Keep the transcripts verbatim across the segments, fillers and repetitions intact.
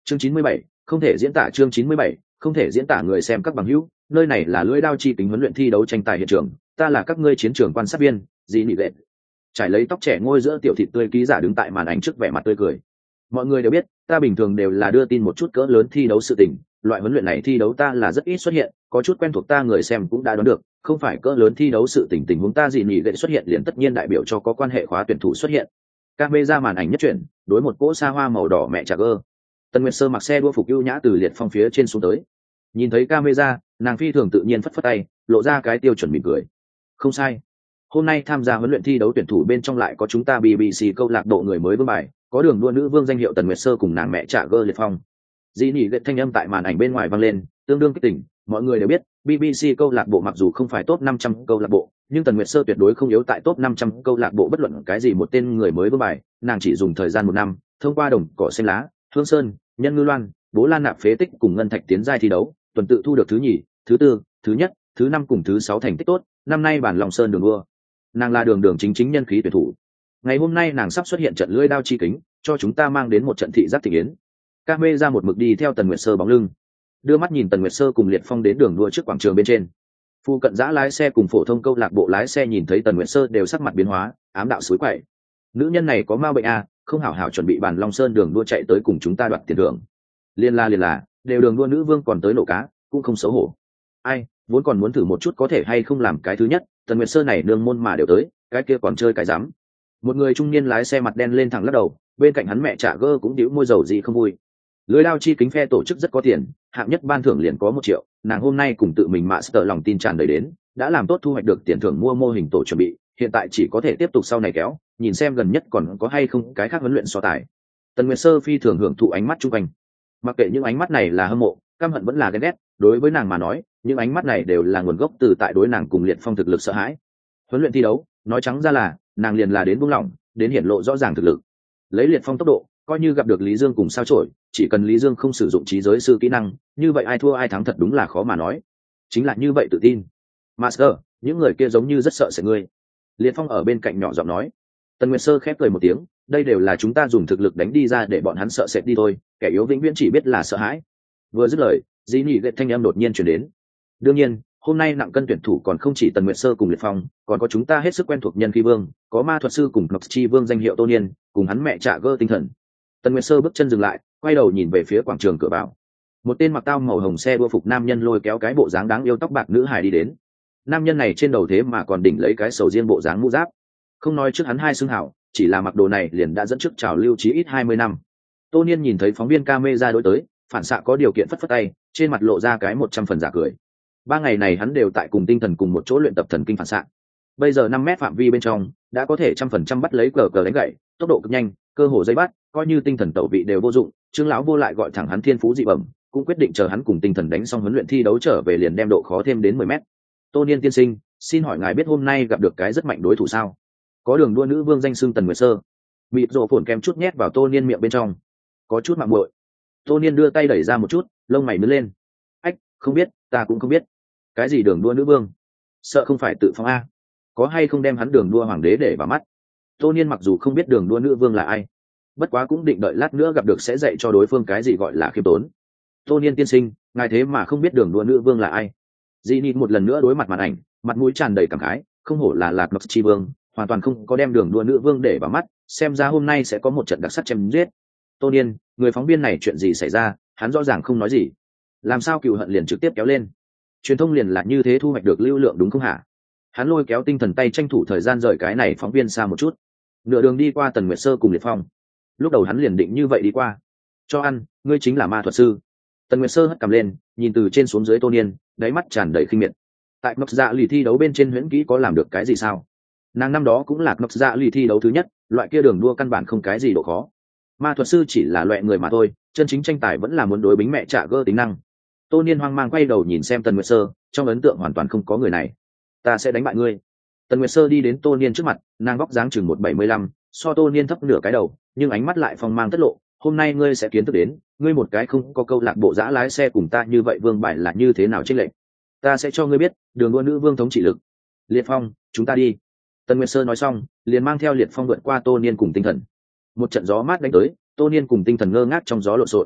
chương chín mươi bảy, không thể diễn tả chương chín mươi bảy, không thể diễn tả người xem các bằng hữu, nơi này là lưỡi đao chi kính huấn luyện thi đấu tranh tài hiện trường, ta là các ngươi chiến trường quan sát viên, Dĩ Nị Lệ. Trải lấy tóc trẻ ngôi giữa tiểu thịt tươi ký giả đứng tại màn ảnh trước vẻ mặt tươi cười. Mọi người đều biết, ta bình thường đều là đưa tin một chút cỡ lớn thi đấu sự tình, loại huấn luyện này thi đấu ta là rất ít xuất hiện, có chút quen thuộc ta người xem cũng đã đoán được, không phải cỡ lớn thi đấu sự tình tình huống ta Dĩ Nị Lệ xuất hiện liền tất nhiên đại biểu cho có quan hệ khóa tuyển thủ xuất hiện. Camera màn ảnh nhất chuyển, đối một cỗ xa hoa màu đỏ mẹ trà gơ. Tần Nguyệt Sơ mặc xe đua phục ưu nhã từ liệt phong phía trên xuống tới. Nhìn thấy camera, nàng phi thường tự nhiên phất phất tay, lộ ra cái tiêu chuẩn mỉm cười. Không sai. Hôm nay tham gia huấn luyện thi đấu tuyển thủ bên trong lại có chúng ta bê bê xê câu lạc bộ người mới vương bài, có đường đua nữ vương danh hiệu Tần Nguyệt Sơ cùng nàng mẹ trà gơ liệt phong. Dĩ Nị Lệ thanh âm tại màn ảnh bên ngoài vang lên, tương đương kích tỉnh, mọi người đều biết, bê bê xê câu lạc bộ mặc dù không phải top năm trăm câu lạc bộ, nhưng Tần Nguyệt Sơ tuyệt đối không yếu tại top năm trăm câu lạc bộ bất luận cái gì một tên người mới vương bài, nàng chỉ dùng thời gian một năm, thông qua đồng cỏ xanh lá, Hương Sơn, Nhân Ngư Loan, Bố Lan Nạp phế tích cùng Ngân Thạch tiến giai thi đấu, tuần tự thu được thứ nhì, thứ tư, thứ nhất, thứ năm cùng thứ sáu thành tích tốt, năm nay bản lòng sơn đường đua. Nàng là đường đường chính chính nhân khí tuyển thủ. Ngày hôm nay nàng sắp xuất hiện trận lưỡi đao chi kính, cho chúng ta mang đến một trận thị giác thị yến. Camera ra một mực đi theo Tần Nguyệt Sơ bóng lưng, đưa mắt nhìn Tần Nguyệt Sơ cùng Liệt Phong đến đường đua trước quảng trường bên trên. Phu cận giã lái xe cùng phổ thông câu lạc bộ lái xe nhìn thấy Tần Nguyệt Sơ đều sắc mặt biến hóa, ám đạo suối quậy. Nữ nhân này có ma bệnh à, không hảo hảo chuẩn bị bàn Long Sơn đường đua chạy tới cùng chúng ta đoạt tiền thưởng. Liên la liền là, đều đường đua nữ vương còn tới nổ cá, cũng không xấu hổ. Ai, vốn còn muốn thử một chút có thể hay không làm cái thứ nhất, Tần Nguyệt Sơ này nương môn mà đều tới, cái kia còn chơi cái dám. Một người trung niên lái xe mặt đen lên thẳng lắc đầu, bên cạnh hắn mẹ trả gơ cũng đĩu môi dầu gì không vui. Lưới đao chi kính phe tổ chức rất có tiền, hạng nhất ban thưởng liền có một triệu, nàng hôm nay cùng tự mình master lòng tin tràn đầy đến, đã làm tốt thu hoạch được tiền thưởng mua mô hình tổ chuẩn bị, hiện tại chỉ có thể tiếp tục sau này kéo, nhìn xem gần nhất còn có hay không cái khác huấn luyện so tài. Tần Nguyệt Sơ phi thường hưởng thụ ánh mắt chung quanh, mặc kệ những ánh mắt này là hâm mộ, căm hận vẫn là ghen ghét, đối với nàng mà nói, những ánh mắt này đều là nguồn gốc từ tại đối nàng cùng Liệt Phong thực lực sợ hãi. Huấn luyện thi đấu, nói trắng ra là, nàng liền là đến buông lỏng, đến hiển lộ rõ ràng thực lực. Lấy Liệt Phong tốc độ, coi như gặp được Lý Dương cùng sao chổi, chỉ cần Lý Dương không sử dụng trí giới sư kỹ năng, như vậy ai thua ai thắng thật đúng là khó mà nói. Chính là như vậy tự tin. Master, những người kia giống như rất sợ sẽ ngươi. Liệt Phong ở bên cạnh nhỏ giọng nói. Tần Nguyệt Sơ khép cười một tiếng, đây đều là chúng ta dùng thực lực đánh đi ra để bọn hắn sợ sệt đi thôi, kẻ yếu vĩnh viễn chỉ biết là sợ hãi. Vừa dứt lời, Dĩ Nị Lệ thanh âm đột nhiên truyền đến. Đương nhiên, hôm nay nặng cân tuyển thủ còn không chỉ Tần Nguyệt Sơ cùng Liệt Phong, còn có chúng ta hết sức quen thuộc nhân khí vương, có ma thuật sư cùng Ngọc Chi vương danh hiệu Tô Niên, cùng hắn mẹ trả gơ tinh thần. Tần Nguyệt Sơ bước chân dừng lại, quay đầu nhìn về phía quảng trường cửa vào. Một tên mặc tao màu hồng xe đua phục nam nhân lôi kéo cái bộ dáng đáng yêu tóc bạc nữ hài đi đến. Nam nhân này trên đầu thế mà còn đỉnh lấy cái sầu riêng bộ dáng mũ giáp. Không nói trước hắn hai xương hảo, chỉ là mặc đồ này liền đã dẫn trước trào lưu chí ít hai mươi năm. Tô Niên nhìn thấy phóng viên camera đối tới, phản xạ có điều kiện phất phất tay, trên mặt lộ ra cái một trăm phần giả cười. Ba ngày này hắn đều tại cùng tinh thần cùng một chỗ luyện tập thần kinh phản xạ. Bây giờ năm mét phạm vi bên trong, đã có thể trăm phần trăm bắt lấy cờ cờ đánh gậy, tốc độ cực nhanh, cơ hồ dây bắt, coi như tinh thần tẩu vị đều vô dụng, Trương lão vô lại gọi thẳng hắn thiên phú dị bẩm, cũng quyết định chờ hắn cùng tinh thần đánh xong huấn luyện thi đấu trở về liền đem độ khó thêm đến mười mét. Tô Niên tiên sinh, xin hỏi ngài biết hôm nay gặp được cái rất mạnh đối thủ sao? Có đường đua nữ vương danh xưng Tần Nguyệt Sơ. Mịt rộ phồn kem chút nhét vào Tô Niên miệng bên trong. Có chút mạng muội. Tô Niên đưa tay đẩy ra một chút, lông mày nứt lên. Ách, không biết, ta cũng không biết. Cái gì đường đua nữ vương? Sợ không phải tự phong a? Có hay không đem hắn đường đua hoàng đế để vào mắt? Tô Niên mặc dù không biết đường đua nữ vương là ai, bất quá cũng định đợi lát nữa gặp được sẽ dạy cho đối phương cái gì gọi là khiêm tốn. Tô Niên tiên sinh, ngài thế mà không biết đường đua nữ vương là ai? Dĩ Nị một lần nữa đối mặt màn ảnh, mặt mũi tràn đầy cảm khái, không hổ là Lạc Ngọc Chi vương, hoàn toàn không có đem đường đua nữ vương để vào mắt, xem ra hôm nay sẽ có một trận đặc sắc chém giết. Tô Niên, người phóng viên này chuyện gì xảy ra, hắn rõ ràng không nói gì. Làm sao cựu hận liền trực tiếp kéo lên? Truyền thông liền là như thế thu hoạch được lưu lượng đúng không hả? Hắn lôi kéo tinh thần tay tranh thủ thời gian rời cái này phóng viên xa một chút. Nửa đường đi qua Tần Nguyệt Sơ cùng Liệt Phong. Lúc đầu hắn liền định như vậy đi qua. Cho ăn, ngươi chính là ma thuật sư. Tần Nguyệt Sơ hất cằm lên, nhìn từ trên xuống dưới Tô Niên, đáy mắt tràn đầy khinh miệt. Tại Ngọc Dạ lì thi đấu bên trên huyễn kỹ có làm được cái gì sao? Nàng năm đó cũng là Ngọc Dạ lì thi đấu thứ nhất, loại kia đường đua căn bản không cái gì độ khó. Ma thuật sư chỉ là loại người mà thôi, chân chính tranh tài vẫn là muốn đối bính mẹ trả gơ tính năng. Tô Niên hoang mang quay đầu nhìn xem Tần Nguyệt Sơ, trong ấn tượng hoàn toàn không có người này. Ta sẽ đánh bại ngươi. Tần Nguyệt Sơ đi đến Tô Niên trước mặt, nàng vóc dáng chừng một bảy mươi lăm, so Tô Niên thấp nửa cái đầu, nhưng ánh mắt lại phong mang tất lộ. Hôm nay ngươi sẽ kiến thức đến, ngươi một cái không có câu lạc bộ dã lái xe cùng ta như vậy vương bài là như thế nào chênh lệch. Ta sẽ cho ngươi biết, đường đua nữ vương thống trị lực. Liệt Phong, chúng ta đi. Tần Nguyệt Sơ nói xong, liền mang theo Liệt Phong vượt qua Tô Niên cùng tinh thần. Một trận gió mát đánh tới, Tô Niên cùng tinh thần ngơ ngác trong gió lộn xộn.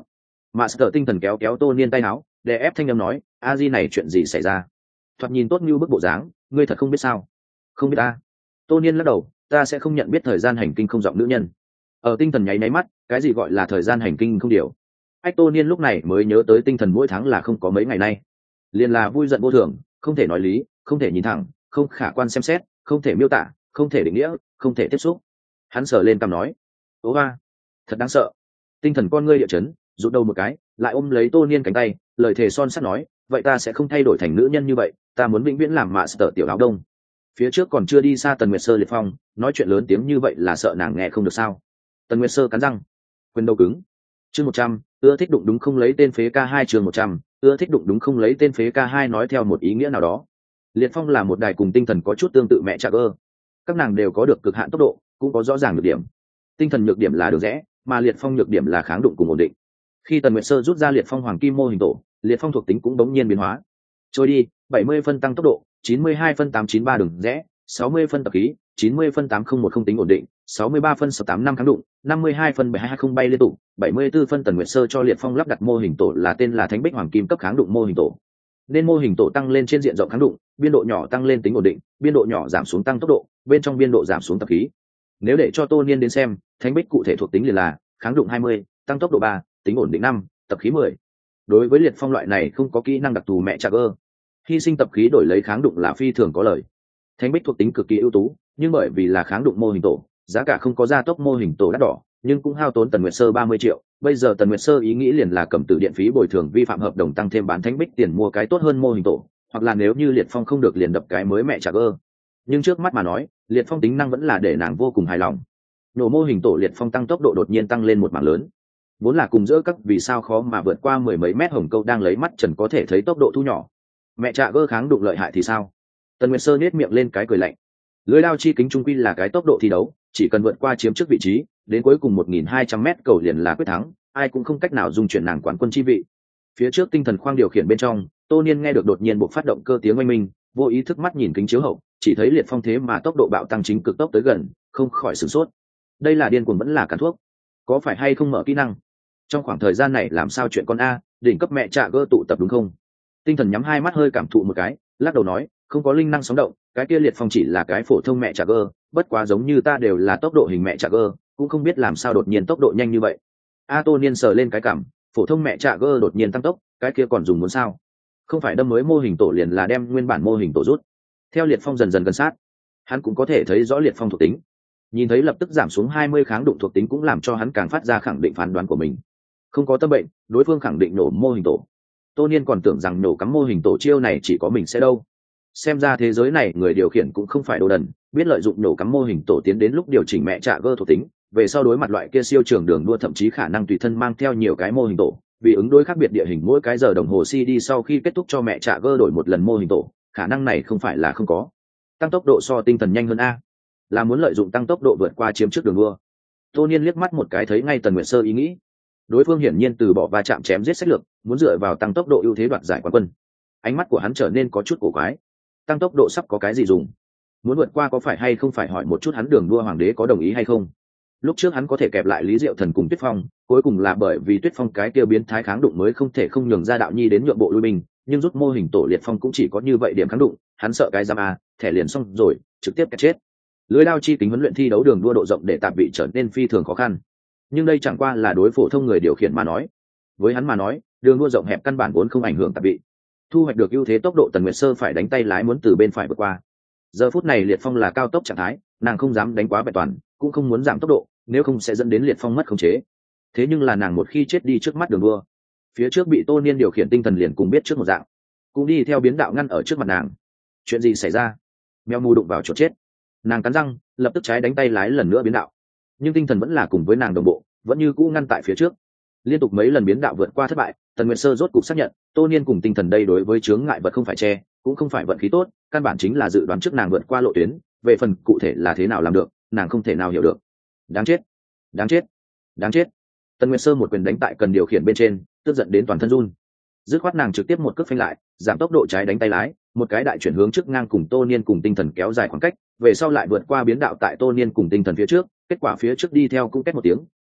Master tinh thần kéo kéo Tô Niên tay áo, đè ép thanh âm nói, a di này chuyện gì xảy ra? Thoạt nhìn tốt như bức bộ dáng, ngươi thật không biết sao? Không biết ta. Tô Niên lắc đầu, ta sẽ không nhận biết thời gian hành kinh không giọng nữ nhân. Ở tinh thần nháy nháy mắt, cái gì gọi là thời gian hành kinh không điều? Ách Tô Niên lúc này mới nhớ tới tinh thần mỗi tháng là không có mấy ngày nay, liền là vui giận vô thường, không thể nói lý, không thể nhìn thẳng, không khả quan xem xét, không thể miêu tả, không thể định nghĩa, không thể tiếp xúc. Hắn sờ lên cằm nói, ố ba, thật đáng sợ. Tinh thần con ngươi địa chấn, rụt đầu một cái, lại ôm lấy Tô Niên cánh tay, lời thề son sắt nói, vậy ta sẽ không thay đổi thành nữ nhân như vậy, ta muốn vĩnh viễn làm mạ sở tiểu áo đông. Phía trước còn chưa đi xa Tần Nguyệt Sơ liệt phong, nói chuyện lớn tiếng như vậy là sợ nàng nghe không được sao? Tần Nguyệt Sơ cắn răng, quyền đầu cứng. Chương một trăm, ưa thích đụng đúng không lấy tên phế ca hai chương một trăm, ưa thích đụng đúng không lấy tên phế ca hai nói theo một ý nghĩa nào đó. Liệt phong là một đài cùng tinh thần có chút tương tự mẹ Trạc ơ. Các nàng đều có được cực hạn tốc độ, cũng có rõ ràng nhược điểm. Tinh thần nhược điểm là đường rẽ, mà liệt phong nhược điểm là kháng đụng cùng ổn định. Khi Tần Nguyệt Sơ rút ra liệt phong hoàng kim mô hình tổ, liệt phong thuộc tính cũng đống nhiên biến hóa. Trôi đi, bảy mươi phân tăng tốc độ, chín mươi hai phân tám chín ba đường rẽ, sáu mươi phân tập khí, chín mươi phân tám không một không tính ổn định, sáu mươi ba phân sáu tám năm kháng đụng, năm mươi hai phân bảy hai không bay liên tục, bảy mươi tư phân Tần Nguyệt Sơ cho liệt phong lắp đặt mô hình tổ là tên là Thánh Bích Hoàng Kim cấp kháng đụng mô hình tổ. Nên mô hình tổ tăng lên trên diện rộng kháng đụng, biên độ nhỏ tăng lên tính ổn định, biên độ nhỏ giảm xuống tăng tốc độ, bên trong biên độ giảm xuống tập khí. Nếu để cho Tô Niên đến xem, Thánh Bích cụ thể thuộc tính liền là kháng đụng hai mươi, tăng tốc độ ba, tính ổn định năm, tập khí mười. Đối với liệt phong loại này không có kỹ năng đặc thù mẹ Trạc ơ, hy sinh tập khí đổi lấy kháng đụng là phi thường có lợi. Thánh Bích thuộc tính cực kỳ ưu tú, nhưng bởi vì là kháng đụng mô hình tổ, giá cả không có gia tốc mô hình tổ đắt đỏ, nhưng cũng hao tốn Tần Nguyệt Sơ ba mươi triệu. Bây giờ Tần Nguyệt Sơ ý nghĩ liền là cầm từ điện phí bồi thường vi phạm hợp đồng tăng thêm bán Thánh Bích tiền mua cái tốt hơn mô hình tổ, hoặc là nếu như liệt phong không được liền đập cái mới mẹ Trạc ơ. Nhưng trước mắt mà nói, liệt phong tính năng vẫn là để nàng vô cùng hài lòng. Nổ mô hình tổ liệt phong tăng tốc độ đột nhiên tăng lên một mảng lớn, vốn là cùng giữa các vì sao khó mà vượt qua mười mấy mét hồng câu đang lấy mắt trần có thể thấy tốc độ thu nhỏ. Mẹ Trạc ơ kháng đụng lợi hại thì sao? Tần Nguyệt Sơ nhếch miệng lên cái cười lạnh. Lưới đao chi kính trung quy là cái tốc độ thi đấu, chỉ cần vượt qua chiếm trước vị trí, đến cuối cùng một nghìn hai trăm mét cầu liền là quyết thắng, ai cũng không cách nào dung chuyển nàng quán quân chi vị. Phía trước tinh thần khoang điều khiển bên trong, Tô Niên nghe được đột nhiên buộc phát động cơ tiếng oanh minh, vô ý thức mắt nhìn kính chiếu hậu, chỉ thấy liệt phong thế mà tốc độ bạo tăng chính cực tốc tới gần, không khỏi sửng sốt. Đây là điên cuồng vẫn là cắn thuốc? Có phải hay không mở kỹ năng? Trong khoảng thời gian này làm sao chuyện con a, đỉnh cấp mẹ Trạc ơ tụ tập đúng không? Tinh thần nhắm hai mắt hơi cảm thụ một cái, lắc đầu nói, không có linh năng sóng động, cái kia liệt phong chỉ là cái phổ thông mẹ Trạc ơ, bất quá giống như ta đều là tốc độ hình mẹ Trạc ơ, cũng không biết làm sao đột nhiên tốc độ nhanh như vậy. A Tô Niên sờ lên cái cảm, phổ thông mẹ Trạc ơ đột nhiên tăng tốc, cái kia còn dùng muốn sao? Không phải đâm mới mô hình tổ liền là đem nguyên bản mô hình tổ rút. Theo liệt phong dần dần gần sát, hắn cũng có thể thấy rõ liệt phong thuộc tính. Nhìn thấy lập tức giảm xuống hai mươi kháng đụng thuộc tính cũng làm cho hắn càng phát ra khẳng định phán đoán của mình. Không có tâm bệnh, đối phương khẳng định nổ mô hình tổ. Tô Niên còn tưởng rằng nổ cắm mô hình tổ chiêu này chỉ có mình sẽ đâu. Xem ra thế giới này người điều khiển cũng không phải đồ đần, biết lợi dụng nổ cắm mô hình tổ tiến đến lúc điều chỉnh mẹ Trạc ơ thuộc tính, về sau đối mặt loại kia siêu trường đường đua thậm chí khả năng tùy thân mang theo nhiều cái mô hình tổ, vì ứng đối khác biệt địa hình mỗi cái giờ đồng hồ xê đê sau khi kết thúc cho mẹ Trạc ơ đổi một lần mô hình tổ, khả năng này không phải là không có. Tăng tốc độ so tinh thần nhanh hơn a, là muốn lợi dụng tăng tốc độ vượt qua chiếm trước đường đua. Tô Niên liếc mắt một cái thấy ngay Tần Nguyệt Sơ ý nghĩ, đối phương hiển nhiên từ bỏ va chạm chém giết sách lược, muốn dựa vào tăng tốc độ ưu thế đoạt giải quán quân. Ánh mắt của hắn trở nên có chút cổ quái. Tăng tốc độ sắp có cái gì dùng? Muốn vượt qua có phải hay không phải hỏi một chút hắn đường đua hoàng đế có đồng ý hay không? Lúc trước hắn có thể kẹp lại Lý Diệu Thần cùng Tuyết Phong, cuối cùng là bởi vì Tuyết Phong cái kia biến thái kháng đụng mới không thể không nhường ra Đạo Nhi đến nhượng bộ lui binh, nhưng rút mô hình tổ liệt phong cũng chỉ có như vậy điểm kháng đụng, hắn sợ cái giam a, thẻ liền xong rồi, trực tiếp cái chết. Lưới đao chi kính huấn luyện thi đấu đường đua độ rộng để tạm bị trở nên phi thường khó khăn. Nhưng đây chẳng qua là đối phổ thông người điều khiển mà nói. Với hắn mà nói, đường đua rộng hẹp căn bản vốn không ảnh hưởng tạm bị. Thu hoạch được ưu thế tốc độ Tần Nguyệt Sơ phải đánh tay lái muốn từ bên phải vượt qua. Giờ phút này liệt phong là cao tốc trạng thái, nàng không dám đánh quá vẹn toàn, cũng không muốn giảm tốc độ, nếu không sẽ dẫn đến liệt phong mất khống chế. Thế nhưng là nàng một khi chết đi trước mắt đường đua, phía trước bị Tô Niên điều khiển tinh thần liền cùng biết trước một dạng, cũng đi theo biến đạo ngăn ở trước mặt nàng. Chuyện gì xảy ra? Mèo mù đụng vào chỗ chết. Nàng cắn răng, lập tức trái đánh tay lái lần nữa biến đạo, nhưng tinh thần vẫn là cùng với nàng đồng bộ, vẫn như cũ ngăn tại phía trước. Liên tục mấy lần biến đạo vượt qua thất bại, Tần Nguyệt Sơ rốt cục xác nhận, Tô Niên cùng tinh thần đây đối với chướng ngại vật không phải che, cũng không phải vận khí tốt, căn bản chính là dự đoán trước nàng vượt qua lộ tuyến, về phần cụ thể là thế nào làm được, nàng không thể nào hiểu được. Đáng chết, đáng chết, đáng chết. Tần Nguyệt Sơ một quyền đánh tại cần điều khiển bên trên, tức giận đến toàn thân run. Dứt khoát nàng trực tiếp một cước phanh lại, giảm tốc độ trái đánh tay lái, một cái đại chuyển hướng trước ngang cùng Tô Niên cùng tinh thần kéo dài khoảng cách, về sau lại vượt qua biến đạo tại Tô Niên cùng tinh thần phía trước, kết quả phía trước đi theo cũng két một tiếng,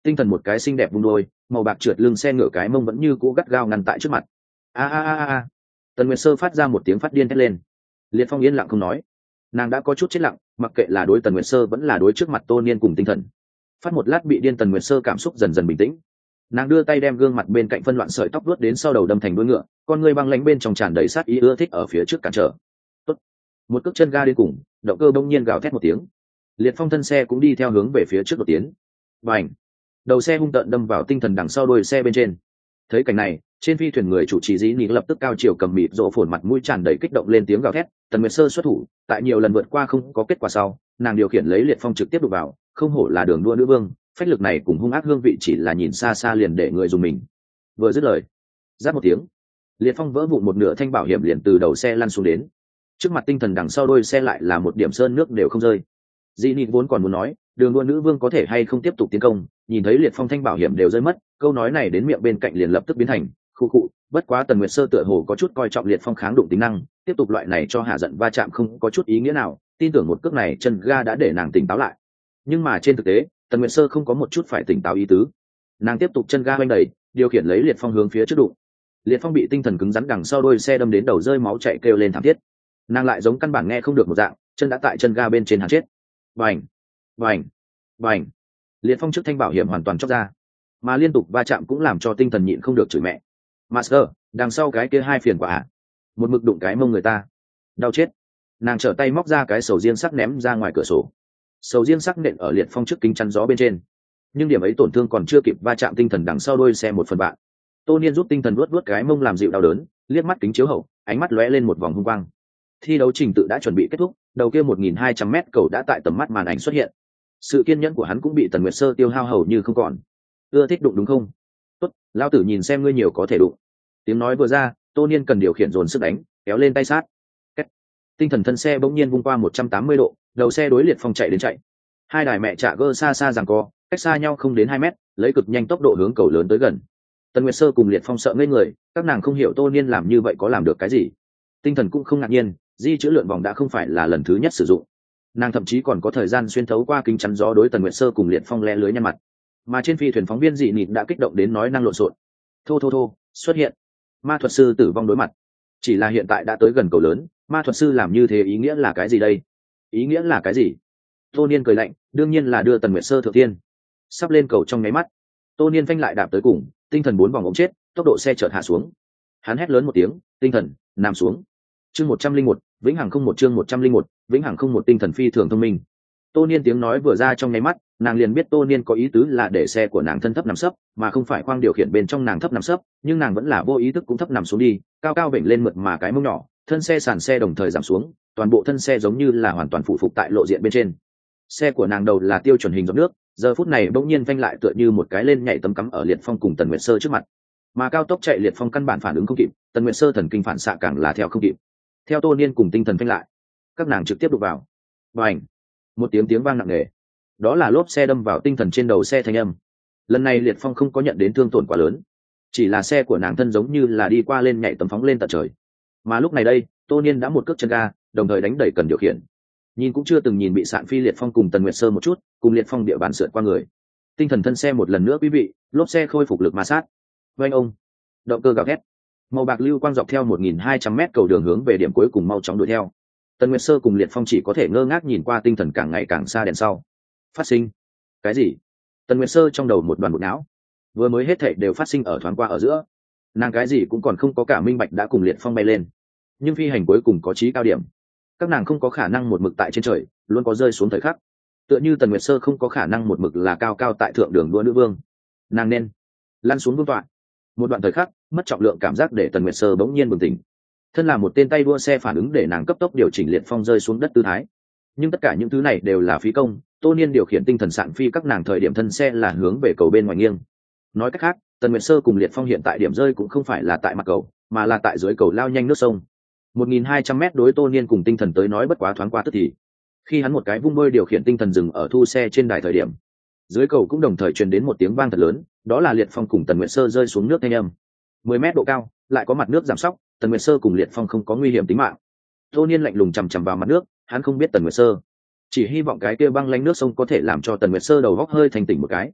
Tinh thần một cái xinh đẹp vung đôi, màu bạc trượt lưng xe ngựa cái mông vẫn như cũ gắt gao ngăn tại trước mặt. A a a a. Tần Nguyệt Sơ phát ra một tiếng phát điên thét lên. Liệt Phong yên lặng không nói. Nàng đã có chút chết lặng, mặc kệ là đối Tần Nguyệt Sơ vẫn là đối trước mặt Tô Niên cùng Tinh thần. Phát một lát bị điên, Tần Nguyệt Sơ cảm xúc dần dần bình tĩnh. Nàng đưa tay đem gương mặt bên cạnh phân loạn sợi tóc vuốt đến sau đầu đâm thành đuôi ngựa, con người băng lãnh bên trong tràn đầy sát ý ưa thích ở phía trước cản trở. Tốt. Một cước chân ga đến cùng, động cơ bỗng nhiên gào thét một tiếng. Liệt Phong thân xe cũng đi theo hướng về phía trước một tiến. Bành. Đầu xe hung tợn đâm vào Tinh thần đằng sau đuôi xe bên trên. Thấy cảnh này, trên phi thuyền người chủ trì dĩ nỉ lập tức cao chiều cầm mịt rộ phồn mặt mũi tràn đầy kích động lên tiếng gào thét. Tần Nguyệt Sơ xuất thủ, tại nhiều lần vượt qua không có kết quả sau, nàng điều khiển lấy Liệt Phong trực tiếp đụng vào, không hổ là đường đua nữ vương, phách lực này cùng hung ác hương vị chỉ là nhìn xa xa liền để người dùng mình. Vừa dứt lời, giáp một tiếng, Liệt Phong vỡ vụn một nửa thanh bảo hiểm liền từ đầu xe lăn xuống đến. Trước mặt Tinh thần đằng sau đôi xe lại là một điểm sơn nước đều không rơi. Di Nị vốn còn muốn nói, đường đua nữ vương có thể hay không tiếp tục tiến công, nhìn thấy Liệt Phong thanh bảo hiểm đều rơi mất, câu nói này đến miệng bên cạnh liền lập tức biến thành khu khụ. Bất quá Tần Nguyệt Sơ tựa hồ có chút coi trọng Liệt Phong kháng đụng tính năng, tiếp tục loại này cho hạ giận va chạm không có chút ý nghĩa nào, tin tưởng một cước này chân ga đã để nàng tỉnh táo lại. Nhưng mà trên thực tế, Tần Nguyệt Sơ không có một chút phải tỉnh táo ý tứ. Nàng tiếp tục chân ga quanh đẩy, điều khiển lấy Liệt Phong hướng phía trước đụng. Liệt Phong bị Tinh thần cứng rắn đằng sau đôi xe đâm đến đầu rơi máu chảy kêu lên thảm thiết. Nàng lại giống căn bản nghe không được một dạng, chân đã tại chân ga bên trên hắn chết. Bành, bành, bành. Liệt Phong trước thanh bảo hiểm hoàn toàn chóc ra, mà liên tục va chạm cũng làm cho Tinh thần nhịn không được chửi mẹ. Master, đằng sau cái kia hai phiền quả ạ. Một mực đụng cái mông người ta, đau chết. Nàng trở tay móc ra cái sầu riêng sắc ném ra ngoài cửa sổ. Sầu riêng sắc nện ở Liệt Phong trước kính chắn gió bên trên, nhưng điểm ấy tổn thương còn chưa kịp va chạm Tinh thần đằng sau đôi xe một phần bạn. Tô Niên giúp Tinh thần luốt luốt cái mông làm dịu đau đớn, liếc mắt kính chiếu hậu, ánh mắt lóe lên một vòng hung quang. Thi đấu trình tự đã chuẩn bị kết thúc, đầu kia một nghìn hai trăm mét cầu đã tại tầm mắt màn ảnh xuất hiện. Sự kiên nhẫn của hắn cũng bị Tần Nguyệt Sơ tiêu hao hầu như không còn. Ưa thích đụng đúng không? Tốt, lão tử nhìn xem ngươi nhiều có thể đụng. Tiếng nói vừa ra, Tô Niên cần điều khiển dồn sức đánh, kéo lên tay sát. Kết. Tinh thần thân xe bỗng nhiên vung qua một trăm tám mươi độ, đầu xe đối Liệt Phong chạy đến chạy. Hai đài mẹ trả gơ xa xa giằng co, cách xa nhau không đến hai mét, lấy cực nhanh tốc độ hướng cầu lớn tới gần. Tần Nguyệt Sơ cùng Liệt Phong sợ ngây người, các nàng không hiểu Tô Niên làm như vậy có làm được cái gì. Tinh thần cũng không ngạc nhiên, di chữ lượn vòng đã không phải là lần thứ nhất sử dụng. Nàng thậm chí còn có thời gian xuyên thấu qua kính chắn gió đối Tần Nguyệt Sơ cùng Liệt Phong le lưới nhăn mặt. Mà trên phi thuyền phóng viên dị nịt đã kích động đến nói năng lộn xộn. Thô thô thô, xuất hiện. Ma thuật sư tử vong đối mặt. Chỉ là hiện tại đã tới gần cầu lớn, ma thuật sư làm như thế ý nghĩa là cái gì đây? Ý nghĩa là cái gì? Tô Niên cười lạnh, đương nhiên là đưa Tần Nguyệt Sơ thượng tiên. Sắp lên cầu trong nháy mắt, Tô Niên phanh lại đạp tới cùng, Tinh thần bốn vòng ống chết, tốc độ xe chợt hạ xuống. Hắn hét lớn một tiếng, Tinh thần, nằm xuống. Chương một trăm linh một, vĩnh hằng không một chương một trăm linh một, vĩnh hằng không một. Tinh thần phi thường thông minh. Tô Niên tiếng nói vừa ra trong nháy mắt, nàng liền biết Tô Niên có ý tứ là để xe của nàng thân thấp nằm sấp, mà không phải khoang điều khiển bên trong nàng thấp nằm sấp, nhưng nàng vẫn là vô ý thức cũng thấp nằm xuống đi, cao cao vểnh lên mượt mà cái mông nhỏ, thân xe sàn xe đồng thời giảm xuống, toàn bộ thân xe giống như là hoàn toàn phụ phục tại lộ diện bên trên. Xe của nàng đầu là tiêu chuẩn hình giọt nước, giờ phút này bỗng nhiên phanh lại tựa như một cái lên nhảy tấm cắm ở Liệt Phong cùng Tần Nguyệt Sơ trước mặt. Mà cao tốc chạy Liệt Phong căn bản phản ứng không kịp, Tần Nguyệt Sơ thần kinh phản xạ càng là theo không kịp. Theo Tô Niên cùng Tinh thần phanh lại, các nàng trực tiếp đụng vào. Bành! Một tiếng tiếng vang nặng nề. Đó là lốp xe đâm vào Tinh thần trên đầu xe thanh âm. Lần này Liệt Phong không có nhận đến thương tổn quá lớn, chỉ là xe của nàng thân giống như là đi qua lên nhảy tấm phóng lên tận trời. Mà lúc này đây, Tô Niên đã một cước chân ga, đồng thời đánh đẩy cần điều khiển. Nhìn cũng chưa từng nhìn bị sạn phi Liệt Phong cùng Tần Nguyệt Sơ một chút, cùng Liệt Phong địa bàn sượt qua người. Tinh thần thân xe một lần nữa quý vị, lốp xe khôi phục lực ma sát. Vâng ông! Động cơ gào thét. Màu bạc lưu quang dọc theo một nghìn hai trăm mét cầu đường hướng về điểm cuối cùng mau chóng đuổi theo. Tần Nguyệt Sơ cùng Liệt Phong chỉ có thể ngơ ngác nhìn qua Tinh thần càng ngày càng xa đèn sau. Phát sinh cái gì? Tần Nguyệt Sơ trong đầu một đoàn bột não, vừa mới hết thảy đều phát sinh ở thoáng qua ở giữa. Nàng cái gì cũng còn không có cả minh bạch đã cùng Liệt Phong bay lên, nhưng phi hành cuối cùng có chí cao điểm, các nàng không có khả năng một mực tại trên trời, luôn có rơi xuống thời khắc. Tựa như Tần Nguyệt Sơ không có khả năng một mực là cao cao tại thượng đường đua nữ vương, nàng nên lăn xuống vương tọa. Một đoạn thời khắc, mất trọng lượng cảm giác để Tần Nguyệt Sơ bỗng nhiên bừng tỉnh. Thân là một tên tay đua xe phản ứng để nàng cấp tốc điều chỉnh Liệt Phong rơi xuống đất tư thái. Nhưng tất cả những thứ này đều là phí công. Tô Niên điều khiển tinh thần sạn phi các nàng thời điểm thân xe là hướng về cầu bên ngoài nghiêng. Nói cách khác, Tần Nguyệt Sơ cùng Liệt Phong hiện tại điểm rơi cũng không phải là tại mặt cầu, mà là tại dưới cầu lao nhanh nước sông. một nghìn hai trăm mét đối Tô Niên cùng tinh thần tới nói bất quá thoáng qua tức thì. Khi hắn một cái vung bơi điều khiển tinh thần dừng ở thu xe trên đài thời điểm, dưới cầu cũng đồng thời truyền đến một tiếng vang thật lớn, đó là Liệt Phong cùng Tần Nguyệt Sơ rơi xuống nước thanh âm. mười mét độ cao, lại có mặt nước giảm sóc, Tần Nguyệt Sơ cùng Liệt Phong không có nguy hiểm tính mạng. Tô Niên lạnh lùng chằm chằm vào mặt nước, hắn không biết Tần Nguyệt Sơ, chỉ hy vọng cái kia băng lanh nước sông có thể làm cho Tần Nguyệt Sơ đầu góc hơi thành tỉnh một cái.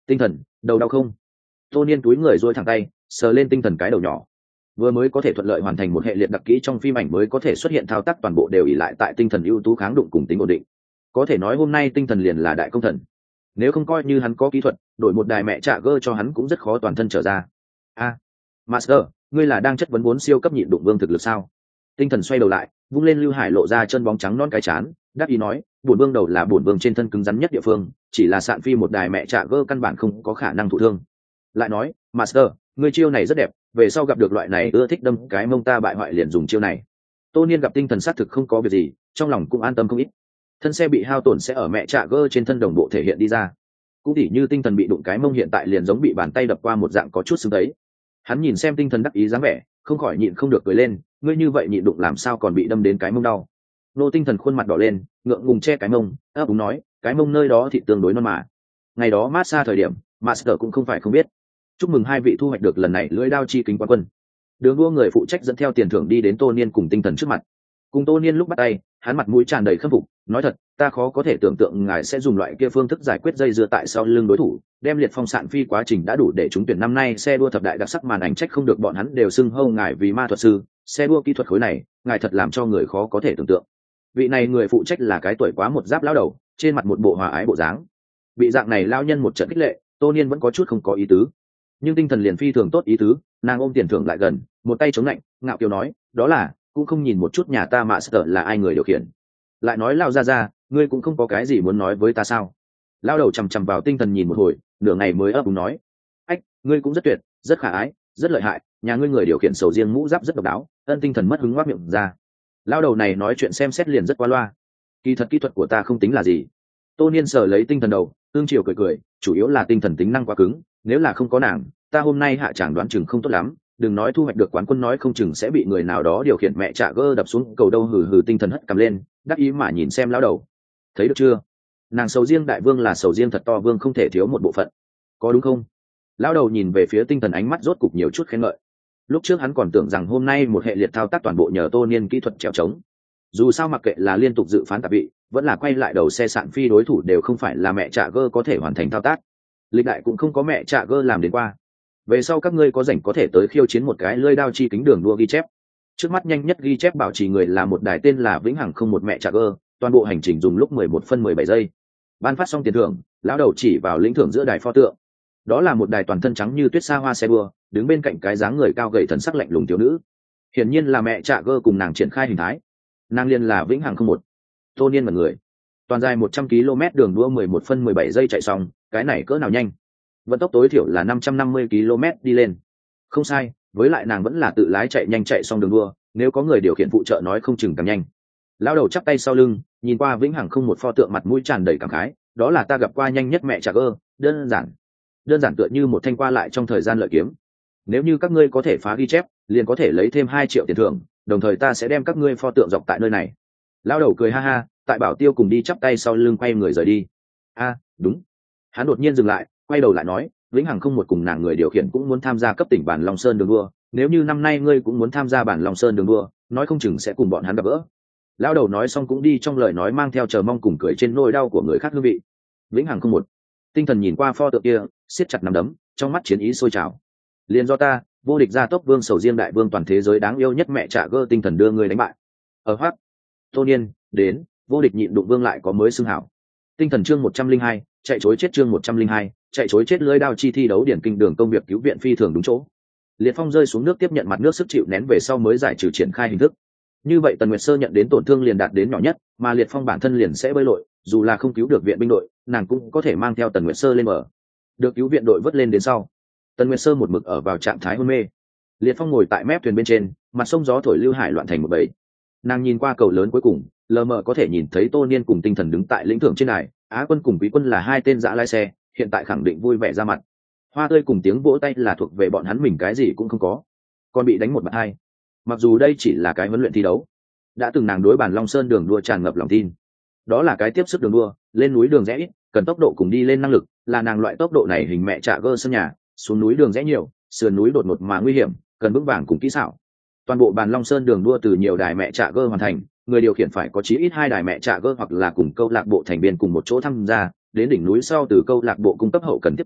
Tinh thần, đầu đau không? Tô Niên túi người duỗi thẳng tay sờ lên tinh thần cái đầu nhỏ. Vừa mới có thể thuận lợi hoàn thành một hệ liệt đặc kỹ trong phim ảnh mới có thể xuất hiện thao tác toàn bộ đều ỉ lại tại tinh thần ưu tú kháng đụng cùng tính ổn định. Có thể nói hôm nay tinh thần liền là đại công thần. Nếu không coi như hắn có kỹ thuật, đổi một đài mẹ trả gơ cho hắn cũng rất khó toàn thân trở ra. A, Master, ngươi là đang chất vấn bốn siêu cấp nhịn đụng vương thực lực sao? Tinh thần xoay đầu lại, vung lên Lưu Hải lộ ra chân bóng trắng non cái chán, đáp ý nói, bổn vương đầu là bổn vương trên thân cứng rắn nhất địa phương, chỉ là sạn phi một đài mẹ trả gơ căn bản không có khả năng thụ thương. Lại nói, Master, ngươi chiêu này rất đẹp, về sau gặp được loại này ưa thích đâm cái mông ta bại hoại liền dùng chiêu này. Tô Niên gặp tinh thần xác thực không có việc gì, trong lòng cũng an tâm không ít. Thân xe bị hao tổn sẽ ở mẹ trả gơ trên thân đồng bộ thể hiện đi ra. Cũng tỉ như tinh thần bị đụng cái mông hiện tại liền giống bị bàn tay đập qua một dạng có chút sưng đấy. Hắn nhìn xem tinh thần đắc ý dáng vẻ, không khỏi nhịn không được cười lên, ngươi như vậy nhịn đụng làm sao còn bị đâm đến cái mông đau. Nô tinh thần khuôn mặt đỏ lên, ngượng ngùng che cái mông, ấp úng nói, cái mông nơi đó thì tương đối non mà. Ngày đó mát xa thời điểm, Master cũng không phải không biết. Chúc mừng hai vị thu hoạch được lần này lưỡi đao chi kính quán quân. Đường đua người phụ trách dẫn theo tiền thưởng đi đến Tô Niên cùng tinh thần trước mặt. Cùng Tô Niên lúc bắt tay, hắn mặt mũi tràn đầy khâm phục, nói thật, ta khó có thể tưởng tượng ngài sẽ dùng loại kia phương thức giải quyết dây dưa tại sau lưng đối thủ, đem liệt phong sạn phi quá trình đã đủ để trúng tuyển năm nay xe đua thập đại đặc sắc màn ảnh trách không được bọn hắn đều xưng hô ngài vì ma thuật sư, xe đua kỹ thuật khối này, ngài thật làm cho người khó có thể tưởng tượng. Vị này người phụ trách là cái tuổi quá một giáp lão đầu, trên mặt một bộ hòa ái bộ dáng. Bị dạng này lao nhân một trận kích lệ, Tô Niên vẫn có chút không có ý tứ. Nhưng tinh thần liền phi thường tốt ý tứ, nàng ôm tiền thưởng lại gần, một tay chống lạnh, ngạo kiều nói, đó là, cũng không nhìn một chút nhà ta mà sợ là ai người điều khiển. Lại nói lao ra ra, ngươi cũng không có cái gì muốn nói với ta sao? Lao đầu chằm chằm vào tinh thần nhìn một hồi, nửa ngày mới ấp úng nói, ách, ngươi cũng rất tuyệt, rất khả ái, rất lợi hại, nhà ngươi người điều khiển sầu riêng mũ giáp rất độc đáo. Ân tinh thần mất hứng ngoác miệng ra. Lao đầu này nói chuyện xem xét liền rất qua loa. Kỳ thật kỹ thuật của ta không tính là gì. Tô Niên sờ lấy tinh thần đầu, tương chiều cười cười, chủ yếu là tinh thần tính năng quá cứng, nếu là không có nàng, ta hôm nay hạ chẳng đoán chừng không tốt lắm, đừng nói thu hoạch được quán quân nói không chừng sẽ bị người nào đó điều khiển mẹ trả gơ đập xuống cầu đâu. Hừ hừ tinh thần hất cầm lên, đắc ý mà nhìn xem lão đầu. Thấy được chưa? Nàng sầu riêng đại vương là sầu riêng thật to vương không thể thiếu một bộ phận. Có đúng không? Lão đầu nhìn về phía tinh thần ánh mắt rốt cục nhiều chút khen ngợi. Lúc trước hắn còn tưởng rằng hôm nay một hệ liệt thao tác toàn bộ nhờ Tô Niên kỹ thuật trèo trống. Dù sao mặc kệ là liên tục dự phán tạp vị, vẫn là quay lại đầu xe sạn phi đối thủ đều không phải là mẹ trả gơ có thể hoàn thành thao tác. Lịch đại cũng không có mẹ trả gơ làm đến qua. Về sau các ngươi có rảnh có thể tới khiêu chiến một cái lưỡi đao chi kính đường đua ghi chép. Trước mắt nhanh nhất ghi chép bảo trì người là một đài tên là Vĩnh Hằng không một mẹ trả gơ, toàn bộ hành trình dùng lúc mười một phân mười bảy giây. Ban phát xong tiền thưởng, lão đầu chỉ vào lĩnh thưởng giữa đài pho tượng. Đó là một đài toàn thân trắng như tuyết xa hoa xe đua, đứng bên cạnh cái dáng người cao gầy thần sắc lạnh lùng thiếu nữ. Hiển nhiên là mẹ trả gơ cùng nàng triển khai hình thái. Nàng liên là Vĩnh Hằng không một. Tô Niên mật người. Toàn dài một trăm ki lô mét đường đua mười một phân mười bảy giây chạy xong, cái này cỡ nào nhanh? Vận tốc tối thiểu là năm trăm năm mươi ki lô mét đi lên. Không sai, với lại nàng vẫn là tự lái chạy nhanh chạy xong đường đua, nếu có người điều khiển phụ trợ nói không chừng càng nhanh. Lão đầu chắp tay sau lưng, nhìn qua Vĩnh Hằng không một pho tượng mặt mũi tràn đầy cảm khái, đó là ta gặp qua nhanh nhất mẹ trả gơ, đơn giản. Đơn giản tựa như một thanh qua lại trong thời gian lợi kiếm. Nếu như các ngươi có thể phá ghi chép, liền có thể lấy thêm hai triệu tiền thưởng, đồng thời ta sẽ đem các ngươi pho tượng dọc tại nơi này. Lão đầu cười ha ha, tại Bảo Tiêu cùng đi chắp tay sau lưng quay người rời đi. A, đúng. Hắn đột nhiên dừng lại, quay đầu lại nói, Vĩnh Hằng không một cùng nàng người điều khiển cũng muốn tham gia cấp tỉnh bản Long Sơn đường đua, nếu như năm nay ngươi cũng muốn tham gia bản Long Sơn đường đua, nói không chừng sẽ cùng bọn hắn gặp gỡ. Lão đầu nói xong cũng đi trong lời nói mang theo chờ mong cùng cười trên nỗi đau của người khác hương vị. Vĩnh Hằng không một. Tinh thần nhìn qua pho tượng kia, siết chặt nắm đấm, trong mắt chiến ý sôi trào. Liên do ta, vô địch gia tốc vương sầu riêng đại vương toàn thế giới đáng yêu nhất mẹ trả gơ tinh thần đưa ngươi đánh bại. Ở hoắc. Tô Niên, đến, vô địch nhịn đụng vương lại có mới xưng hảo. Tinh thần chương một trăm linh hai, chạy chối chết chương một trăm linh hai, chạy chối chết lưới đao chi thi đấu điển kinh đường công việc cứu viện phi thường đúng chỗ. Liệt Phong rơi xuống nước tiếp nhận mặt nước sức chịu nén về sau mới giải trừ triển khai hình thức. Như vậy Tần Nguyệt Sơ nhận đến tổn thương liền đạt đến nhỏ nhất, mà Liệt Phong bản thân liền sẽ bơi lội, dù là không cứu được viện binh đội, nàng cũng có thể mang theo Tần Nguyệt Sơ lên bờ. Được cứu viện đội vớt lên đến sau, Tần Nguyệt Sơ một mực ở vào trạng thái hôn mê. Liệt Phong ngồi tại mép thuyền bên trên, mặt sông gió thổi lưu hải loạn thành một bầy. Nàng nhìn qua cầu lớn cuối cùng, lờ mờ có thể nhìn thấy Tô Niên cùng Tinh Thần đứng tại lĩnh thưởng trên đài, Á Quân cùng Quý Quân là hai tên dã lái xe, hiện tại khẳng định vui vẻ ra mặt. Hoa tươi cùng tiếng vỗ tay là thuộc về bọn hắn mình cái gì cũng không có, còn bị đánh một bạt hai. Mặc dù đây chỉ là cái huấn luyện thi đấu, đã từng nàng đối bản Long Sơn đường đua tràn ngập lòng tin. Đó là cái tiếp sức đường đua, lên núi đường rẽ ít, cần tốc độ cùng đi lên năng lực, là nàng loại tốc độ này hình mẹ trả gơ sân nhà, xuống núi đường rẽ nhiều, sườn núi đột ngột mà nguy hiểm, cần vững vàng cùng kỹ xảo. Toàn bộ bản Long Sơn đường đua từ nhiều đài mẹ trả gơ hoàn thành, người điều khiển phải có chí ít hai đài mẹ trả gơ hoặc là cùng câu lạc bộ thành viên cùng một chỗ tham gia, đến đỉnh núi sau từ câu lạc bộ cung cấp hậu cần tiếp tế,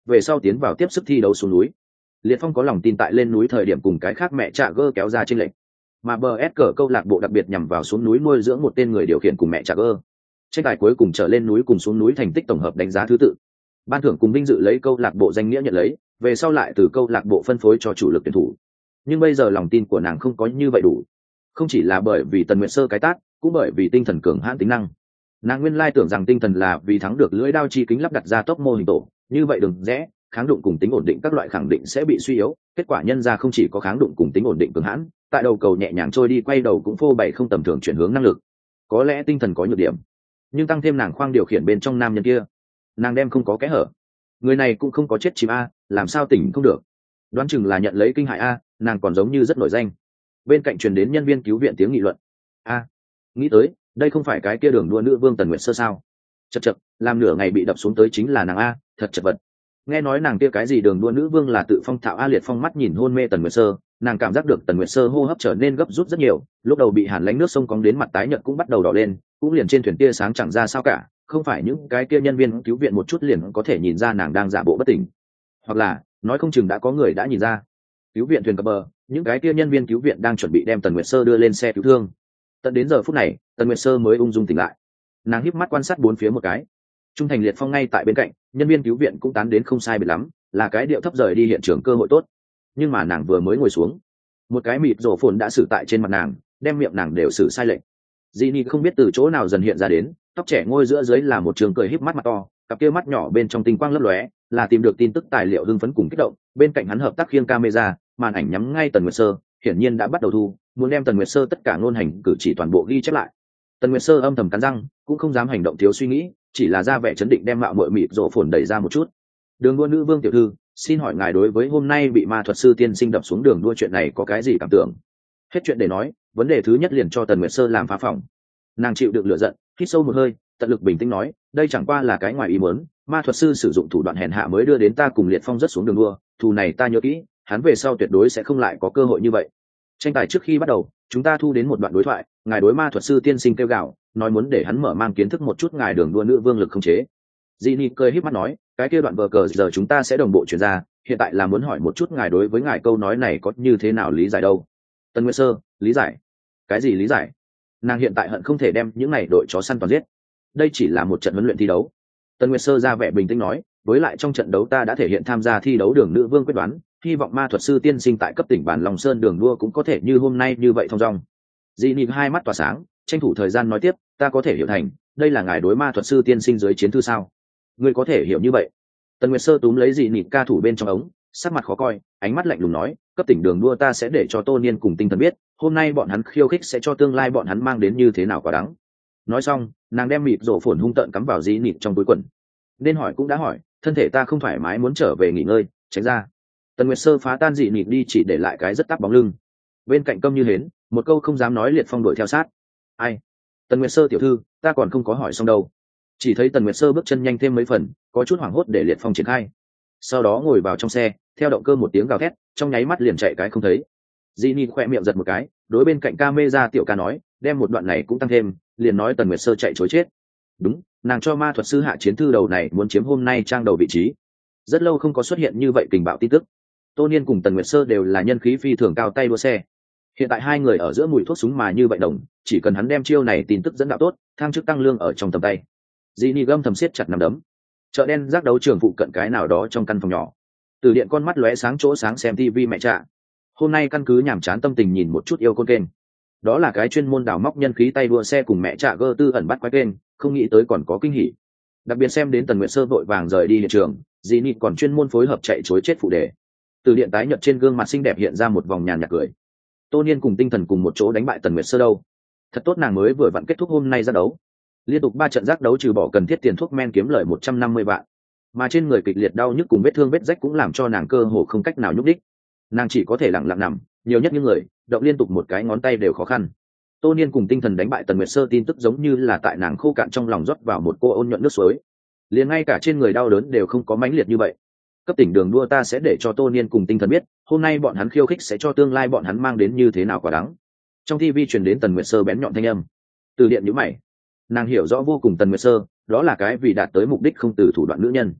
về sau tiến vào tiếp sức thi đấu xuống núi. Liệt Phong có lòng tin tại lên núi thời điểm cùng cái khác mẹ Trạ Gơ kéo ra trên lệnh, mà bờ ép cờ câu lạc bộ đặc biệt nhằm vào xuống núi nuôi dưỡng một tên người điều khiển cùng mẹ Trạ Gơ. Tranh tài cuối cùng trở lên núi cùng xuống núi thành tích tổng hợp đánh giá thứ tự. Ban thưởng cùng vinh dự lấy câu lạc bộ danh nghĩa nhận lấy, về sau lại từ câu lạc bộ phân phối cho chủ lực tuyển thủ. Nhưng bây giờ lòng tin của nàng không có như vậy đủ, không chỉ là bởi vì Tần Nguyệt Sơ cái tát, cũng bởi vì tinh thần cường hãn tính năng. Nàng nguyên lai tưởng rằng tinh thần là vì thắng được lưỡi đao chi kính lắp đặt ra tốc mô hình tổ, như vậy đừng rẽ kháng đụng cùng tính ổn định các loại khẳng định sẽ bị suy yếu, kết quả nhân ra không chỉ có kháng đụng cùng tính ổn định cường hãn, tại đầu cầu nhẹ nhàng trôi đi quay đầu cũng phô bày không tầm thường chuyển hướng năng lực. Có lẽ tinh thần có nhược điểm, nhưng tăng thêm nàng khoang điều khiển bên trong nam nhân kia, nàng đem không có kẽ hở. Người này cũng không có chết chìm a, làm sao tỉnh không được, đoán chừng là nhận lấy kinh hại a, nàng còn giống như rất nổi danh. Bên cạnh truyền đến nhân viên cứu viện tiếng nghị luận. A, nghĩ tới đây không phải cái kia đường đua nữ vương Tần Nguyệt Sơ sao? Chật chật, làm nửa ngày bị đập xuống tới chính là nàng a, thật chật vật. Nghe nói nàng kia cái gì đường đua nữ vương là tự phong thạo a. Liệt Phong mắt nhìn hôn mê Tần Nguyệt Sơ, nàng cảm giác được Tần Nguyệt Sơ hô hấp trở nên gấp rút rất nhiều, lúc đầu bị hàn lánh nước sông cóng đến mặt tái nhợt cũng bắt đầu đỏ lên, cũng liền trên thuyền tia sáng chẳng ra sao cả, không phải những cái kia nhân viên cứu viện một chút liền có thể nhìn ra nàng đang giả bộ bất tỉnh, hoặc là nói không chừng đã có người đã nhìn ra. Cứu viện thuyền cập bờ, những cái kia nhân viên cứu viện đang chuẩn bị đem Tần Nguyệt Sơ đưa lên xe cứu thương. Tận đến giờ phút này, Tần Nguyệt Sơ mới ung dung tỉnh lại. Nàng híp mắt quan sát bốn phía một cái. Trung thành Liệt Phong ngay tại bên cạnh, nhân viên cứu viện cũng tán đến không sai biệt lắm, là cái điệu thấp rời đi hiện trường cơ hội tốt. Nhưng mà nàng vừa mới ngồi xuống, một cái mịt rổ phồn đã xử tại trên mặt nàng, đem miệng nàng đều xử sai lệch. Ginny không biết từ chỗ nào dần hiện ra đến, tóc trẻ ngôi giữa dưới là một trường cười híp mắt mặt to, cặp kia mắt nhỏ bên trong tinh quang lấp lóe, là tìm được tin tức tài liệu hưng phấn cùng kích động. Bên cạnh hắn hợp tác khiêng camera, màn ảnh nhắm ngay Tần Nguyệt Sơ, hiển nhiên đã bắt đầu thu, muốn đem Tần Nguyệt Sơ tất cả ngôn hành cử chỉ toàn bộ ghi chép lại. Tần Nguyệt Sơ âm thầm cắn răng, cũng không dám hành động thiếu suy nghĩ, chỉ là ra vẻ chấn định đem mạo muội mịt rộ phồn đẩy ra một chút. Đường đua nữ vương tiểu thư, xin hỏi ngài đối với hôm nay bị ma thuật sư tiên sinh đập xuống đường đua chuyện này có cái gì cảm tưởng? Hết chuyện để nói, vấn đề thứ nhất liền cho Tần Nguyệt Sơ làm phá phòng. Nàng chịu đựng lửa giận, hít sâu một hơi, tận lực bình tĩnh nói, đây chẳng qua là cái ngoài ý muốn, ma thuật sư sử dụng thủ đoạn hèn hạ mới đưa đến ta cùng Liệt Phong rất xuống đường đua, thù này ta nhớ kỹ, hắn về sau tuyệt đối sẽ không lại có cơ hội như vậy. Tranh tài trước khi bắt đầu, chúng ta thu đến một đoạn đối thoại, ngài đối ma thuật sư tiên sinh kêu gào, nói muốn để hắn mở mang kiến thức một chút ngài đường đua nữ vương lực không chế. Ginny cười híp mắt nói, cái kia đoạn vở cờ giờ chúng ta sẽ đồng bộ chuyển ra, hiện tại là muốn hỏi một chút ngài đối với ngài câu nói này có như thế nào lý giải đâu. Tần Nguyệt Sơ, lý giải? Cái gì lý giải? Nàng hiện tại hận không thể đem những này đội chó săn toàn giết. Đây chỉ là một trận huấn luyện thi đấu. Tần Nguyệt Sơ ra vẻ bình tĩnh nói, với lại trong trận đấu ta đã thể hiện tham gia thi đấu đường nữ vương quyết đoán, hy vọng ma thuật sư tiên sinh tại cấp tỉnh bản Long Sơn đường đua cũng có thể như hôm nay như vậy thông dong. Ginny hai mắt tỏa sáng, tranh thủ thời gian nói tiếp, ta có thể hiểu thành, đây là ngài đối ma thuật sư tiên sinh dưới chiến thư sao? Ngươi có thể hiểu như vậy? Tần Nguyệt Sơ túm lấy Ginny ca thủ bên trong ống, sắc mặt khó coi, ánh mắt lạnh lùng nói, cấp tỉnh đường đua ta sẽ để cho Tô Niên cùng tinh thần biết, hôm nay bọn hắn khiêu khích sẽ cho tương lai bọn hắn mang đến như thế nào quả đắng. Nói xong, nàng đem mịt rổ phồn hung tợn cắm vào Ginny trong túi quần. Nên hỏi cũng đã hỏi, thân thể ta không thoải mái muốn trở về nghỉ ngơi, tránh ra. Tần Nguyệt Sơ phá tan dị nịt đi chỉ để lại cái rất tắp bóng lưng. Bên cạnh câm như hến, một câu không dám nói. Liệt Phong đuổi theo sát. Ai? Tần Nguyệt Sơ tiểu thư, ta còn không có hỏi xong đâu. Chỉ thấy Tần Nguyệt Sơ bước chân nhanh thêm mấy phần, có chút hoảng hốt để Liệt Phong triển khai. Sau đó ngồi vào trong xe, theo động cơ một tiếng gào thét, trong nháy mắt liền chạy cái không thấy. Dị nịt khỏe miệng giật một cái, đối bên cạnh camera tiểu ca nói, đem một đoạn này cũng tăng thêm, liền nói Tần Nguyệt Sơ chạy chối chết. Đúng, nàng cho ma thuật sư hạ chiến thư đầu này muốn chiếm hôm nay trang đầu vị trí. Rất lâu không có xuất hiện như vậy tình bạo tin tức. Tô Niên cùng Tần Nguyệt Sơ đều là nhân khí phi thường cao tay đua xe. Hiện tại hai người ở giữa mùi thuốc súng mà như vậy đồng, chỉ cần hắn đem chiêu này tin tức dẫn đạo tốt, thăng chức tăng lương ở trong tầm tay. Ginny gâm thầm siết chặt nắm đấm. Chợ đen rác đấu trường phụ cận cái nào đó trong căn phòng nhỏ. Từ điện con mắt lóe sáng chỗ sáng xem tivi mẹ Trạ. Hôm nay căn cứ nhàm chán tâm tình nhìn một chút yêu con kênh. Đó là cái chuyên môn đào móc nhân khí tay đua xe cùng mẹ Trạ gơ tư ẩn bắt quái kênh, không nghĩ tới còn có kinh hỉ. Đặc biệt xem đến Tần Nguyệt Sơ vội vàng rời đi hiện trường, Ginny còn chuyên môn phối hợp chạy chối chết phụ đề. Từ điện tái nhợt trên gương mặt xinh đẹp hiện ra một vòng nhàn nhạt cười. Tô Niên cùng tinh thần cùng một chỗ đánh bại Tần Nguyệt Sơ đâu. Thật tốt, nàng mới vừa vặn kết thúc hôm nay ra đấu. Liên tục ba trận giác đấu trừ bỏ cần thiết tiền thuốc men kiếm lời một trăm năm mươi vạn. Mà trên người kịch liệt đau nhức cùng vết thương vết rách cũng làm cho nàng cơ hồ không cách nào nhúc đích. Nàng chỉ có thể lặng lặng nằm, nhiều nhất những người, động liên tục một cái ngón tay đều khó khăn. Tô Niên cùng tinh thần đánh bại Tần Nguyệt Sơ tin tức giống như là tại nàng khô cạn trong lòng rót vào một cô ôn nhuận nước suối. Liền ngay cả trên người đau đớn đều không có mãnh liệt như vậy. Cấp tỉnh đường đua ta sẽ để cho Tô Niên cùng tinh thần biết, hôm nay bọn hắn khiêu khích sẽ cho tương lai bọn hắn mang đến như thế nào quả đắng. Trong ti vi truyền đến Tần Nguyệt Sơ bén nhọn thanh âm. Từ điện nhíu mày, nàng hiểu rõ vô cùng Tần Nguyệt Sơ, đó là cái vì đạt tới mục đích không từ thủ đoạn nữ nhân.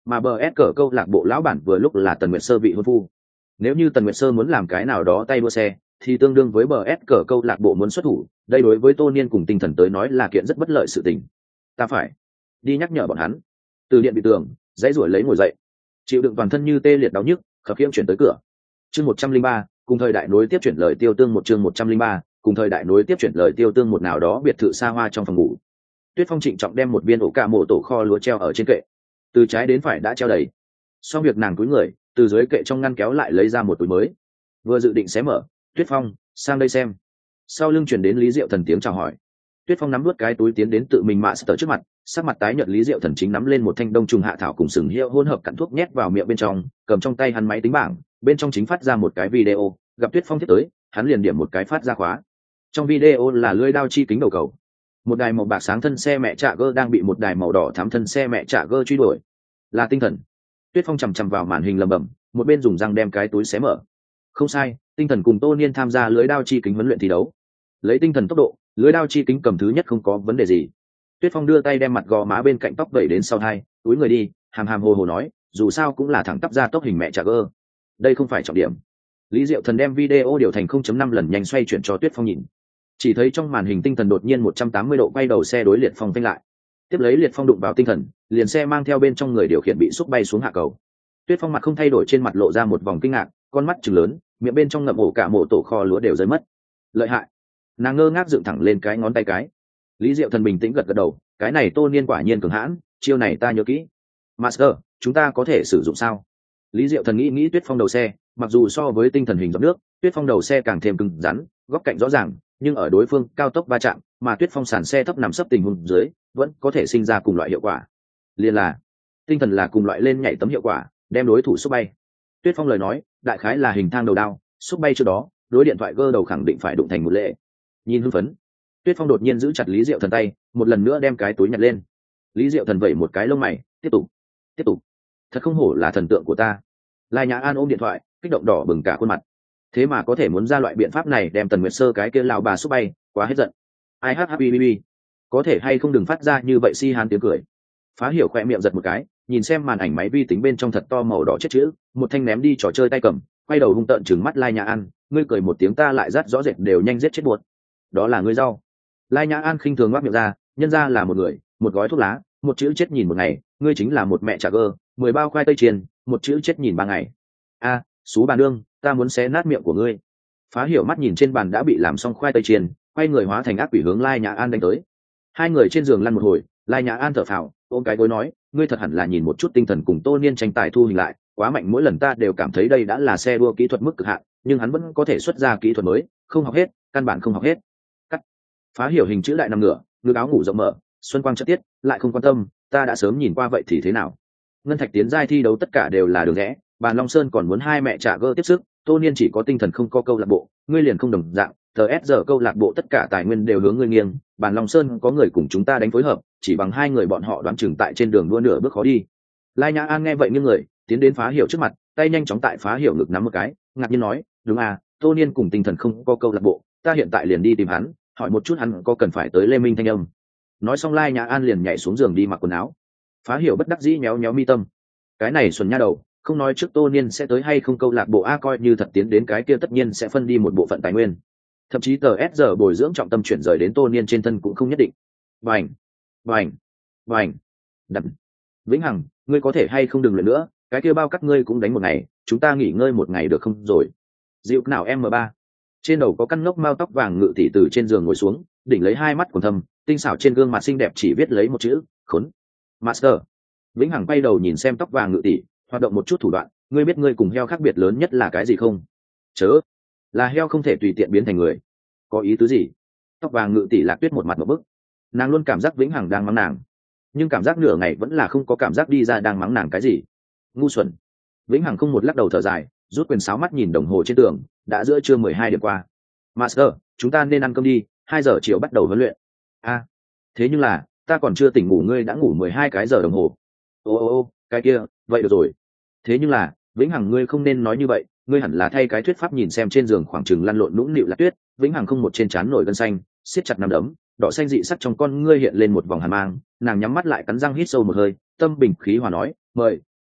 mà bờ ép cờ câu lạc bộ lão bản vừa lúc là Tần Nguyệt Sơ vị hôn phu. Nếu như Tần Nguyệt Sơ muốn làm cái nào đó tay đua xe thì tương đương với bờ ép cờ câu lạc bộ muốn xuất thủ, đây đối với Tô Niên cùng Tinh Thần tới nói là kiện rất bất lợi sự tình. Ta phải đi nhắc nhở bọn hắn. Từ điện bị tường dãy ruổi lấy ngồi dậy, chịu đựng toàn thân như tê liệt đau nhức, khập khiễng chuyển tới cửa. Chương một trăm linh ba, cùng thời đại nối tiếp chuyển lời tiêu tương một chương một trăm linh ba, cùng thời đại nối tiếp chuyển lời tiêu tương một nào đó biệt thự xa hoa trong phòng ngủ. Tuyết Phong trịnh trọng đem một viên ổ cả mổ tổ kho lúa treo ở trên kệ, từ trái đến phải đã treo đầy. Xong việc nàng cúi người, từ dưới kệ trong ngăn kéo lại lấy ra một túi mới. Vừa dự định xé mở, Tuyết Phong, sang đây xem. Sau lưng truyền đến Lý Diệu Thần tiếng chào hỏi. Tuyết Phong nắm nuốt cái túi tiến đến tự mình mạ sờ trước mặt, sắc mặt tái nhợt Lý Diệu Thần chính nắm lên một thanh đông trùng hạ thảo cùng sừng hiệu hỗn hợp cặn thuốc nhét vào miệng bên trong, cầm trong tay hắn máy tính bảng, bên trong chính phát ra một cái video, gặp Tuyết Phong tiếp tới, hắn liền điểm một cái phát ra khóa. Trong video là lưỡi đao chi kính đầu cầu. Một đài màu bạc sáng thân xe mẹ trạ gơ đang bị một đài màu đỏ thắm thân xe mẹ trạ gơ truy đuổi. Là Tinh Thần. Tuyết Phong chằm chằm vào màn hình lầm bầm, một bên dùng răng đem cái túi xé mở. Không sai, Tinh Thần cùng Tô Niên tham gia lưới đao chi kính huấn luyện thi đấu. Lấy Tinh Thần tốc độ, lưới đao chi kính cầm thứ nhất không có vấn đề gì. Tuyết Phong đưa tay đem mặt gò má bên cạnh tóc vẩy đến sau hai, túi người đi, hàm hàm hồ hồ nói, dù sao cũng là thẳng tắp ra tốc hình mẹ trạ gơ. Đây không phải trọng điểm. Lý Diệu Thần đem video điều thành không chấm năm lần nhanh xoay chuyển cho Tuyết Phong nhìn. Chỉ thấy trong màn hình Tinh Thần đột nhiên một trăm tám mươi độ quay đầu xe đối Liệt Phong phanh lại. Tiếp lấy Liệt Phong đụng vào Tinh Thần, liền xe mang theo bên trong người điều khiển bị xúc bay xuống hạ cầu. Tuyết Phong mặt không thay đổi, trên mặt lộ ra một vòng kinh ngạc, con mắt trừng lớn, miệng bên trong ngậm ổ cả mổ tổ kho lúa đều rơi mất. Lợi hại. Nàng ngơ ngác dựng thẳng lên cái ngón tay cái. Lý Diệu Thần bình tĩnh gật gật đầu, cái này Tô Niên quả nhiên cường hãn, chiêu này ta nhớ kỹ. Master, chúng ta có thể sử dụng sao? Lý Diệu Thần nghĩ nghĩ Tuyết Phong đầu xe, mặc dù so với Tinh Thần hình giọt nước, Tuyết Phong đầu xe càng thêm cứng rắn, góc cạnh rõ ràng, nhưng ở đối phương cao tốc va chạm, mà Tuyết Phong sàn xe thấp nằm sấp tình huống dưới, vẫn có thể sinh ra cùng loại hiệu quả. Liên là Tinh Thần là cùng loại lên nhảy tấm hiệu quả, đem đối thủ xúc bay. Tuyết Phong lời nói, đại khái là hình thang đầu đao, xúc bay trước đó, đối điện thoại gơ đầu khẳng định phải đụng thành một lệ. Nhìn hưng phấn, Tuyết Phong đột nhiên giữ chặt Lý Diệu Thần tay, một lần nữa đem cái túi nhặt lên. Lý Diệu Thần vẩy một cái lông mày, tiếp tục, tiếp tục. Thật không hổ là thần tượng của ta. Lai Nhã An ôm điện thoại, kích động đỏ bừng cả khuôn mặt. Thế mà có thể muốn ra loại biện pháp này đem Tần Nguyệt Sơ cái kia lão bà xúc bay, quá hết giận. Ai hát happy baby, có thể hay không đừng phát ra như vậy si hán tiếng cười. Phá Hiểu khỏe miệng giật một cái, nhìn xem màn ảnh máy vi tính bên trong thật to màu đỏ chết chữ, một thanh ném đi trò chơi tay cầm, quay đầu hung tợn trừng mắt Lai Nhã An, ngươi cười một tiếng ta lại rát rõ rệt đều nhanh giết chết buột. Đó là ngươi rau. Lai Nhã An khinh thường ngoác miệng ra, nhân ra là một người, một gói thuốc lá, một chữ chết nhìn một ngày, ngươi chính là một mẹ trà gơ, mười bao khoai tây chiên, một chữ chết nhìn ba ngày. A, xú bà nương, ta muốn xé nát miệng của ngươi. Phá Hiểu mắt nhìn trên bàn đã bị làm xong khoai tây chiên, quay người hóa thành ác quỷ hướng Lai Nhã An đánh tới. Hai người trên giường lăn một hồi, Lai Nhã An thở phào, ôm cái gối nói, ngươi thật hẳn là nhìn một chút Tinh Thần cùng Tô Niên tranh tài thu hình lại, quá mạnh, mỗi lần ta đều cảm thấy đây đã là xe đua kỹ thuật mức cực hạn, nhưng hắn vẫn có thể xuất ra kỹ thuật mới, không học hết, căn bản không học hết. Cắt. Phá Hiểu hình chữ đại nằm ngửa, ngực áo ngủ rộng mở, xuân quang chợt tiết, lại không quan tâm, ta đã sớm nhìn qua vậy thì thế nào? Ngân Thạch tiến giai thi đấu tất cả đều là đường rẽ, bàn Long Sơn còn muốn hai mẹ trả gơ tiếp sức, Tô Niên chỉ có Tinh Thần không có câu lạc bộ, ngươi liền không đồng dạng, tờ ét giờ câu lạc bộ tất cả tài nguyên đều hướng ngươi nghiêng, bàn Long Sơn có người cùng chúng ta đánh phối hợp, chỉ bằng hai người bọn họ đoán chừng tại trên đường đua nửa bước khó đi. Lai Nhã An nghe vậy nghiêng người, tiến đến Phá Hiểu trước mặt, tay nhanh chóng tại Phá Hiểu ngực nắm một cái, ngạc nhiên nói, đúng à, Tô Niên cùng Tinh Thần không có câu lạc bộ, ta hiện tại liền đi tìm hắn, hỏi một chút hắn có cần phải tới Lê Minh Thanh Âm. Nói xong Lai Nhã An liền nhảy xuống giường đi mặc quần áo. Phá Hiểu bất đắc dĩ méo méo mi tâm, cái này xuẩn nha đầu, không nói trước Tô Niên sẽ tới hay không câu lạc bộ a, coi như thật tiến đến cái kia tất nhiên sẽ phân đi một bộ phận tài nguyên, thậm chí tờ ét giờ bồi dưỡng trọng tâm chuyển rời đến Tô Niên trên thân cũng không nhất định. Bành, bành, bành, đập. Vĩnh Hằng, ngươi có thể hay không đừng luyện nữa, cái kia bao cắt ngươi cũng đánh một ngày, chúng ta nghỉ ngơi một ngày được không rồi? Dịu nào em ba. Trên đầu có căn ngốc mao tóc vàng ngự tỷ từ trên giường ngồi xuống, đỉnh lấy hai mắt còn thâm, tinh xảo trên gương mặt xinh đẹp chỉ viết lấy một chữ, khốn. Master. Vĩnh Hằng quay đầu nhìn xem tóc vàng ngự tỷ, hoạt động một chút thủ đoạn, ngươi biết ngươi cùng heo khác biệt lớn nhất là cái gì không? Chớ, là heo không thể tùy tiện biến thành người. Có ý tứ gì? Tóc vàng ngự tỷ Lạc Tuyết một mặt một bức, nàng luôn cảm giác Vĩnh Hằng đang mắng nàng, nhưng cảm giác nửa ngày vẫn là không có cảm giác đi ra đang mắng nàng cái gì. Ngu xuẩn. Vĩnh Hằng không một lắc đầu thở dài, rút quyền sáo mắt nhìn đồng hồ trên tường, đã giữa trưa mười hai điểm qua. Master, chúng ta nên ăn cơm đi, hai giờ chiều bắt đầu huấn luyện. A, à, thế nhưng là ta còn chưa tỉnh ngủ, ngươi đã ngủ mười hai cái giờ đồng hồ. Ô ô ô, cái kia, vậy được rồi. Thế nhưng là Vĩnh Hằng, ngươi không nên nói như vậy, ngươi hẳn là thay cái thuyết pháp. nhìn xem trên giường khoảng chừng lăn lộn nũng nịu Lạc Tuyết, Vĩnh Hằng không một trên trán nổi gân xanh, siết chặt nắm đấm, đỏ xanh dị sắc trong con ngươi hiện lên một vòng hàn mang, nàng nhắm mắt lại cắn răng hít sâu một hơi, tâm bình khí hòa nói, mời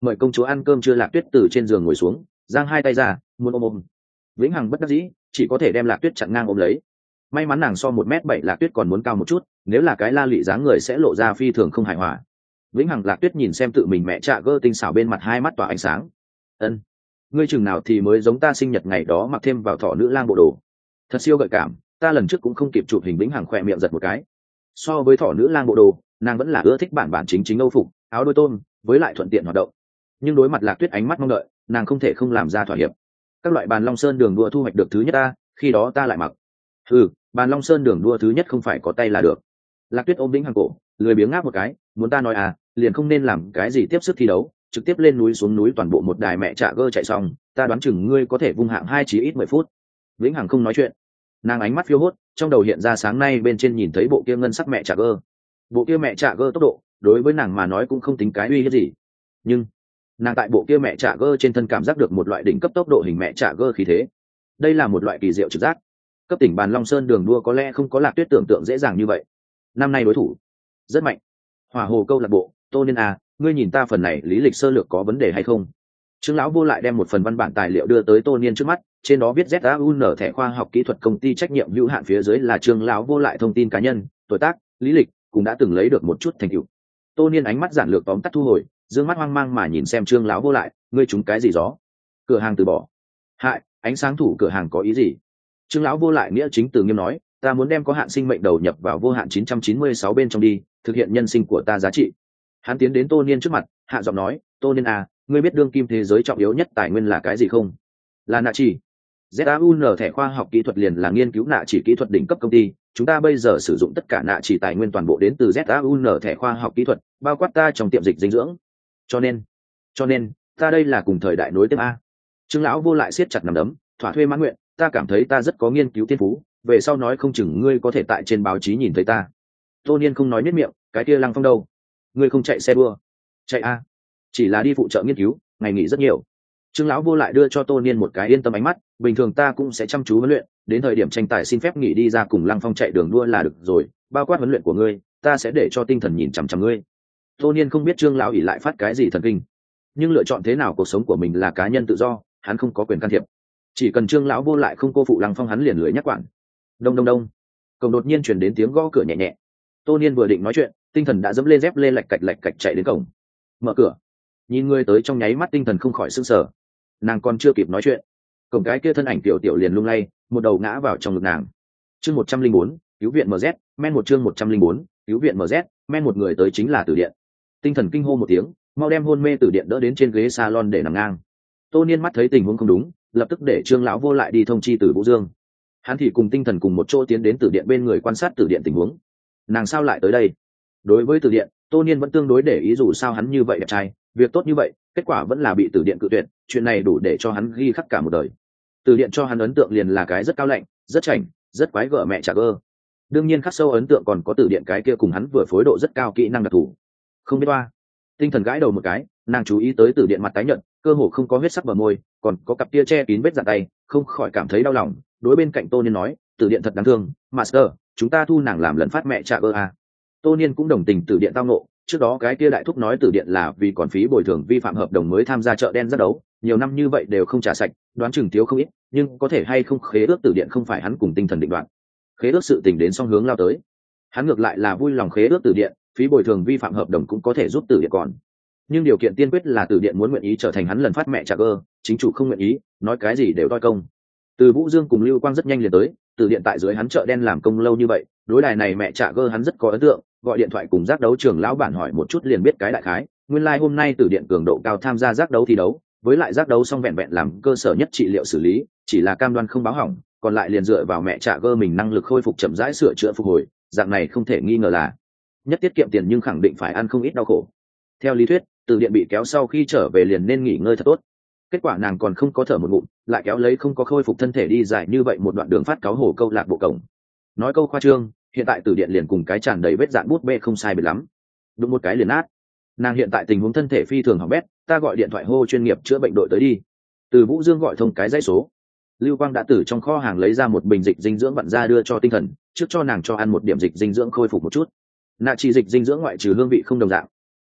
mời công chúa ăn cơm chưa. Lạc Tuyết từ trên giường ngồi xuống, giang hai tay ra muốn ôm ôm. Vĩnh Hằng bất đắc dĩ chỉ có thể đem Lạc Tuyết chặn ngang ôm lấy. May mắn nàng so một mét bảy Lạc Tuyết còn muốn cao một chút, nếu là cái la lị dáng người sẽ lộ ra phi thường không hài hòa. Vĩnh Hằng Lạc Tuyết nhìn xem tự mình mẹ Trạ Gơ tinh xảo bên mặt, hai mắt tỏa ánh sáng. Ân, ngươi chừng nào thì mới giống ta sinh nhật ngày đó mặc thêm vào thỏ nữ lang bộ đồ, thật siêu gợi cảm. Ta lần trước cũng không kịp chụp hình. Vĩnh Hằng khỏe miệng giật một cái. So với thỏ nữ lang bộ đồ, nàng vẫn là ưa thích bản bản chính chính âu phục, áo đôi tôm, với lại thuận tiện hoạt động. Nhưng đối mặt Lạc Tuyết ánh mắt mong đợi, nàng không thể không làm ra thỏa hiệp. Các loại bàn Long Sơn đường đua thu hoạch được thứ nhất ta, khi đó ta lại mặc. Ừ, bàn Long Sơn đường đua thứ nhất không phải có tay là được. Lạc Tuyết ôm Vĩnh Hằng cổ, lười biếng ngáp một cái, muốn ta nói à, liền không nên làm cái gì tiếp sức thi đấu, trực tiếp lên núi xuống núi toàn bộ một đài mẹ Trạ Gơ chạy xong, ta đoán chừng ngươi có thể vung hạng hai chí ít mười phút. Vĩnh Hằng không nói chuyện, nàng ánh mắt phiêu hốt, trong đầu hiện ra sáng nay bên trên nhìn thấy bộ kia ngân sắc mẹ Trạ Gơ. Bộ kia mẹ Trạ Gơ tốc độ, đối với nàng mà nói cũng không tính cái uy hiếp gì, nhưng nàng tại bộ kia mẹ Trạ Gơ trên thân cảm giác được một loại đỉnh cấp tốc độ hình mẹ Trạ Gơ khí thế. Đây là một loại kỳ diệu trực giác. Cấp tỉnh bàn Long Sơn đường đua có lẽ không có Lạc Tuyết tưởng tượng dễ dàng như vậy. Năm nay đối thủ rất mạnh. Hỏa Hồ câu lạc bộ, Tô Niên à, ngươi nhìn ta phần này lý lịch sơ lược có vấn đề hay không? Trương lão vô lại đem một phần văn bản tài liệu đưa tới Tô Niên trước mắt, trên đó viết Z A U N thẻ khoa học kỹ thuật công ty trách nhiệm hữu hạn, phía dưới là Trương lão vô lại thông tin cá nhân, tuổi tác, lý lịch, cũng đã từng lấy được một chút thành tựu. Tô Niên ánh mắt giản lược tóm tắt thu hồi, dương mắt hoang mang mà nhìn xem Trương lão vô lại, ngươi trúng cái gì gió? Cửa hàng từ bỏ. Hại, ánh sáng thủ cửa hàng có ý gì? Trương lão vô lại nghĩa chính từ nghiêm nói, ta muốn đem có hạn sinh mệnh đầu nhập vào vô hạn chín trăm chín mươi sáu bên trong đi, thực hiện nhân sinh của ta giá trị. Hắn tiến đến Tô Niên trước mặt, hạ giọng nói, Tô Niên à, ngươi biết đương kim thế giới trọng yếu nhất tài nguyên là cái gì không? Là nạ chỉ. Z A U N thẻ khoa học kỹ thuật liền là nghiên cứu nạ chỉ kỹ thuật đỉnh cấp công ty, chúng ta bây giờ sử dụng tất cả nạ chỉ tài nguyên toàn bộ đến từ Z A U N thẻ khoa học kỹ thuật, bao quát ta trong tiệm dịch dinh dưỡng. Cho nên, cho nên, ta đây là cùng thời đại nối tiếp a. Trương lão vô lại siết chặt nắm đấm, thỏa thuê mãn nguyện, ta cảm thấy ta rất có nghiên cứu thiên phú, về sau nói không chừng ngươi có thể tại trên báo chí nhìn thấy ta. Tô Niên không nói nết miệng, cái kia Lăng Phong đâu? Ngươi không chạy xe đua? Chạy a, chỉ là đi phụ trợ nghiên cứu, ngày nghỉ rất nhiều. Trương lão vô lại đưa cho Tô Niên một cái yên tâm ánh mắt, bình thường ta cũng sẽ chăm chú huấn luyện, đến thời điểm tranh tài xin phép nghỉ đi ra cùng Lăng Phong chạy đường đua là được rồi, bao quát huấn luyện của ngươi, ta sẽ để cho tinh thần nhìn chằm chằm ngươi. Tô Niên không biết Trương lão ỷ lại phát cái gì thần kinh, nhưng lựa chọn thế nào cuộc sống của mình là cá nhân tự do, hắn không có quyền can thiệp. Chỉ cần Trương lão vô lại không cô phụ Lăng Phong, hắn liền lưỡi nhắc quản. Đông đông đông, cổng đột nhiên truyền đến tiếng gõ cửa nhẹ nhẹ. Tô Niên vừa định nói chuyện, tinh thần đã dẫm lên dép lê lạch cạch lạch cạch chạy đến cổng. Mở cửa, nhìn người tới trong nháy mắt tinh thần không khỏi sững sờ. Nàng còn chưa kịp nói chuyện, cổng cái kia thân ảnh tiểu tiểu liền lung lay, một đầu ngã vào trong ngực nàng. Chương một trăm linh bốn, cứu viện em zét, men một chương một trăm linh bốn, cứu viện em zét, men một người tới chính là Tử Điện. Tinh thần kinh hô một tiếng, mau đem hôn mê Tử Điện đỡ đến trên ghế salon để nằm ngang. Tô Niên mắt thấy tình huống không đúng, lập tức để Trương lão vô lại đi thông chi Tử Vũ Dương. Hắn thì cùng tinh thần cùng một chỗ tiến đến Tử Điện bên người quan sát Tử Điện tình huống. Nàng sao lại tới đây? Đối với Tử Điện, Tô Niên vẫn tương đối để ý, dù sao hắn như vậy đẹp trai, việc tốt như vậy, kết quả vẫn là bị Tử Điện cự tuyệt, chuyện này đủ để cho hắn ghi khắc cả một đời. Tử Điện cho hắn ấn tượng liền là cái rất cao lạnh, rất chảnh, rất quái gở mẹ Trạ Gơ. Đương nhiên khắc sâu ấn tượng còn có Tử Điện cái kia cùng hắn vừa phối độ rất cao kỹ năng đặc thù. Không biết oa. Tinh thần gãi đầu một cái, nàng chú ý tới Tử Điện mặt tái nhợt, cơ hồ không có huyết sắc bờ môi, còn có cặp kia che kín vết rạn tay, không khỏi cảm thấy đau lòng, đối bên cạnh Tô Niên nói, Tử Điện thật đáng thương, Master, chúng ta thu nàng làm lần phát mẹ Trạ Gơ à. Tô Niên cũng đồng tình Tử Điện tao nộ, trước đó cái kia đại thúc nói Tử Điện là vì còn phí bồi thường vi phạm hợp đồng mới tham gia chợ đen giác đấu, nhiều năm như vậy đều không trả sạch, đoán chừng thiếu không ít, nhưng có thể hay không khế ước Tử Điện không phải hắn cùng tinh thần định đoạt. Khế ước sự tình đến song hướng lao tới. Hắn ngược lại là vui lòng khế ước Tử Điện, phí bồi thường vi phạm hợp đồng cũng có thể giúp Tử Điện còn. Nhưng điều kiện tiên quyết là Tử Điện muốn nguyện ý trở thành hắn lần phát mẹ Trạ Gơ, chính chủ không nguyện ý, nói cái gì đều đôi công. Từ Vũ Dương cùng Lưu Quang rất nhanh liền tới, Tử Điện tại dưới hắn chợ đen làm công lâu như vậy, đối đài này mẹ Trạ Gơ hắn rất có ấn tượng, gọi điện thoại cùng giác đấu trường lão bản hỏi một chút liền biết cái đại khái. Nguyên lai like hôm nay Tử Điện cường độ cao tham gia giác đấu thi đấu, với lại giác đấu xong vẹn vẹn làm cơ sở nhất trị liệu xử lý, chỉ là cam đoan không báo hỏng, còn lại liền dựa vào mẹ Trạ Gơ mình năng lực khôi phục chậm rãi sửa chữa phục hồi, dạng này không thể nghi ngờ là nhất tiết kiệm tiền, nhưng khẳng định phải ăn không ít đau khổ. Theo lý thuyết, Tử Điện bị kéo sau khi trở về liền nên nghỉ ngơi thật tốt. Kết quả nàng còn không có thở một ngụm, lại kéo lấy không có khôi phục thân thể đi dài như vậy một đoạn đường phát cáo hồ câu lạc bộ cổng. Nói câu khoa trương, hiện tại Tử Điện liền cùng cái tràn đầy vết dạn bút bê không sai biệt lắm, đụng một cái liền nát. Nàng hiện tại tình huống thân thể phi thường hỏng bét, ta gọi điện thoại hô chuyên nghiệp chữa bệnh đội tới đi. Từ Vũ Dương gọi thông cái dãy số. Lưu Quang đã từ trong kho hàng lấy ra một bình dịch dinh dưỡng vặn ra đưa cho tinh thần, trước cho nàng cho ăn một điểm dịch dinh dưỡng khôi phục một chút. Nạ chỉ dịch dinh dưỡng ngoại trừ hương vị không đồng dạng,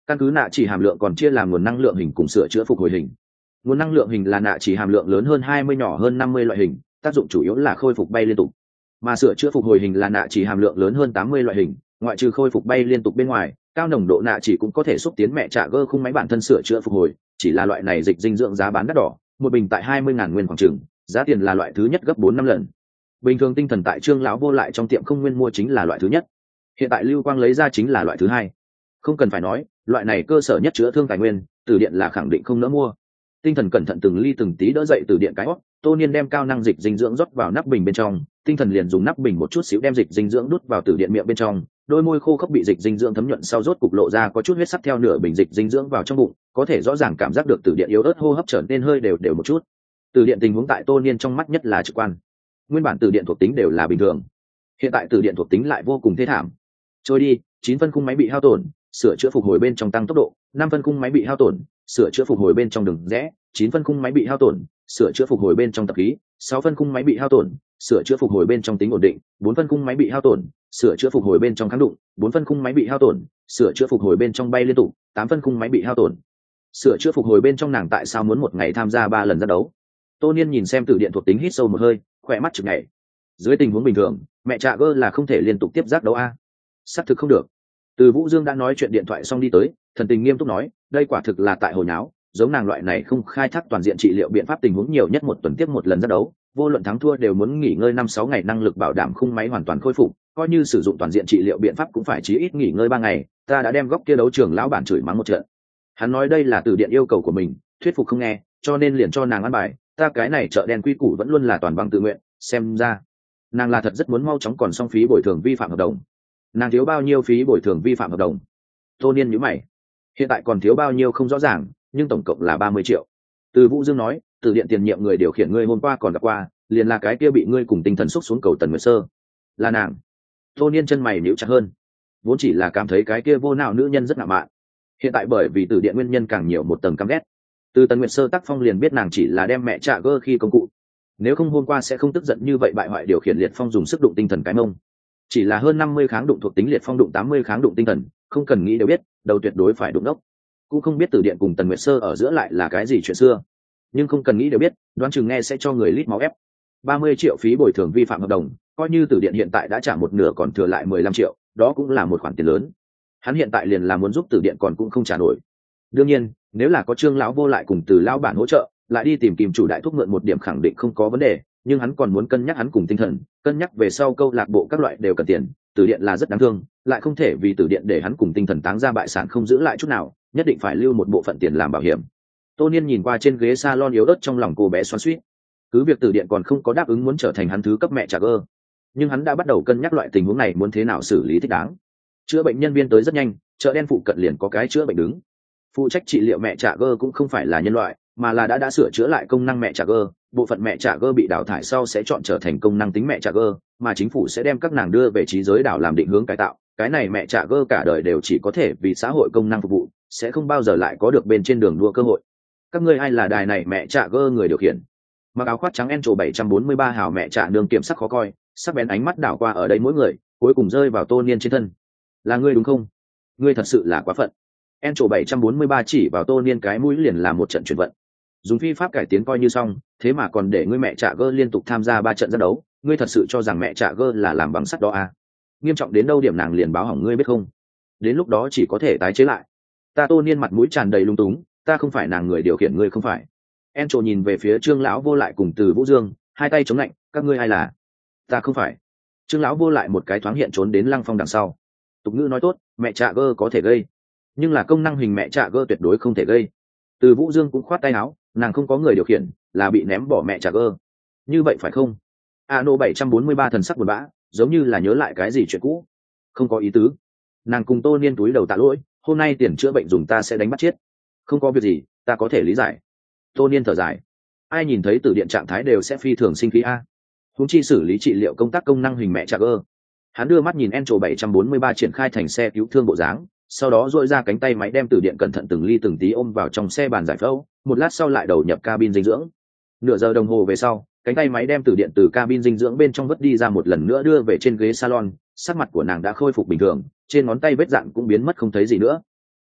Căn cứ nạ chỉ hàm lượng còn chia làm nguồn năng lượng hình cùng sửa chữa phục hồi hình. Nguồn năng lượng hình là nạ chỉ hàm lượng lớn hơn hai mươi nhỏ hơn năm mươi loại hình, tác dụng chủ yếu là khôi phục bay liên tục. Mà sửa chữa phục hồi hình là nạ chỉ hàm lượng lớn hơn tám mươi loại hình, ngoại trừ khôi phục bay liên tục bên ngoài, cao nồng độ nạ chỉ cũng có thể xúc tiến mẹ trả gơ khung máy bản thân sửa chữa phục hồi, chỉ là loại này dịch dinh dưỡng giá bán đắt đỏ, một bình tại hai mươi ngàn nguyên khoảng chừng, giá tiền là loại thứ nhất gấp bốn năm lần. Bình thường tinh thần tại Trương lão vô lại trong tiệm không nguyên mua chính là loại thứ nhất. Hiện tại Lưu Quang lấy ra chính là loại thứ hai. Không cần phải nói, loại này cơ sở nhất chữa thương tài nguyên, Từ Điện là khẳng định không nỡ mua. Tinh thần cẩn thận từng ly từng tí đỡ dậy Từ Điện cái hót, Tô Niên đem cao năng dịch dinh dưỡng rót vào nắp bình bên trong, tinh thần liền dùng nắp bình một chút xíu đem dịch dinh dưỡng đút vào Từ Điện miệng bên trong, đôi môi khô khốc bị dịch dinh dưỡng thấm nhuận sau rốt cục lộ ra có chút huyết sắc theo nửa bình dịch dinh dưỡng vào trong bụng, có thể rõ ràng cảm giác được Từ Điện yếu ớt hô hấp trở nên hơi đều đều một chút. Từ Điện tình huống tại Tô Niên trong mắt nhất là trực quan. Nguyên bản Từ Điện thuộc tính đều là bình thường, hiện tại Từ Điện thuộc tính lại vô cùng thê thảm. Trôi đi, chín phân khung máy bị hao tổn, sửa chữa phục hồi bên trong tăng tốc độ, năm phân khung máy bị hao tổn, sửa chữa phục hồi bên trong đường rẽ, chín phân khung máy bị hao tổn, sửa chữa phục hồi bên trong tập khí, sáu phân khung máy bị hao tổn, sửa chữa phục hồi bên trong tính ổn định, bốn phân khung máy bị hao tổn, sửa chữa phục hồi bên trong kháng đụng, bốn phân khung máy bị hao tổn, sửa chữa phục hồi bên trong bay liên tục, tám phân khung máy bị hao tổn. Sửa chữa phục hồi bên trong nàng tại sao muốn một ngày tham gia ba lần ra đấu? Tô Niên nhìn xem Từ Điện thuộc tính hít sâu một hơi, khỏe mắt chực nhảy. Dưới tình huống bình thường, mẹ trạ gơ là không thể liên tục tiếp giác đấu a. Xác thực không được. Từ Vũ Dương đã nói chuyện điện thoại xong đi tới, thần tình nghiêm túc nói, đây quả thực là tại hồi nháo, giống nàng loại này không khai thác toàn diện trị liệu biện pháp tình huống nhiều nhất một tuần tiếp một lần ra đấu, vô luận thắng thua đều muốn nghỉ ngơi năm sáu ngày năng lực bảo đảm khung máy hoàn toàn khôi phục, coi như sử dụng toàn diện trị liệu biện pháp cũng phải chí ít nghỉ ngơi ba ngày, ta đã đem góc kia đấu trường lão bản chửi mắng một trận. Hắn nói đây là Từ Điện yêu cầu của mình, thuyết phục không nghe, cho nên liền cho nàng ăn bài, ta cái này chợ đen quy củ vẫn luôn là toàn bằng tự nguyện, xem ra nàng là thật rất muốn mau chóng còn xong phí bồi thường vi phạm hợp đồng. Nàng thiếu bao nhiêu phí bồi thường vi phạm hợp đồng? Tô Niên nhíu mày. Hiện tại còn thiếu bao nhiêu không rõ ràng, nhưng tổng cộng là ba mươi triệu. Từ Vũ Dương nói, Từ Điện tiền nhiệm người điều khiển ngươi hôm qua còn gặp qua, liền là cái kia bị ngươi cùng tinh thần xúc xuống cầu Tần Nguyệt Sơ. Là nàng. Tô Niên chân mày nhíu chặt hơn. Vốn chỉ là cảm thấy cái kia vô não nữ nhân rất ngạo mạn. Hiện tại bởi vì Từ Điện nguyên nhân càng nhiều một tầng căm ghét. Từ Tần Nguyệt Sơ tác phong liền biết nàng chỉ là đem mẹ trả gơ khi công cụ. Nếu không hôm qua sẽ không tức giận như vậy bại hoại điều khiển liệt phong dùng sức đụng tinh thần cái mông. Chỉ là hơn năm mươi kháng đụng thuộc tính liệt phong đụng tám mươi kháng đụng tinh thần, không cần nghĩ đều biết, đầu tuyệt đối phải đụng đốc. Cũng không biết Từ Điện cùng Tần Nguyệt Sơ ở giữa lại là cái gì chuyện xưa, nhưng không cần nghĩ đều biết, đoán chừng nghe sẽ cho người lít máu ép. ba mươi triệu phí bồi thường vi phạm hợp đồng, coi như Từ Điện hiện tại đã trả một nửa còn thừa lại mười lăm triệu, đó cũng là một khoản tiền lớn. Hắn hiện tại liền là muốn giúp Từ Điện còn cũng không trả nổi. Đương nhiên, nếu là có Trương lão vô lại cùng Từ lão bản hỗ trợ, lại đi tìm Kim chủ đại thúc mượn một điểm khẳng định không có vấn đề, nhưng hắn còn muốn cân nhắc hắn cùng tinh thần, cân nhắc về sau câu lạc bộ các loại đều cần tiền. Từ Điện là rất đáng thương, lại không thể vì Từ Điện để hắn cùng tinh thần táng ra bại sản không giữ lại chút nào, nhất định phải lưu một bộ phận tiền làm bảo hiểm. Tô Niên nhìn qua trên ghế salon yếu ớt trong lòng cô bé xoắn xuýt. Cứ việc Từ Điện còn không có đáp ứng muốn trở thành hắn thứ cấp mẹ trả gơ, nhưng hắn đã bắt đầu cân nhắc loại tình huống này muốn thế nào xử lý thích đáng. Chữa bệnh nhân viên tới rất nhanh, chợ đen phụ cận liền có cái chữa bệnh đứng. Phụ trách trị liệu mẹ trả gơ cũng không phải là nhân loại, mà là đã đã sửa chữa lại công năng mẹ trả gơ. Bộ phận mẹ trả gơ bị đào thải sau sẽ chọn trở thành công năng tính mẹ trả gơ, mà chính phủ sẽ đem các nàng đưa về trí giới đảo làm định hướng cải tạo. Cái này mẹ trả gơ cả đời đều chỉ có thể vì xã hội công năng phục vụ, sẽ không bao giờ lại có được bên trên đường đua cơ hội. Các ngươi ai là đài này mẹ trả gơ người điều khiển? Mặc áo khoác trắng Encho bảy trăm bốn mươi ba hào mẹ trả nương kiểm sắc khó coi, sắc bén ánh mắt đảo qua ở đây mỗi người, cuối cùng rơi vào Tô Niên trên thân. Là ngươi đúng không? Ngươi thật sự là quá phận. Encho bảy trăm bốn mươi ba chỉ vào Tô Niên cái mũi liền làm một trận chuyển vận. Dùng phi pháp cải tiến coi như xong, thế mà còn để ngươi mẹ trả gơ liên tục tham gia ba trận ra đấu, ngươi thật sự cho rằng mẹ trả gơ là làm bằng sắt đó à? Nghiêm trọng đến đâu điểm nàng liền báo hỏng ngươi biết không? Đến lúc đó chỉ có thể tái chế lại. Ta Tô Niên mặt mũi tràn đầy lung túng, ta không phải nàng người điều khiển ngươi không phải. Encho nhìn về phía Trương lão vô lại cùng Từ Vũ Dương, hai tay chống lạnh, các ngươi ai là? Ta không phải. Trương lão vô lại một cái thoáng hiện trốn đến Lăng Phong đằng sau. Tục ngữ nói tốt, mẹ trả gơ có thể gây, nhưng là công năng hình mẹ trả gơ tuyệt đối không thể gây. Từ Vũ Dương cũng khoát tay áo, nàng không có người điều khiển, là bị ném bỏ mẹ trả gơ. Như vậy phải không? Ano bảy trăm bốn mươi ba thần sắc buồn bã, giống như là nhớ lại cái gì chuyện cũ. Không có ý tứ. Nàng cùng Tô Niên túi đầu tạ lỗi, hôm nay tiền chữa bệnh dùng ta sẽ đánh bắt chết. Không có việc gì, ta có thể lý giải. Tô Niên thở dài. Ai nhìn thấy Từ Điện trạng thái đều sẽ phi thường sinh khí a. Huống chi xử lý trị liệu công tác công năng hình mẹ trả gơ. Hắn đưa mắt nhìn Encho bảy trăm bốn mươi ba triển khai thành xe cứu thương bộ dáng, sau đó duỗi ra cánh tay máy đem Từ Điện cẩn thận từng ly từng tí ôm vào trong xe bàn giải phẫu, một lát sau lại đầu nhập cabin dinh dưỡng. Nửa giờ đồng hồ về sau, cánh tay máy đem Từ Điện từ cabin dinh dưỡng bên trong vứt đi ra một lần nữa đưa về trên ghế salon, sắc mặt của nàng đã khôi phục bình thường, trên ngón tay vết dạn cũng biến mất không thấy gì nữa.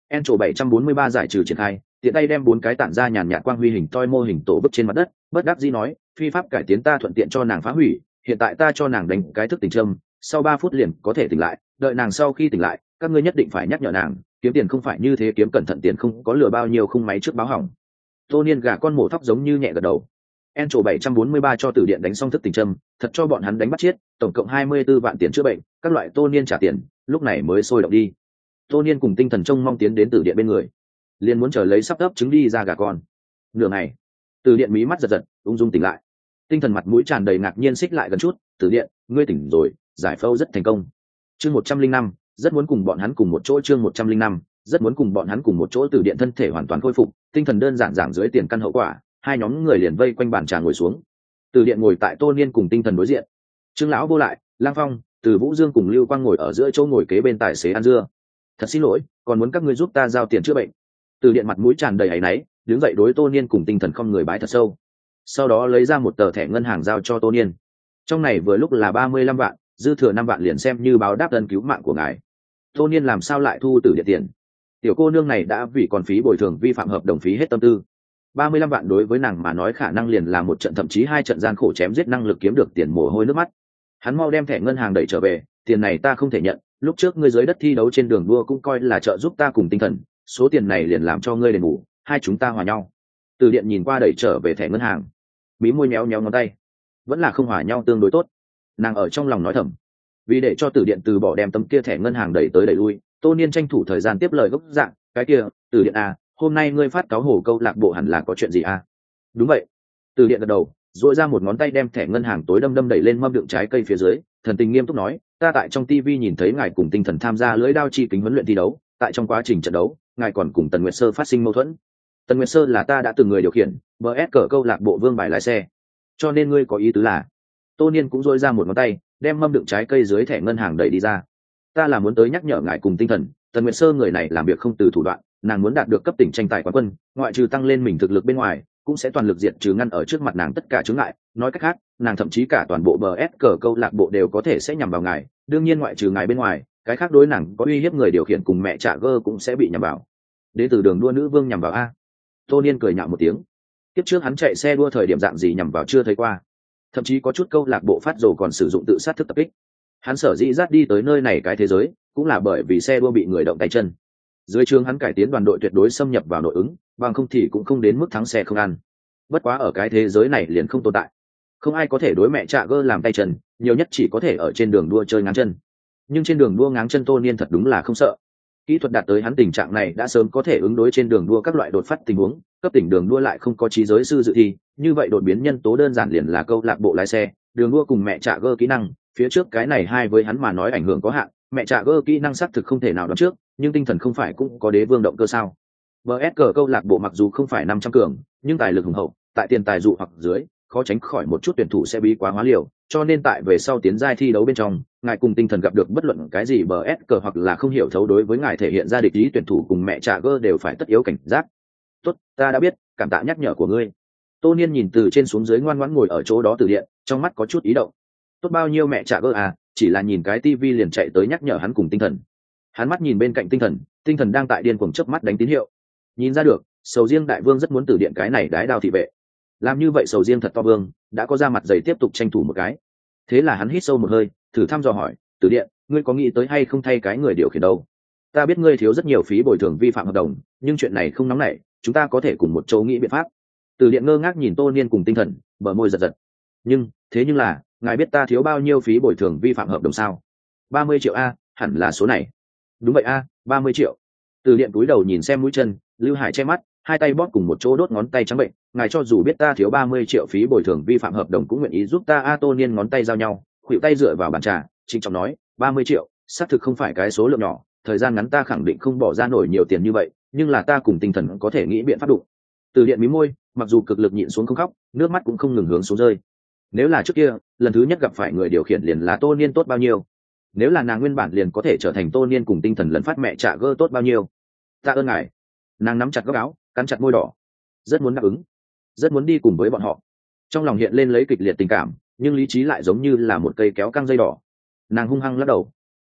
En trổ bảy trăm bốn mươi ba giải trừ triển khai, tiện tay đem bốn cái tản ra nhàn nhạt quang huy hình toi mô hình tổ bức trên mặt đất, bất đắc dĩ nói, phi pháp cải tiến ta thuận tiện cho nàng phá hủy, hiện tại ta cho nàng đánh cái thức tỉnh châm, sau ba phút liền có thể tỉnh lại, đợi nàng sau khi tỉnh lại, các ngươi nhất định phải nhắc nhở nàng, kiếm tiền không phải như thế, kiếm cẩn thận tiền không có lừa bao nhiêu khung máy trước báo hỏng. Tô Niên gà con mổ thóc giống như nhẹ gật đầu. En trổ bảy trăm bốn mươi ba cho Tử Điện đánh xong thức tỉnh châm, thật cho bọn hắn đánh bắt chết, tổng cộng hai mươi tư vạn tiền chữa bệnh, các loại Tô Niên trả tiền, lúc này mới sôi động đi. Tô Niên cùng Tinh Thần trông mong tiến đến Tử Điện bên người, liền muốn chờ lấy sắp ấp trứng đi ra gà con. Nửa ngày, Tử Điện mí mắt giật giật, ung dung tỉnh lại. Tinh Thần mặt mũi tràn đầy ngạc nhiên xích lại gần chút, Tử Điện, ngươi tỉnh rồi, giải phẫu rất thành công. Chương một trăm linh năm, rất muốn cùng bọn hắn cùng một chỗ. Chương một trăm linh năm, rất muốn cùng bọn hắn cùng một chỗ. Tử Điện thân thể hoàn toàn khôi phục, Tinh Thần đơn giản giảng dưới tiền căn hậu quả, hai nhóm người liền vây quanh bàn trà ngồi xuống. Tử Điện ngồi tại Tô Niên cùng Tinh Thần đối diện, Trương lão vô lại, Lang Phong, Từ Vũ Dương cùng Lưu Quang ngồi ở giữa chỗ ngồi kế bên tài xế ăn dưa. Thật xin lỗi, còn muốn các ngươi giúp ta giao tiền chữa bệnh. Từ Điện mặt mũi tràn đầy áy náy, đứng dậy đối Tô Niên cùng Tinh Thần không người bái thật sâu, sau đó lấy ra một tờ thẻ ngân hàng giao cho Tô Niên. Trong này vừa lúc là ba mươi lăm vạn, dư thừa năm vạn liền xem như báo đáp ân cứu mạng của ngài. Tô Niên làm sao lại thu Từ Điện tiền? Tiểu cô nương này đã vì còn phí bồi thường vi phạm hợp đồng phí hết tâm tư. ba mươi lăm vạn đối với nàng mà nói khả năng liền là một trận thậm chí hai trận gian khổ chém giết năng lực kiếm được tiền mồ hôi nước mắt. Hắn mau đem thẻ ngân hàng đẩy trở về, tiền này ta không thể nhận, lúc trước ngươi dưới đất thi đấu trên đường đua cũng coi là trợ giúp ta cùng Tinh Thần, số tiền này liền làm cho ngươi đền bù, hai chúng ta hòa nhau. Từ Điện nhìn qua đẩy trở về thẻ ngân hàng, mí môi méo méo ngón tay, vẫn là không hòa nhau tương đối tốt. Nàng ở trong lòng nói thầm. Vì để cho Từ Điện từ bỏ đem tấm kia thẻ ngân hàng đẩy tới đẩy lui, Tô Niên tranh thủ thời gian tiếp lời gốc dạng, cái kia, Từ Điện à, hôm nay ngươi phát cáo hồ câu lạc bộ hẳn là có chuyện gì à? Đúng vậy. Từ Điện gật đầu, duỗi ra một ngón tay đem thẻ ngân hàng tối đâm đâm đẩy lên mâm đựng trái cây phía dưới, thần tình nghiêm túc nói, ta tại trong tivi nhìn thấy ngài cùng Tinh Thần tham gia lưỡi đao chi kính huấn luyện thi đấu, tại trong quá trình trận đấu, ngài còn cùng Tần Nguyệt Sơ phát sinh mâu thuẫn. Tần Nguyệt Sơ là ta đã từng người điều khiển, bê ét cờ câu lạc bộ vương bài lái xe, cho nên ngươi có ý tứ là? Tô Niên cũng duỗi ra một ngón tay, đem mâm đựng trái cây dưới thẻ ngân hàng đẩy đi ra. Ta là muốn tới nhắc nhở ngài cùng Tinh Thần, Tần Nguyệt Sơ người này làm việc không từ thủ đoạn, nàng muốn đạt được cấp tỉnh tranh tài quán quân, ngoại trừ tăng lên mình thực lực bên ngoài, cũng sẽ toàn lực diệt trừ ngăn ở trước mặt nàng tất cả chướng ngại. Nói cách khác, nàng thậm chí cả toàn bộ bê ét cờ câu lạc bộ đều có thể sẽ nhằm vào ngài, đương nhiên ngoại trừ ngài bên ngoài, cái khác đối nàng có uy hiếp người điều khiển cùng mẹ trả gơ cũng sẽ bị nhằm vào. Đế từ đường đua nữ vương nhằm vào a? Tô Niên cười nhạo một tiếng. Tiếp trước hắn chạy xe đua thời điểm dạng gì nhằm vào chưa thấy qua, thậm chí có chút câu lạc bộ phát dồ còn sử dụng tự sát thức tập kích. Hắn sở dĩ dắt đi tới nơi này cái thế giới, cũng là bởi vì xe đua bị người động tay chân. Dưới trường hắn cải tiến đoàn đội tuyệt đối xâm nhập vào nội ứng, bằng không thì cũng không đến mức thắng xe không ăn. Bất quá ở cái thế giới này liền không tồn tại, không ai có thể đối mẹ trạ gơ làm tay chân, nhiều nhất chỉ có thể ở trên đường đua chơi ngáng chân. Nhưng trên đường đua ngáng chân Tô Niên thật đúng là không sợ. Kỹ thuật đạt tới hắn tình trạng này đã sớm có thể ứng đối trên đường đua các loại đột phát tình huống, cấp tỉnh đường đua lại không có trí giới sư dự thi, như vậy đột biến nhân tố đơn giản liền là câu lạc bộ lái xe, đường đua cùng mẹ trạ gơ kỹ năng, phía trước cái này hai với hắn mà nói ảnh hưởng có hạn, mẹ trạ gơ kỹ năng xác thực không thể nào đoán trước, nhưng Tinh Thần không phải cũng có đế vương động cơ sao? bê ét cờ câu lạc bộ mặc dù không phải năm trăm cường, nhưng tài lực hùng hậu, tại tiền tài dụ hoặc dưới, khó tránh khỏi một chút tuyển thủ sẽ bí quá hóa liều, cho nên tại về sau tiến giai thi đấu bên trong, ngài cùng Tinh Thần gặp được bất luận cái gì bê ét cờ hoặc là không hiểu thấu đối với ngài thể hiện ra địch ý tuyển thủ cùng mẹ trạ gơ đều phải tất yếu cảnh giác. Tốt, ta đã biết, cảm tạ nhắc nhở của ngươi. Tô Niên nhìn từ trên xuống dưới ngoan ngoãn ngồi ở chỗ đó Từ Điện, trong mắt có chút ý động. Tốt bao nhiêu mẹ trạ gơ à, chỉ là nhìn cái tivi liền chạy tới nhắc nhở hắn cùng Tinh Thần. Hắn mắt nhìn bên cạnh Tinh Thần, Tinh Thần đang tại điên cuồng chớp mắt đánh tín hiệu. Nhìn ra được, sầu riêng đại vương rất muốn Từ Điện cái này đái đao thị vệ. Làm như vậy sầu riêng thật to vương, đã có ra mặt dày tiếp tục tranh thủ một cái. Thế là hắn hít sâu một hơi, thử thăm dò hỏi, Từ Điện, ngươi có nghĩ tới hay không thay cái người điều khiển đâu? Ta biết ngươi thiếu rất nhiều phí bồi thường vi phạm hợp đồng, nhưng chuyện này không nóng nảy, chúng ta có thể cùng một chỗ nghĩ biện pháp. Từ Điện ngơ ngác nhìn Tô Niên cùng Tinh Thần, bờ môi giật giật. Nhưng, thế nhưng là, ngài biết ta thiếu bao nhiêu phí bồi thường vi phạm hợp đồng sao? ba mươi triệu a, hẳn là số này. Đúng vậy a, ba mươi triệu. Từ Điện cúi đầu nhìn xem mũi chân, Lưu Hải che mắt, hai tay bóp cùng một chỗ đốt ngón tay trắng bệnh, ngài cho dù biết ta thiếu ba mươi triệu phí bồi thường vi phạm hợp đồng cũng nguyện ý giúp ta a. Tô Niên ngón tay giao nhau, khuỷu tay dựa vào bàn trà, trịnh trọng nói, ba mươi triệu, xác thực không phải cái số lượng nhỏ, thời gian ngắn ta khẳng định không bỏ ra nổi nhiều tiền như vậy, nhưng là ta cùng Tinh Thần có thể nghĩ biện pháp đủ. Từ Điện mí môi, mặc dù cực lực nhịn xuống không khóc, nước mắt cũng không ngừng hướng xuống rơi. Nếu là trước kia, lần thứ nhất gặp phải người điều khiển liền là Tô Niên tốt bao nhiêu, nếu là nàng nguyên bản liền có thể trở thành Tô Niên cùng Tinh Thần lần phát mẹ trả gơ tốt bao nhiêu. Tạ ơn ngài. Nàng nắm chặt góc áo, cắn chặt môi đỏ, rất muốn đáp ứng, rất muốn đi cùng với bọn họ. Trong lòng hiện lên lấy kịch liệt tình cảm, nhưng lý trí lại giống như là một cây kéo căng dây đỏ. Nàng hung hăng lắc đầu.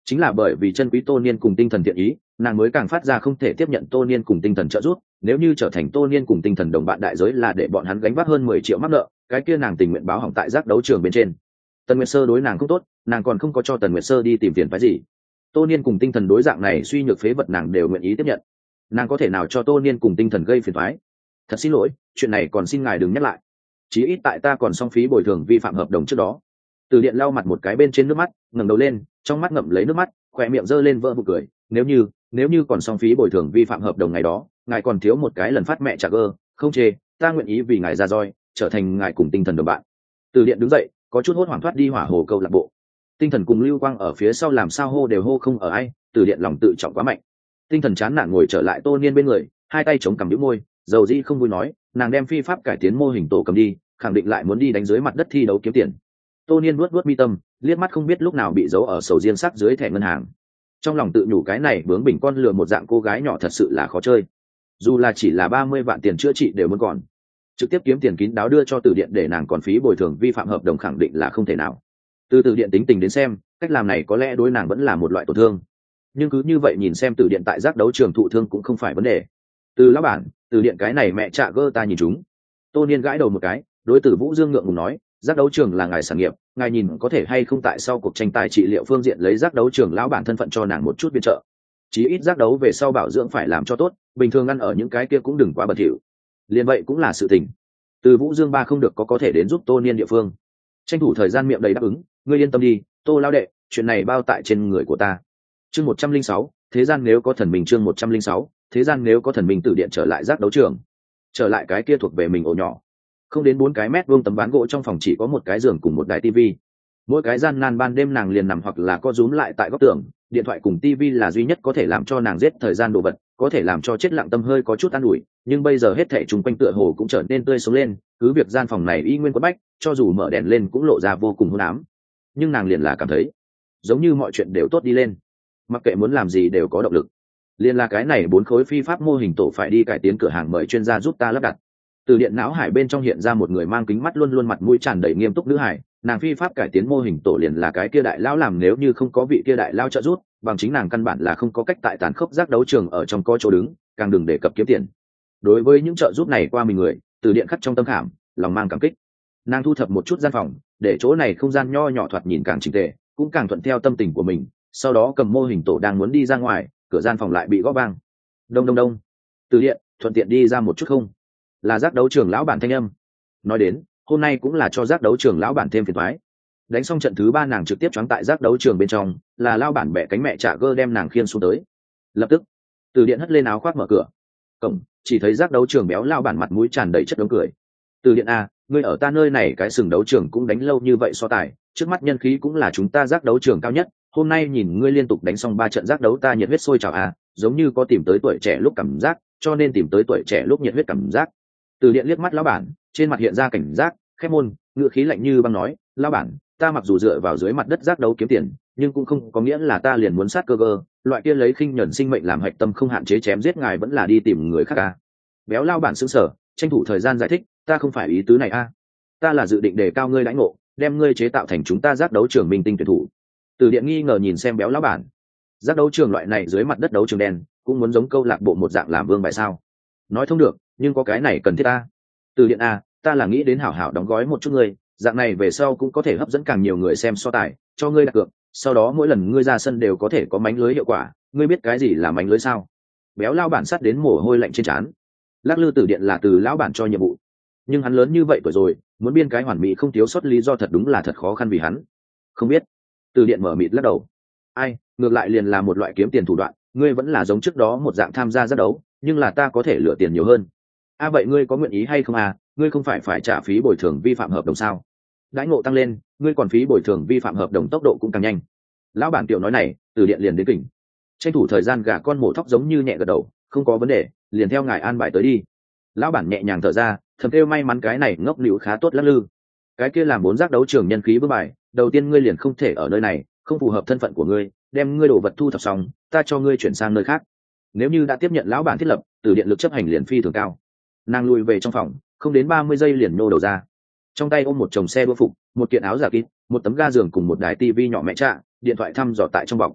chính là bởi vì chân quý tô niên cùng tinh thần thiện ý, nàng mới càng phát ra không thể tiếp nhận tô niên cùng tinh thần trợ giúp. Nếu như trở thành tô niên cùng tinh thần đồng bạn đại giới là để bọn hắn gánh vác hơn mười triệu mắc nợ, cái kia nàng tình nguyện báo hỏng tại giác đấu trường bên trên. Tần Nguyệt Sơ đối nàng không tốt, nàng còn không có cho Tần Nguyệt Sơ đi tìm tiền phái gì. Tô niên cùng tinh thần đối dạng này suy nhược phế vật nàng đều nguyện ý tiếp nhận. Nàng có thể nào cho tô niên cùng tinh thần gây phiền toái? Thật xin lỗi, chuyện này còn xin ngài đừng nhắc lại. Chí ít tại ta còn xong phí bồi thường vi phạm hợp đồng trước đó. Từ Điện lau mặt một cái bên trên nước mắt, ngẩng đầu lên, trong mắt ngậm lấy nước mắt, khóe miệng giơ lên vỡ vụ cười. Nếu như, nếu như còn xong phí bồi thường vi phạm hợp đồng ngày đó, ngài còn thiếu một cái lần phát mẹ trả gơ, không chê, ta nguyện ý vì ngài ra roi, trở thành ngài cùng tinh thần đồng bạn. Từ Điện đứng dậy, có chút hốt hoảng thoát đi hỏa hồ câu lạc bộ. Tinh thần cùng Lưu Quang ở phía sau làm sao hô đều hô không ở ai, Từ Điện lòng tự trọng quá mạnh. Tinh thần chán nản ngồi trở lại Tô Niên bên người, hai tay chống cằm nhíu môi, dầu dĩ không vui nói, nàng đem phi pháp cải tiến mô hình tổ cầm đi, khẳng định lại muốn đi đánh dưới mặt đất thi đấu kiếm tiền. Tô Niên nuốt nuốt mi tâm, liếc mắt không biết lúc nào bị giấu ở sầu riêng sắc dưới thẻ ngân hàng. Trong lòng tự nhủ cái này bướng bỉnh con lừa một dạng cô gái nhỏ thật sự là khó chơi. Dù là chỉ là ba mươi vạn tiền chữa trị đều muốn còn. Trực tiếp kiếm tiền kín đáo đưa cho Từ Điện để nàng còn phí bồi thường vi phạm hợp đồng khẳng định là không thể nào. Từ Từ Điện tính tình đến xem, cách làm này có lẽ đối nàng vẫn là một loại tổn thương. Nhưng cứ như vậy nhìn xem Từ Điện tại giác đấu trường thụ thương cũng không phải vấn đề. Từ lão bản, Từ Điện cái này mẹ trạ gơ ta nhìn chúng. Tô Niên gãi đầu một cái, đối Từ Vũ Dương ngượng ngùng nói, giác đấu trường là ngài sản nghiệp, ngài nhìn có thể hay không tại sau cuộc tranh tài trị liệu phương diện lấy giác đấu trường lão bản thân phận cho nàng một chút viện trợ. Chí ít giác đấu về sau bảo dưỡng phải làm cho tốt, bình thường ăn ở những cái kia cũng đừng quá bẩn thỉu. Liên vậy cũng là sự tình. Từ Vũ Dương ba không được có có thể đến giúp Tô Niên địa phương. Tranh thủ thời gian miệng đầy đáp ứng, ngươi yên tâm đi, Tô lão đệ, chuyện này bao tại trên người của ta. Chương một trăm linh sáu, thế gian nếu có thần mình chương một trăm linh sáu, thế gian nếu có thần mình Từ Điện trở lại giác đấu trường. Trở lại cái kia thuộc về mình ổ nhỏ. Không đến bốn cái mét vuông tấm ván gỗ trong phòng chỉ có một cái giường cùng một đài tivi. Mỗi cái gian nan ban đêm nàng liền nằm hoặc là co rúm lại tại góc tường, điện thoại cùng tivi là duy nhất có thể làm cho nàng giết thời gian đồ vật, có thể làm cho chết lặng tâm hơi có chút an ủi, nhưng bây giờ hết thảy chung quanh tựa hồ cũng trở nên tươi sống lên, cứ việc gian phòng này y nguyên quất bách, cho dù mở đèn lên cũng lộ ra vô cùng hôn ám. Nhưng nàng liền là cảm thấy, giống như mọi chuyện đều tốt đi lên, mặc kệ muốn làm gì đều có động lực. Liên là cái này bốn khối phi pháp mô hình tổ phải đi cải tiến cửa hàng mời chuyên gia giúp ta lắp đặt. Từ Điện não hải bên trong hiện ra một người mang kính mắt luôn luôn mặt mũi tràn đầy nghiêm túc nữ hải, nàng phi pháp cải tiến mô hình tổ liền là cái kia đại lão làm, nếu như không có vị kia đại lão trợ giúp, bằng chính nàng căn bản là không có cách tại tàn khốc giác đấu trường ở trong có chỗ đứng, càng đừng đề cập kiếm tiền. Đối với những trợ giúp này qua mình người, Từ Điện khắc trong tâm khảm, lòng mang cảm kích. Nàng thu thập một chút gian phòng, để chỗ này không gian nho nhỏ thoạt nhìn càng chỉnh tề, cũng càng thuận theo tâm tình của mình, sau đó cầm mô hình tổ đang muốn đi ra ngoài, cửa gian phòng lại bị gõ vang. Đông đông đông. Từ Điện, thuận tiện đi ra một chút không? Là giác đấu trường lão bản thanh âm. Nói đến, hôm nay cũng là cho giác đấu trường lão bản thêm phiền toái. Đánh xong trận thứ ba nàng trực tiếp choáng tại giác đấu trường bên trong, là lão bản bẻ cánh mẹ trả gơ đem nàng khiêng xuống tới. Lập tức, Từ Điện hất lên áo khoác mở cửa. Cổng, chỉ thấy giác đấu trường béo lão bản mặt mũi tràn đầy chất đống cười. Từ Điện a, ngươi ở ta nơi này cái sừng đấu trường cũng đánh lâu như vậy so tài, trước mắt nhân khí cũng là chúng ta giác đấu trường cao nhất, hôm nay nhìn ngươi liên tục đánh xong ba trận giác đấu ta nhiệt huyết sôi trào a, giống như có tìm tới tuổi trẻ lúc cảm giác, cho nên tìm tới tuổi trẻ lúc nhiệt huyết cảm giác. Từ Điện liếc mắt lão bản, trên mặt hiện ra cảnh giác, khép môn, ngựa khí lạnh như băng nói, lão bản, ta mặc dù dựa vào dưới mặt đất giác đấu kiếm tiền, nhưng cũng không có nghĩa là ta liền muốn sát cơ cơ, loại kia lấy khinh nhẫn sinh mệnh làm hạch tâm không hạn chế chém giết ngài vẫn là đi tìm người khác a. Béo lão bản sững sờ, tranh thủ thời gian giải thích, ta không phải ý tứ này a, ta là dự định đề cao ngươi lãnh ngộ, đem ngươi chế tạo thành chúng ta giác đấu trường minh tinh tuyển thủ. Từ Điện nghi ngờ nhìn xem béo lão bản, giác đấu trường loại này dưới mặt đất đấu trường đen, cũng muốn giống câu lạc bộ một dạng làm vương bài sao? Nói thông được, nhưng có cái này cần thiết ta. Từ Điện a, ta là nghĩ đến hảo hảo đóng gói một chút ngươi, dạng này về sau cũng có thể hấp dẫn càng nhiều người xem so tài, cho ngươi đặt cược, sau đó mỗi lần ngươi ra sân đều có thể có mánh lưới hiệu quả, ngươi biết cái gì là mánh lưới sao? Béo lão bản sắt đến mồ hôi lạnh trên trán. Lắc lư Từ Điện là từ lão bản cho nhiệm vụ, nhưng hắn lớn như vậy tuổi rồi, muốn biên cái hoàn mỹ không thiếu sót lý do thật đúng là thật khó khăn vì hắn. Không biết. Từ Điện mở mịt lắc đầu. Ai, ngược lại liền là một loại kiếm tiền thủ đoạn, ngươi vẫn là giống trước đó một dạng tham gia giác đấu, nhưng là ta có thể lựa tiền nhiều hơn. A à, vậy ngươi có nguyện ý hay không à, ngươi không phải phải trả phí bồi thường vi phạm hợp đồng sao? Đãi ngộ tăng lên, ngươi còn phí bồi thường vi phạm hợp đồng tốc độ cũng càng nhanh. Lão bản tiểu nói này, Từ Điện liền đến kỉnh. Tranh thủ thời gian gà con mổ thóc giống như nhẹ gật đầu, không có vấn đề, liền theo ngài an bài tới đi. Lão bản nhẹ nhàng thở ra, thầm kêu may mắn cái này ngốc nịu khá tốt lắc lư. Cái kia làm bốn giác đấu trường nhân khí bước bài, đầu tiên ngươi liền không thể ở nơi này, không phù hợp thân phận của ngươi, đem ngươi đồ vật thu thập xong, ta cho ngươi chuyển sang nơi khác. Nếu như đã tiếp nhận lão bản thiết lập, Từ Điện lực chấp hành liền phi thường cao. Nàng lùi về trong phòng, không đến ba mươi giây liền nô đầu ra, trong tay ôm một chồng xe đua phục, một kiện áo giả kín, một tấm ga giường cùng một đài tivi nhỏ mẹ trạ, điện thoại thăm dò tại trong bọc.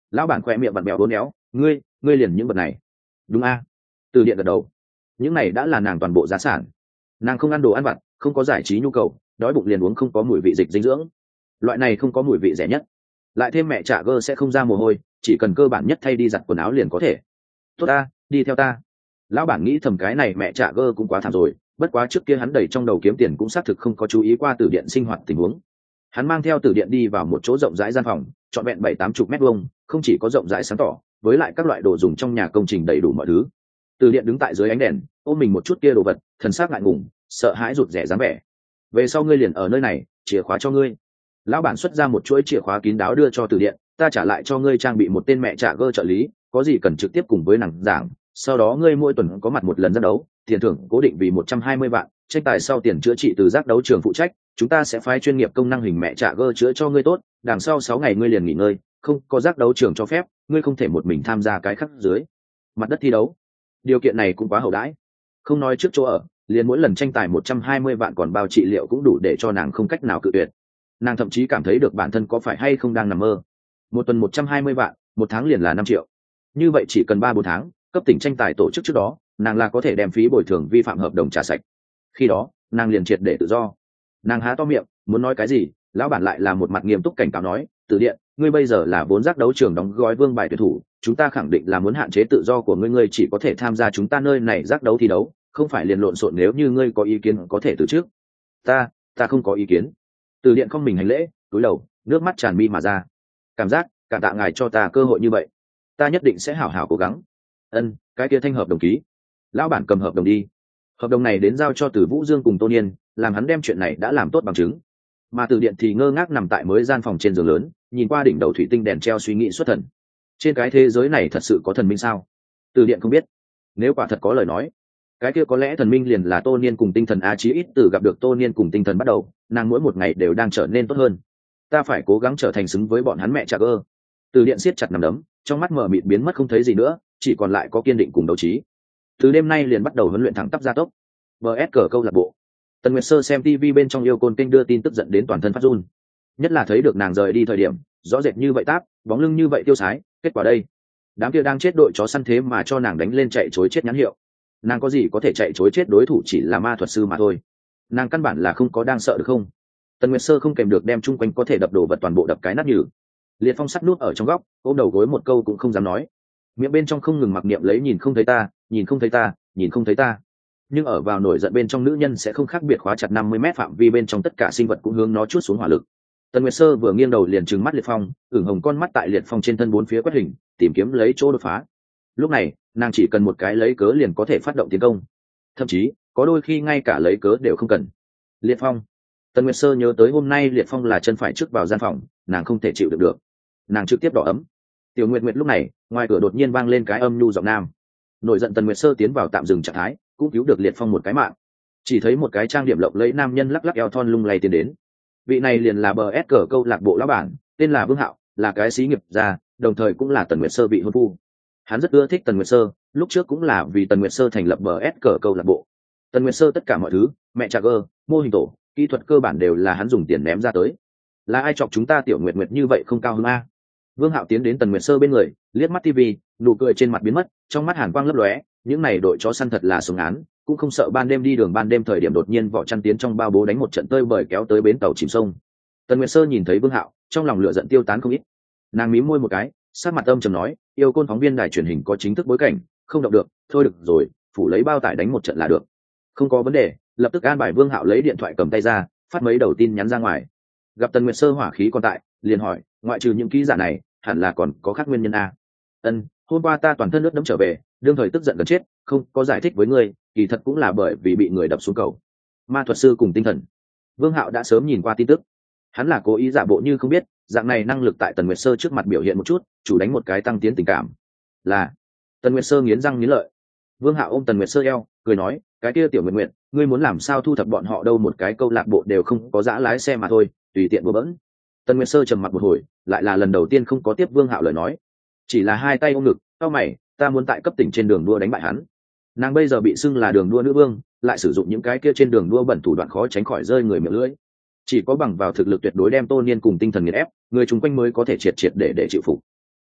Lão bản khoe miệng vặn bẹo bốn éo, ngươi ngươi liền những vật này. Đúng a. Từ điện gật đầu. Những này đã là nàng toàn bộ giá sản. Nàng không ăn đồ ăn vặt, không có giải trí nhu cầu, đói bụng liền uống không có mùi vị dịch dinh dưỡng. Loại này không có mùi vị rẻ nhất. Lại thêm mẹ trả gơ sẽ không ra mồ hôi, chỉ cần cơ bản nhất thay đi giặt quần áo liền có thể. Tốt ta, đi theo ta. Lão bản nghĩ thầm cái này mẹ trả gơ cũng quá thảm rồi, bất quá trước kia hắn đẩy trong đầu kiếm tiền cũng xác thực không có chú ý qua từ điện sinh hoạt tình huống. Hắn mang theo từ điện đi vào một chỗ rộng rãi gian phòng, trọn vẹn bảy tám chục mét vuông, không chỉ có rộng rãi sáng tỏ, với lại các loại đồ dùng trong nhà công trình đầy đủ mọi thứ. Từ điện đứng tại dưới ánh đèn, ôm mình một chút kia đồ vật, thần sắc ngại ngùng, sợ hãi rụt rẻ dáng vẻ. Về sau ngươi liền ở nơi này, chìa khóa cho ngươi. Lão bản xuất ra một chuỗi chìa khóa kín đáo đưa cho từ điện, ta trả lại cho ngươi trang bị một tên mẹ trả gơ trợ lý, có gì cần trực tiếp cùng với nàng giảng. Sau đó ngươi mỗi tuần có mặt một lần giác đấu, tiền thưởng cố định vì một trăm hai mươi vạn, tranh tài sau tiền chữa trị từ giác đấu trường phụ trách, chúng ta sẽ phái chuyên nghiệp công năng hình mẹ trả gơ chữa cho ngươi tốt, đằng sau sáu ngày ngươi liền nghỉ ngơi, không có giác đấu trường cho phép, ngươi không thể một mình tham gia cái khắc dưới mặt đất thi đấu. Điều kiện này cũng quá hậu đãi. Không nói trước chỗ ở, liền mỗi lần tranh tài một trăm hai mươi vạn còn bao trị liệu cũng đủ để cho nàng không cách nào cự tuyệt. Nàng thậm chí cảm thấy được bản thân có phải hay không đang nằm mơ. Một tuần một trăm hai mươi vạn, một tháng liền là năm triệu. Như vậy chỉ cần ba bốn tháng, cấp tỉnh tranh tài tổ chức trước đó, nàng là có thể đem phí bồi thường vi phạm hợp đồng trả sạch. Khi đó, nàng liền triệt để tự do. Nàng há to miệng, muốn nói cái gì, lão bản lại là một mặt nghiêm túc cảnh cáo nói, Từ điện, ngươi bây giờ là vốn giác đấu trường đóng gói vương bài tuyển thủ, chúng ta khẳng định là muốn hạn chế tự do của ngươi, ngươi chỉ có thể tham gia chúng ta nơi này giác đấu thi đấu, không phải liền lộn xộn, nếu như ngươi có ý kiến có thể từ trước. Ta, ta không có ý kiến. Từ điện không mình hành lễ, cúi đầu, nước mắt tràn mi mà ra. Cảm giác, cảm tạ ngài cho ta cơ hội như vậy, ta nhất định sẽ hảo hảo cố gắng. Ân, cái kia thanh hợp đồng ký. Lão bản cầm hợp đồng đi. Hợp đồng này đến giao cho Từ Vũ Dương cùng Tô Niên, làm hắn đem chuyện này đã làm tốt bằng chứng. Mà Từ điện thì ngơ ngác nằm tại mới gian phòng trên giường lớn, nhìn qua đỉnh đầu thủy tinh đèn treo suy nghĩ xuất thần. Trên cái thế giới này thật sự có thần minh sao? Từ điện không biết. Nếu quả thật có lời nói, cái kia có lẽ thần minh liền là Tô Niên cùng tinh thần, a chí ít từ gặp được Tô Niên cùng tinh thần bắt đầu, nàng mỗi một ngày đều đang trở nên tốt hơn. Ta phải cố gắng trở thành xứng với bọn hắn mẹ trả gơ. Từ điện siết chặt nằm đấm, trong mắt mờ mịt biến mất không thấy gì nữa, chỉ còn lại có kiên định cùng đấu trí. Từ đêm nay liền bắt đầu huấn luyện thẳng tắp gia tốc. vê ét cờ câu lạc bộ. Tần Nguyệt Sơ xem ti vi bên trong yêu côn kênh đưa tin tức giận đến toàn thân phát run. Nhất là thấy được nàng rời đi thời điểm, rõ rệt như vậy táp, bóng lưng như vậy tiêu sái, kết quả đây, đám kia đang chết đội chó săn thế mà cho nàng đánh lên chạy chối chết nhãn hiệu. Nàng có gì có thể chạy chối chết, đối thủ chỉ là ma thuật sư mà thôi. Nàng căn bản là không có đang sợ được không? Tần Nguyệt Sơ không kèm được đem chung quanh có thể đập đổ vật toàn bộ đập cái nát nhừ. Liệt Phong sắt nút ở trong góc, ôm đầu gối một câu cũng không dám nói, miệng bên trong không ngừng mặc niệm lấy nhìn không thấy ta, nhìn không thấy ta, nhìn không thấy ta. Nhưng ở vào nổi giận bên trong nữ nhân sẽ không khác biệt, khóa chặt năm mươi mét phạm vi bên trong tất cả sinh vật cũng hướng nó chút xuống hỏa lực. Tần Nguyệt Sơ vừa nghiêng đầu liền trừng mắt Liệt Phong, ửng hồng con mắt tại Liệt Phong trên thân bốn phía quét hình, tìm kiếm lấy chỗ đột phá. Lúc này, nàng chỉ cần một cái lấy cớ liền có thể phát động tiến công, thậm chí có đôi khi ngay cả lấy cớ đều không cần. Liệt Phong. Tần Nguyệt Sơ nhớ tới hôm nay Liệt Phong là chân phải trước vào gian phòng, nàng không thể chịu được được, nàng trực tiếp đỏ ấm. Tiểu Nguyệt Nguyệt lúc này, ngoài cửa đột nhiên vang lên cái âm nhu giọng nam. Nổi giận Tần Nguyệt Sơ tiến vào tạm dừng trạng thái, cũng cứu được Liệt Phong một cái mạng. Chỉ thấy một cái trang điểm lộng lẫy nam nhân lắc lắc eo thon lung lay tiến đến. Vị này liền là bờ ét cờ câu lạc bộ lão bản, tên là Vương Hạo, là cái xí nghiệp gia, đồng thời cũng là Tần Nguyệt Sơ vị hôn phu. Hắn rất ưa thích Tần Nguyệt Sơ, lúc trước cũng là vì Tần Nguyệt Sơ thành lập bờ ét cờ câu lạc bộ. Tần Nguyệt Sơ tất cả mọi thứ, mẹ trà gơ, mô hình tổ, kỹ thuật cơ bản đều là hắn dùng tiền ném ra tới. Là ai chọc chúng ta Tiểu Nguyệt Nguyệt như vậy không cao hứng a? Vương Hạo tiến đến Tần Nguyệt Sơ bên người, liếc mắt tivi, nụ cười trên mặt biến mất, trong mắt hàn quang lấp lóe, những này đội chó săn thật là sống án, cũng không sợ ban đêm đi đường ban đêm thời điểm đột nhiên vỏ chăn tiến trong bao bố đánh một trận tơi bời kéo tới bến tàu chìm sông. Tần Nguyệt Sơ nhìn thấy Vương Hạo, trong lòng lửa giận tiêu tán không ít. Nàng mím môi một cái, sát mặt âm trầm nói, yêu côn phóng viên đài truyền hình có chính thức bối cảnh, không động được, thôi được rồi, phủ lấy bao tải đánh một trận là được. Không có vấn đề, lập tức an bài Vương Hạo lấy điện thoại cầm tay ra, phát mấy đầu tin nhắn ra ngoài. Gặp Tần Nguyệt Sơ hỏa khí còn tại, liền hỏi, ngoại trừ những ký giả này, hẳn là còn có khác nguyên nhân a? Ân, hôm qua ta toàn thân nước đẫm trở về, đương thời tức giận gần chết, không có giải thích với ngươi, kỳ thật cũng là bởi vì bị người đập xuống cầu. Ma thuật sư cùng tinh thần. Vương Hạo đã sớm nhìn qua tin tức, hắn là cố ý giả bộ như không biết, dạng này năng lực tại Tần Nguyệt Sơ trước mặt biểu hiện một chút, chủ đánh một cái tăng tiến tình cảm. Là. Tần Nguyệt Sơ nghiến răng nghiến lợi. Vương Hạo ôm Tần Nguyệt Sơ eo, cười nói, cái kia Tiểu Nguyệt Nguyệt, ngươi muốn làm sao thu thập bọn họ đâu, một cái câu lạc bộ đều không có dã lái xe mà thôi, tùy tiện bừa bỡn. Tần Nguyệt Sơ trầm mặc một hồi, lại là lần đầu tiên không có tiếp Vương Hạo lời nói, chỉ là hai tay ôm ngực, cau mày, ta muốn tại cấp tỉnh trên đường đua đánh bại hắn. Nàng bây giờ bị xưng là đường đua nữ vương, lại sử dụng những cái kia trên đường đua bẩn thủ đoạn khó tránh khỏi rơi người miệng lưỡi. Chỉ có bằng vào thực lực tuyệt đối đem Tô Niên cùng tinh thần nghiền ép, người chung quanh mới có thể triệt triệt để để chịu phục.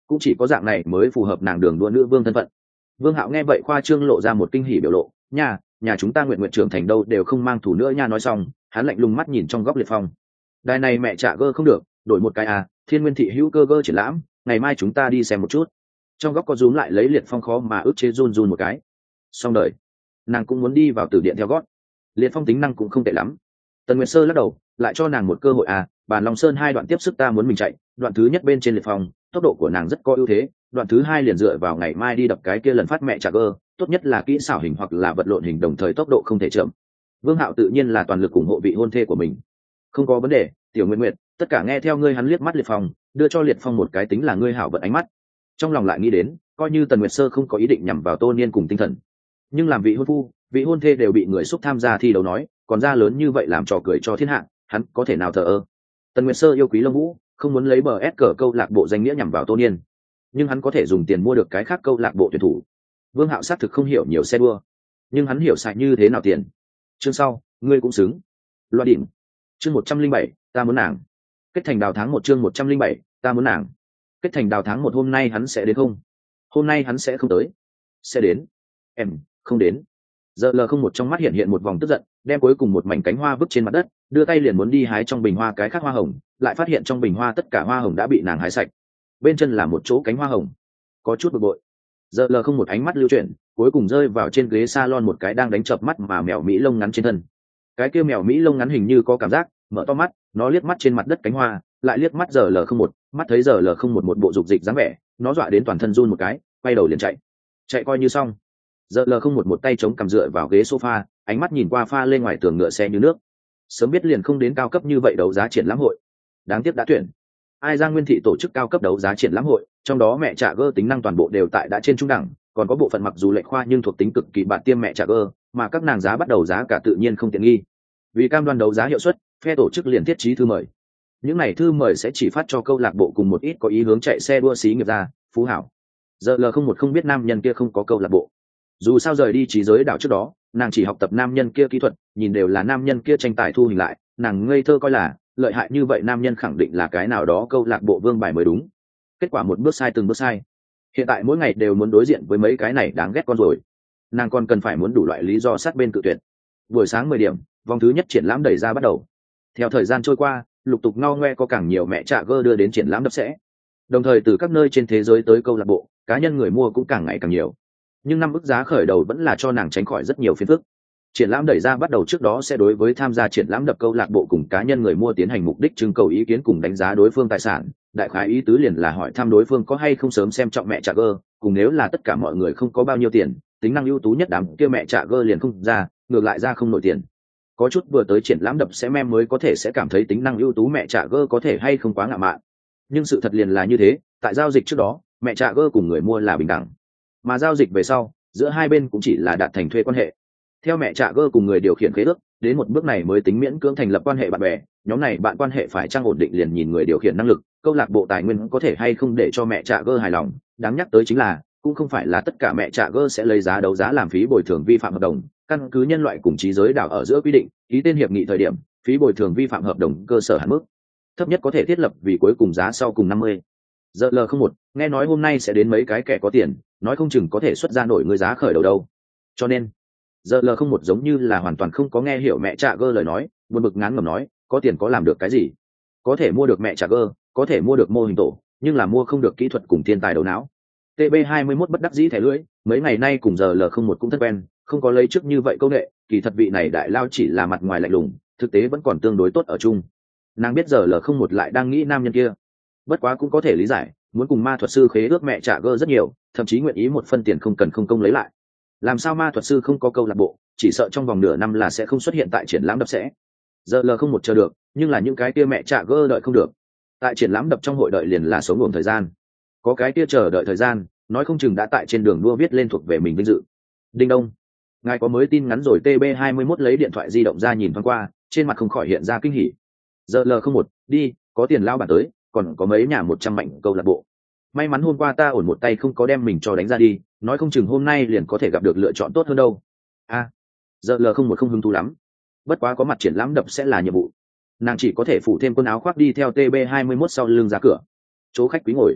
cũng chỉ có dạng này mới phù hợp nàng đường đua nữ vương thân phận. Vương Hạo nghe vậy khoa trương lộ ra một kinh hỉ biểu lộ, nhà nhà chúng ta nguyện nguyện trưởng thành đâu đều không mang thủ nữa nha. Nói xong hắn lạnh lùng mắt nhìn trong góc Liệt Phong. Đài này mẹ trả gơ không được, đổi một cái à, Thiên Nguyên thị hữu cơ gơ triển lãm, ngày mai chúng ta đi xem một chút. Trong góc có rúm lại lấy Liệt Phong khó mà ức chế run run một cái. Xong đời, nàng cũng muốn đi vào tử điện theo gót. Liệt Phong tính năng cũng không tệ lắm. Tần Nguyệt Sơ lắc đầu, lại cho nàng một cơ hội à, Bàn Long Sơn hai đoạn tiếp sức ta muốn mình chạy, đoạn thứ nhất bên trên Liệt Phong, tốc độ của nàng rất có ưu thế, đoạn thứ hai liền dựa vào ngày mai đi đập cái kia lần phát mẹ trả gơ, tốt nhất là kỹ xảo hình hoặc là vật lộn hình đồng thời tốc độ không thể chậm. Vương Hạo tự nhiên là toàn lực ủng hộ vị hôn thê của mình. Không có vấn đề, Tiểu Nguyệt Nguyệt, tất cả nghe theo ngươi. Hắn liếc mắt Liệt Phong, đưa cho Liệt Phong một cái tính là ngươi hảo vận ánh mắt. Trong lòng lại nghĩ đến, coi như Tần Nguyệt Sơ không có ý định nhằm vào Tô Niên cùng tinh thần, nhưng làm vị hôn phu, vị hôn thê đều bị người xúc tham gia thi đấu nói, còn ra lớn như vậy làm trò cười cho thiên hạ, hắn có thể nào thờ ơ. Tần Nguyệt Sơ yêu quý Lông Vũ, không muốn lấy bờ ép cờ câu lạc bộ danh nghĩa nhằm vào Tô Niên, nhưng hắn có thể dùng tiền mua được cái khác câu lạc bộ tuyển thủ. Vương Hạo xác thực không hiểu nhiều xe đua, nhưng hắn hiểu xài như thế nào tiền. Chương sau, ngươi cũng xứng. Loa đỉnh. Chương một trăm linh bảy, ta muốn nàng. Kết thành đào tháng một chương một trăm linh bảy, ta muốn nàng. Kết thành đào tháng một hôm nay hắn sẽ đến không? Hôm nay hắn sẽ không tới. Sẽ đến. Em, không đến. Giờ lờ không một trong mắt hiện hiện một vòng tức giận, đem cuối cùng một mảnh cánh hoa vứt trên mặt đất, đưa tay liền muốn đi hái trong bình hoa cái khác hoa hồng, lại phát hiện trong bình hoa tất cả hoa hồng đã bị nàng hái sạch. Bên chân là một chỗ cánh hoa hồng, có chút bực bội. Giờ lờ không một ánh mắt lưu chuyển, cuối cùng rơi vào trên ghế salon một cái đang đánh chợp mắt mà mèo Mỹ lông ngắn trên thân. Cái kia mèo Mỹ lông ngắn hình như có cảm giác, mở to mắt, nó liếc mắt trên mặt đất cánh hoa, lại liếc mắt giờ lờ không một, mắt thấy giờ lờ không một một bộ dục dịch dáng vẻ, nó dọa đến toàn thân run một cái, quay đầu liền chạy. Chạy coi như xong. Giờ lờ không một một tay chống cằm dựa vào ghế sofa, ánh mắt nhìn qua pha lên ngoài tường ngựa xe như nước. Sớm biết liền không đến cao cấp như vậy đấu giá triển lãm hội. Đáng tiếc đã tuyển. Ai Giang Nguyên thị tổ chức cao cấp đấu giá triển lãm hội, trong đó mẹ trả gơ tính năng toàn bộ đều tại đã trên trung đẳng, còn có bộ phận mặc dù lệch khoa nhưng thuộc tính cực kỳ bạn tiêm mẹ trả gơ, mà các nàng giá bắt đầu giá cả tự nhiên không tiện nghi. Vì cam đoan đấu giá hiệu suất, phe tổ chức liền thiết trí thư mời. Những này thư mời sẽ chỉ phát cho câu lạc bộ cùng một ít có ý hướng chạy xe đua xí nghiệp ra, phú hảo. Giờ lờ không một không biết nam nhân kia không có câu lạc bộ. Dù sao rời đi trí giới đảo trước đó, nàng chỉ học tập nam nhân kia kỹ thuật, nhìn đều là nam nhân kia tranh tài thu hình lại, nàng ngây thơ coi là lợi hại như vậy nam nhân khẳng định là cái nào đó câu lạc bộ vương bài mới đúng. Kết quả một bước sai từng bước sai. Hiện tại mỗi ngày đều muốn đối diện với mấy cái này đáng ghét con rồi. Nàng còn cần phải muốn đủ loại lý do sát bên cự tuyệt. Buổi sáng mười điểm, vòng thứ nhất triển lãm đẩy ra bắt đầu. Theo thời gian trôi qua, lục tục ngao ngoe có càng nhiều mẹ trả gơ đưa đến triển lãm đập sẽ. Đồng thời từ các nơi trên thế giới tới câu lạc bộ, cá nhân người mua cũng càng ngày càng nhiều. Nhưng năm ức giá khởi đầu vẫn là cho nàng tránh khỏi rất nhiều phiền phức. Triển lãm đẩy ra bắt đầu trước đó sẽ đối với tham gia triển lãm đập câu lạc bộ cùng cá nhân người mua tiến hành mục đích trưng cầu ý kiến cùng đánh giá đối phương tài sản. Đại khái ý tứ liền là hỏi thăm đối phương có hay không sớm xem trọng mẹ trả gơ, cùng nếu là tất cả mọi người không có bao nhiêu tiền, tính năng ưu tú nhất đám kia mẹ trả gơ liền không ra, ngược lại ra không nổi tiền. Có chút vừa tới triển lãm đập sẽ mem mới có thể sẽ cảm thấy tính năng ưu tú mẹ trả gơ có thể hay không quá ngạo mạn. Nhưng sự thật liền là như thế, tại giao dịch trước đó, mẹ trả gơ cùng người mua là bình đẳng. Mà giao dịch về sau, giữa hai bên cũng chỉ là đạt thành thuê quan hệ. Theo mẹ trả gơ cùng người điều khiển khế ước, đến một bước này mới tính miễn cưỡng thành lập quan hệ bạn bè. Nhóm này bạn quan hệ phải trang ổn định liền nhìn người điều khiển năng lực, câu lạc bộ tài nguyên có thể hay không để cho mẹ trả gơ hài lòng. Đáng nhắc tới chính là, cũng không phải là tất cả mẹ trả gơ sẽ lấy giá đấu giá làm phí bồi thường vi phạm hợp đồng. Căn cứ nhân loại cùng trí giới đảo ở giữa quy định, ký tên hiệp nghị thời điểm, phí bồi thường vi phạm hợp đồng cơ sở hạn mức thấp nhất có thể thiết lập vì cuối cùng giá sau cùng năm mươi. Giờ L không một, nghe nói hôm nay sẽ đến mấy cái kẻ có tiền, nói không chừng có thể xuất ra nổi người giá khởi đầu đâu. Cho nên, giờ L không một giống như là hoàn toàn không có nghe hiểu mẹ trả gơ lời nói, buồn bực ngán ngẩm nói, có tiền có làm được cái gì? Có thể mua được mẹ trả gơ, có thể mua được mô hình tổ, nhưng là mua không được kỹ thuật cùng thiên tài đầu não. T B hai mươi mốt bất đắc dĩ thẻ lưỡi, mấy ngày nay cùng giờ L không một cũng thân quen, không có lấy trước như vậy công nghệ, kỳ thật vị này đại lao chỉ là mặt ngoài lạnh lùng, thực tế vẫn còn tương đối tốt ở chung. Nàng biết giờ L không một lại đang nghĩ nam nhân kia, bất quá cũng có thể lý giải, muốn cùng ma thuật sư khế ước mẹ trả gơ rất nhiều, thậm chí nguyện ý một phân tiền không cần không công lấy lại. Làm sao ma thuật sư không có câu lạc bộ, chỉ sợ trong vòng nửa năm là sẽ không xuất hiện tại triển lãm đập sẽ. Giờ L không một chờ được, nhưng là những cái kia mẹ trả gơ đợi không được. Tại triển lãm đập trong hội đợi liền là sống ngủ thời gian. Có cái kia chờ đợi thời gian, nói không chừng đã tại trên đường đua viết lên thuộc về mình vinh dự. Đinh đông, ngài có mới tin ngắn rồi. T B hai mươi mốt lấy điện thoại di động ra nhìn thoáng qua, trên mặt không khỏi hiện ra kinh hỉ. Giờ L không một, đi, có tiền lao bản tới, còn có mấy nhà một trăm mạnh câu lạc bộ. May mắn hôm qua ta ổn một tay không có đem mình cho đánh ra đi, nói không chừng hôm nay liền có thể gặp được lựa chọn tốt hơn đâu. A, à, giờ L không một không hứng thú lắm. Bất quá có mặt triển lãm đập sẽ là nhiệm vụ. Nàng chỉ có thể phủ thêm quần áo khoác đi theo T B hai mươi mốt sau lưng ra cửa. Chỗ khách quý ngồi.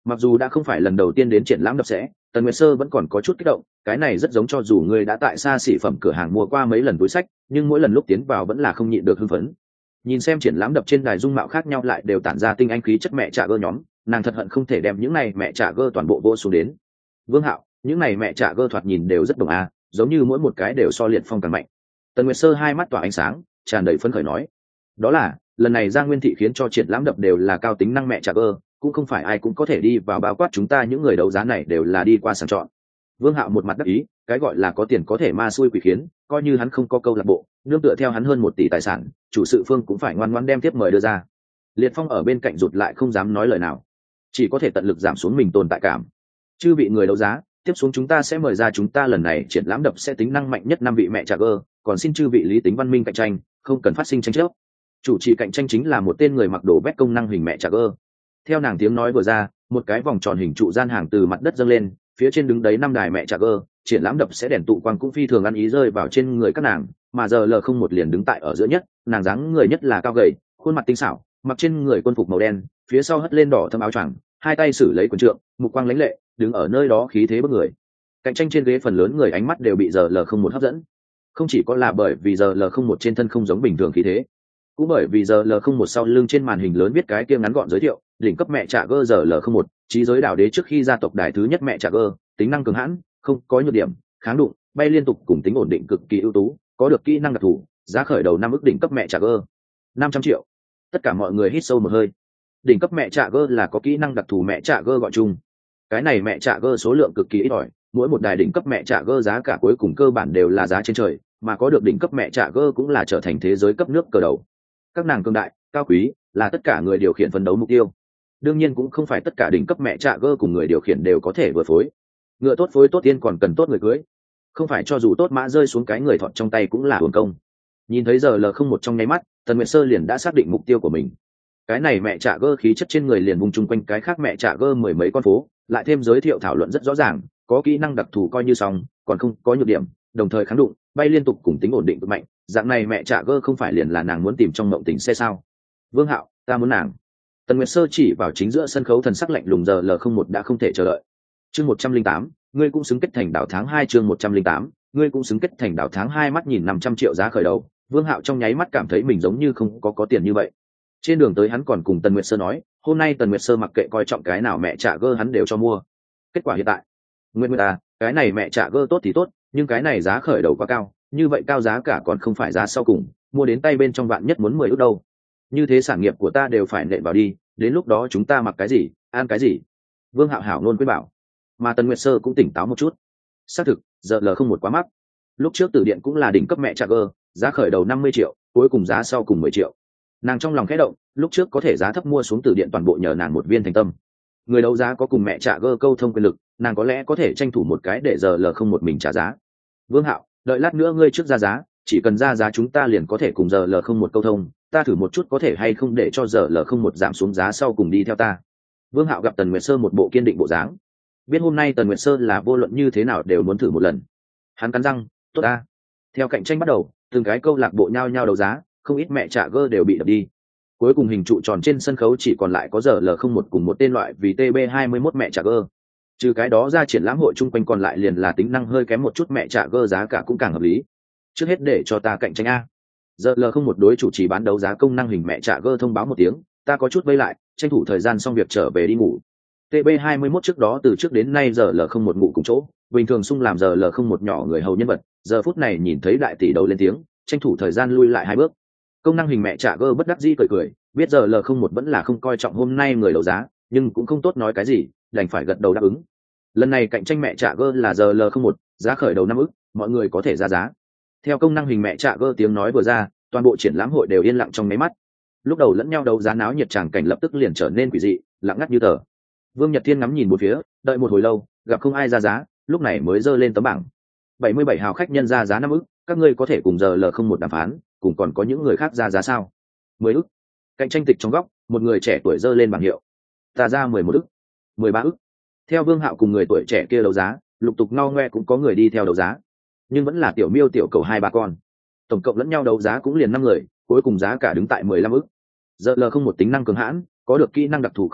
Mặc dù đã không phải lần đầu tiên đến triển lãm đập sẽ, Tần Nguyệt Sơ vẫn còn có chút kích động, cái này rất giống cho dù người đã tại xa xỉ phẩm cửa hàng mua qua mấy lần túi sách, nhưng mỗi lần lúc tiến vào vẫn là không nhịn được hưng phấn. Nhìn xem triển lãm đập trên đài dung mạo khác nhau lại đều tản ra tinh anh khí chất mẹ trạ gơ nhóm, nàng thật hận không thể đem những này mẹ trạ gơ toàn bộ vô xuống đến. Vương Hạo, những này mẹ trạ gơ thoạt nhìn đều rất đồng a, giống như mỗi một cái đều so liệt phong càng mạnh. Tần Nguyệt Sơ hai mắt tỏa ánh sáng, tràn đầy phấn khởi nói, đó là lần này Giang Nguyên Thị khiến cho triển lãm đập đều là cao tính năng mẹ trạ gơ, cũng không phải ai cũng có thể đi vào, bao quát chúng ta những người đấu giá này đều là đi qua sàng chọn. Vương Hạo một mặt đắc ý, cái gọi là có tiền có thể ma xui quỷ khiến, coi như hắn không có câu lạc bộ, nương tựa theo hắn hơn một tỷ tài sản, chủ sự phương cũng phải ngoan ngoãn đem tiếp mời đưa ra. Liệt Phong ở bên cạnh rụt lại không dám nói lời nào, chỉ có thể tận lực giảm xuống mình tồn tại cảm. Chư vị người đấu giá, tiếp xuống chúng ta sẽ mời ra chúng ta lần này triển lãm đập sẽ tính năng mạnh nhất năm vị mẹ trà gơ, còn xin chư vị lý tính văn minh cạnh tranh, không cần phát sinh tranh chấp. Chủ trì cạnh tranh chính là một tên người mặc đồ vét công năng hình mẹ trà gơ. Theo nàng tiếng nói vừa ra, một cái vòng tròn hình trụ gian hàng từ mặt đất dâng lên, phía trên đứng đấy năm đài mẹ trà gơ, triển lãm đập sẽ đèn tụ quang cũng phi thường ăn ý rơi vào trên người các nàng, mà giờ L không một liền đứng tại ở giữa nhất, nàng dáng người nhất là cao gầy, khuôn mặt tinh xảo, mặc trên người quân phục màu đen, phía sau hất lên đỏ thâm áo choàng, hai tay xử lấy quần trượng, mục quang lãnh lệ, đứng ở nơi đó khí thế bức người. Cạnh tranh trên ghế phần lớn người ánh mắt đều bị giờ L không một hấp dẫn, không chỉ có là bởi vì giờ L không một trên thân không giống bình thường khí thế, cũng bởi vì giờ L không một sau lưng trên màn hình lớn viết cái kia ngắn gọn giới thiệu, đỉnh cấp mẹ trạ gơ giờ L không một, trí giới đảo đế trước khi gia tộc đài thứ nhất mẹ trạ gơ, tính năng cường hãn, không có nhược điểm, kháng đụng, bay liên tục cùng tính ổn định cực kỳ ưu tú, có được kỹ năng đặc thù, giá khởi đầu năm ức đỉnh cấp mẹ trạ gơ, năm trăm triệu. Tất cả mọi người hít sâu một hơi. Đỉnh cấp mẹ trạ gơ là có kỹ năng đặc thù mẹ trạ gơ gọi chung. Cái này mẹ trạ gơ số lượng cực kỳ ít ỏi, mỗi một đài đỉnh cấp mẹ trạ gơ giá cả cuối cùng cơ bản đều là giá trên trời, mà có được đỉnh cấp mẹ trạ gơ cũng là trở thành thế giới cấp nước cờ đầu. Các nàng cường đại, cao quý, là tất cả người điều khiển phấn đấu mục tiêu. Đương nhiên cũng không phải tất cả đỉnh cấp mẹ trạ gơ cùng người điều khiển đều có thể vừa phối. Ngựa tốt phối tốt tiên còn cần tốt người cưới. Không phải cho dù tốt mã rơi xuống cái người thọt trong tay cũng là uổng công. Nhìn thấy giờ L không một trong nháy mắt, Tần Nguyệt Sơ liền đã xác định mục tiêu của mình. Cái này mẹ trạ gơ khí chất trên người liền vùng chung quanh cái khác mẹ trạ gơ mười mấy con phố, lại thêm giới thiệu thảo luận rất rõ ràng, có kỹ năng đặc thù coi như xong, còn không có nhược điểm, đồng thời kháng đụng, bay liên tục cùng tính ổn định cực mạnh, dạng này mẹ trạ gơ không phải liền là nàng muốn tìm trong mộng tình xe sao? Vương Hạo, ta muốn nàng. Tần Nguyệt Sơ chỉ vào chính giữa sân khấu, thần sắc lạnh lùng, giờ L không một đã không thể chờ đợi. Chương một trăm linh tám, ngươi cũng xứng kết thành đảo tháng hai, chương một trăm linh tám, ngươi cũng xứng kết thành đảo tháng hai, mắt nhìn năm trăm triệu giá khởi đầu, Vương Hạo trong nháy mắt cảm thấy mình giống như không có có tiền như vậy. Trên đường tới hắn còn cùng Tần Nguyệt Sơ nói, hôm nay Tần Nguyệt Sơ mặc kệ coi trọng cái nào mẹ trạ gơ hắn đều cho mua. Kết quả hiện tại, Nguyệt Nguyệt à, cái này mẹ trạ gơ tốt thì tốt, nhưng cái này giá khởi đầu quá cao, như vậy cao giá cả còn không phải giá sau cùng, mua đến tay bên trong vạn nhất muốn mười ức đâu. Như thế sản nghiệp của ta đều phải nện vào đi, đến lúc đó chúng ta mặc cái gì, ăn cái gì? Vương Hạo hảo luôn quyết bảo. Mà Tần Nguyệt Sơ cũng tỉnh táo một chút. Xác thực, giờ L không một quá mắc. Lúc trước Tử Điện cũng là đỉnh cấp mẹ trạ gơ, giá khởi đầu năm mươi triệu, cuối cùng giá sau cùng mười triệu. Nàng trong lòng khẽ động, lúc trước có thể giá thấp mua xuống Tử Điện toàn bộ nhờ nàng một viên thành tâm. Người đấu giá có cùng mẹ trạ gơ câu thông quyền lực, nàng có lẽ có thể tranh thủ một cái để giờ L không một mình trả giá. Vương Hạo, đợi lát nữa ngươi trước ra giá, chỉ cần ra giá chúng ta liền có thể cùng giờ L không một câu thông, ta thử một chút có thể hay không để cho giờ L không một giảm xuống giá sau cùng đi theo ta. Vương Hạo gặp Tần Nguyệt Sơ một bộ kiên định bộ dáng, biết hôm nay Tần Nguyệt Sơ là vô luận như thế nào đều muốn thử một lần. Hắn cắn răng, tốt ta. Theo cạnh tranh bắt đầu, từng cái câu lạc bộ nhao nhao đấu giá, không ít mẹ trạ gơ đều bị đập đi. Cuối cùng hình trụ tròn trên sân khấu chỉ còn lại có giờ L không một cùng một tên loại vì T B hai mươi mốt mẹ trạ gơ. Trừ cái đó ra, triển lãm hội chung quanh còn lại liền là tính năng hơi kém một chút mẹ trạ gơ, giá cả cũng càng hợp lý. Trước hết để cho ta cạnh tranh a. Giờ L không một đối chủ trì bán đấu giá công năng hình mẹ trạ gơ thông báo một tiếng, ta có chút vây lại, tranh thủ thời gian xong việc trở về đi ngủ. T B hai mươi mốt trước đó từ trước đến nay giờ L không một ngủ cùng chỗ, bình thường sung làm giờ L không một nhỏ người hầu nhân vật, giờ phút này nhìn thấy đại tỷ đấu lên tiếng, tranh thủ thời gian lui lại hai bước. Công năng hình mẹ trạ gơ bất đắc dĩ cười cười, biết giờ L không một vẫn là không coi trọng hôm nay người đấu giá, nhưng cũng không tốt nói cái gì, đành phải gật đầu đáp ứng. Lần này cạnh tranh mẹ trạ gơ là giờ L không một, giá khởi đầu năm ức, mọi người có thể ra giá. Theo công năng hình mẹ trạ gơ tiếng nói vừa ra, toàn bộ triển lãm hội đều yên lặng trong mấy mắt. Lúc đầu lẫn nhau đấu giá náo nhiệt tràng cảnh lập tức liền trở nên quỷ dị, lặng ngắt như tờ. Vương Nhật Thiên ngắm nhìn một phía, đợi một hồi lâu, gặp không ai ra giá, lúc này mới giơ lên tấm bảng. bảy mươi bảy hào khách nhân ra giá năm ức, các ngươi có thể cùng giờ L không một đàm phán, cùng còn có những người khác ra giá sao? mười ức. Cạnh tranh tịch trong góc, một người trẻ tuổi giơ lên bảng hiệu. Ta ra mười một ức, mười ba ức. Theo Vương Hạo cùng người tuổi trẻ kia đấu giá, lục tục ngao ngoe cũng có người đi theo đấu giá, nhưng vẫn là tiểu miêu tiểu cầu hai ba con. Tổng cộng lẫn nhau đấu giá cũng liền năm người, cuối cùng giá cả đứng tại mười lăm ức. Giờ L không một tính năng cường hãn, có được kỹ năng đặc thù không giả,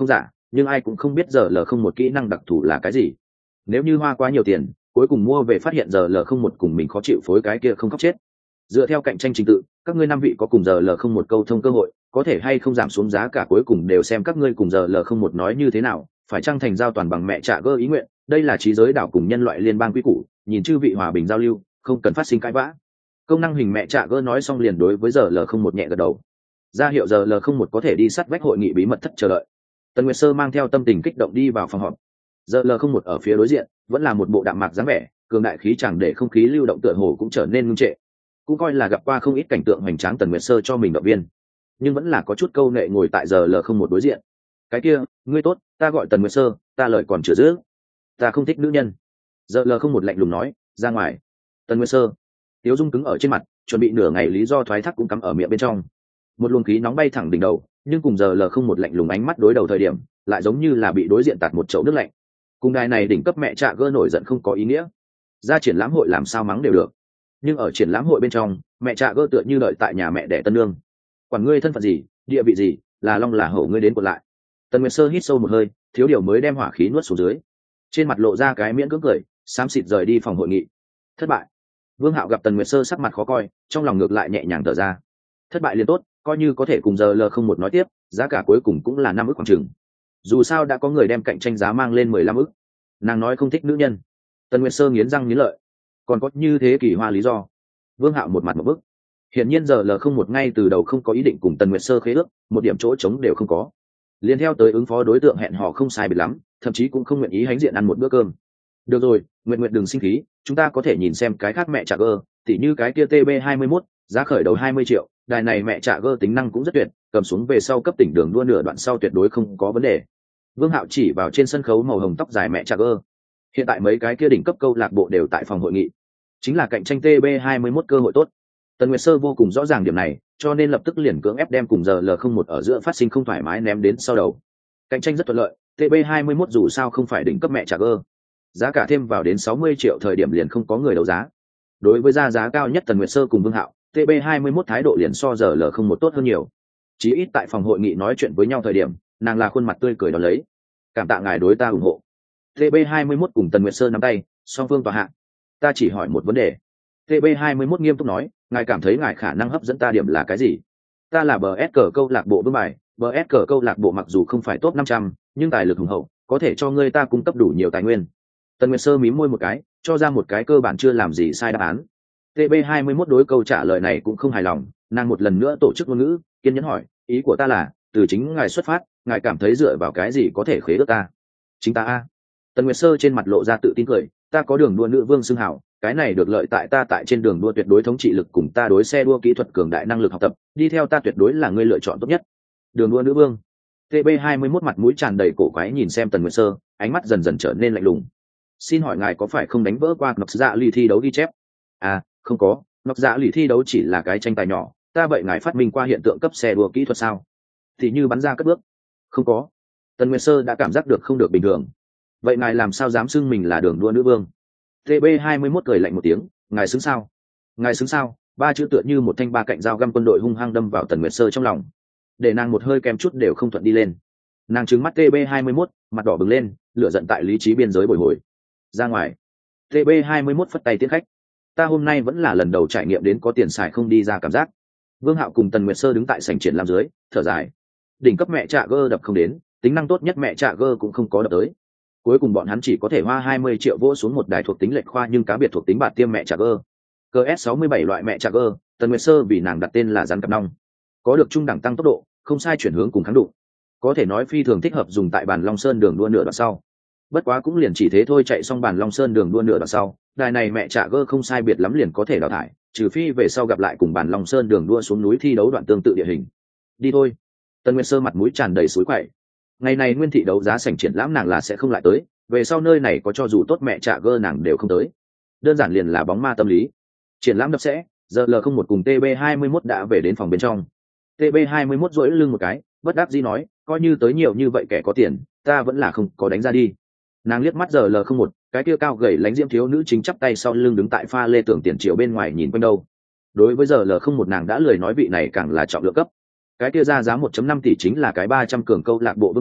nhưng ai cũng không biết giờ l không một kỹ năng đặc thù là cái gì. Nếu như hoa quá nhiều tiền cuối cùng mua về phát hiện giờ l không một cùng mình khó chịu phối cái kia không khóc chết. Dựa theo cạnh tranh trình tự, các ngươi năm vị có cùng giờ l không một câu thông cơ hội, có thể hay không giảm xuống giá cả cuối cùng đều xem các ngươi cùng giờ l không một nói như thế nào, phải chăng thành giao toàn bằng mẹ trả gơ ý nguyện. Đây là trí giới đảo cùng nhân loại liên bang quy củ, nhìn chư vị hòa bình giao lưu, không cần phát sinh cãi vã. Công năng hình mẹ trả gơ nói xong liền đối với giờ l không một nhẹ gật đầu, ra hiệu giờ l không một có thể đi sát vách hội nghị bí mật thất chờ đợi. Tần Nguyệt Sơ mang theo tâm tình kích động đi vào phòng họp. Giờ l không một ở phía đối diện vẫn là một bộ đạm mạc dáng vẻ, cường đại khí chẳng để không khí lưu động tựa hồ cũng trở nên ngưng trệ. Cũng coi là gặp qua không ít cảnh tượng hoành tráng Tần Nguyệt Sơ cho mình động viên, nhưng vẫn là có chút câu nệ ngồi tại giờ l không một đối diện. Cái kia, ngươi tốt, ta gọi Tần Nguyệt Sơ, ta lời còn chưa dứt. Ta không thích nữ nhân. Giờ l không một lạnh lùng nói, ra ngoài. Tần Nguyệt Sơ tiếu dung cứng ở trên mặt, chuẩn bị nửa ngày lý do thoái thác cũng cắm ở miệng bên trong. Một luồng khí nóng bay thẳng đỉnh đầu, nhưng cùng giờ l không một lạnh lùng ánh mắt đối đầu thời điểm lại giống như là bị đối diện tạt một chậu nước lạnh. Cùng đài này đỉnh cấp mẹ trạ gơ nổi giận không có ý nghĩa, ra triển lãm hội làm sao mắng đều được, nhưng ở triển lãm hội bên trong mẹ trạ gơ tựa như đợi tại nhà mẹ đẻ tân lương. Quản ngươi thân phận gì, địa vị gì, là long là hổ ngươi đến còn lại. Tần Nguyệt Sơ hít sâu một hơi, thiếu điều mới đem hỏa khí nuốt xuống dưới, trên mặt lộ ra cái miễn cưỡng cười, xám xịt rời đi phòng hội nghị. Thất bại. Vương Hạo gặp Tần Nguyệt Sơ sắc mặt khó coi, trong lòng ngược lại nhẹ nhàng thở ra. Thất bại liền tốt, coi như có thể cùng giờ l không một nói tiếp, giá cả cuối cùng cũng là năm ức khoảng chừng. Dù sao đã có người đem cạnh tranh giá mang lên mười lăm ức. Nàng nói không thích nữ nhân. Tần Nguyệt Sơ nghiến răng nghiến lợi, còn có như thế kỳ hoa lý do. Vương Hạo một mặt một bức. Hiển nhiên giờ l không một ngay từ đầu không có ý định cùng Tần Nguyệt Sơ khế ước, một điểm chỗ trống đều không có. Liên theo tới ứng phó đối tượng hẹn hò không sai biệt lắm, thậm chí cũng không nguyện ý hánh diện ăn một bữa cơm. Được rồi, Nguyệt Nguyệt đừng sinh khí, chúng ta có thể nhìn xem cái khác mẹ trả gơ, tỉ như cái kia T B hai mươi mốt, giá khởi đầu hai mươi triệu, đài này mẹ trả gơ tính năng cũng rất tuyệt, cầm xuống về sau cấp tỉnh đường đua nửa đoạn sau tuyệt đối không có vấn đề. Vương Hạo chỉ vào trên sân khấu màu hồng tóc dài mẹ trả gơ. Hiện tại mấy cái kia đỉnh cấp câu lạc bộ đều tại phòng hội nghị, chính là cạnh tranh T B hai mươi mốt cơ hội tốt. Tần Nguyệt Sơ vô cùng rõ ràng điểm này, cho nên lập tức liền cưỡng ép đem cùng giờ l không một ở giữa phát sinh không thoải mái ném đến sau đầu. Cạnh tranh rất thuận lợi, T B hai mươi mốt dù sao không phải đỉnh cấp mẹ trả gơ, giá cả thêm vào đến sáu mươi triệu thời điểm liền không có người đấu giá. Đối với giá giá cao nhất Tần Nguyệt Sơ cùng Vương Hạo, T B hai mươi mốt thái độ liền so giờ l không một tốt hơn nhiều. Chí ít tại phòng hội nghị nói chuyện với nhau thời điểm, nàng là khuôn mặt tươi cười đón lấy. Cảm tạ ngài đối ta ủng hộ. T B hai mươi mốt cùng Tần Nguyệt Sơ nắm tay, song phương tòa hạ. Ta chỉ hỏi một vấn đề. T B hai mươi mốt nghiêm túc nói, ngài cảm thấy ngài khả năng hấp dẫn ta điểm là cái gì? Ta là bê ét cờ câu lạc bộ vương bài, bê ét cờ câu lạc bộ mặc dù không phải top năm trăm, nhưng tài lực hùng hậu, có thể cho ngươi ta cung cấp đủ nhiều tài nguyên. Tần Nguyệt Sơ mím môi một cái, cho ra một cái cơ bản chưa làm gì sai đáp án. T B hai mươi mốt đối câu trả lời này cũng không hài lòng, nàng một lần nữa tổ chức ngôn ngữ, kiên nhẫn hỏi, ý của ta là, từ chính ngài xuất phát, ngài cảm thấy dựa vào cái gì có thể khế ước ta? Chính ta a. Tần Nguyệt Sơ trên mặt lộ ra tự tin cười, ta có đường đua nữ vương xưng hào, cái này được lợi tại ta tại trên đường đua tuyệt đối thống trị lực cùng ta đối xe đua kỹ thuật cường đại năng lực học tập, đi theo ta tuyệt đối là ngươi lựa chọn tốt nhất. Đường đua nữ vương. T B hai mươi mốt mặt mũi tràn đầy cổ quái nhìn xem Tần Nguyệt Sơ, ánh mắt dần dần trở nên lạnh lùng. Xin hỏi ngài có phải không đánh vỡ qua Ngọc Dạ lì thi đấu ghi chép? À, không có, Ngọc Dạ lì thi đấu chỉ là cái tranh tài nhỏ, ta vậy ngài phát minh qua hiện tượng cấp xe đua kỹ thuật sao? Thì như bắn ra cất bước. Không có. Tần Nguyệt Sơ đã cảm giác được không được bình thường. Vậy ngài làm sao dám xưng mình là đường đua nữ vương? T B hai mươi mốt cười lạnh một tiếng, ngài xứng sao? Ngài xứng sao? Ba chữ tựa như một thanh ba cạnh dao găm quân đội hung hăng đâm vào Tần Nguyệt Sơ trong lòng, để nàng một hơi kem chút đều không thuận đi lên. Nàng trừng mắt T B hai mươi mốt, mặt đỏ bừng lên, lửa giận tại lý trí biên giới bồi hồi. Ra ngoài. T B hai mươi mốt phất tay tiễn khách. Ta hôm nay vẫn là lần đầu trải nghiệm đến có tiền xài không đi ra cảm giác. Vương Hạo cùng Tần Nguyệt Sơ đứng tại sảnh triển làm dưới, thở dài. Đỉnh cấp mẹ trạ gơ đập không đến, tính năng tốt nhất mẹ trạ gơ cũng không có đập tới. Cuối cùng bọn hắn chỉ có thể hoa hai mươi triệu vỗ xuống một đài thuộc tính lệch khoa nhưng cá biệt thuộc tính bạt tiêm mẹ trạ gơ. Cờ S sáu mươi bảy loại mẹ trạ gơ, Tần Nguyệt Sơ vì nàng đặt tên là rắn cặp nong. Có được trung đẳng tăng tốc độ, không sai chuyển hướng cùng kháng đụng. Có thể nói phi thường thích hợp dùng tại bàn Long Sơn đường đua nửa đoạn sau. Bất quá cũng liền chỉ thế thôi, chạy xong bàn Long Sơn đường đua nửa đoạn sau, đài này mẹ trạ gơ không sai biệt lắm liền có thể đào thải, trừ phi về sau gặp lại cùng bàn Long Sơn đường đua xuống núi thi đấu đoạn tương tự địa hình. Đi thôi. Tần Nguyệt Sơ mặt mũi tràn đầy suối quậy. Ngày này nguyên thị đấu giá sảnh triển lãm nàng là sẽ không lại tới, về sau nơi này có cho dù tốt mẹ trạ gơ nàng đều không tới. Đơn giản liền là bóng ma tâm lý. Triển lãm đập sẽ, giờ L không một cùng T B hai mươi mốt đã về đến phòng bên trong. T B hai mươi mốt duỗi lưng một cái, bất đắc dĩ nói, coi như tới nhiều như vậy kẻ có tiền, ta vẫn là không có đánh ra đi. Nàng liếc mắt giờ L không một, cái kia cao gầy lánh diễm thiếu nữ chính chắp tay sau lưng đứng tại pha lê tưởng tiền triệu bên ngoài nhìn quanh đâu. Đối với giờ L không một nàng đã lười nói vị này càng là trọng lượng cấp. Cái kia ra giá một phẩy năm tỷ chính là cái ba trăm cường câu lạc bộ vương bài,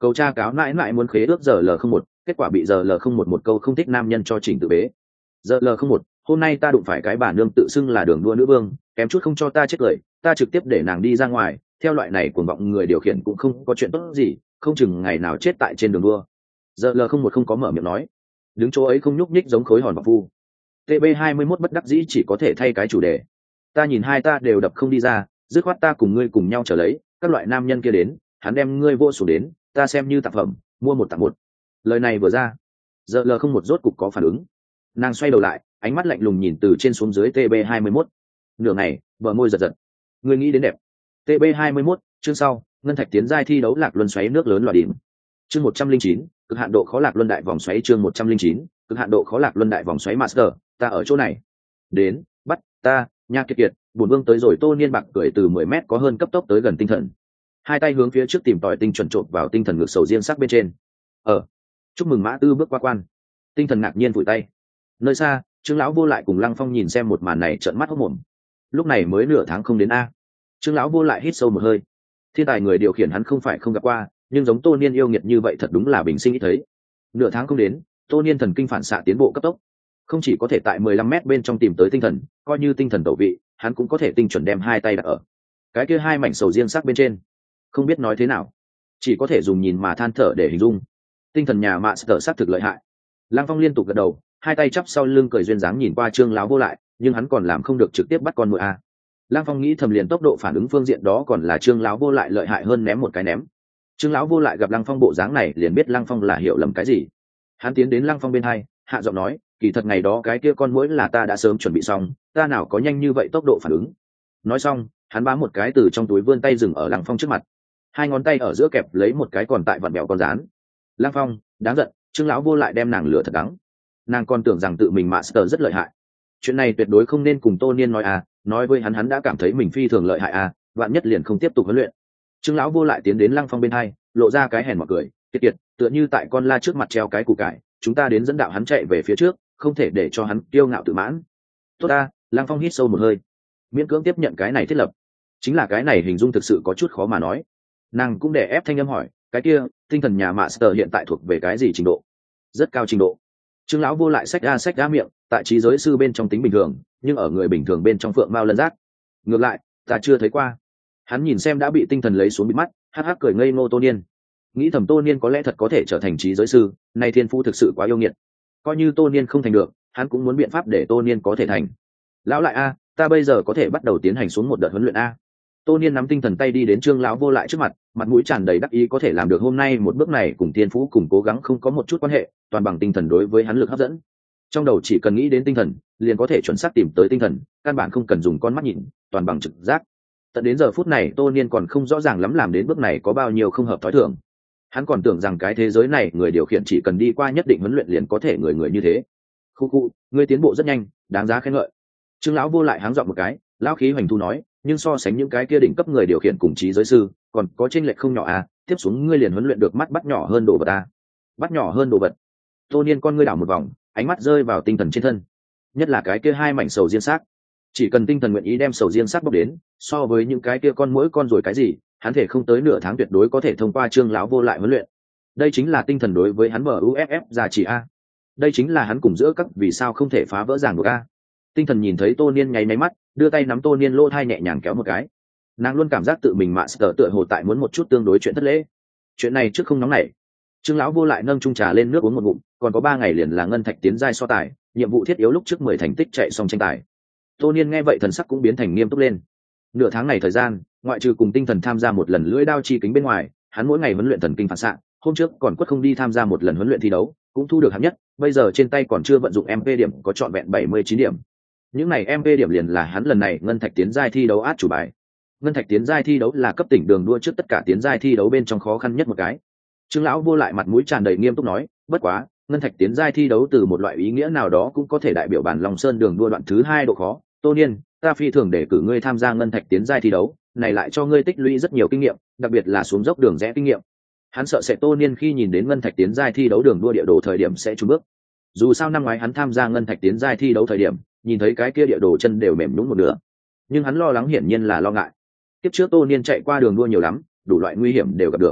Cầu cha cáo mãi mãi muốn khế ước giờ l không một, kết quả bị giờ l không một một câu không thích nam nhân cho chỉnh tự bế. Giờ l không một, hôm nay ta đụng phải cái bà nương tự xưng là đường đua nữ vương, kém chút không cho ta chết cười, ta trực tiếp để nàng đi ra ngoài, theo loại này cuồng vọng người điều khiển cũng không có chuyện tốt gì, không chừng ngày nào chết tại trên đường đua. Giờ l không một không có mở miệng nói, đứng chỗ ấy không nhúc nhích giống khối hòn bạc phu. T B hai mươi mốt bất đắc dĩ chỉ có thể thay cái chủ đề. Ta nhìn hai ta đều đập không đi ra, dứt khoát ta cùng ngươi cùng nhau trở lấy, các loại nam nhân kia đến, hắn đem ngươi vô xuống đến, ta xem như tặng phẩm, mua một tặng một. Lời này vừa ra, giờ l không một rốt cục có phản ứng. Nàng xoay đầu lại, ánh mắt lạnh lùng nhìn từ trên xuống dưới T B hai mươi mốt. Nửa ngày, bờ môi giật giật. Ngươi nghĩ đến đẹp. T B hai mươi mốt, chương sau, ngân thạch tiến giai thi đấu lạc luân xoáy nước lớn loạt điểm. Chương một trăm linh chín, cực hạn độ khó lạc luân đại vòng xoáy chương một trăm linh chín, cực hạn độ khó lạc luân đại vòng xoáy master, ta ở chỗ này. Đến, bắt, ta, Nha Kiệt Kiệt, bổn vương tới rồi. Tô Niên bạc cười từ mười mét có hơn cấp tốc tới gần tinh thần. Hai tay hướng phía trước tìm tòi tinh chuẩn trộn vào tinh thần ngực sầu riêng sắc bên trên. Ờ, chúc mừng Mã Tư bước qua quan. Tinh thần ngạc nhiên vùi tay. Nơi xa, Trương lão vô lại cùng Lăng Phong nhìn xem một màn này trợn mắt hốt mồm. Lúc này mới nửa tháng không đến a. Trương lão vô lại hít sâu một hơi. Thiên tài người điều khiển hắn không phải không gặp qua, nhưng giống Tô Niên yêu nghiệt như vậy thật đúng là bình sinh ít thấy. Nửa tháng không đến, Tô Niên thần kinh phản xạ tiến bộ cấp tốc, không chỉ có thể tại mười lăm mét bên trong tìm tới tinh thần, coi như tinh thần tẩu vị, hắn cũng có thể tinh chuẩn đem hai tay đặt ở cái kia hai mảnh sầu riêng sắc bên trên. Không biết nói thế nào, chỉ có thể dùng nhìn mà than thở để hình dung. Tinh thần nhà mạ sở sắc thực lợi hại. Lăng Phong liên tục gật đầu, hai tay chắp sau lưng cười duyên dáng nhìn qua Trương lão vô lại, nhưng hắn còn làm không được trực tiếp bắt con muỗi a. Lăng Phong nghĩ thầm liền tốc độ phản ứng phương diện đó còn là Trương lão vô lại lợi hại hơn ném một cái ném. Trương lão vô lại gặp Lăng Phong bộ dáng này liền biết Lăng Phong là hiểu lầm cái gì. Hắn tiến đến Lăng Phong bên hai, hạ giọng nói, kỳ thật ngày đó cái kia con muỗi là ta đã sớm chuẩn bị xong, ta nào có nhanh như vậy tốc độ phản ứng. Nói xong, hắn bám một cái từ trong túi vươn tay dừng ở Lăng Phong trước mặt, hai ngón tay ở giữa kẹp lấy một cái còn tại vặn bẹo con rán. Lăng Phong, đáng giận, Trương lão vô lại đem nàng lửa thật đắng. Nàng còn tưởng rằng tự mình master rất lợi hại. Chuyện này tuyệt đối không nên cùng Tô Niên nói à, nói với hắn hắn đã cảm thấy mình phi thường lợi hại à, vạn nhất liền không tiếp tục huấn luyện. Trương lão vô lại tiến đến Lăng Phong bên hai, lộ ra cái hèn mọc cười, kiệt kiệt, tựa như tại con la trước mặt treo cái củ cải, chúng ta đến dẫn đạo hắn chạy về phía trước, không thể để cho hắn kiêu ngạo tự mãn. Tốt ta. Lăng Phong hít sâu một hơi, miễn cưỡng tiếp nhận cái này thiết lập. Chính là cái này hình dung thực sự có chút khó mà nói. Nàng cũng để ép thanh âm hỏi, cái kia tinh thần nhà master hiện tại thuộc về cái gì trình độ? Rất cao trình độ. Trương lão vô lại sách ra sách ra miệng, tại trí giới sư bên trong tính bình thường, nhưng ở người bình thường bên trong phượng mao lân giác. Ngược lại, ta chưa thấy qua. Hắn nhìn xem đã bị tinh thần lấy xuống bịt mắt, hắc hắc cười ngây ngô Tô Niên. Nghĩ thầm Tô Niên có lẽ thật có thể trở thành trí giới sư, này thiên phu thực sự quá yêu nghiệt. Coi như Tô Niên không thành được, hắn cũng muốn biện pháp để Tô Niên có thể thành. Lão lại a, ta bây giờ có thể bắt đầu tiến hành xuống một đợt huấn luyện a. Tô Niên nắm tinh thần tay đi đến Trương lão vô lại trước mặt, mặt mũi tràn đầy đắc ý có thể làm được hôm nay một bước này cùng thiên phú cùng cố gắng không có một chút quan hệ, toàn bằng tinh thần đối với hắn lực hấp dẫn. Trong đầu chỉ cần nghĩ đến tinh thần, liền có thể chuẩn xác tìm tới tinh thần, căn bản không cần dùng con mắt nhìn, toàn bằng trực giác. Tận đến giờ phút này Tô Niên còn không rõ ràng lắm làm đến bước này có bao nhiêu không hợp thói thường. Hắn còn tưởng rằng cái thế giới này người điều khiển chỉ cần đi qua nhất định huấn luyện liền có thể người người như thế. Khu khu, ngươi tiến bộ rất nhanh, đáng giá khen ngợi. Trương lão vô lại háng dọn một cái, lão khí hoành thu nói, nhưng so sánh những cái kia đỉnh cấp người điều khiển cùng trí giới sư, còn có chênh lệch không nhỏ à, tiếp xuống ngươi liền huấn luyện được mắt bắt nhỏ hơn đồ vật ta. Bắt nhỏ hơn đồ vật. Tô Niên con ngươi đảo một vòng, ánh mắt rơi vào tinh thần trên thân, nhất là cái kia hai mảnh sầu riêng xác. Chỉ cần tinh thần nguyện ý đem sầu riêng xác bốc đến, so với những cái kia con mỗi con rồi cái gì, hắn thể không tới nửa tháng tuyệt đối có thể thông qua Trương lão vô lại huấn luyện. Đây chính là tinh thần đối với hắn bờ u ép ép giá trị a. Đây chính là hắn cùng giữa các vì sao không thể phá vỡ ràng buộc a. Tinh thần nhìn thấy Tô Niên nháy máy mắt, đưa tay nắm Tô Niên lỗ thai nhẹ nhàng kéo một cái. Nàng luôn cảm giác tự mình mạ sợ tựa hồ tại muốn một chút tương đối chuyện thất lễ. Chuyện này trước không nóng nảy. Trương lão vô lại nâng chung trà lên nước uống một ngụm, còn có ba ngày liền là ngân thạch tiến giai so tài, nhiệm vụ thiết yếu lúc trước mười thành tích chạy xong tranh tài. Tô Niên nghe vậy thần sắc cũng biến thành nghiêm túc lên. Nửa tháng này thời gian, ngoại trừ cùng tinh thần tham gia một lần lưỡi đao chi kính bên ngoài, hắn mỗi ngày huấn luyện thần kinh phản xạ, hôm trước còn quất không đi tham gia một lần huấn luyện thi đấu, cũng thu được hạng nhất, bây giờ trên tay còn chưa vận dụng em pê điểm có trọn vẹn bảy mươi chín điểm. Những này em pê điểm liền là hắn lần này ngân thạch tiến giai thi đấu át chủ bài. Ngân thạch tiến giai thi đấu là cấp tỉnh đường đua trước tất cả tiến giai thi đấu bên trong khó khăn nhất một cái. Trương lão vô lại mặt mũi tràn đầy nghiêm túc nói, bất quá, ngân thạch tiến giai thi đấu từ một loại ý nghĩa nào đó cũng có thể đại biểu bản Long Sơn đường đua đoạn thứ hai độ khó. Tô Niên, ta phi thường để cử ngươi tham gia ngân thạch tiến giai thi đấu, này lại cho ngươi tích lũy rất nhiều kinh nghiệm, đặc biệt là xuống dốc đường rẽ kinh nghiệm. Hắn sợ sẽ Tô Niên khi nhìn đến ngân thạch tiến giai thi đấu đường đua địa đồ thời điểm sẽ chùn bước. Dù sao năm ngoái hắn tham gia ngân thạch tiến giai thi đấu thời điểm, nhìn thấy cái kia địa đồ chân đều mềm nhũn một nửa. Nhưng hắn lo lắng hiển nhiên là lo ngại. Tiếp trước Tô Niên chạy qua đường đua nhiều lắm, đủ loại nguy hiểm đều gặp được.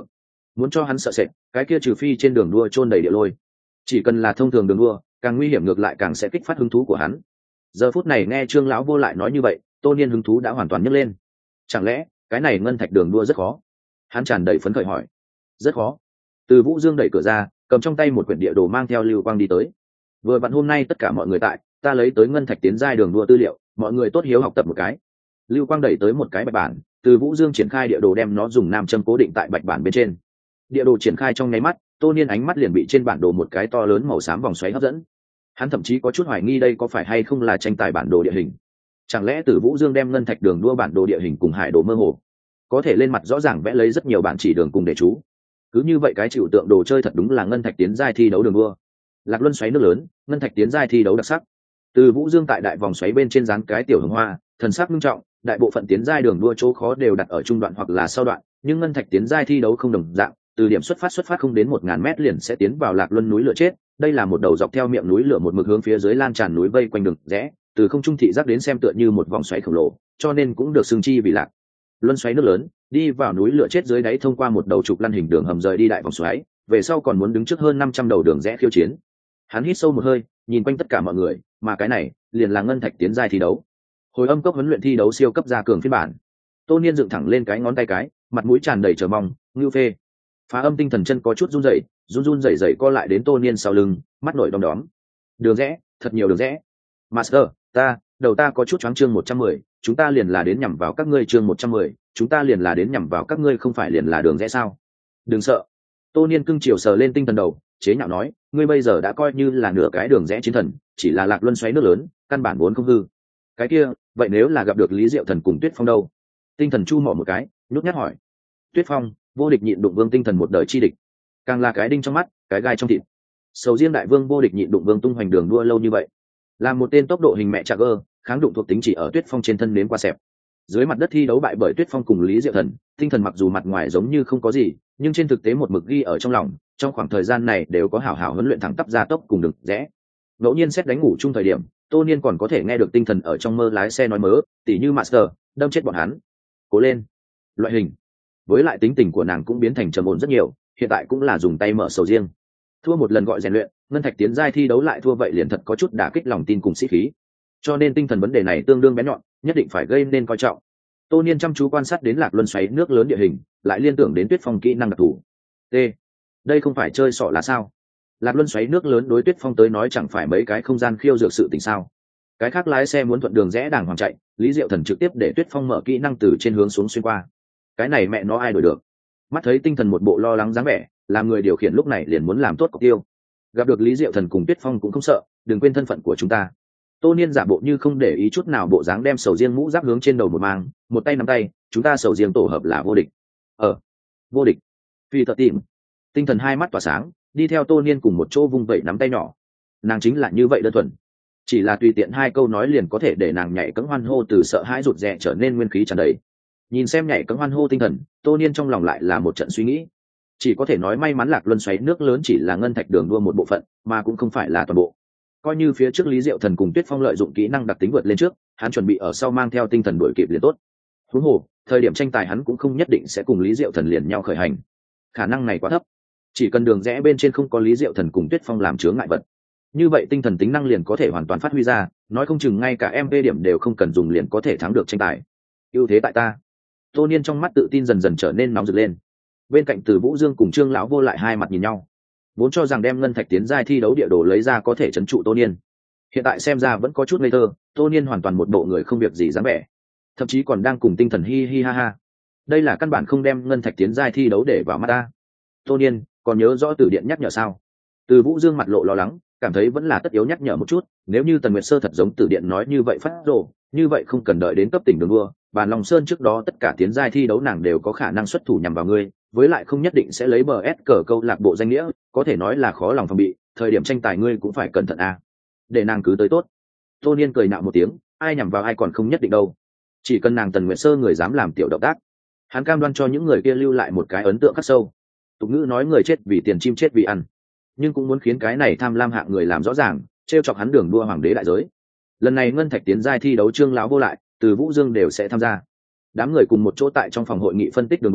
muốn cho hắn sợ sệt, cái kia trừ phi trên đường đua chôn đầy địa lôi. Chỉ cần là thông thường đường đua, càng nguy hiểm ngược lại càng sẽ kích phát hứng thú của hắn. Giờ phút này nghe Trương lão vô lại nói như vậy, Tô Niên hứng thú đã hoàn toàn nhấc lên. Chẳng lẽ cái này ngân thạch đường đua rất khó? Hắn tràn đầy phấn khởi hỏi. Rất khó. Từ Vũ Dương đẩy cửa ra, cầm trong tay một quyển địa đồ mang theo lưu quang đi tới. Vừa vặn hôm nay tất cả mọi người tại, ta lấy tới ngân thạch tiến giai đường đua tư liệu, mọi người tốt hiếu học tập một cái. Lưu quang đẩy tới một cái bạch bản, Từ Vũ Dương triển khai địa đồ đem nó dùng nam châm cố định tại bạch bản bên trên. Địa đồ triển khai trong nháy mắt, Tô Niên ánh mắt liền bị trên bản đồ một cái to lớn màu xám vòng xoáy hấp dẫn. Hắn thậm chí có chút hoài nghi đây có phải hay không là tranh tài bản đồ địa hình. Chẳng lẽ Từ Vũ Dương đem ngân thạch đường đua bản đồ địa hình cùng hải đồ mơ hồ, có thể lên mặt rõ ràng vẽ lấy rất nhiều bản chỉ đường cùng để chú. Cứ như vậy cái chịu tượng đồ chơi thật đúng là ngân thạch tiến giai thi đấu đường đua. Lạc luân xoáy nước lớn, ngân thạch tiến giai thi đấu đặc sắc. Từ Vũ Dương tại đại vòng xoáy bên trên dán cái tiểu hồng hoa, thần sắc nghiêm trọng, đại bộ phận tiến giai đường đua chỗ khó đều đặt ở trung đoạn hoặc là sau đoạn, nhưng ngân thạch tiến giai thi đấu không đồng dạng, từ điểm xuất phát xuất phát không đến một ngàn mét liền sẽ tiến vào lạc luân núi lửa chết. Đây là một đầu dọc theo miệng núi lửa một mực hướng phía dưới lan tràn núi vây quanh đường rẽ, từ không trung thị giác đến xem tựa như một vòng xoáy khổng lồ, cho nên cũng được xưng chi vì lạc luân xoáy nước lớn. Đi vào núi lửa chết dưới đáy thông qua một đầu trục lăn hình đường hầm rời đi đại vòng xoáy, về sau còn muốn đứng trước hơn năm trăm đầu đường rẽ khiêu chiến. Hắn hít sâu một hơi, nhìn quanh tất cả mọi người, mà cái này liền là ngân thạch tiến giai thi đấu. Hồi âm cốc huấn luyện thi đấu siêu cấp gia cường phiên bản. Tô Niên dựng thẳng lên cái ngón tay cái, mặt mũi tràn đầy chờ mong, ngưu phê. Phá âm tinh thần chân có chút run rẩy, run run rẩy rẩy co lại đến Tô Niên sau lưng, mắt nổi đom đóm. Đường rẽ, thật nhiều đường rẽ. Master, ta, đầu ta có chút choáng. Chương một trăm mười, chúng ta liền là đến nhằm vào các ngươi. Chương một trăm mười, chúng ta liền là đến nhằm vào các ngươi, không phải liền là đường rẽ sao? Đừng sợ. Tô Niên cưng chiều sờ lên tinh thần đầu, chế nhạo nói, ngươi bây giờ đã coi như là nửa cái đường rẽ chiến thần, chỉ là lạc luân xoáy nước lớn, căn bản vốn không hư. Cái kia, vậy nếu là gặp được Lý Diệu Thần cùng Tuyết Phong đâu? Tinh thần chu mỏ một cái, nhút nhát hỏi. Tuyết Phong, vô địch nhịn đụng vương tinh thần một đời chi địch, càng là cái đinh trong mắt, cái gai trong thịt. Sầu riêng đại vương vô địch nhịn đụng vương tung hoành đường đua lâu như vậy, làm một tên tốc độ hình mẹ chạc ơ, kháng đụng thuộc tính chỉ ở Tuyết Phong trên thân đến qua xẹp. Dưới mặt đất thi đấu bại bởi Tuyết Phong cùng Lý Diệu Thần, tinh thần mặc dù mặt ngoài giống như không có gì, nhưng trên thực tế một mực ghi ở trong lòng, trong khoảng thời gian này đều có hảo hảo huấn luyện thẳng tắp gia tốc cùng đường rẽ. Ngẫu nhiên xét đánh ngủ chung thời điểm, Tô Niên còn có thể nghe được tinh thần ở trong mơ lái xe nói mớ, tỉ như Master, đâm chết bọn hắn. Cố lên. Loại hình. Với lại tính tình của nàng cũng biến thành trầm ổn rất nhiều, hiện tại cũng là dùng tay mở sầu riêng. Thua một lần gọi rèn luyện, ngân thạch tiến giai thi đấu lại thua vậy liền thật có chút đả kích lòng tin cùng sĩ khí. Cho nên tinh thần vấn đề này tương đương bén nhọn, nhất định phải gây nên coi trọng. Tô Niên chăm chú quan sát đến lạc luân xoáy nước lớn địa hình, lại liên tưởng đến Tuyết Phong kỹ năng đặc thù. T. Đây không phải chơi sọ là sao? Lạc luân xoáy nước lớn đối Tuyết Phong tới nói chẳng phải mấy cái không gian khiêu dược sự tình sao? Cái khác lái xe muốn thuận đường rẽ đàng hoàng chạy, Lý Diệu Thần trực tiếp để Tuyết Phong mở kỹ năng từ trên hướng xuống xuyên qua. Cái này mẹ nó ai đổi được? Mắt thấy tinh thần một bộ lo lắng dáng vẻ, làm người điều khiển lúc này liền muốn làm tốt cọc tiêu. Gặp được Lý Diệu Thần cùng Tuyết Phong cũng không sợ, đừng quên thân phận của chúng ta. Tô Niên giả bộ như không để ý chút nào bộ dáng đem sầu riêng mũ giáp hướng trên đầu một mang, một tay nắm tay, chúng ta sầu riêng tổ hợp là vô địch. Ờ, vô địch. Phi thật tìm. Tinh thần hai mắt tỏa sáng, đi theo Tô Niên cùng một chỗ vung vẩy nắm tay nhỏ. Nàng chính là như vậy đơn thuần, chỉ là tùy tiện hai câu nói liền có thể để nàng nhảy cẫng hoan hô, từ sợ hãi rụt rè trở nên nguyên khí tràn đầy. Nhìn xem nhảy cẫng hoan hô tinh thần, Tô Niên trong lòng lại là một trận suy nghĩ. Chỉ có thể nói may mắn lạc luân xoáy nước lớn chỉ là ngân thạch đường đua một bộ phận, mà cũng không phải là toàn bộ. Coi như phía trước Lý Diệu Thần cùng Tuyết Phong lợi dụng kỹ năng đặc tính vượt lên trước, hắn chuẩn bị ở sau mang theo tinh thần đuổi kịp liền tốt. Huống hồ, thời điểm tranh tài hắn cũng không nhất định sẽ cùng Lý Diệu Thần liền nhau khởi hành. Khả năng này quá thấp. Chỉ cần đường rẽ bên trên không có Lý Diệu Thần cùng Tuyết Phong làm chướng ngại vật, như vậy tinh thần tính năng liền có thể hoàn toàn phát huy ra, nói không chừng ngay cả em vê điểm đều không cần dùng liền có thể thắng được tranh tài. Ưu thế tại ta. Tô Niên trong mắt tự tin dần dần trở nên nóng rực lên. Bên cạnh Từ Vũ Dương cùng Trương lão vô lại hai mặt nhìn nhau, vốn cho rằng đem ngân thạch tiến giai thi đấu địa đồ lấy ra có thể trấn trụ Tô Niên, hiện tại xem ra vẫn có chút ngây thơ. Tô Niên hoàn toàn một bộ người không việc gì dáng vẻ, thậm chí còn đang cùng tinh thần hi hi ha ha. Đây là căn bản không đem ngân thạch tiến giai thi đấu để vào mắt ta. Tô Niên, còn nhớ rõ từ điện nhắc nhở sao? Từ Vũ Dương mặt lộ lo lắng, cảm thấy vẫn là tất yếu nhắc nhở một chút, nếu như Tần Nguyệt Sơ thật giống từ điện nói như vậy phát rồ, như vậy không cần đợi đến cấp tỉnh đường đua, Bàn Long Sơn trước đó tất cả tiến giai thi đấu nàng đều có khả năng xuất thủ nhằm vào ngươi, với lại không nhất định sẽ lấy bờ ép cờ câu lạc bộ danh nghĩa, có thể nói là khó lòng phòng bị, thời điểm tranh tài ngươi cũng phải cẩn thận a. À. Để nàng cứ tới tốt. Tô Niên cười nạo một tiếng, ai nhằm vào ai còn không nhất định đâu. Chỉ cần nàng Tần Nguyệt Sơ người dám làm tiểu động tác, hắn cam đoan cho những người kia lưu lại một cái ấn tượng khắc sâu. Tục ngữ nói người chết vì tiền, chim chết vì ăn, nhưng cũng muốn khiến cái này tham lam hạng người làm rõ ràng, trêu chọc hắn đường đua hoàng đế đại giới. Lần này ngân thạch tiến giai thi đấu Trương lão vô lại, Từ Vũ Dương đều sẽ tham gia. Đám người cùng một chỗ tại trong phòng hội nghị phân tích đường đua,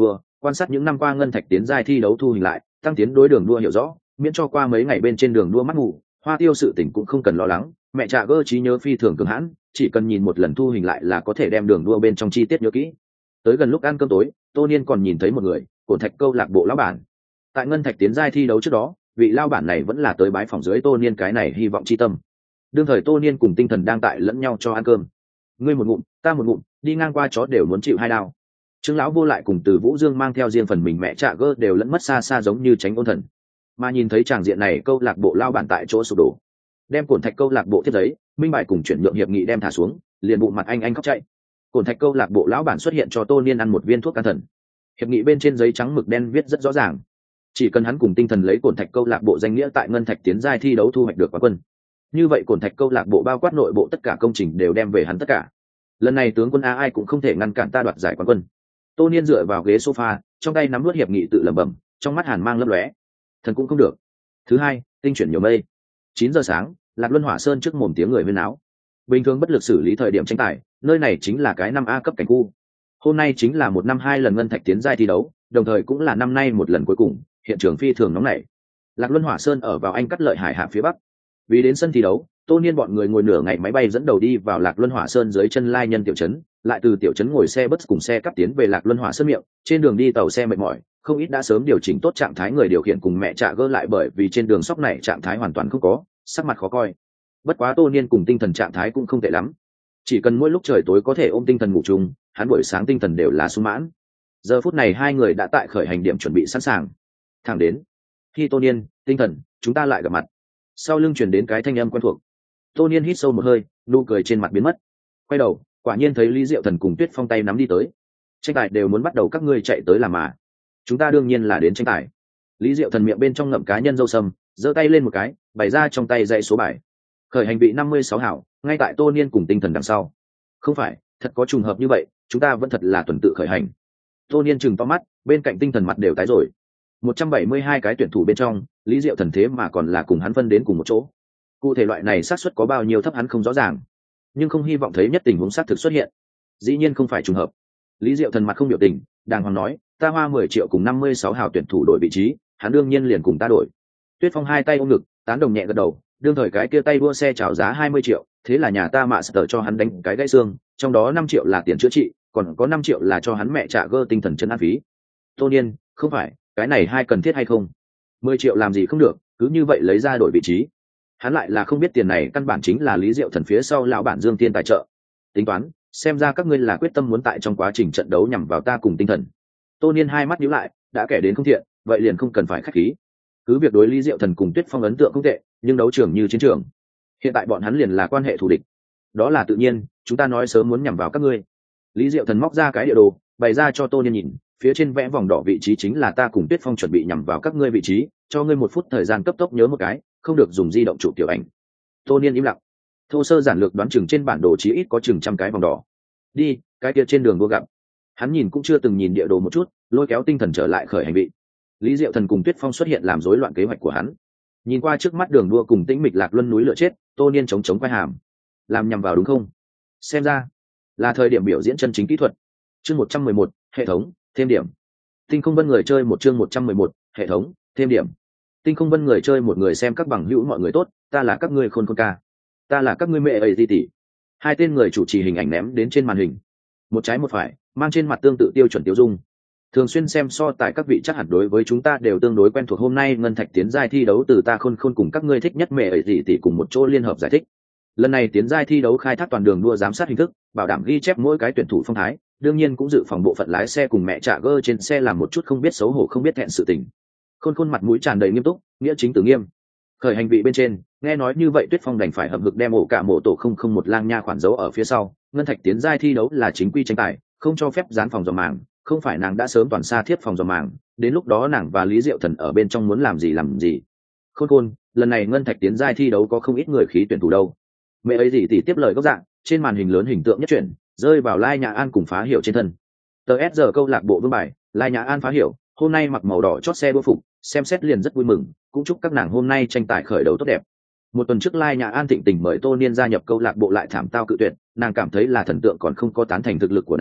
quan sát những năm qua ngân thạch tiến giai thi đấu thu hình lại, tăng tiến đối đường đua hiểu rõ, miễn cho qua mấy ngày bên trên đường đua mắt ngủ, Hoa Tiêu sự tình cũng không cần lo lắng, mẹ Trạ Gơ trí nhớ phi thường cường hãn, chỉ cần nhìn một lần thu hình lại là có thể đem đường đua bên trong chi tiết nhớ kỹ. Tới gần lúc ăn cơm tối, Tô Niên còn nhìn thấy một người, Cổn Thạch câu lạc bộ lão bản. Tại ngân thạch tiến giai thi đấu trước đó, vị lão bản này vẫn là tới bái phòng dưới Tô Niên cái này hy vọng chi tâm. Đương thời Tô Niên cùng tinh thần đang tại lẫn nhau cho ăn cơm. Ngươi một ngụm, ta một ngụm, đi ngang qua chó đều muốn chịu hai đao. Trương lão vô lại cùng Từ Vũ Dương mang theo riêng phần mình mẹ Trạ Gơ đều lẫn mất xa xa giống như tránh ôn thần. Mà nhìn thấy tràng diện này, câu lạc bộ lão bản tại chỗ sụp đổ. Đem Cổn Thạch câu lạc bộ tiếp giấy, minh bài cùng chuyển nhượng hiệp nghị đem thả xuống, liền bụng mặt anh anh khóc chạy. Cổn Thạch câu lạc bộ lão bản xuất hiện cho Tô Niên ăn một viên thuốc can thần. Hiệp nghị bên trên giấy trắng mực đen viết rất rõ ràng, chỉ cần hắn cùng tinh thần lấy Cổn Thạch câu lạc bộ danh nghĩa tại ngân thạch tiến giai thi đấu thu hoạch được quán quân, như vậy Cổn Thạch câu lạc bộ bao quát nội bộ tất cả công trình đều đem về hắn tất cả. Lần này tướng quân a ai cũng không thể ngăn cản ta đoạt giải quán quân. Tô Niên dựa vào ghế sofa, trong tay nắm nuốt hiệp nghị tự lẩm bẩm, trong mắt hàn mang lấp lóe. Thần cũng không được. Thứ hai, tinh chuyển nhiều mây. Chín giờ sáng, Lạc Luân Hỏa Sơn trước mồm tiếng người huyên náo. Bình thường bất lực xử lý thời điểm tranh tài, nơi này chính là cái năm A cấp cảnh khu. Hôm nay chính là một năm hai lần ngân thạch tiến giai thi đấu, đồng thời cũng là năm nay một lần cuối cùng, hiện trường phi thường nóng nảy. Lạc Luân Hỏa Sơn ở vào Anh Cắt Lợi Hải hạ phía bắc. Vì đến sân thi đấu, Tô Niên bọn người ngồi nửa ngày máy bay dẫn đầu đi vào Lạc Luân Hỏa Sơn dưới chân lai nhân tiểu trấn, lại từ tiểu trấn ngồi xe bus cùng xe cắp tiến về Lạc Luân Hỏa Sơn miệng, trên đường đi tàu xe mệt mỏi, không ít đã sớm điều chỉnh tốt trạng thái người điều khiển cùng mẹ Trạ Gơ lại bởi vì trên đường sóc này trạng thái hoàn toàn không có, sắc mặt khó coi. Bất quá Tô Niên cùng tinh thần trạng thái cũng không tệ lắm, chỉ cần mỗi lúc trời tối có thể ôm tinh thần ngủ chung, hắn buổi sáng tinh thần đều là sung mãn. Giờ phút này hai người đã tại khởi hành điểm chuẩn bị sẵn sàng. Thẳng đến khi Tô Niên, tinh thần, chúng ta lại gặp mặt. Sau lưng truyền đến cái thanh âm quen thuộc. Tô Niên hít sâu một hơi, nụ cười trên mặt biến mất. Quay đầu, quả nhiên thấy Lý Diệu Thần cùng Tuyết Phong tay nắm đi tới. Tranh tài đều muốn bắt đầu, các ngươi chạy tới làm mà. Chúng ta đương nhiên là đến tranh tài. Lý Diệu Thần miệng bên trong ngậm cá nhân dâu sâm, giơ tay lên một cái, bày ra trong tay dãy số bài. Khởi hành vị năm mươi sáu hảo, ngay tại Tô Niên cùng tinh thần đằng sau. Không phải, thật có trùng hợp như vậy, chúng ta vẫn thật là tuần tự khởi hành. Tô Niên trừng to mắt, bên cạnh tinh thần mặt đều tái rồi. một trăm bảy mươi hai cái tuyển thủ bên trong, Lý Diệu Thần thế mà còn là cùng hắn phân đến cùng một chỗ. Cụ thể loại này xác suất có bao nhiêu thấp hắn không rõ ràng, nhưng không hy vọng thấy nhất tình huống xác thực xuất hiện. Dĩ nhiên không phải trùng hợp. Lý Diệu Thần mặt không biểu tình, đàng hoàng nói, ta hoa mười triệu cùng năm mươi sáu hảo tuyển thủ đổi vị trí, hắn đương nhiên liền cùng ta đổi. Tuyết Phong hai tay ôm ngực, tán đồng nhẹ gật đầu, đương thời cái kia tay đua xe chào giá hai mươi triệu, thế là nhà ta mạ sở cho hắn đánh cái gãy xương, trong đó năm triệu là tiền chữa trị, còn có năm triệu là cho hắn mẹ Trạ Gơ tinh thần chân an phí. Tô Niên, không phải, cái này hai cần thiết hay không? mười triệu làm gì không được, cứ như vậy lấy ra đổi vị trí. Hắn lại là không biết tiền này căn bản chính là Lý Diệu Thần phía sau lão bản Dương Tiên tài trợ. Tính toán, xem ra các ngươi là quyết tâm muốn tại trong quá trình trận đấu nhằm vào ta cùng tinh thần. Tô Niên hai mắt nhíu lại, đã kẻ đến không thiện, vậy liền không cần phải khách khí. Cứ việc đối Lý Diệu Thần cùng Tuyết Phong ấn tượng không tệ, nhưng đấu trường như chiến trường, hiện tại bọn hắn liền là quan hệ thù địch. Đó là tự nhiên, chúng ta nói sớm muốn nhằm vào các ngươi. Lý Diệu Thần móc ra cái địa đồ, bày ra cho Tô Niên nhìn, phía trên vẽ vòng đỏ vị trí chính là ta cùng Tuyết Phong chuẩn bị nhằm vào các ngươi vị trí, cho ngươi một phút thời gian cấp tốc nhớ một cái, không được dùng di động chụp tiểu ảnh. Tô Niên im lặng, thô sơ giản lược đoán chừng trên bản đồ chí ít có chừng trăm cái vòng đỏ. Đi, cái kia trên đường đua gặp. Hắn nhìn cũng chưa từng nhìn địa đồ một chút, lôi kéo tinh thần trở lại khởi hành vị. Lý Diệu Thần cùng Tuyết Phong xuất hiện làm rối loạn kế hoạch của hắn. Nhìn qua trước mắt đường đua cùng tĩnh mịch Lạc Luân núi lửa chết, Tô Niên chống chống quay hàm. Làm nhằm vào đúng không? Xem ra là thời điểm biểu diễn chân chính kỹ thuật. Chương một trăm mười một, hệ thống, thêm điểm. Tinh không vân người chơi một chương một trăm mười một, hệ thống, thêm điểm. Tinh không vân người chơi một người xem các bằng hữu mọi người tốt, ta là các ngươi khôn khôn ca. Ta là các ngươi mẹ ấy di tỷ. Hai tên người chủ trì hình ảnh ném đến trên màn hình. Một trái một phải, mang trên mặt tương tự tiêu chuẩn tiêu dung. Thường xuyên xem so tại các vị chắc hẳn đối với chúng ta đều tương đối quen thuộc. Hôm nay ngân thạch tiến giai thi đấu từ ta khôn khôn cùng các ngươi thích nhất mẹ ấy di tỷ cùng một chỗ liên hợp giải thích. Lần này tiến giai thi đấu khai thác toàn đường đua giám sát hình thức, bảo đảm ghi chép mỗi cái tuyển thủ phong thái, đương nhiên cũng dự phòng bộ phận lái xe cùng mẹ Trạ Gơ trên xe làm một chút không biết xấu hổ không biết thẹn sự tình. Khôn khôn mặt mũi tràn đầy nghiêm túc, nghĩa chính từ nghiêm. Khởi hành vị bên trên, nghe nói như vậy Tuyết Phong đành phải hậm hực đem ổ cả mộ tổ không không một lang nha khoản dấu ở phía sau. Ngân thạch tiến giai thi đấu là chính quy tranh tài, không cho phép dán phòng dò màng, không phải nàng đã sớm toàn xa thiết phòng dò màng, đến lúc đó nàng và Lý Diệu Thần ở bên trong muốn làm gì làm gì. Khôn khôn, lần này ngân thạch tiến giai thi đấu có không ít người khí tuyển thủ đâu. Mẹ ấy gì tỉ tiếp lời góc dạng, trên màn hình lớn hình tượng nhất chuyển, rơi vào Lai Nhã An cùng Phá Hiểu trên thân. Tờ S giờ câu lạc bộ vương bài, Lai Nhã An Phá Hiểu, hôm nay mặc màu đỏ chót xe đua phục, xem xét liền rất vui mừng, cũng chúc các nàng hôm nay tranh tài khởi đầu tốt đẹp. Một tuần trước Lai Nhã An thịnh tình mời Tô Niên gia nhập câu lạc bộ lại thảm tao cự tuyệt, nàng cảm thấy là thần tượng còn không có tán thành thực lực của nàng,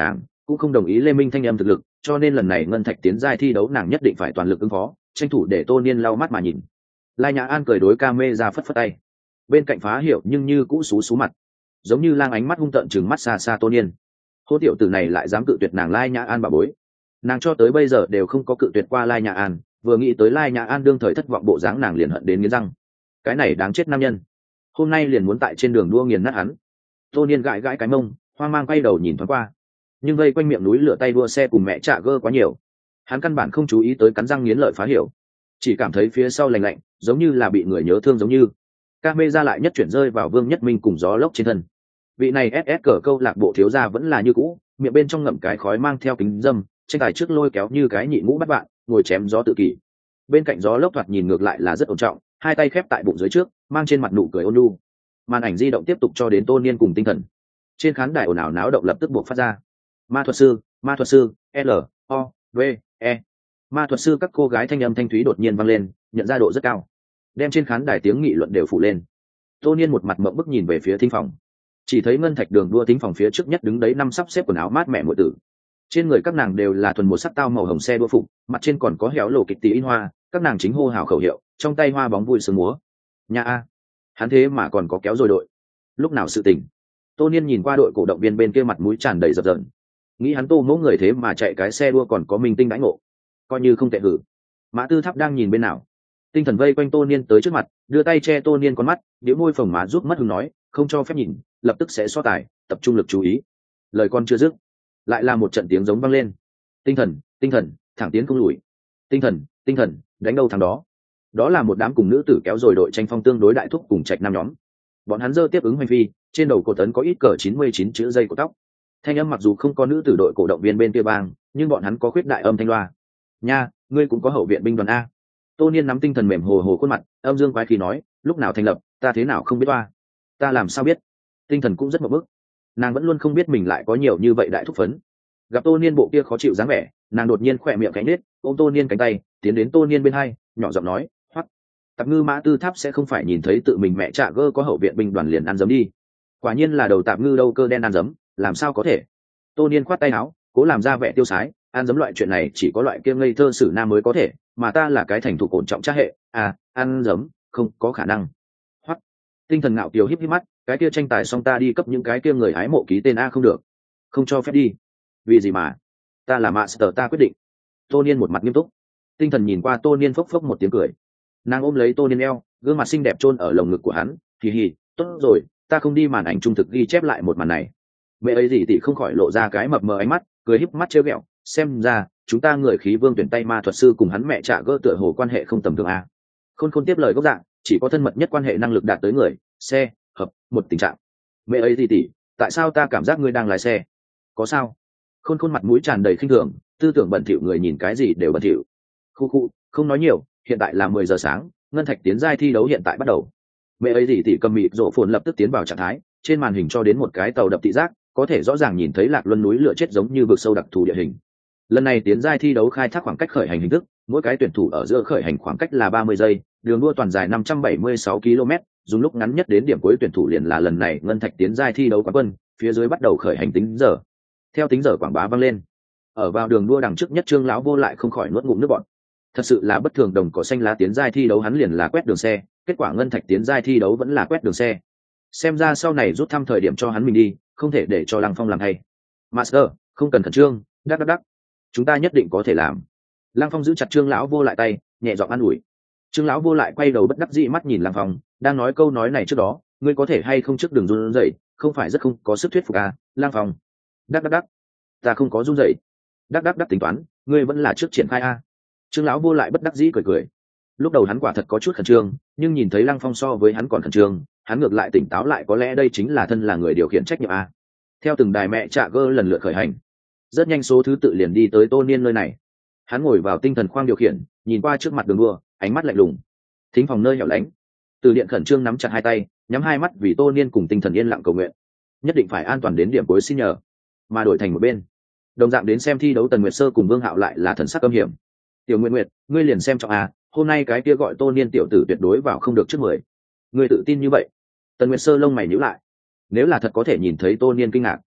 cũng không đồng ý lê minh thanh âm thực lực, cho nên lần này ngân thạch tiến giai thi đấu nàng nhất định phải toàn lực ứng phó, tranh thủ để tô niên lau mắt mà nhìn. Lai Nhã An cười đối ca mê ra phất phất tay, bên cạnh Phá Hiểu nhưng như cũ xú xú mặt, giống như lang ánh mắt hung tợn chừng mắt xa xa tô niên. Hô tiểu tử này lại dám cự tuyệt nàng Lai Nhã An bà bối, nàng cho tới bây giờ đều không có cự tuyệt qua Lai Nhã An, vừa nghĩ tới Lai Nhã An đương thời thất vọng bộ dáng nàng liền hận đến nghiến răng. Cái này đáng chết nam nhân, hôm nay liền muốn tại trên đường đua nghiền nát hắn. Tô niên gãi gãi cái mông, hoang mang quay đầu nhìn thoáng qua, nhưng vây quanh miệng núi lửa tay đua xe cùng mẹ trả gơ quá nhiều, hắn căn bản không chú ý tới cắn răng nghiến lợi Phá Hiểu, chỉ cảm thấy phía sau lạnh lạnh, giống như là bị người nhớ thương giống như. Ca mê ra lại nhất chuyển rơi vào Vương Nhất Minh cùng gió lốc trên thân. Vị này ét ét cờ câu lạc bộ thiếu gia vẫn là như cũ, miệng bên trong ngậm cái khói mang theo kính dâm, tranh tài trước lôi kéo như cái nhị ngũ bắt bạn, ngồi chém gió tự kỷ. Bên cạnh gió lốc thoạt nhìn ngược lại là rất ổn trọng, hai tay khép tại bụng dưới trước, mang trên mặt nụ cười ôn nhu. Màn ảnh di động tiếp tục cho đến Tô Niên cùng Tinh Thần. Trên khán đài ồn ào náo động lập tức buộc phát ra. Ma thuật sư, ma thuật sư, L O V E. Ma thuật sư, các cô gái thanh âm thanh thúy đột nhiên vang lên, nhận ra độ rất cao, đem trên khán đài tiếng nghị luận đều phủ lên. Tô Niên một mặt mộng bức nhìn về phía thính phòng, chỉ thấy ngân thạch đường đua thính phòng phía trước nhất đứng đấy năm sắp xếp quần áo mát mẻ muội tử, trên người các nàng đều là thuần một sắc tao màu hồng xe đua phục, mặt trên còn có héo lộ kịch tí in hoa, các nàng chính hô hào khẩu hiệu, trong tay hoa bóng vui sướng múa. Nhà a, hắn thế mà còn có kéo rồi đội, lúc nào sự tình? Tô Niên nhìn qua đội cổ động viên bên kia mặt mũi tràn đầy dập dờn, nghĩ hắn Tô Mỗ người thế mà chạy cái xe đua còn có minh tinh đãi ngộ, coi như không tệ hử. Mã Tư Tháp đang nhìn bên nào? Tinh Thần vây quanh Tô Niên tới trước mặt, đưa tay che Tô Niên con mắt, điếu môi phồng má giúp mất hứng nói, không cho phép nhìn, lập tức sẽ so tài, tập trung lực chú ý. Lời con chưa dứt, lại là một trận tiếng giống vang lên. Tinh Thần, Tinh Thần, thẳng tiến không lùi. Tinh Thần, Tinh Thần, đánh đâu thằng đó. Đó là một đám cùng nữ tử kéo rồi đội tranh phong tương đối đại thúc cùng trạch nam nhóm. Bọn hắn giơ tiếp ứng hành phi, trên đầu cổ tấn có ít cờ chín mươi chín chữ dây của tóc. Thanh âm mặc dù không có nữ tử đội cổ động viên bên kia bang, nhưng bọn hắn có khuyết đại âm thanh loa. Nha, ngươi cũng có hậu viện binh đoàn a. Tô Niên nắm Tinh Thần mềm hồ hồ khuôn mặt, âm dương quái khí nói, lúc nào thành lập, ta thế nào không biết oa. Ta làm sao biết? Tinh Thần cũng rất ngộp bức, nàng vẫn luôn không biết mình lại có nhiều như vậy đại thúc phấn. Gặp Tô Niên bộ kia khó chịu dáng vẻ, nàng đột nhiên khỏe miệng cánh nết, ôm Tô Niên cánh tay, tiến đến Tô Niên bên hai, nhỏ giọng nói, hoắc, Tạp Ngư Mã Tư Tháp sẽ không phải nhìn thấy tự mình mẹ trả gơ có hậu viện binh đoàn liền ăn dấm đi. Quả nhiên là đầu Tạp Ngư đâu cơ đen ăn dấm, làm sao có thể? Tô Niên khoát tay áo, cố làm ra vẻ tiêu sái, ăn dấm loại chuyện này chỉ có loại kia ngây thơ sử nam mới có thể, mà ta là cái thành thục ổn trọng cha hệ, à, ăn dấm, không có khả năng. Hoắc, Tinh Thần ngạo kiều híp híp mắt, cái kia tranh tài xong ta đi cấp những cái kia người hái mộ ký tên a không được, không cho phép đi. Vì gì mà? Ta là master, ta quyết định. Tô Niên một mặt nghiêm túc. Tinh Thần nhìn qua Tô Niên phốc phốc một tiếng cười, nàng ôm lấy Tô Niên eo, gương mặt xinh đẹp chôn ở lồng ngực của hắn, hì hì, tốt rồi, ta không đi màn ảnh trung thực ghi chép lại một màn này. Mẹ ấy gì thì không khỏi lộ ra cái mập mờ ánh mắt, cười híp mắt trêu ghẹo, xem ra chúng ta người khí vương tuyển tay ma thuật sư cùng hắn mẹ trả gơ tựa hồ quan hệ không tầm thường a. Khôn Khôn tiếp lời gốc dạng, chỉ có thân mật nhất quan hệ năng lực đạt tới người xe hợp một tình trạng. Mẹ ấy gì tỷ, tại sao ta cảm giác ngươi đang lái xe? Có sao? Khôn Khôn mặt mũi tràn đầy khinh thường, tư tưởng bẩn thỉu, người nhìn cái gì đều bẩn thỉu. Khu khu, không nói nhiều, hiện tại là mười giờ sáng, ngân thạch tiến giai thi đấu hiện tại bắt đầu. Mẹ ấy gì tỷ cầm mịt rộ phồn lập tức tiến vào trạng thái, trên màn hình cho đến một cái tàu đập thị giác, có thể rõ ràng nhìn thấy lạc luân núi lửa chết giống như vực sâu đặc thù địa hình. Lần này tiến giai thi đấu khai thác khoảng cách khởi hành hình thức, mỗi cái tuyển thủ ở giữa khởi hành khoảng cách là ba mươi giây, đường đua toàn dài năm trăm bảy mươi sáu ki lô mét, dùng lúc ngắn nhất đến điểm cuối tuyển thủ liền là lần này ngân thạch tiến giai thi đấu quán quân, phía dưới bắt đầu khởi hành tính giờ. Theo tính giờ quảng bá vang lên, ở vào đường đua đằng trước nhất Trương lão vô lại không khỏi nuốt ngụm nước bọt. Thật sự là bất thường, đồng cỏ xanh lá tiến giai thi đấu hắn liền là quét đường xe, kết quả ngân thạch tiến giai thi đấu vẫn là quét đường xe. Xem ra sau này rút thăm thời điểm cho hắn mình đi, không thể để cho Lăng Phong làm hay. Master, không cần khẩn trương, đắc đắc đắc, chúng ta nhất định có thể làm. Lăng Phong giữ chặt Trương lão vô lại tay, nhẹ giọng an ủi. Trương lão vô lại quay đầu bất đắc dĩ mắt nhìn Lăng Phong, đang nói câu nói này trước đó, ngươi có thể hay không trước đường run rẩy, không phải rất không có sức thuyết phục à? Lăng Phong, đắc đắc đắc, ta không có run rẩy. Đắc đắc đắc tính toán, ngươi vẫn là trước triển khai a. Trương lão vô lại bất đắc dĩ cười cười. Lúc đầu hắn quả thật có chút khẩn trương, nhưng nhìn thấy Lăng Phong so với hắn còn khẩn trương, hắn ngược lại tỉnh táo lại, có lẽ đây chính là thân là người điều khiển trách nhiệm a. Theo từng đài mẹ trạ gơ lần lượt khởi hành, rất nhanh số thứ tự liền đi tới Tô Niên nơi này. Hắn ngồi vào tinh thần khoang điều khiển, nhìn qua trước mặt đường đua, ánh mắt lạnh lùng. Thính phòng nơi hẻo lánh, Từ Điện khẩn trương nắm chặt hai tay, nhắm hai mắt vì Tô Niên cùng tinh thần yên lặng cầu nguyện, nhất định phải an toàn đến điểm cuối xin nhờ. Mà đổi thành một bên, đồng dạng đến xem thi đấu Tần Nguyệt Sơ cùng Vương Hạo lại là thần sắc âm hiểm. Tiểu Nguyệt Nguyệt, ngươi liền xem trọng à, hôm nay cái kia gọi Tô Niên tiểu tử tuyệt đối vào không được trước mười. Ngươi tự tin như vậy? Tần Nguyệt Sơ lông mày nhíu lại. Nếu là thật có thể nhìn thấy Tô Niên kinh ngạc,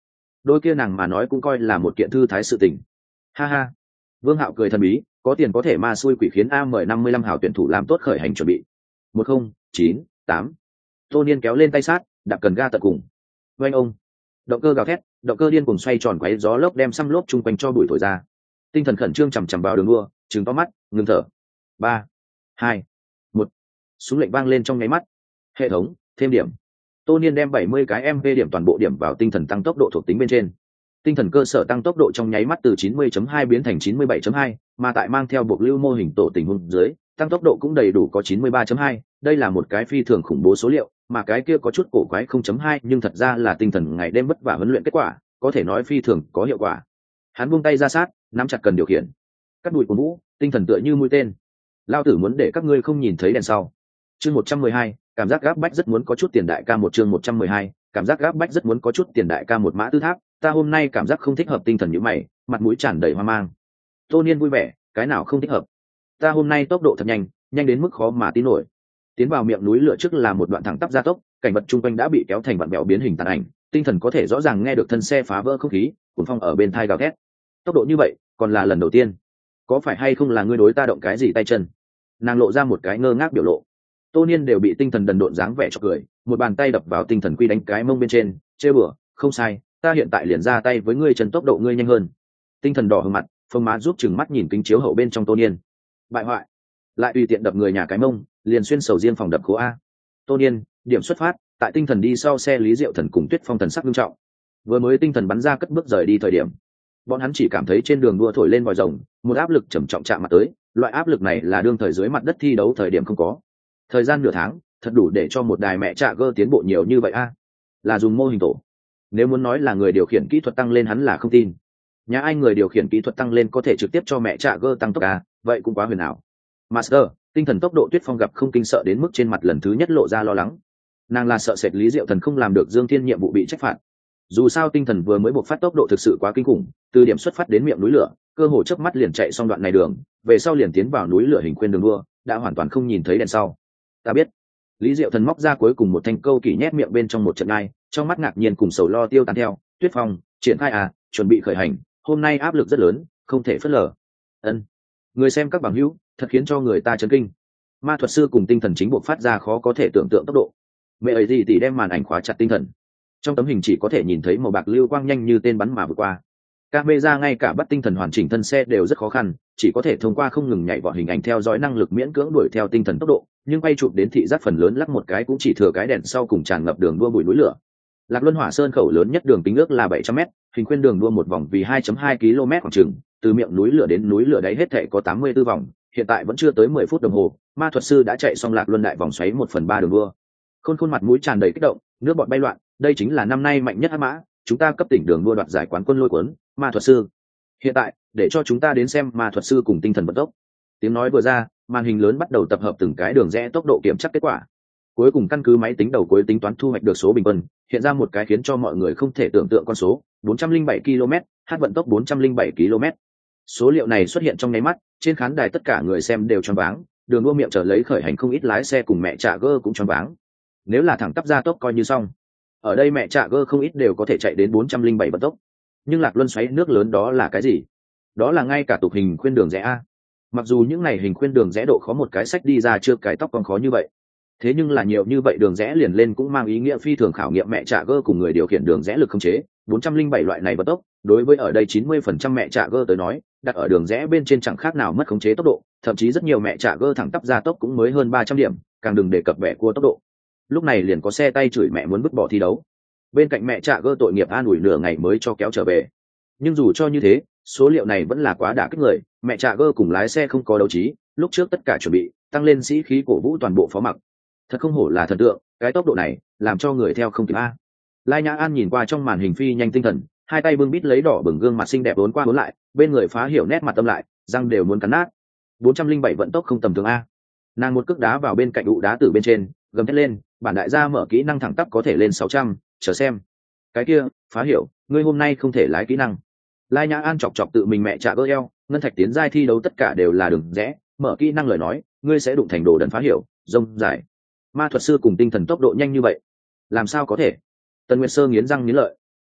đôi kia nàng mà nói cũng coi là một kiện thư thái sự tình. Ha ha. Vương Hạo cười thần bí, có tiền có thể ma xui quỷ khiến. A mời năm mươi lăm hào tuyển thủ làm tốt khởi hành chuẩn bị. Một không chín tám. Tô Niên kéo lên tay sát, đạp cần ga tận cùng. Vâng ông. Động cơ gào thét, động cơ điên cuồng xoay tròn quấy gió lốc đem xăm lốp chung quanh cho bụi thổi ra. Tinh thần khẩn trương chằm chằm vào đường đua, trừng to mắt, ngừng thở. Ba, hai, một. Súng lệnh vang lên trong nháy mắt. Hệ thống, thêm điểm. Tô Niên đem bảy mươi cái M V điểm toàn bộ điểm vào tinh thần tăng tốc độ thuộc tính bên trên. Tinh thần cơ sở tăng tốc độ trong nháy mắt từ chín mươi chấm hai biến thành chín mươi bảy chấm hai, mà tại mang theo buộc lưu mô hình tổ tình huống dưới, tăng tốc độ cũng đầy đủ có chín mươi ba chấm hai, đây là một cái phi thường khủng bố số liệu, mà cái kia có chút cổ quái không chấm hai nhưng thật ra là tinh thần ngày đêm vất vả huấn luyện kết quả, có thể nói phi thường có hiệu quả. Hắn buông tay ra sát, nắm chặt cần điều khiển. Cắt đùi của vũ, tinh thần tựa như mũi tên. Lao tử muốn để các ngươi không nhìn thấy đèn sau. Chương một trăm mười hai, cảm giác gáp bách rất muốn có chút tiền đại ca một chương một trăm mười hai, cảm giác gáp bách rất muốn có chút tiền đại ca một mã tư tháp, ta hôm nay cảm giác không thích hợp tinh thần như mày, mặt mũi tràn đầy hoang mang. Tô Niên vui vẻ, cái nào không thích hợp? Ta hôm nay tốc độ thật nhanh, nhanh đến mức khó mà tin nổi. Tiến vào miệng núi lửa trước là một đoạn thẳng tắp gia tốc, cảnh vật chung quanh đã bị kéo thành vặn vẹo biến hình tàn ảnh, tinh thần có thể rõ ràng nghe được thân xe phá vỡ không khí, cuốn phong ở bên thai gào thét. Tốc độ như vậy, còn là lần đầu tiên. Có phải hay không là ngươi đối ta động cái gì tay chân? Nàng lộ ra một cái ngơ ngác biểu lộ. Tô Niên đều bị tinh thần đần độn dáng vẻ cho cười, một bàn tay đập vào tinh thần quy đánh cái mông bên trên, chê bừa, không sai, ta hiện tại liền ra tay với ngươi, chân tốc độ ngươi nhanh hơn. Tinh thần đỏ hừng mặt, phông má giúp chừng mắt nhìn kính chiếu hậu bên trong Tô Niên. Bại hoại, lại tùy tiện đập người nhà cái mông, liền xuyên sầu riêng phòng đập khố a. Tô Niên, điểm xuất phát, tại tinh thần đi sau xe Lý Diệu Thần cùng Tuyết Phong thần sắc nghiêm trọng. Vừa mới tinh thần bắn ra cất bước rời đi thời điểm, bọn hắn chỉ cảm thấy trên đường đua thổi lên vòi rồng, một áp lực trầm trọng chạm mặt tới, loại áp lực này là đương thời dưới mặt đất thi đấu thời điểm không có. Thời gian nửa tháng, thật đủ để cho một đài mẹ trạ gơ tiến bộ nhiều như vậy a. Là dùng mô hình tổ. Nếu muốn nói là người điều khiển kỹ thuật tăng lên hắn là không tin. Nhà ai người điều khiển kỹ thuật tăng lên có thể trực tiếp cho mẹ trạ gơ tăng tốc a, vậy cũng quá huyền ảo. Master, tinh thần tốc độ Tuyết Phong gặp không kinh sợ đến mức trên mặt lần thứ nhất lộ ra lo lắng. Nàng là sợ sệt Lý Diệu Thần không làm được Dương Thiên nhiệm vụ bị trách phạt. Dù sao tinh thần vừa mới bộc phát tốc độ thực sự quá kinh khủng, từ điểm xuất phát đến miệng núi lửa, cơ hồ chớp mắt liền chạy xong đoạn này đường, về sau liền tiến vào núi lửa hình khuyên đường đua, đã hoàn toàn không nhìn thấy đèn sau. Ta biết. Lý Diệu Thần móc ra cuối cùng một thanh câu kỳ nhét miệng bên trong một trận ngai, trong mắt ngạc nhiên cùng sầu lo tiêu tán theo. Tuyết Phong, triển khai à, chuẩn bị khởi hành, hôm nay áp lực rất lớn, không thể phớt lờ. Ân. Người xem các bằng hữu, thật khiến cho người ta chấn kinh. Ma thuật sư cùng tinh thần chính buộc phát ra khó có thể tưởng tượng tốc độ. Mẹ ấy gì tỷ đem màn ảnh khóa chặt tinh thần. Trong tấm hình chỉ có thể nhìn thấy màu bạc lưu quang nhanh như tên bắn mà vượt qua. Camera ngay cả bắt tinh thần hoàn chỉnh thân xe đều rất khó khăn, chỉ có thể thông qua không ngừng nhảy vọt hình ảnh theo dõi năng lực miễn cưỡng đuổi theo tinh thần tốc độ, nhưng quay chụp đến thị giác phần lớn lắc một cái cũng chỉ thừa cái đèn sau cùng tràn ngập đường đua bụi núi lửa. Lạc Luân Hỏa Sơn khẩu lớn nhất đường kính ước là bảy trăm mét, hình khuyên đường đua một vòng vì hai phẩy hai ki lô mét khoảng chừng, từ miệng núi lửa đến núi lửa đáy hết thảy có tám mươi tư vòng, hiện tại vẫn chưa tới mười phút đồng hồ, ma thuật sư đã chạy xong Lạc Luân đại vòng xoáy một phần ba đường đua. Khôn Khôn mặt mũi tràn đầy kích động, nước bọt bay loạn, đây chính là năm nay mạnh nhất hắc mã, chúng ta cấp tỉnh đường đua đoạt giải quán quân lôi cuốn, ma thuật sư. Hiện tại, để cho chúng ta đến xem ma thuật sư cùng tinh thần vận tốc. Tiếng nói vừa ra, màn hình lớn bắt đầu tập hợp từng cái đường rẽ tốc độ kiểm tra kết quả. Cuối cùng căn cứ máy tính đầu cuối tính toán thu hoạch được số bình quân, hiện ra một cái khiến cho mọi người không thể tưởng tượng con số, bốn trăm lẻ bảy ki lô mét, h vận tốc bốn trăm lẻ bảy ki lô mét. Số liệu này xuất hiện trong nháy mắt, trên khán đài tất cả người xem đều choáng váng, đường đua miệng trở lấy khởi hành không ít lái xe cùng mẹ trạ gơ cũng choáng váng. Nếu là thẳng tắp gia tốc coi như xong. Ở đây mẹ trạ gơ không ít đều có thể chạy đến bốn trăm lẻ bảy vận tốc. Nhưng Lạc Luân xoáy nước lớn đó là cái gì? Đó là ngay cả tục hình khuyên đường rẽ a. Mặc dù những này hình khuyên đường rẽ độ khó một cái sách đi ra chưa cái tóc còn khó như vậy, thế nhưng là nhiều như vậy đường rẽ liền lên cũng mang ý nghĩa phi thường khảo nghiệm mẹ trạ gơ cùng người điều khiển đường rẽ lực khống chế. bốn trăm lẻ bảy loại này vận tốc, đối với ở đây chín mươi phần trăm mẹ trạ gơ tới nói, đặt ở đường rẽ bên trên chẳng khác nào mất khống chế tốc độ, thậm chí rất nhiều mẹ trạ gơ thẳng tắp gia tốc cũng mới hơn ba trăm điểm, càng đừng đề cập vẻ cua tốc độ. Lúc này liền có xe tay chửi mẹ muốn vứt bỏ thi đấu. Bên cạnh mẹ trạ gơ tội nghiệp an ủi nửa ngày mới cho kéo trở về. Nhưng dù cho như thế, số liệu này vẫn là quá đả kích người, mẹ trạ gơ cùng lái xe không có đấu trí, lúc trước tất cả chuẩn bị tăng lên sĩ khí cổ vũ toàn bộ phó mặc. Thật không hổ là thần tượng, cái tốc độ này làm cho người theo không kịp a. Lai Nhã An nhìn qua trong màn hình phi nhanh tinh thần, hai tay bưng bít lấy đỏ bừng gương mặt xinh đẹp uốn qua uốn lại, bên người Phá Hiểu nét mặt tâm lại, răng đều muốn cắn nát. bốn trăm lẻ bảy vận tốc không tầm thường a. Nàng một cước đá vào bên cạnh ụ đá từ bên trên, gầm thét lên, bản đại gia mở kỹ năng thẳng tắp có thể lên sáu trăm, chờ xem. Cái kia, Phá Hiểu, ngươi hôm nay không thể lái kỹ năng. Lai Nhã An chọc chọc tự mình mẹ trạ gơ eo, ngân thạch tiến giai thi đấu tất cả đều là đường rẽ, mở kỹ năng lời nói, ngươi sẽ đụng thành đồ đần Phá Hiểu, rông dài. Ma thuật sư cùng tinh thần tốc độ nhanh như vậy, làm sao có thể? Tần Nguyệt Sơ nghiến răng nghiến lợi.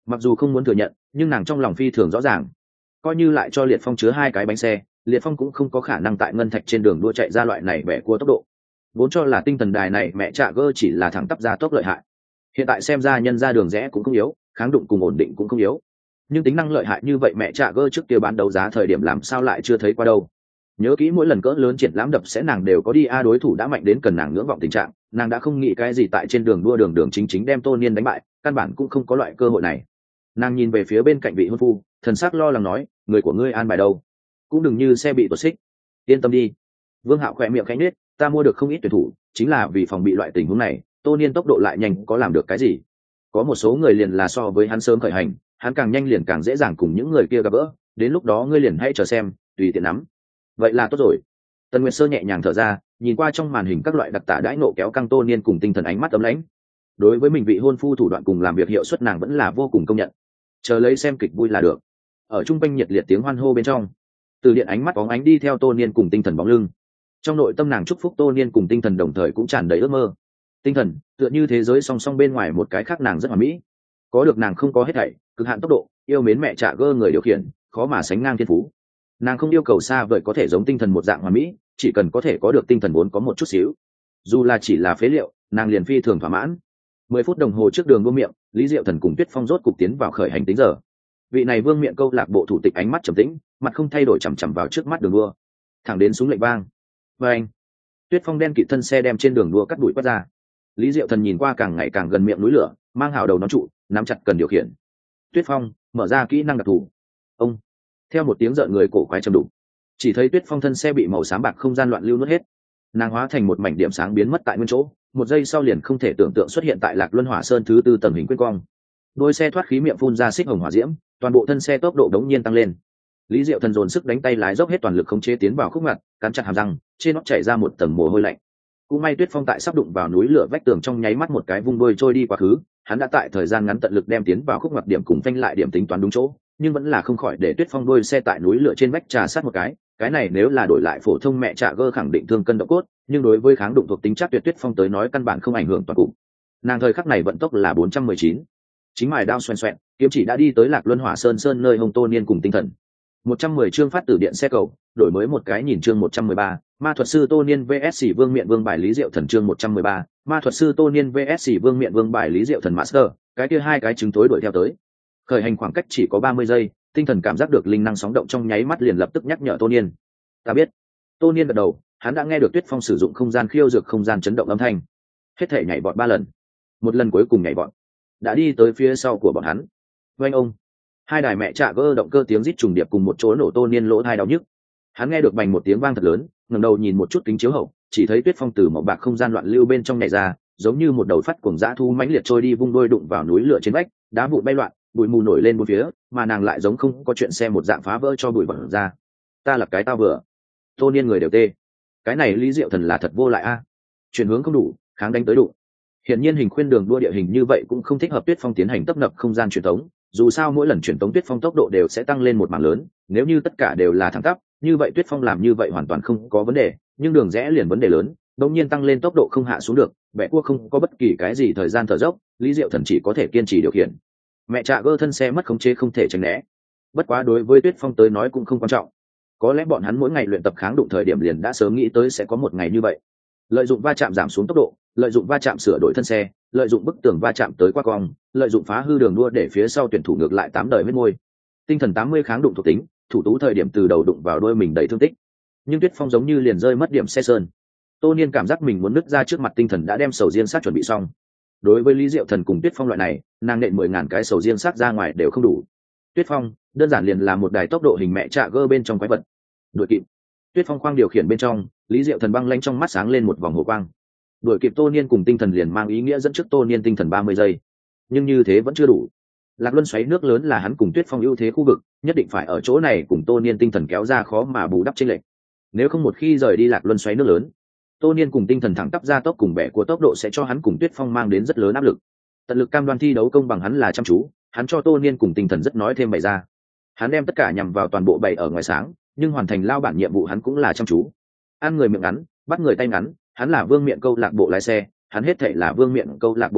Mặc dù không muốn thừa nhận nhưng nàng trong lòng phi thường rõ ràng, coi như lại cho Liệt Phong chứa hai cái bánh xe, Liệt Phong cũng không có khả năng tại ngân thạch trên đường đua chạy ra loại này bẻ cua tốc độ. Vốn cho là tinh thần đài này mẹ trạ gơ chỉ là thẳng tắp ra tốc lợi hại, hiện tại xem ra nhân ra đường rẽ cũng không yếu, kháng đụng cùng ổn định cũng không yếu, nhưng tính năng lợi hại như vậy mẹ trạ gơ trước kia bán đấu giá thời điểm làm sao lại chưa thấy qua đâu. Nhớ kỹ mỗi lần cỡ lớn triển lãm đập sẽ nàng đều có đi a, đối thủ đã mạnh đến cần nàng ngưỡng vọng tình trạng, nàng đã không nghĩ cái gì tại trên đường đua đường đường chính chính đem Tô Niên đánh bại, căn bản cũng không có loại cơ hội này. Nàng nhìn về phía bên cạnh vị hôn phu, thần sắc lo lắng nói, người của ngươi an bài đâu, cũng đừng như xe bị tuột xích. Yên tâm đi. Vương Hạo khỏe miệng khẽ nhếch, ta mua được không ít tuyển thủ chính là vì phòng bị loại tình huống này. Tô Niên tốc độ lại nhanh có làm được cái gì? Có một số người liền là so với hắn sớm khởi hành, hắn càng nhanh liền càng dễ dàng cùng những người kia gặp gỡ, đến lúc đó ngươi liền hãy chờ xem, tùy tiện nắm. Vậy là tốt rồi. Tần Nguyệt Sơ nhẹ nhàng thở ra, nhìn qua trong màn hình các loại đặc tả đãi nộ kéo căng Tô Niên cùng tinh thần ánh mắt ấm lãnh. Đối với mình vị hôn phu thủ đoạn cùng làm việc hiệu suất nàng vẫn là vô cùng công nhận. Chờ lấy xem kịch vui là được. Ở trung quanh nhiệt liệt tiếng hoan hô bên trong, Từ Điện ánh mắt bóng ánh đi theo Tô Niên cùng tinh thần bóng lưng. Trong nội tâm nàng chúc phúc Tô Niên cùng tinh thần đồng thời cũng tràn đầy ước mơ. Tinh thần tựa như thế giới song song bên ngoài một cái khác nàng rất hoàn mỹ, có được nàng không có hết thảy, cực hạn tốc độ, yêu mến mẹ trạ gơ người điều khiển, khó mà sánh ngang thiên phú. Nàng không yêu cầu xa vời có thể giống tinh thần một dạng hoàn mỹ, chỉ cần có thể có được tinh thần vốn có một chút xíu, dù là chỉ là phế liệu, nàng liền phi thường thỏa mãn. Mười phút đồng hồ trước đường vô miệng, Lý Diệu Thần cùng Tuyết Phong rốt cục tiến vào khởi hành tính giờ. Vị này vương miện câu lạc bộ thủ tịch ánh mắt trầm tĩnh, mặt không thay đổi chằm chằm vào trước mắt đường đua, thẳng đến súng lệnh vang. Và anh, Tuyết Phong đen kịt thân xe đem trên đường đua cắt đuổi quét ra. Lý Diệu Thần nhìn qua càng ngày càng gần miệng núi lửa, mang hào đầu nón trụ, nắm chặt cần điều khiển. Tuyết Phong mở ra kỹ năng đặc thù. Ông, theo một tiếng rợn người cổ quái trầm đục, chỉ thấy Tuyết Phong thân xe bị màu xám bạc không gian loạn lưu nuốt hết, nàng hóa thành một mảnh điểm sáng biến mất tại nguyên chỗ, một giây sau liền không thể tưởng tượng xuất hiện tại Lạc Luân Hỏa Sơn thứ tư tầng hình quyên quang. Đôi xe thoát khí miệng phun ra xích hồng hỏa diễm, toàn bộ thân xe tốc độ đống nhiên tăng lên. Lý Diệu Thần dồn sức đánh tay lái dốc hết toàn lực khống chế tiến vào khúc ngặt, cắn chặt hàm răng, trên nó chảy ra một tầng mồ hôi lạnh. Cũng may Tuyết Phong tại sắp đụng vào núi lửa vách tường trong nháy mắt một cái vung đôi trôi đi quá khứ, hắn đã tại thời gian ngắn tận lực đem tiến vào khúc ngoặt điểm cùng phanh lại điểm tính toán đúng chỗ, nhưng vẫn là không khỏi để Tuyết Phong đôi xe tại núi lửa trên vách trà sát một cái. Cái này nếu là đổi lại phổ thông mẹ trạ gơ khẳng định thương cân độ cốt, nhưng đối với kháng đụng thuộc tính chắc tuyệt Tuyết Phong tới nói căn bản không ảnh hưởng toàn cục. Nàng thời khắc này vận tốc là bốn trăm mười chín, chính mài đao xoèn xoẹn, kiếm chỉ đã đi tới Lạc Luân Hỏa Sơn Sơn nơi hồng Tô Niên cùng tinh thần. một trăm mười chương phát tử điện xe cầu, đổi mới một cái nhìn chương một trăm mười ba, ma thuật sư Tô Niên vs Vương Miện Vương bài Lý Diệu Thần chương một trăm mười ba, ma thuật sư Tô Niên vs Vương Miện Vương bài Lý Diệu Thần Master, cái kia hai cái trứng tối đuổi theo tới. Khởi hành khoảng cách chỉ có ba mươi giây, tinh thần cảm giác được linh năng sóng động trong nháy mắt liền lập tức nhắc nhở Tô Niên. Ta biết. Tô Niên gật đầu, hắn đã nghe được Tuyết Phong sử dụng không gian khiêu dược không gian chấn động âm thanh. Hết thể nhảy vọt ba lần. Một lần cuối cùng nhảy vọt, đã đi tới phía sau của bọn hắn. Oanh ông. Hai đài mẹ trạ gơ động cơ tiếng rít trùng điệp cùng một chỗ nổ Tô Niên lỗ tai đau nhức. Hắn nghe được bành một tiếng vang thật lớn, ngẩng đầu nhìn một chút kính chiếu hậu, chỉ thấy Tuyết Phong từ màu bạc không gian loạn lưu bên trong nhảy ra, giống như một đầu phát cuồng dã thu mãnh liệt trôi đi vung đôi đụng vào núi lửa trên vách, đá vụn bay loạn, bụi mù nổi lên bốn phía, mà nàng lại giống không có chuyện xe một dạng phá vỡ cho bụi vỡ ra. Ta là cái tao vừa. Tô Niên người đều tê. Cái này Lý Diệu Thần là thật vô lại a. Chuyển hướng không đủ, kháng đánh tới đủ. Hiển nhiên hình khuyên đường đua địa hình như vậy cũng không thích hợp Tuyết Phong tiến hành tấp nập không gian truyền tống, dù sao mỗi lần truyền tống Tuyết Phong tốc độ đều sẽ tăng lên một mảng lớn, nếu như tất cả đều là thẳng tắp, như vậy Tuyết Phong làm như vậy hoàn toàn không có vấn đề, nhưng đường rẽ liền vấn đề lớn, đột nhiên tăng lên tốc độ không hạ xuống được, bẻ cua không có bất kỳ cái gì thời gian thở dốc, Lý Diệu Thần chỉ có thể kiên trì điều khiển. Mẹ trạ gơ thân xe mất khống chế không thể tránh né. Bất quá đối với Tuyết Phong tới nói cũng không quan trọng. Có lẽ bọn hắn mỗi ngày luyện tập kháng đụng thời điểm liền đã sớm nghĩ tới sẽ có một ngày như vậy. Lợi dụng va chạm giảm xuống tốc độ, lợi dụng va chạm sửa đổi thân xe, lợi dụng bức tường va chạm tới qua cong, lợi dụng phá hư đường đua để phía sau tuyển thủ ngược lại tám đời huyết môi. Tinh thần tám mươi kháng đụng thuộc tính, thủ tú thời điểm từ đầu đụng vào đôi mình đầy thương tích. Nhưng Tuyết Phong giống như liền rơi mất điểm xe sơn. Tô Niên cảm giác mình muốn nứt ra trước mặt tinh thần đã đem sầu riêng sát chuẩn bị xong. Đối với Lý Diệu Thần cùng Tuyết Phong loại này, nàng nện mười ngàn cái sầu riêng sát ra ngoài đều không đủ. Tuyết Phong đơn giản liền là một đài tốc độ hình mẹ trạ gơ bên trong quái vật. Đuổi kịp. Tuyết Phong khoang điều khiển bên trong, Lý Diệu Thần băng lanh trong mắt sáng lên một vòng hồ quang. Đuổi kịp Tô Niên cùng tinh thần liền mang ý nghĩa dẫn trước Tô Niên tinh thần ba mươi giây. Nhưng như thế vẫn chưa đủ. Lạc Luân xoáy nước lớn là hắn cùng Tuyết Phong ưu thế khu vực, nhất định phải ở chỗ này cùng Tô Niên tinh thần kéo ra khó mà bù đắp chênh lệch. Nếu không một khi rời đi Lạc Luân xoáy nước lớn, Tô Niên cùng tinh thần thẳng tắp ra tốc cùng bẻ của tốc độ sẽ cho hắn cùng Tuyết Phong mang đến rất lớn áp lực. Tận lực cam đoan thi đấu công bằng hắn là chăm chú, hắn cho Tô Niên cùng tinh thần rất nói thêm bày ra. Hắn đem tất cả nhằm vào toàn bộ bày ở ngoài sáng, nhưng hoàn thành lao bản nhiệm vụ hắn cũng là chăm chú. Ăn người miệng ngắn, bắt người tay ngắn, hắn là Vương Miện câu lạc bộ lái xe, hắn hết thảy là Vương Miện câu lạc bộ cho,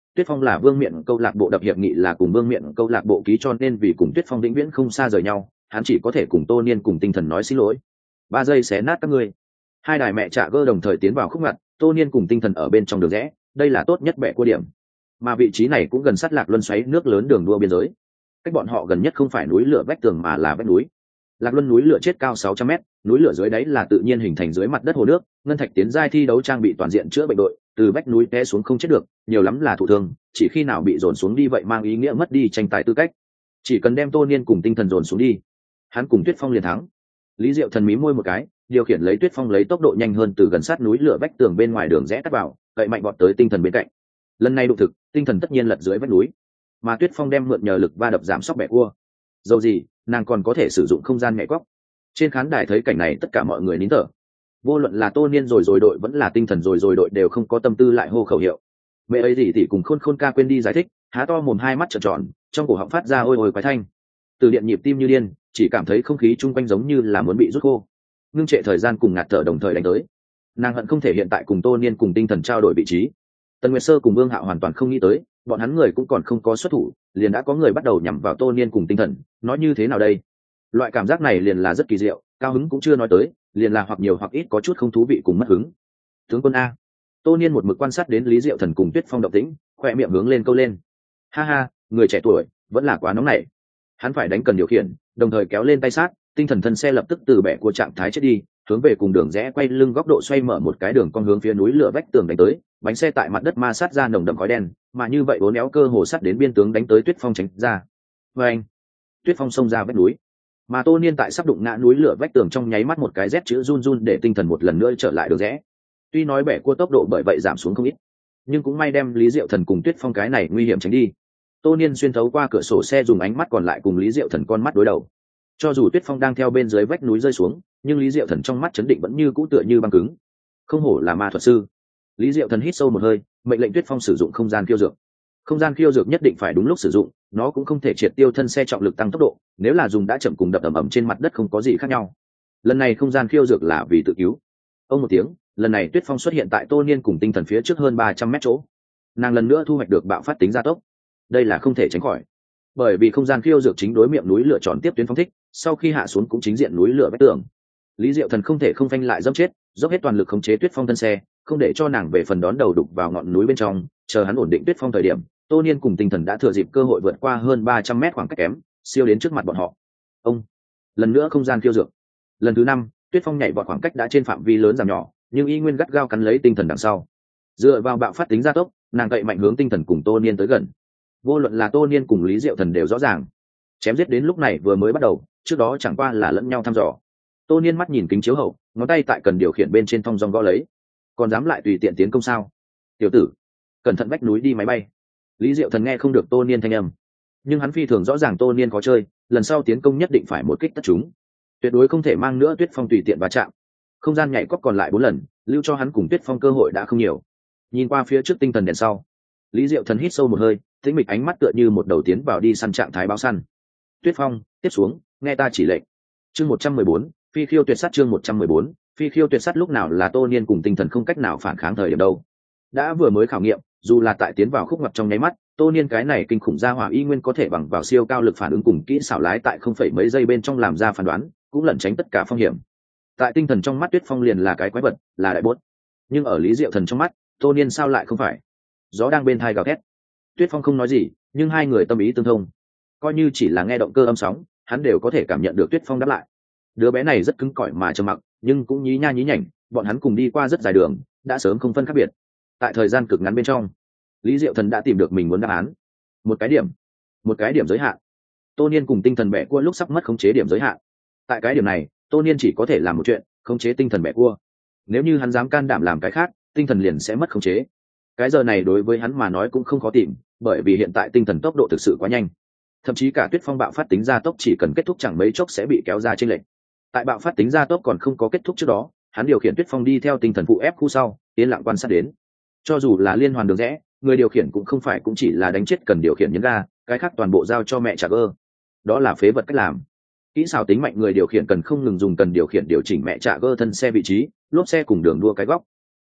Tuyết Phong là Vương Miện câu lạc bộ đập hiệp nghị là cùng Vương Miện câu lạc bộ ký, cho nên vì cùng Tuyết Phong vĩnh viễn không xa rời nhau, hắn chỉ có thể cùng Tô Niên cùng Tinh Thần nói xin lỗi. Ba giây xé nát các ngươi. Hai đài mẹ trả gơ đồng thời tiến vào khúc ngặt, Tô Niên cùng Tinh Thần ở bên trong đường rẽ, đây là tốt nhất bẻ cua điểm. Mà vị trí này cũng gần sát Lạc Luân xoáy nước lớn đường đua biên giới. Cách bọn họ gần nhất không phải núi lửa vách tường mà là vách núi. Lạc Luân núi lửa chết cao sáu trăm mét, núi lửa dưới đáy là tự nhiên hình thành dưới mặt đất hồ nước, ngân thạch tiến giai thi đấu trang bị toàn diện chữa bệnh đội, từ vách núi té xuống không chết được, nhiều lắm là thụ thương, chỉ khi nào bị dồn xuống đi vậy mang ý nghĩa mất đi tranh tài tư cách. Chỉ cần đem Tô Niên cùng Tinh Thần dồn xuống đi, hắn cùng Tuyết Phong liền thắng. Lý Diệu Thần mí môi một cái, điều khiển lấy Tuyết Phong lấy tốc độ nhanh hơn từ gần sát núi lửa vách tường bên ngoài đường rẽ cắt vào, cậy mạnh vọt tới Tinh Thần bên cạnh. Lần này đụng thực, Tinh Thần tất nhiên lật dưới vách núi, mà Tuyết Phong đem mượn nhờ lực va đập giảm sóc bẻ cua. Dầu gì, nàng còn có thể sử dụng không gian nhảy cóc. Trên khán đài thấy cảnh này tất cả mọi người nín thở. Vô luận là Tô Niên rồi rồi đội vẫn là Tinh Thần rồi rồi đội đều không có tâm tư lại hô khẩu hiệu. Mẹ ấy gì thì cùng khôn khôn ca quên đi giải thích, há to mồm hai mắt trợn tròn, trong cổ họng phát ra ôi ôi quái thanh. Từ điện nhịp tim như điên, chỉ cảm thấy không khí chung quanh giống như là muốn bị rút khô. Ngưng trệ thời gian cùng ngạt thở đồng thời đánh tới. Nàng hận không thể hiện tại cùng Tô Niên cùng Tinh Thần trao đổi vị trí. Tần Nguyệt Sơ cùng Vương Hạo hoàn toàn không nghĩ tới, bọn hắn người cũng còn không có xuất thủ, liền đã có người bắt đầu nhắm vào Tô Niên cùng Tinh Thần, nói như thế nào đây? Loại cảm giác này liền là rất kỳ diệu, cao hứng cũng chưa nói tới, liền là hoặc nhiều hoặc ít có chút không thú vị cùng mất hứng. Tướng quân a. Tô Niên một mực quan sát đến Lý Diệu Thần cùng Tuyết Phong động tĩnh, khỏe miệng hướng lên câu lên. Ha ha, người trẻ tuổi vẫn là quá nóng nảy. Hắn phải đánh cần điều khiển, đồng thời kéo lên tay sát, Tinh Thần thân xe lập tức từ bẻ của trạng thái chết đi, hướng về cùng đường rẽ quay lưng góc độ xoay mở một cái đường con hướng phía núi lửa vách tường đánh tới, bánh xe tại mặt đất ma sát ra nồng đậm khói đen, mà như vậy bốn éo cơ hồ sát đến biên tướng đánh tới Tuyết Phong tránh ra. Và anh, Tuyết Phong xông ra vách núi, mà Tô Niên tại sắp đụng ngã núi lửa vách tường trong nháy mắt một cái rét chữ run run để Tinh Thần một lần nữa trở lại đường rẽ. Tuy nói bẻ cua tốc độ bởi vậy giảm xuống không ít, nhưng cũng may đem Lý Diệu Thần cùng Tuyết Phong cái này nguy hiểm tránh đi. Tô Niên xuyên thấu qua cửa sổ xe dùng ánh mắt còn lại cùng Lý Diệu Thần con mắt đối đầu. Cho dù Tuyết Phong đang theo bên dưới vách núi rơi xuống, nhưng Lý Diệu Thần trong mắt chấn định vẫn như cũ tựa như băng cứng. Không hổ là ma thuật sư. Lý Diệu Thần hít sâu một hơi, mệnh lệnh Tuyết Phong sử dụng không gian khiêu dược. Không gian khiêu dược nhất định phải đúng lúc sử dụng, nó cũng không thể triệt tiêu thân xe trọng lực tăng tốc độ, nếu là dùng đã chậm cùng đập ầm ầm trên mặt đất không có gì khác nhau. Lần này không gian khiêu dược là vì tự cứu. Ông một tiếng, lần này Tuyết Phong xuất hiện tại Tô Niên cùng Tinh Thần phía trước hơn ba trăm mét chỗ. Nàng lần nữa thu hoạch được bạo phát tính gia tốc. Đây là không thể tránh khỏi, bởi vì không gian khiêu dược chính đối miệng núi lửa tròn tiếp tuyến phong thích, sau khi hạ xuống cũng chính diện núi lửa vách tường. Lý Diệu Thần không thể không phanh lại dẫm chết, dốc hết toàn lực khống chế Tuyết Phong thân xe, không để cho nàng về phần đón đầu đục vào ngọn núi bên trong, chờ hắn ổn định Tuyết Phong thời điểm, Tô Niên cùng Tinh Thần đã thừa dịp cơ hội vượt qua hơn ba trăm mét khoảng cách kém, siêu đến trước mặt bọn họ. Ông, lần nữa không gian khiêu dược. Lần thứ năm, Tuyết Phong nhảy vọt khoảng cách đã trên phạm vi lớn giảm nhỏ, nhưng y nguyên gắt gao cắn lấy Tinh Thần đằng sau. Dựa vào bạo phát tính gia tốc, nàng cậy mạnh hướng Tinh Thần cùng Tô Niên tới gần. Vô luận là Tô Niên cùng Lý Diệu Thần đều rõ ràng, chém giết đến lúc này vừa mới bắt đầu, trước đó chẳng qua là lẫn nhau thăm dò. Tô Niên mắt nhìn kính chiếu hậu, ngón tay tại cần điều khiển bên trên thong dong gõ lấy. Còn dám lại tùy tiện tiến công sao? Tiểu tử, cẩn thận vách núi đi máy bay. Lý Diệu Thần nghe không được Tô Niên thanh âm, nhưng hắn phi thường rõ ràng Tô Niên có chơi, lần sau tiến công nhất định phải một kích tất chúng, tuyệt đối không thể mang nữa Tuyết Phong tùy tiện va chạm. Không gian nhảy cóc còn lại bốn lần, lưu cho hắn cùng Tuyết Phong cơ hội đã không nhiều. Nhìn qua phía trước Tinh Thần đèn sau, Lý Diệu Thần hít sâu một hơi, tĩnh mịch ánh mắt tựa như một đầu tiến vào đi săn trạng thái báo săn. Tuyết Phong, tiếp xuống, nghe ta chỉ lệnh. Chương một trăm mười bốn, phi khiêu tuyệt sát. Chương một trăm mười bốn, phi khiêu tuyệt sát. Lúc nào là Tô Niên cùng Tinh Thần không cách nào phản kháng thời điểm đâu? Đã vừa mới khảo nghiệm, dù là tại tiến vào khúc ngoặt trong nháy mắt, Tô Niên cái này kinh khủng gia hỏa y nguyên có thể bằng vào siêu cao lực phản ứng cùng kỹ xảo lái tại không phẩy mấy giây bên trong làm ra phán đoán, cũng lẩn tránh tất cả phong hiểm. Tại Tinh Thần trong mắt Tuyết Phong liền là cái quái vật, là đại bốt. Nhưng ở Lý Diệu Thần trong mắt, Tô Niên sao lại không phải? Gió đang bên tai gào thét. Tuyết Phong không nói gì, nhưng hai người tâm ý tương thông. Coi như chỉ là nghe động cơ âm sóng, hắn đều có thể cảm nhận được Tuyết Phong đáp lại. Đứa bé này rất cứng cỏi mà trầm mặc, nhưng cũng nhí nha nhí nhảnh, bọn hắn cùng đi qua rất dài đường, đã sớm không phân khác biệt. Tại thời gian cực ngắn bên trong, Lý Diệu Thần đã tìm được mình muốn đáp án. Một cái điểm, một cái điểm giới hạn. Tô Niên cùng Tinh Thần bẻ cua lúc sắp mất khống chế điểm giới hạn. Tại cái điểm này, Tô Niên chỉ có thể làm một chuyện, khống chế Tinh Thần bẻ cua. Nếu như hắn dám can đảm làm cái khác, Tinh Thần liền sẽ mất khống chế. Cái giờ này đối với hắn mà nói cũng không khó tìm, bởi vì hiện tại Tinh Thần tốc độ thực sự quá nhanh, thậm chí cả Tuyết Phong bạo phát tính gia tốc chỉ cần kết thúc chẳng mấy chốc sẽ bị kéo ra trên lệnh. Tại bạo phát tính gia tốc còn không có kết thúc trước đó, hắn điều khiển Tuyết Phong đi theo Tinh Thần phụ ép khu sau, yên lặng quan sát đến. Cho dù là liên hoàn đường rẽ, người điều khiển cũng không phải cũng chỉ là đánh chết cần điều khiển nhấn ga, cái khác toàn bộ giao cho mẹ trả gơ. Đó là phế vật cách làm. Kỹ xảo tính mạnh người điều khiển cần không ngừng dùng cần điều khiển điều chỉnh mẹ trả gơ thân xe vị trí, lốp xe cùng đường đua cái góc.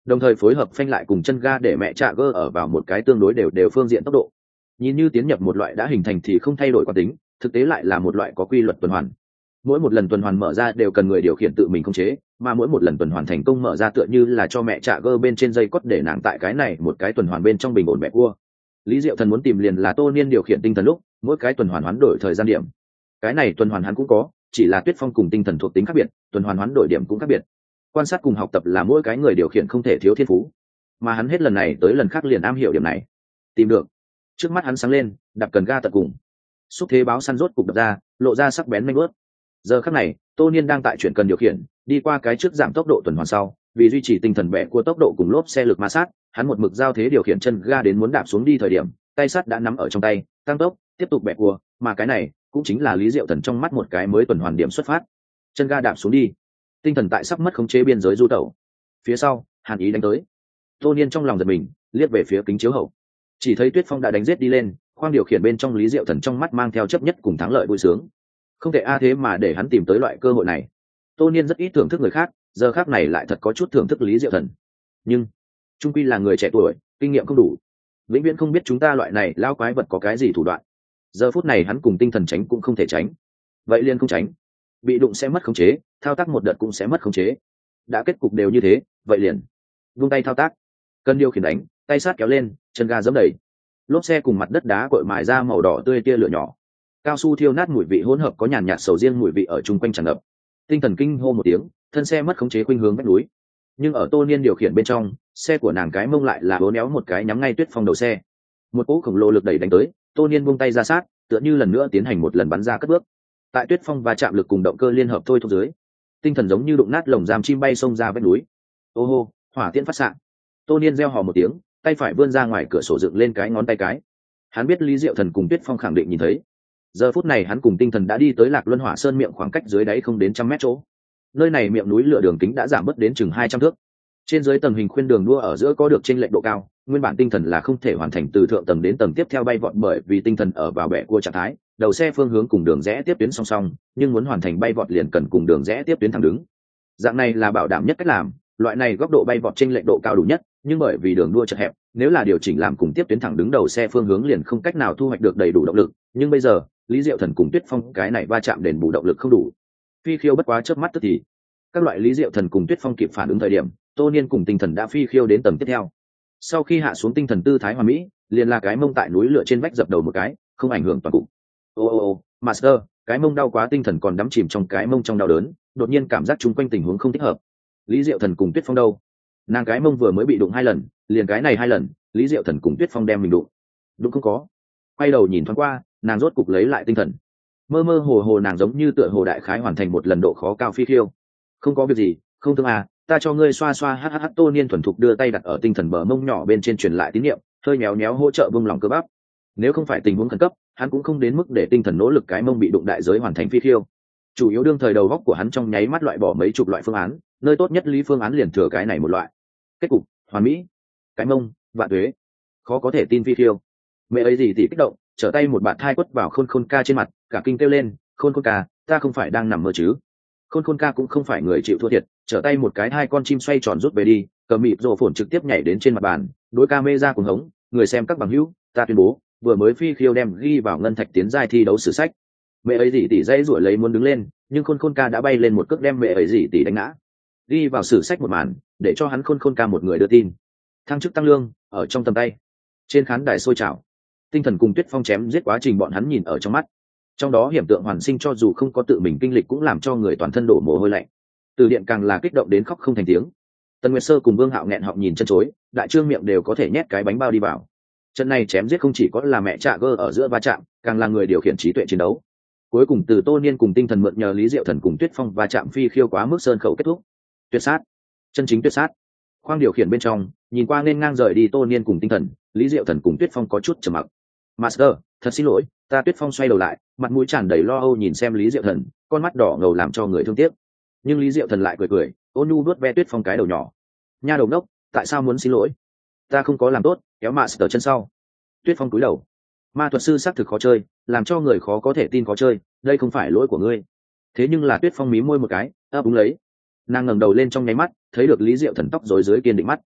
đồng thời phối hợp phanh lại cùng chân ga để mẹ trạ gơ ở vào một cái tương đối đều đều phương diện tốc độ. Nhìn như tiến nhập một loại đã hình thành thì không thay đổi quán tính, thực tế lại là một loại có quy luật tuần hoàn. Mỗi một lần tuần hoàn mở ra đều cần người điều khiển tự mình khống chế, mà mỗi một lần tuần hoàn thành công mở ra tựa như là cho mẹ trạ gơ bên trên dây cót để nàng tại cái này một cái tuần hoàn bên trong bình ổn mẹ cua. Lý Diệu Thần muốn tìm liền là Tô Niên điều khiển tinh thần lúc mỗi cái tuần hoàn hoán đổi thời gian điểm. Cái này tuần hoàn hắn cũng có, chỉ là Tuyết Phong cùng tinh thần thuộc tính khác biệt, tuần hoàn hoán đổi điểm cũng khác biệt. Quan sát cùng học tập là mỗi cái người điều khiển không thể thiếu thiên phú, mà hắn hết lần này tới lần khác liền am hiểu điểm này. Tìm được. Trước mắt hắn sáng lên, đạp cần ga tận cùng. Xúc thế báo săn rốt cục đập ra, lộ ra sắc bén nhanh bớt. Giờ khắc này, Tô Niên đang tại chuyển cần điều khiển, đi qua cái trước giảm tốc độ tuần hoàn sau, vì duy trì tinh thần bẻ của tốc độ cùng lốp xe lực ma sát, hắn một mực giao thế điều khiển chân ga đến muốn đạp xuống đi thời điểm, tay sắt đã nắm ở trong tay, tăng tốc, tiếp tục bẻ cua, mà cái này cũng chính là Lý Diệu Thần trong mắt một cái mới tuần hoàn điểm xuất phát. Chân ga đạp xuống đi, tinh thần tại sắp mất khống chế biên giới du tẩu. Phía sau, Hàn Ý đánh tới. Tô Niên trong lòng giật mình, liếc về phía kính chiếu hậu, chỉ thấy Tuyết Phong đã đánh giết đi lên, khoang điều khiển bên trong Lý Diệu Thần trong mắt mang theo chấp nhất cùng thắng lợi vui sướng. Không thể a thế mà để hắn tìm tới loại cơ hội này. Tô Niên rất ít thưởng thức người khác, giờ khác này lại thật có chút thưởng thức Lý Diệu Thần. Nhưng trung quy là người trẻ tuổi, kinh nghiệm không đủ, vĩnh viễn không biết chúng ta loại này lao quái vật có cái gì thủ đoạn. Giờ phút này hắn cùng tinh thần tránh cũng không thể tránh, vậy liền không tránh. Bị đụng sẽ mất khống chế, thao tác một đợt cũng sẽ mất khống chế. Đã kết cục đều như thế, vậy liền vung tay thao tác. Cần điều khiển đánh, tay sát kéo lên, chân ga giẫm đẩy. Lốp xe cùng mặt đất đá cội mài ra màu đỏ tươi tia lửa nhỏ. Cao su thiêu nát mùi vị hỗn hợp có nhàn nhạt sầu riêng mùi vị ở chung quanh tràn ngập. Tinh thần kinh hô một tiếng, thân xe mất khống chế khuynh hướng vách núi. Nhưng ở Tô Niên điều khiển bên trong, xe của nàng cái mông lại là uốn éo một cái nhắm ngay Tuyết Phong đầu xe. Một cỗ khổng lồ lực đẩy đánh tới, Tô Niên buông tay ra sát, tựa như lần nữa tiến hành một lần bắn ra cất bước. Tại Tuyết Phong và chạm lực cùng động cơ liên hợp thôi thúc dưới, tinh thần giống như đụng nát lồng giam chim bay xông ra vách núi. Ô hô, hỏa tiễn phát xạ. Tô Niên reo hò một tiếng, tay phải vươn ra ngoài cửa sổ dựng lên cái ngón tay cái. Hắn biết Lý Diệu Thần cùng Tuyết Phong khẳng định nhìn thấy. Giờ phút này hắn cùng tinh thần đã đi tới Lạc Luân Hỏa Sơn miệng khoảng cách dưới đáy không đến trăm mét chỗ. Nơi này miệng núi lửa đường kính đã giảm bớt đến chừng hai trăm thước. Trên dưới tầng hình khuyên đường đua ở giữa có được chênh lệch độ cao, nguyên bản tinh thần là không thể hoàn thành từ thượng tầng đến tầng tiếp theo bay vọt bởi vì tinh thần ở vào bẻ cua trạng thái, đầu xe phương hướng cùng đường rẽ tiếp tuyến song song, nhưng muốn hoàn thành bay vọt liền cần cùng đường rẽ tiếp tuyến thẳng đứng. Dạng này là bảo đảm nhất cách làm, loại này góc độ bay vọt chênh lệch độ cao đủ nhất, nhưng bởi vì đường đua chật hẹp, nếu là điều chỉnh làm cùng tiếp tuyến thẳng đứng đầu xe phương hướng liền không cách nào thu hoạch được đầy đủ động lực, nhưng bây giờ, Lý Diệu Thần cùng Tuyết Phong cái này va chạm đền bù động lực không đủ. Phi khiêu bất quá chớp mắt tức thì, các loại Lý Diệu Thần cùng Tuyết Phong kịp phản ứng thời điểm, Tô Niên cùng tinh thần đã phi khiêu đến tầng tiếp theo. Sau khi hạ xuống tinh thần tư thái hoàn mỹ, liền là cái mông tại núi lửa trên vách dập đầu một cái, không ảnh hưởng toàn cục. Ô ô ô, Master, cái mông đau quá, tinh thần còn đắm chìm trong cái mông trong đau đớn, đột nhiên cảm giác chung quanh tình huống không thích hợp. Lý Diệu Thần cùng Tuyết Phong đâu? Nàng cái mông vừa mới bị đụng hai lần, liền cái này hai lần, Lý Diệu Thần cùng Tuyết Phong đem mình đụng. Đụng không có. Quay đầu nhìn thoáng qua, nàng rốt cục lấy lại tinh thần. Mơ mơ hồ hồ nàng giống như tựa hồ đại khái hoàn thành một lần độ khó cao phi khiêu. Không có việc gì, không thương à, ta cho ngươi xoa xoa. Hhh. Tô Niên thuần thục đưa tay đặt ở tinh thần bờ mông nhỏ bên trên truyền lại tín niệm, hơi méo méo hỗ trợ bông lòng cơ bắp. Nếu không phải tình huống khẩn cấp, hắn cũng không đến mức để tinh thần nỗ lực cái mông bị đụng đại giới hoàn thành phi khiêu. Chủ yếu đương thời đầu góc của hắn trong nháy mắt loại bỏ mấy chục loại phương án, nơi tốt nhất lý phương án liền thừa cái này một loại. Kết cục hoàn mỹ. Cái mông vạn tuế, khó có thể tin phi khiêu. Mẹ ấy gì thì kích động, trở tay một bạt thai quất vào khôn khôn ca trên mặt, cả kinh kêu lên, khôn khôn ca, ta không phải đang nằm mơ chứ? Khôn khôn ca cũng không phải người chịu thua thiệt, trở tay một cái hai con chim xoay tròn rút về đi, cầm mịt rồ phồn trực tiếp nhảy đến trên mặt bàn, đối ca mê ra cuồng hống, người xem các bằng hữu, ta tuyên bố, vừa mới phi khiêu đem ghi vào ngân thạch tiến giai thi đấu sử sách. Mẹ ấy gì tỷ dây ruổi lấy muốn đứng lên, nhưng khôn khôn ca đã bay lên một cước đem mẹ ấy gì tỷ đánh ngã. Ghi vào sử sách một màn, để cho hắn khôn khôn ca một người đưa tin. Thăng chức tăng lương, ở trong tầm tay. Trên khán đài sôi trào, tinh thần cùng Tuyết Phong chém giết quá trình bọn hắn nhìn ở trong mắt. Trong đó hiểm tượng hoàn sinh cho dù không có tự mình kinh lịch cũng làm cho người toàn thân đổ mồ hôi lạnh. Từ điện càng là kích động đến khóc không thành tiếng. Tần Nguyệt Sơ cùng Vương Hạo nghẹn họng nhìn chân chối, đại trương miệng đều có thể nhét cái bánh bao đi vào. Trận này chém giết không chỉ có là mẹ trạ gơ ở giữa va chạm, càng là người điều khiển trí tuệ chiến đấu. Cuối cùng từ Tô Niên cùng tinh thần mượn nhờ Lý Diệu Thần cùng Tuyết Phong va chạm phi khiêu quá mức sơn khẩu kết thúc. Tuyệt sát, chân chính tuyệt sát. Khoang điều khiển bên trong, nhìn qua nên ngang rời đi Tô Niên cùng tinh thần, Lý Diệu Thần cùng Tuyết Phong có chút trầm mặc. Master, thật xin lỗi, ta. Tuyết Phong xoay đầu lại, mặt mũi tràn đầy lo âu nhìn xem Lý Diệu Thần, con mắt đỏ ngầu làm cho người thương tiếc. Nhưng Lý Diệu Thần lại cười cười, ôn nhu vuốt ve Tuyết Phong cái đầu nhỏ. Nha đầu đốc, tại sao muốn xin lỗi? Ta không có làm tốt, kéo Master chân sau. Tuyết Phong cúi đầu. Ma thuật sư xác thực khó chơi, làm cho người khó có thể tin khó chơi, đây không phải lỗi của ngươi. Thế nhưng là Tuyết Phong mí môi một cái, ấp úng lấy. Nàng ngẩng đầu lên trong nháy mắt, thấy được Lý Diệu Thần tóc rối dưới kiên định mắt.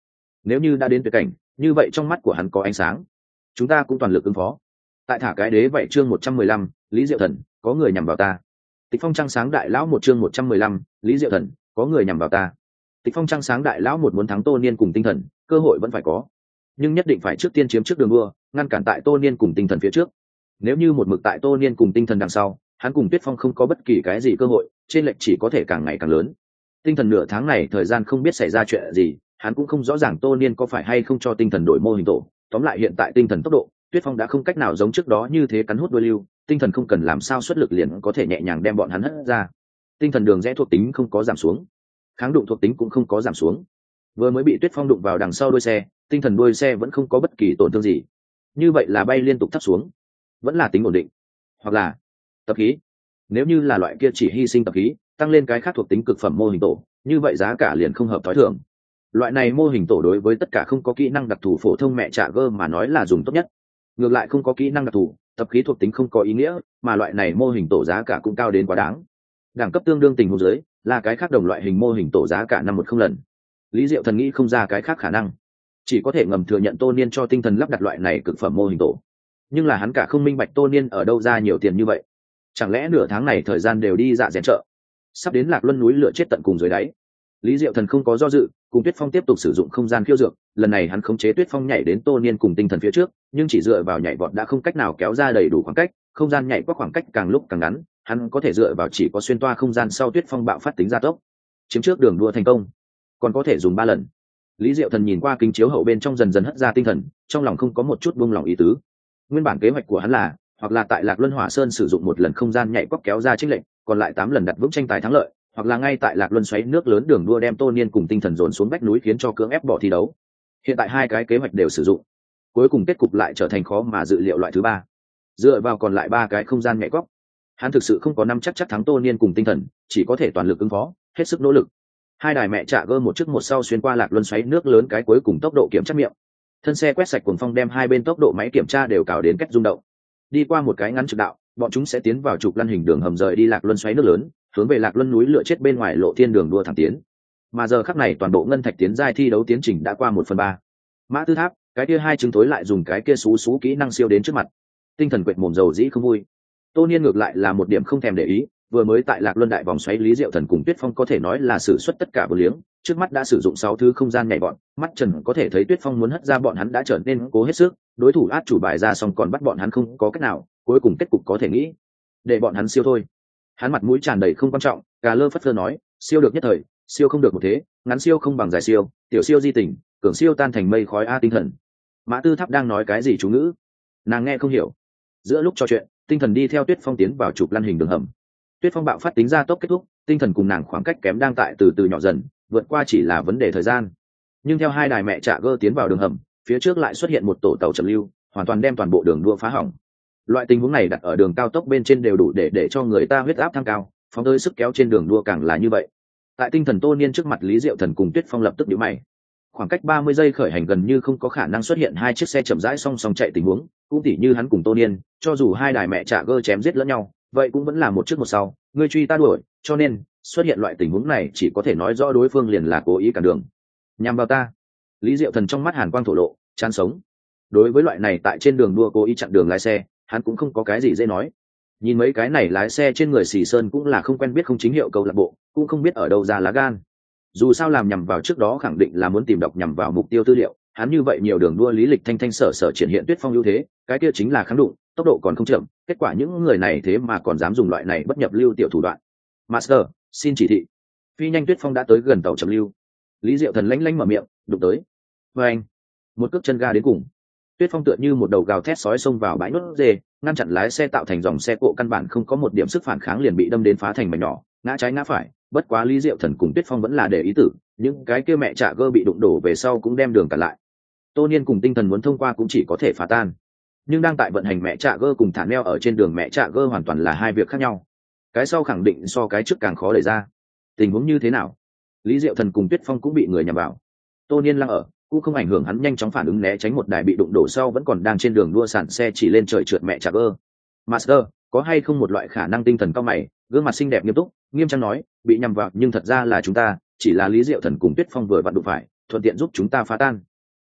nếu như đã đến tuyệt cảnh như vậy trong mắt của hắn có ánh sáng, chúng ta cũng toàn lực ứng phó. Tại thả cái đế vậy chương một trăm mười lăm, Lý Diệu Thần, có người nhằm vào ta. Tịch Phong trăng sáng đại lão một chương một trăm mười lăm, Lý Diệu Thần, có người nhằm vào ta. Tịch Phong trăng sáng đại lão một muốn thắng Tô Niên cùng Tinh Thần, cơ hội vẫn phải có, nhưng nhất định phải trước tiên chiếm trước đường đua, ngăn cản tại Tô Niên cùng Tinh Thần phía trước. Nếu như một mực tại Tô Niên cùng Tinh Thần đằng sau, hắn cùng Tuyết Phong không có bất kỳ cái gì cơ hội, trên lệch chỉ có thể càng ngày càng lớn. Tinh Thần nửa tháng này thời gian không biết xảy ra chuyện gì, hắn cũng không rõ ràng Tô Niên có phải hay không cho Tinh Thần đổi mô hình tổ. Tóm lại hiện tại Tinh Thần tốc độ, Tuyết Phong đã không cách nào giống trước đó như thế cắn hút đuôi lưu, Tinh Thần không cần làm sao xuất lực liền có thể nhẹ nhàng đem bọn hắn hất ra. Tinh Thần đường rẽ thuộc tính không có giảm xuống, kháng đụng thuộc tính cũng không có giảm xuống. Vừa mới bị Tuyết Phong đụng vào đằng sau đuôi xe, Tinh Thần đuôi xe vẫn không có bất kỳ tổn thương gì. Như vậy là bay liên tục thấp xuống, vẫn là tính ổn định. Hoặc là tập khí, nếu như là loại kia chỉ hy sinh tập khí, tăng lên cái khác thuộc tính cực phẩm mô hình tổ, như vậy giá cả liền không hợp thói thường. Loại này mô hình tổ đối với tất cả không có kỹ năng đặc thù phổ thông mẹ trả gơ mà nói là dùng tốt nhất. Ngược lại không có kỹ năng đặc thù, tập khí thuộc tính không có ý nghĩa, mà loại này mô hình tổ giá cả cũng cao đến quá đáng. Đẳng cấp tương đương tình huống dưới, là cái khác đồng loại hình mô hình tổ giá cả năm một không lần. Lý Diệu Thần nghĩ không ra cái khác khả năng, chỉ có thể ngầm thừa nhận Tô Niên cho Tinh Thần lắp đặt loại này cực phẩm mô hình tổ. Nhưng là hắn cả không minh bạch Tô Niên ở đâu ra nhiều tiền như vậy. Chẳng lẽ nửa tháng này thời gian đều đi dạ rèn chợ, sắp đến Lạc Luân núi lửa chết tận cùng dưới đáy. Lý Diệu Thần không có do dự, cùng Tuyết Phong tiếp tục sử dụng không gian khiêu dược, lần này hắn khống chế Tuyết Phong nhảy đến Tô Niên cùng Tinh Thần phía trước, nhưng chỉ dựa vào nhảy vọt đã không cách nào kéo ra đầy đủ khoảng cách, không gian nhảy qua khoảng cách càng lúc càng ngắn, hắn có thể dựa vào chỉ có xuyên toa không gian sau Tuyết Phong bạo phát tính gia tốc, chiếm trước đường đua thành công, còn có thể dùng ba lần. Lý Diệu Thần nhìn qua kính chiếu hậu bên trong dần dần hất ra tinh thần, trong lòng không có một chút buông lòng ý tứ. Nguyên bản kế hoạch của hắn là, hoặc là tại Lạc Luân Hỏa Sơn sử dụng một lần không gian nhảy quắc kéo ra chênh lệnh, còn lại tám lần đặt vững tranh tài thắng lợi, hoặc là ngay tại Lạc Luân xoáy nước lớn đường đua đem Tô Niên cùng Tinh Thần dồn xuống vách núi khiến cho cưỡng ép bỏ thi đấu. Hiện tại hai cái kế hoạch đều sử dụng, cuối cùng kết cục lại trở thành khó mà dự liệu loại thứ ba. Dựa vào còn lại ba cái không gian nhảy quắc, hắn thực sự không có năm chắc chắc thắng Tô Niên cùng Tinh Thần, chỉ có thể toàn lực ứng phó, hết sức nỗ lực. Hai đài mẹ trả gơ một trước một sau xuyên qua Lạc Luân xoáy nước lớn cái cuối cùng tốc độ kiểm tra miệng. Thân xe quét sạch cuồng phong đem hai bên tốc độ máy kiểm tra đều cào đến cách rung động. Đi qua một cái ngắn trực đạo, bọn chúng sẽ tiến vào trục lăn hình đường hầm rời đi Lạc Luân xoáy nước lớn, hướng về Lạc Luân núi lửa chết bên ngoài lộ thiên đường đua thẳng tiến. Mà giờ khắc này toàn bộ ngân thạch tiến giai thi đấu tiến trình đã qua một phần ba. Mã Tư Tháp, cái kia hai chứng tối lại dùng cái kia xú xú kỹ năng siêu đến trước mặt. Tinh Thần quệt mồm dầu dĩ không vui. Tô Niên ngược lại là một điểm không thèm để ý, vừa mới tại Lạc Luân đại vòng xoáy Lý Diệu Thần cùng Tuyết Phong có thể nói là sử xuất tất cả vô liếng, trước mắt đã sử dụng sáu thứ không gian nhảy bọn, mắt Trần có thể thấy Tuyết Phong muốn hất ra bọn hắn đã trở nên cố hết sức, đối thủ át chủ bài ra xong còn bắt bọn hắn không có cách nào, cuối cùng kết cục có thể nghĩ, để bọn hắn siêu thôi. Hắn mặt mũi tràn đầy không quan trọng, cà lơ phất lơ nói, siêu được nhất thời, siêu không được một thế, ngắn siêu không bằng dài siêu, tiểu siêu di tình, cường siêu tan thành mây khói a Tinh Thần. Mã Tư Tháp đang nói cái gì chú ngữ, nàng nghe không hiểu. Giữa lúc trò chuyện, Tinh Thần đi theo Tuyết Phong tiến vào trục lăn hình đường hầm. Tuyết Phong bạo phát tính ra tốc kết thúc, Tinh Thần cùng nàng khoảng cách kém đang tại từ từ nhỏ dần, vượt qua chỉ là vấn đề thời gian. Nhưng theo hai đài mẹ trả gơ tiến vào đường hầm, phía trước lại xuất hiện một tổ tàu chậm lưu, hoàn toàn đem toàn bộ đường đua phá hỏng. Loại tình huống này đặt ở đường cao tốc bên trên đều đủ để để cho người ta huyết áp tăng cao, phóng tới sức kéo trên đường đua càng là như vậy. Tại Tinh Thần Tô Niên trước mặt Lý Diệu Thần cùng Tuyết Phong lập tức nhíu mày. Khoảng cách ba mươi giây khởi hành gần như không có khả năng xuất hiện hai chiếc xe chậm rãi song song chạy tình huống, cũng tỉ như hắn cùng Tô Niên, cho dù hai đài mẹ trả gơ chém giết lẫn nhau, vậy cũng vẫn là một trước một sau, ngươi truy ta đuổi, cho nên xuất hiện loại tình huống này chỉ có thể nói rõ đối phương liền là cố ý cản đường, nhằm vào ta. Lý Diệu Thần trong mắt hàn quang thổ lộ, chán sống. Đối với loại này tại trên đường đua cố ý chặn đường lái xe, hắn cũng không có cái gì dễ nói. Nhìn mấy cái này lái xe trên người xì sơn cũng là không quen biết không chính hiệu câu lạc bộ, cũng không biết ở đâu ra lá gan. Dù sao làm nhằm vào trước đó khẳng định là muốn tìm đọc nhằm vào mục tiêu tư liệu, hắn như vậy nhiều đường đua lý lịch thanh thanh sở sở triển hiện Tuyết Phong ưu thế, cái kia chính là kháng đụng, tốc độ còn không chậm, kết quả những người này thế mà còn dám dùng loại này bất nhập lưu tiểu thủ đoạn. Master, xin chỉ thị. Phi nhanh Tuyết Phong đã tới gần tàu chậm lưu. Lý Diệu Thần lanh lanh mở miệng, đụng tới. Và anh, một cước chân ga đến cùng. Tuyết Phong tựa như một đầu gào thét sói xông vào bãi nốt dê, ngăn chặn lái xe tạo thành dòng xe cộ căn bản không có một điểm sức phản kháng liền bị đâm đến phá thành mảnh nhỏ, ngã trái ngã phải. Bất quá Lý Diệu Thần cùng Tuyết Phong vẫn là để ý tử, những cái kia mẹ trả gơ bị đụng đổ về sau cũng đem đường cản lại. Tô Niên cùng Tinh Thần muốn thông qua cũng chỉ có thể phá tan, nhưng đang tại vận hành mẹ trả gơ cùng thả neo ở trên đường mẹ trả gơ hoàn toàn là hai việc khác nhau. Cái sau khẳng định so cái trước càng khó đẩy ra. Tình huống như thế nào? Lý Diệu Thần cùng Tuyết Phong cũng bị người nhằm vào. Tô Niên lăng ở, cũng không ảnh hưởng hắn nhanh chóng phản ứng né tránh một đài bị đụng đổ sau vẫn còn đang trên đường đua sàn xe chỉ lên trời trượt mẹ trả gơ. Master, có hay không một loại khả năng Tinh Thần cao mày, gương mặt xinh đẹp nghiêm túc, nghiêm trang nói, bị nhằm vào nhưng thật ra là chúng ta, chỉ là Lý Diệu Thần cùng Tuyết Phong vừa vặn đụng phải, thuận tiện giúp chúng ta phá tan.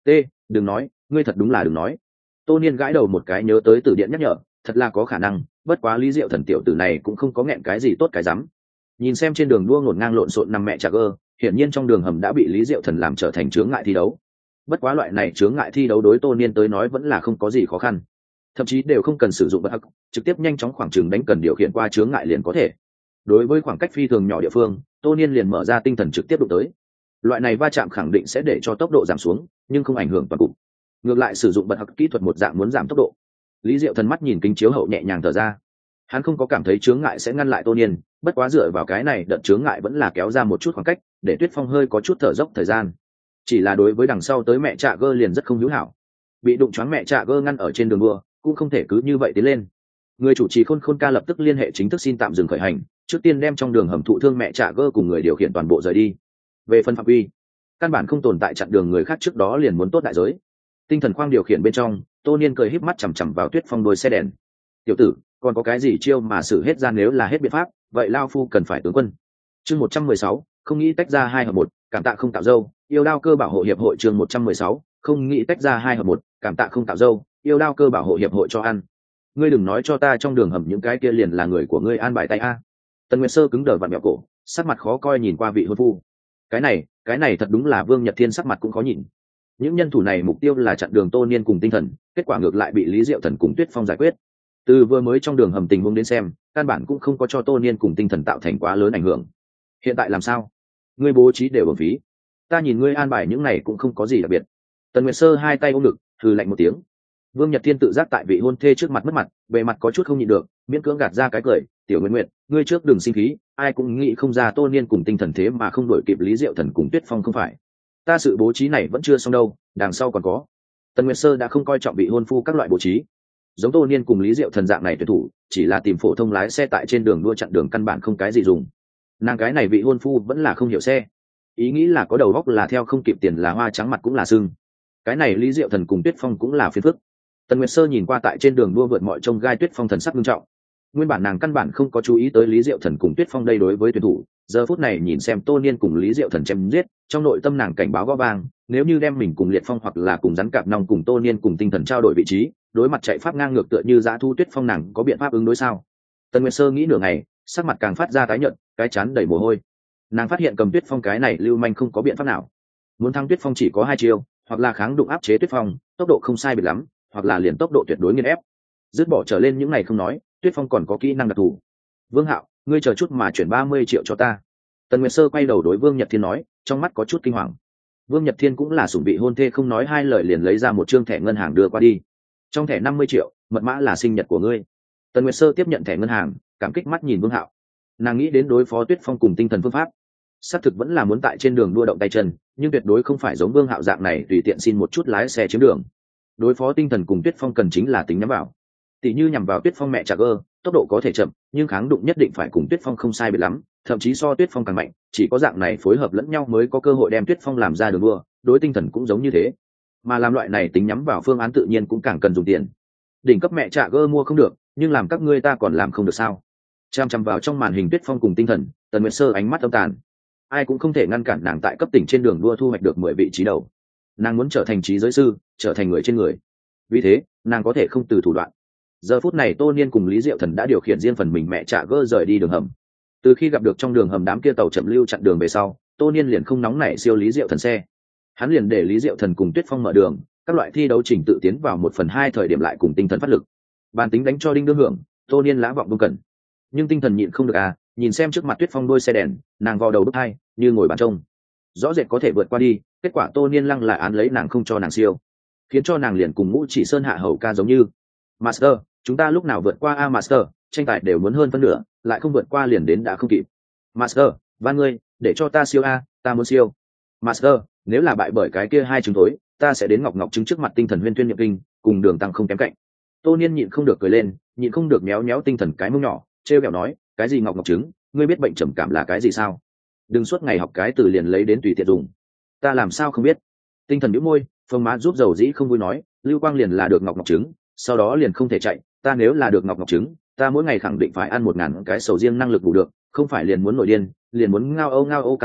t đừng nói, ngươi thật đúng là đừng nói. Tô Niên gãi đầu một cái nhớ tới từ điện nhắc nhở, thật là có khả năng, bất quá Lý Diệu Thần tiểu tử này cũng không có nghẹn cái gì tốt cái rắm. Nhìn xem trên đường đua ngổn ngang lộn xộn nằm mẹ chạc ơ, hiển nhiên trong đường hầm đã bị Lý Diệu Thần làm trở thành chướng ngại thi đấu. Bất quá loại này chướng ngại thi đấu đối Tô Niên tới nói vẫn là không có gì khó khăn, thậm chí đều không cần sử dụng bất hắc, trực tiếp nhanh chóng khoảng trừng đánh cần điều khiển qua chướng ngại liền có thể. Đối với khoảng cách phi thường nhỏ địa phương, Tô Niên liền mở ra tinh thần trực tiếp đụng tới. Loại này va chạm khẳng định sẽ để cho tốc độ giảm xuống, nhưng không ảnh hưởng toàn cục. Ngược lại sử dụng bật hắc kỹ thuật một dạng muốn giảm tốc độ. Lý Diệu Thần mắt nhìn kính chiếu hậu nhẹ nhàng thở ra. Hắn không có cảm thấy chướng ngại sẽ ngăn lại Tô Niên, bất quá dựa vào cái này đợt chướng ngại vẫn là kéo ra một chút khoảng cách, để Tuyết Phong hơi có chút thở dốc thời gian. Chỉ là đối với đằng sau tới mẹ Trạ Gơ liền rất không hữu hảo. Bị đụng choáng mẹ Trạ Gơ ngăn ở trên đường đua, cũng không thể cứ như vậy tiến lên. Người chủ trì Khôn Khôn ca lập tức liên hệ chính thức xin tạm dừng khởi hành, trước tiên đem trong đường hầm thụ thương mẹ Trạ Gơ cùng người điều khiển toàn bộ rời đi. Về phần phạm vi, căn bản không tồn tại chặn đường người khác trước đó liền muốn tốt đại giới. Tinh thần khoang điều khiển bên trong, Tô Niên cười híp mắt chằm chằm vào Tuyết Phong đôi xe đèn. Tiểu tử, còn có cái gì chiêu mà xử hết ra, nếu là hết biện pháp, vậy lao phu cần phải tướng quân. Chương một trăm mười sáu, không nghĩ tách ra hai hợp một, cảm tạ không tạo dâu, yêu đao cơ bảo hộ hiệp hội. Chương một trăm mười sáu, không nghĩ tách ra hai hợp một, cảm tạ không tạo dâu, yêu đao cơ bảo hộ hiệp hội cho ăn. Ngươi đừng nói cho ta trong đường hầm những cái kia liền là người của ngươi an bài tay a. Tần Nguyệt Sơ cứng đờ vặn mẹo cổ, sắc mặt khó coi nhìn qua vị hôn phu. Cái này, cái này thật đúng là Vương Nhật Thiên sắc mặt cũng khó nhìn. Những nhân thủ này mục tiêu là chặn đường Tô Niên cùng tinh thần, kết quả ngược lại bị Lý Diệu Thần cùng Tuyết Phong giải quyết. Từ vừa mới trong đường hầm tình huống đến xem, căn bản cũng không có cho Tô Niên cùng tinh thần tạo thành quá lớn ảnh hưởng. Hiện tại làm sao? Ngươi bố trí đều uổng phí. Ta nhìn ngươi an bài những này cũng không có gì đặc biệt. Tần Nguyệt Sơ hai tay ôm ngực, hừ lạnh một tiếng. Vương Nhật Thiên tự giác tại vị hôn thê trước mặt mất mặt, bề mặt có chút không nhịn được, miễn cưỡng gạt ra cái cười, "Tiểu Nguyệt Nguyệt, ngươi trước đừng sinh khí, ai cũng nghĩ không ra Tô Niên cùng tinh thần thế mà không đổi kịp Lý Diệu Thần cùng Tuyết Phong không phải. Ta sự bố trí này vẫn chưa xong đâu, đằng sau còn có." Tần Nguyệt Sơ đã không coi trọng vị hôn phu các loại bố trí. Giống Tô Niên cùng Lý Diệu Thần dạng này tuyển thủ, chỉ là tìm phổ thông lái xe tại trên đường đua chặn đường căn bản không cái gì dùng. Nàng cái này vị hôn phu vẫn là không hiểu xe, ý nghĩ là có đầu óc là theo không kịp tiền là hoa trắng mặt cũng là sưng. Cái này Lý Diệu Thần cùng Tuyết Phong cũng là phiền phức. Tần Nguyệt Sơ nhìn qua tại trên đường đua vượt mọi trông gai Tuyết Phong thần sắc nghiêm trọng. Nguyên bản nàng căn bản không có chú ý tới Lý Diệu Thần cùng Tuyết Phong đây đối với tuyển thủ, giờ phút này nhìn xem Tô Niên cùng Lý Diệu Thần chém giết, trong nội tâm nàng cảnh báo gõ vang, nếu như đem mình cùng Liệt Phong hoặc là cùng rắn cạp nòng cùng Tô Niên cùng tinh thần trao đổi vị trí, đối mặt chạy pháp ngang ngược tựa như dã thu Tuyết Phong, nàng có biện pháp ứng đối sao? Tần Nguyệt Sơ nghĩ nửa ngày, sắc mặt càng phát ra tái nhợt, cái chán đầy mồ hôi. Nàng phát hiện cầm Tuyết Phong cái này lưu manh không có biện pháp nào. Muốn thắng Tuyết Phong chỉ có hai chiêu, hoặc là kháng đụng áp chế Tuyết Phong, tốc độ không sai biệt lắm, hoặc là liền tốc độ tuyệt đối nghiền ép. Dứt bỏ trở lên những này không nói, Tuyết Phong còn có kỹ năng đặc thù. Vương Hạo, ngươi chờ chút mà chuyển ba mươi triệu cho ta. Tần Nguyệt Sơ quay đầu đối Vương Nhật Thiên nói, trong mắt có chút kinh hoàng. Vương Nhật Thiên cũng là sủng vị hôn thê, không nói hai lời liền lấy ra một trương thẻ ngân hàng đưa qua đi. Trong thẻ năm mươi triệu, mật mã là sinh nhật của ngươi. Tần Nguyệt Sơ tiếp nhận thẻ ngân hàng, cảm kích mắt nhìn Vương Hạo. Nàng nghĩ đến đối phó Tuyết Phong cùng tinh thần phương pháp, xác thực vẫn là muốn tại trên đường đua động tay chân, nhưng tuyệt đối không phải giống Vương Hạo dạng này tùy tiện xin một chút lái xe chiếm đường. Đối phó tinh thần cùng Tuyết Phong cần chính là tính nhắm vào. Tỷ như nhằm vào Tuyết Phong mẹ Trạ Gơ, tốc độ có thể chậm, nhưng kháng đụng nhất định phải cùng Tuyết Phong không sai biệt lắm, thậm chí so Tuyết Phong càng mạnh, chỉ có dạng này phối hợp lẫn nhau mới có cơ hội đem Tuyết Phong làm ra đường đua, đối tinh thần cũng giống như thế. Mà làm loại này tính nhắm vào phương án tự nhiên cũng càng cần dùng tiền. Đỉnh cấp mẹ Trạ Gơ mua không được, nhưng làm các ngươi ta còn làm không được sao? Chăm chăm vào trong màn hình Tuyết Phong cùng tinh thần, Tần Nguyệt Sơ ánh mắt âm tàn. Ai cũng không thể ngăn cản nàng tại cấp tỉnh trên đường đua thu hoạch được mười vị trí đầu. Nàng muốn trở thành trí giới sư, trở thành người trên người. Vì thế, nàng có thể không từ thủ đoạn. Giờ phút này Tô Niên cùng Lý Diệu Thần đã điều khiển riêng phần mình mẹ Trạ Gơ rời đi đường hầm. Từ khi gặp được trong đường hầm đám kia tàu chậm lưu chặn đường về sau, Tô Niên liền không nóng nảy siêu Lý Diệu Thần xe. Hắn liền để Lý Diệu Thần cùng Tuyết Phong mở đường, các loại thi đấu trình tự tiến vào một phần hai thời điểm lại cùng tinh thần phát lực. Bàn tính đánh cho đinh đương hưởng, Tô Niên lã vọng đông cần. Nhưng tinh thần nhịn không được à, nhìn xem trước mặt Tuyết Phong đôi xe đèn, nàng vò đầu bức hai, như ngồi bàn trông. Rõ rệt có thể vượt qua đi, kết quả Tô Niên lăng lại án lấy nàng không cho nàng siêu, khiến cho nàng liền cùng Ngũ Chỉ Sơn hạ hầu ca giống như. Master, chúng ta lúc nào vượt qua a Master, tranh tài đều muốn hơn phân nửa, lại không vượt qua liền đến đã không kịp. Master, van ngươi, để cho ta siêu a, ta muốn siêu. Master, nếu là bại bởi cái kia hai trứng tối, ta sẽ đến ngọc ngọc trứng trước mặt tinh thần huyên tuyên nhập kinh, cùng đường tăng không kém cạnh. Tô Niên nhịn không được cười lên, nhịn không được méo méo tinh thần cái mông nhỏ, trêu ghẹo nói, cái gì ngọc ngọc trứng, ngươi biết bệnh trầm cảm là cái gì sao? Đừng suốt ngày học cái từ liền lấy đến tùy tiện dùng. Ta làm sao không biết? Tinh thần bĩu môi, phông má giúp dầu dĩ không vui nói, Lưu Quang liền là được ngọc ngọc trứng, sau đó liền không thể chạy, ta nếu là được ngọc ngọc trứng, ta mỗi ngày khẳng định phải ăn một ngàn cái sầu riêng năng lực đủ được, không phải liền muốn nổi điên, liền muốn ngao âu ngao âu cắn người,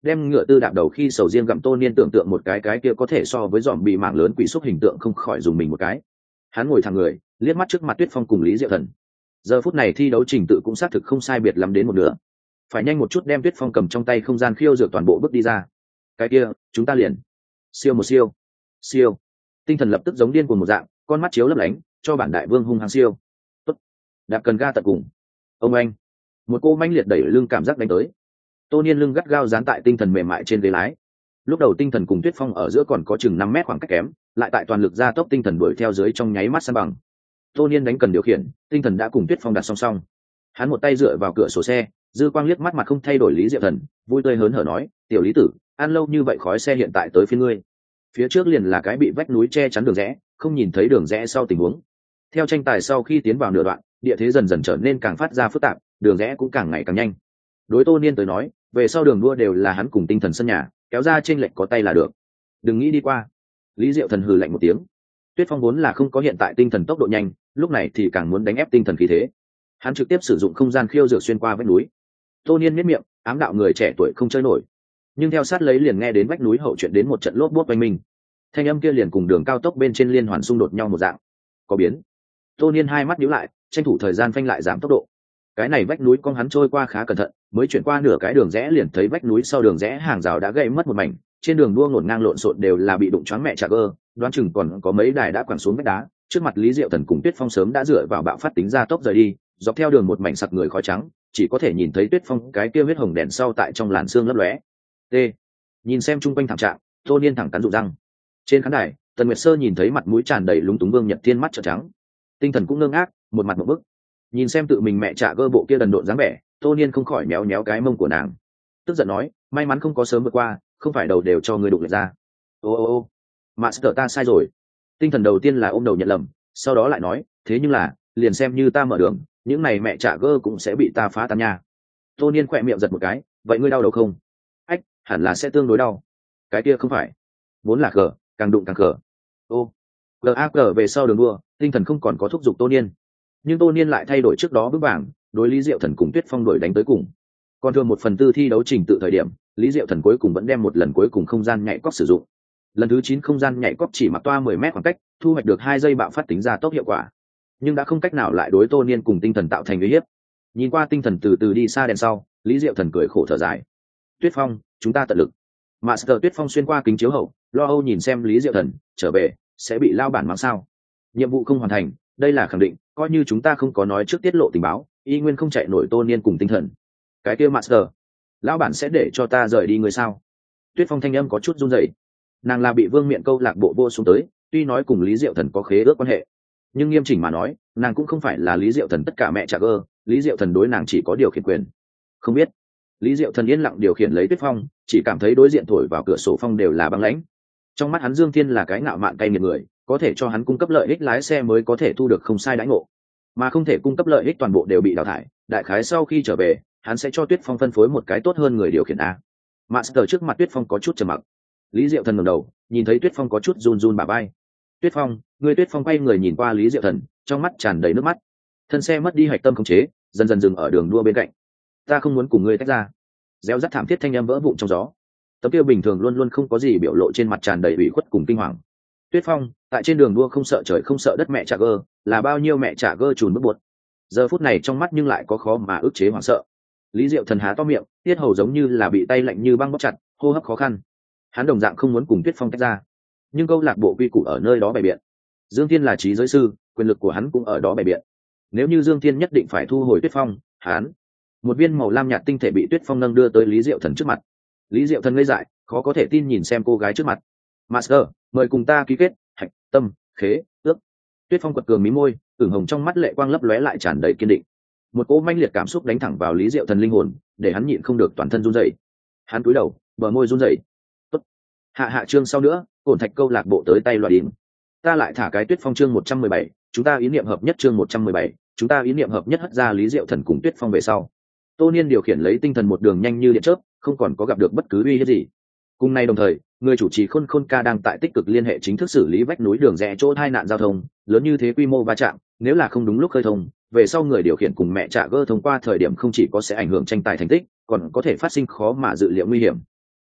đem ngựa tư đạp đầu khi sầu riêng gặm tô niên tưởng tượng một cái cái kia có thể so với dòm bị mạng lớn quỷ xúc hình tượng không khỏi dùng mình một cái. Hắn ngồi thẳng người liếc mắt trước mặt Tuyết Phong cùng Lý Diệu Thần. Giờ phút này thi đấu trình tự cũng xác thực không sai biệt lắm đến một nửa, phải nhanh một chút đem Tuyết Phong cầm trong tay không gian khiêu dược toàn bộ bước đi ra. Cái kia chúng ta liền siêu một siêu siêu tinh thần lập tức giống điên cuồng một dạng, con mắt chiếu lấp lánh cho bản đại vương hung hăng siêu. Tốt, đạp cần ga tận cùng. Ông anh, một cô manh liệt đẩy lưng cảm giác đánh tới. Tô Niên lưng gắt gao dán tại tinh thần mềm mại trên ghế lái. Lúc đầu tinh thần cùng Tuyết Phong ở giữa còn có chừng năm mét khoảng cách kém, lại tại toàn lực gia tốc tinh thần đuổi theo dưới trong nháy mắt san bằng. Tô Niên đánh cần điều khiển, tinh thần đã cùng Tuyết Phong đặt song song. Hắn một tay dựa vào cửa sổ xe, dư quang liếc mắt mặt không thay đổi Lý Diệu Thần, vui tươi hớn hở nói, "Tiểu Lý tử, ăn lâu như vậy khói xe hiện tại tới phía ngươi." Phía trước liền là cái bị vách núi che chắn đường rẽ, không nhìn thấy đường rẽ sau tình huống. Theo tranh tài sau khi tiến vào nửa đoạn, địa thế dần dần trở nên càng phát ra phức tạp, đường rẽ cũng càng ngày càng nhanh. Đối Tô Niên tới nói, về sau đường đua đều là hắn cùng tinh thần sân nhà, kéo ra chênh lệch có tay là được. Đừng nghĩ đi qua. Lý Diệu Thần hừ lạnh một tiếng. Tuyết Phong vốn là không có hiện tại tinh thần tốc độ nhanh, lúc này thì càng muốn đánh ép tinh thần khí thế. Hắn trực tiếp sử dụng không gian khiêu dược xuyên qua vách núi. Tô Niên miết miệng, ám đạo người trẻ tuổi không chơi nổi. Nhưng theo sát lấy liền nghe đến vách núi hậu chuyện đến một trận lốp bốt oanh minh. Thanh âm kia liền cùng đường cao tốc bên trên liên hoàn xung đột nhau một dạng. Có biến. Tô Niên hai mắt nhíu lại, tranh thủ thời gian phanh lại giảm tốc độ. Cái này vách núi con hắn trôi qua khá cẩn thận, mới chuyển qua nửa cái đường rẽ liền thấy vách núi sau đường rẽ hàng rào đã gãy mất một mảnh, trên đường đua ngổn ngang lộn xộn đều là bị đụng choáng mẹ chà gơ, đoán chừng còn có mấy đài đã quẳng xuống vách đá. Trước mặt Lý Diệu Thần cùng Tuyết Phong sớm đã dựa vào bạo phát tính ra tốc rời đi, dọc theo đường một mảnh sặc người khói trắng, chỉ có thể nhìn thấy Tuyết Phong cái kia huyết hồng đèn sau tại trong làn xương lấp lóe. T. Nhìn xem chung quanh thảm trạng, Tô Niên thẳng cắn rụng răng. Trên khán đài, Tần Nguyệt Sơ nhìn thấy mặt mũi tràn đầy lúng túng Vương Nhật Thiên mắt trợn trắng, tinh thần cũng ngơ ngác, một mặt một bức. Nhìn xem tự mình mẹ trả gơ bộ kia đần độn dáng vẻ, Tô Niên không khỏi méo méo cái mông của nàng, tức giận nói, may mắn không có sớm vượt qua, không phải đầu đều cho người đụng lại ra. Ô ô ô, Master ta sai rồi. Tinh thần đầu tiên là ôm đầu nhận lầm, sau đó lại nói, thế nhưng là, liền xem như ta mở đường, những này mẹ trả gơ cũng sẽ bị ta phá tan nha. Tô Niên khỏe miệng giật một cái, vậy ngươi đau đầu không? Ách, hẳn là sẽ tương đối đau. Cái kia không phải, vốn là cờ, càng đụng càng cờ. Ô, gag về sau đường đua, tinh thần không còn có thúc giục Tô Niên, nhưng Tô Niên lại thay đổi trước đó bước bảng, đối Lý Diệu Thần cùng Tuyết Phong đuổi đánh tới cùng. Còn thường một phần tư thi đấu trình tự thời điểm, Lý Diệu Thần cuối cùng vẫn đem một lần cuối cùng không gian nhảy cóc sử dụng. Lần thứ chín không gian nhảy cóc chỉ mặc toa mười mét khoảng cách, thu hoạch được hai giây bạo phát tính ra tốc hiệu quả, nhưng đã không cách nào lại đối Tô Niên cùng tinh thần tạo thành uy hiếp. Nhìn qua tinh thần từ từ đi xa đèn sau, Lý Diệu Thần cười khổ thở dài. Tuyết Phong, chúng ta tận lực. Master Tuyết Phong xuyên qua kính chiếu hậu, lo âu nhìn xem Lý Diệu Thần, trở về sẽ bị lao bản mắng sao? Nhiệm vụ không hoàn thành, đây là khẳng định, coi như chúng ta không có nói trước tiết lộ tình báo, y nguyên không chạy nổi Tô Niên cùng tinh thần. Cái kia Master, lão bản sẽ để cho ta rời đi người sao? Tuyết Phong thanh âm có chút run rẩy. Nàng là bị Vương Miện câu lạc bộ vô xuống tới, tuy nói cùng Lý Diệu Thần có khế ước quan hệ, nhưng nghiêm chỉnh mà nói, nàng cũng không phải là Lý Diệu Thần tất cả mẹ trả gơ, Lý Diệu Thần đối nàng chỉ có điều khiển quyền. Không biết. Lý Diệu Thần yên lặng điều khiển lấy Tuyết Phong, chỉ cảm thấy đối diện thổi vào cửa sổ phong đều là băng lãnh. Trong mắt hắn Dương Thiên là cái ngạo mạn cay nghiệt người, có thể cho hắn cung cấp lợi ích lái xe mới có thể thu được không sai đãi ngộ, mà không thể cung cấp lợi ích toàn bộ đều bị đào thải. Đại khái sau khi trở về, hắn sẽ cho Tuyết Phong phân phối một cái tốt hơn người điều khiển a. Master trước mặt Tuyết Phong có chút trầm mặc. Lý Diệu Thần ngẩng đầu, nhìn thấy Tuyết Phong có chút run run bả vai. Tuyết Phong, người Tuyết Phong quay người nhìn qua Lý Diệu Thần, trong mắt tràn đầy nước mắt. Thân xe mất đi hạch tâm khống chế, dần dần dừng ở đường đua bên cạnh. Ta không muốn cùng ngươi tách ra. Réo rắt thảm thiết thanh âm vỡ vụn trong gió. Tấm kia bình thường luôn luôn không có gì biểu lộ trên mặt tràn đầy ủy khuất cùng kinh hoàng. Tuyết Phong, tại trên đường đua không sợ trời không sợ đất mẹ trả gơ, là bao nhiêu mẹ trả gơ trùn bước buột. Giờ phút này trong mắt nhưng lại có khó mà ức chế hoảng sợ. Lý Diệu Thần há to miệng, tiết hầu giống như là bị tay lạnh như băng bóp chặt, hô hấp khó khăn. Hắn đồng dạng không muốn cùng Tuyết Phong tách ra, nhưng câu lạc bộ quy củ ở nơi đó bày biện. Dương Thiên là trí giới sư, quyền lực của hắn cũng ở đó bày biện. Nếu như Dương Thiên nhất định phải thu hồi Tuyết Phong, hắn một viên màu lam nhạt tinh thể bị Tuyết Phong nâng đưa tới Lý Diệu Thần trước mặt. Lý Diệu Thần ngây dại, khó có thể tin nhìn xem cô gái trước mặt. Master, mời cùng ta ký kết hạch tâm khế ước. Tuyết Phong quật cường mí môi, ửng hồng trong mắt lệ quang lấp lóe lại tràn đầy kiên định. Một cỗ manh liệt cảm xúc đánh thẳng vào Lý Diệu Thần linh hồn, để hắn nhịn không được toàn thân run rẩy. Hắn cúi đầu, bờ môi run rẩy. Tốt. Hạ hạ chương sau nữa, cổn thạch câu lạc bộ tới tay loại đỉnh. Ta lại thả cái Tuyết Phong chương một trăm mười bảy, chúng ta ý niệm hợp nhất chương một trăm mười bảy, chúng ta ý niệm hợp nhất hất ra Lý Diệu Thần cùng Tuyết Phong về sau. Tô Niên điều khiển lấy tinh thần một đường nhanh như điện chớp, không còn có gặp được bất cứ uy hiếp gì. Cùng nay đồng thời, người chủ trì Khôn Khôn ca đang tại tích cực liên hệ chính thức xử lý vách núi đường rẽ chỗ tai nạn giao thông, lớn như thế quy mô va chạm, nếu là không đúng lúc khơi thông, về sau người điều khiển cùng mẹ trả gơ thông qua thời điểm không chỉ có sẽ ảnh hưởng tranh tài thành tích, còn có thể phát sinh khó mà dự liệu nguy hiểm.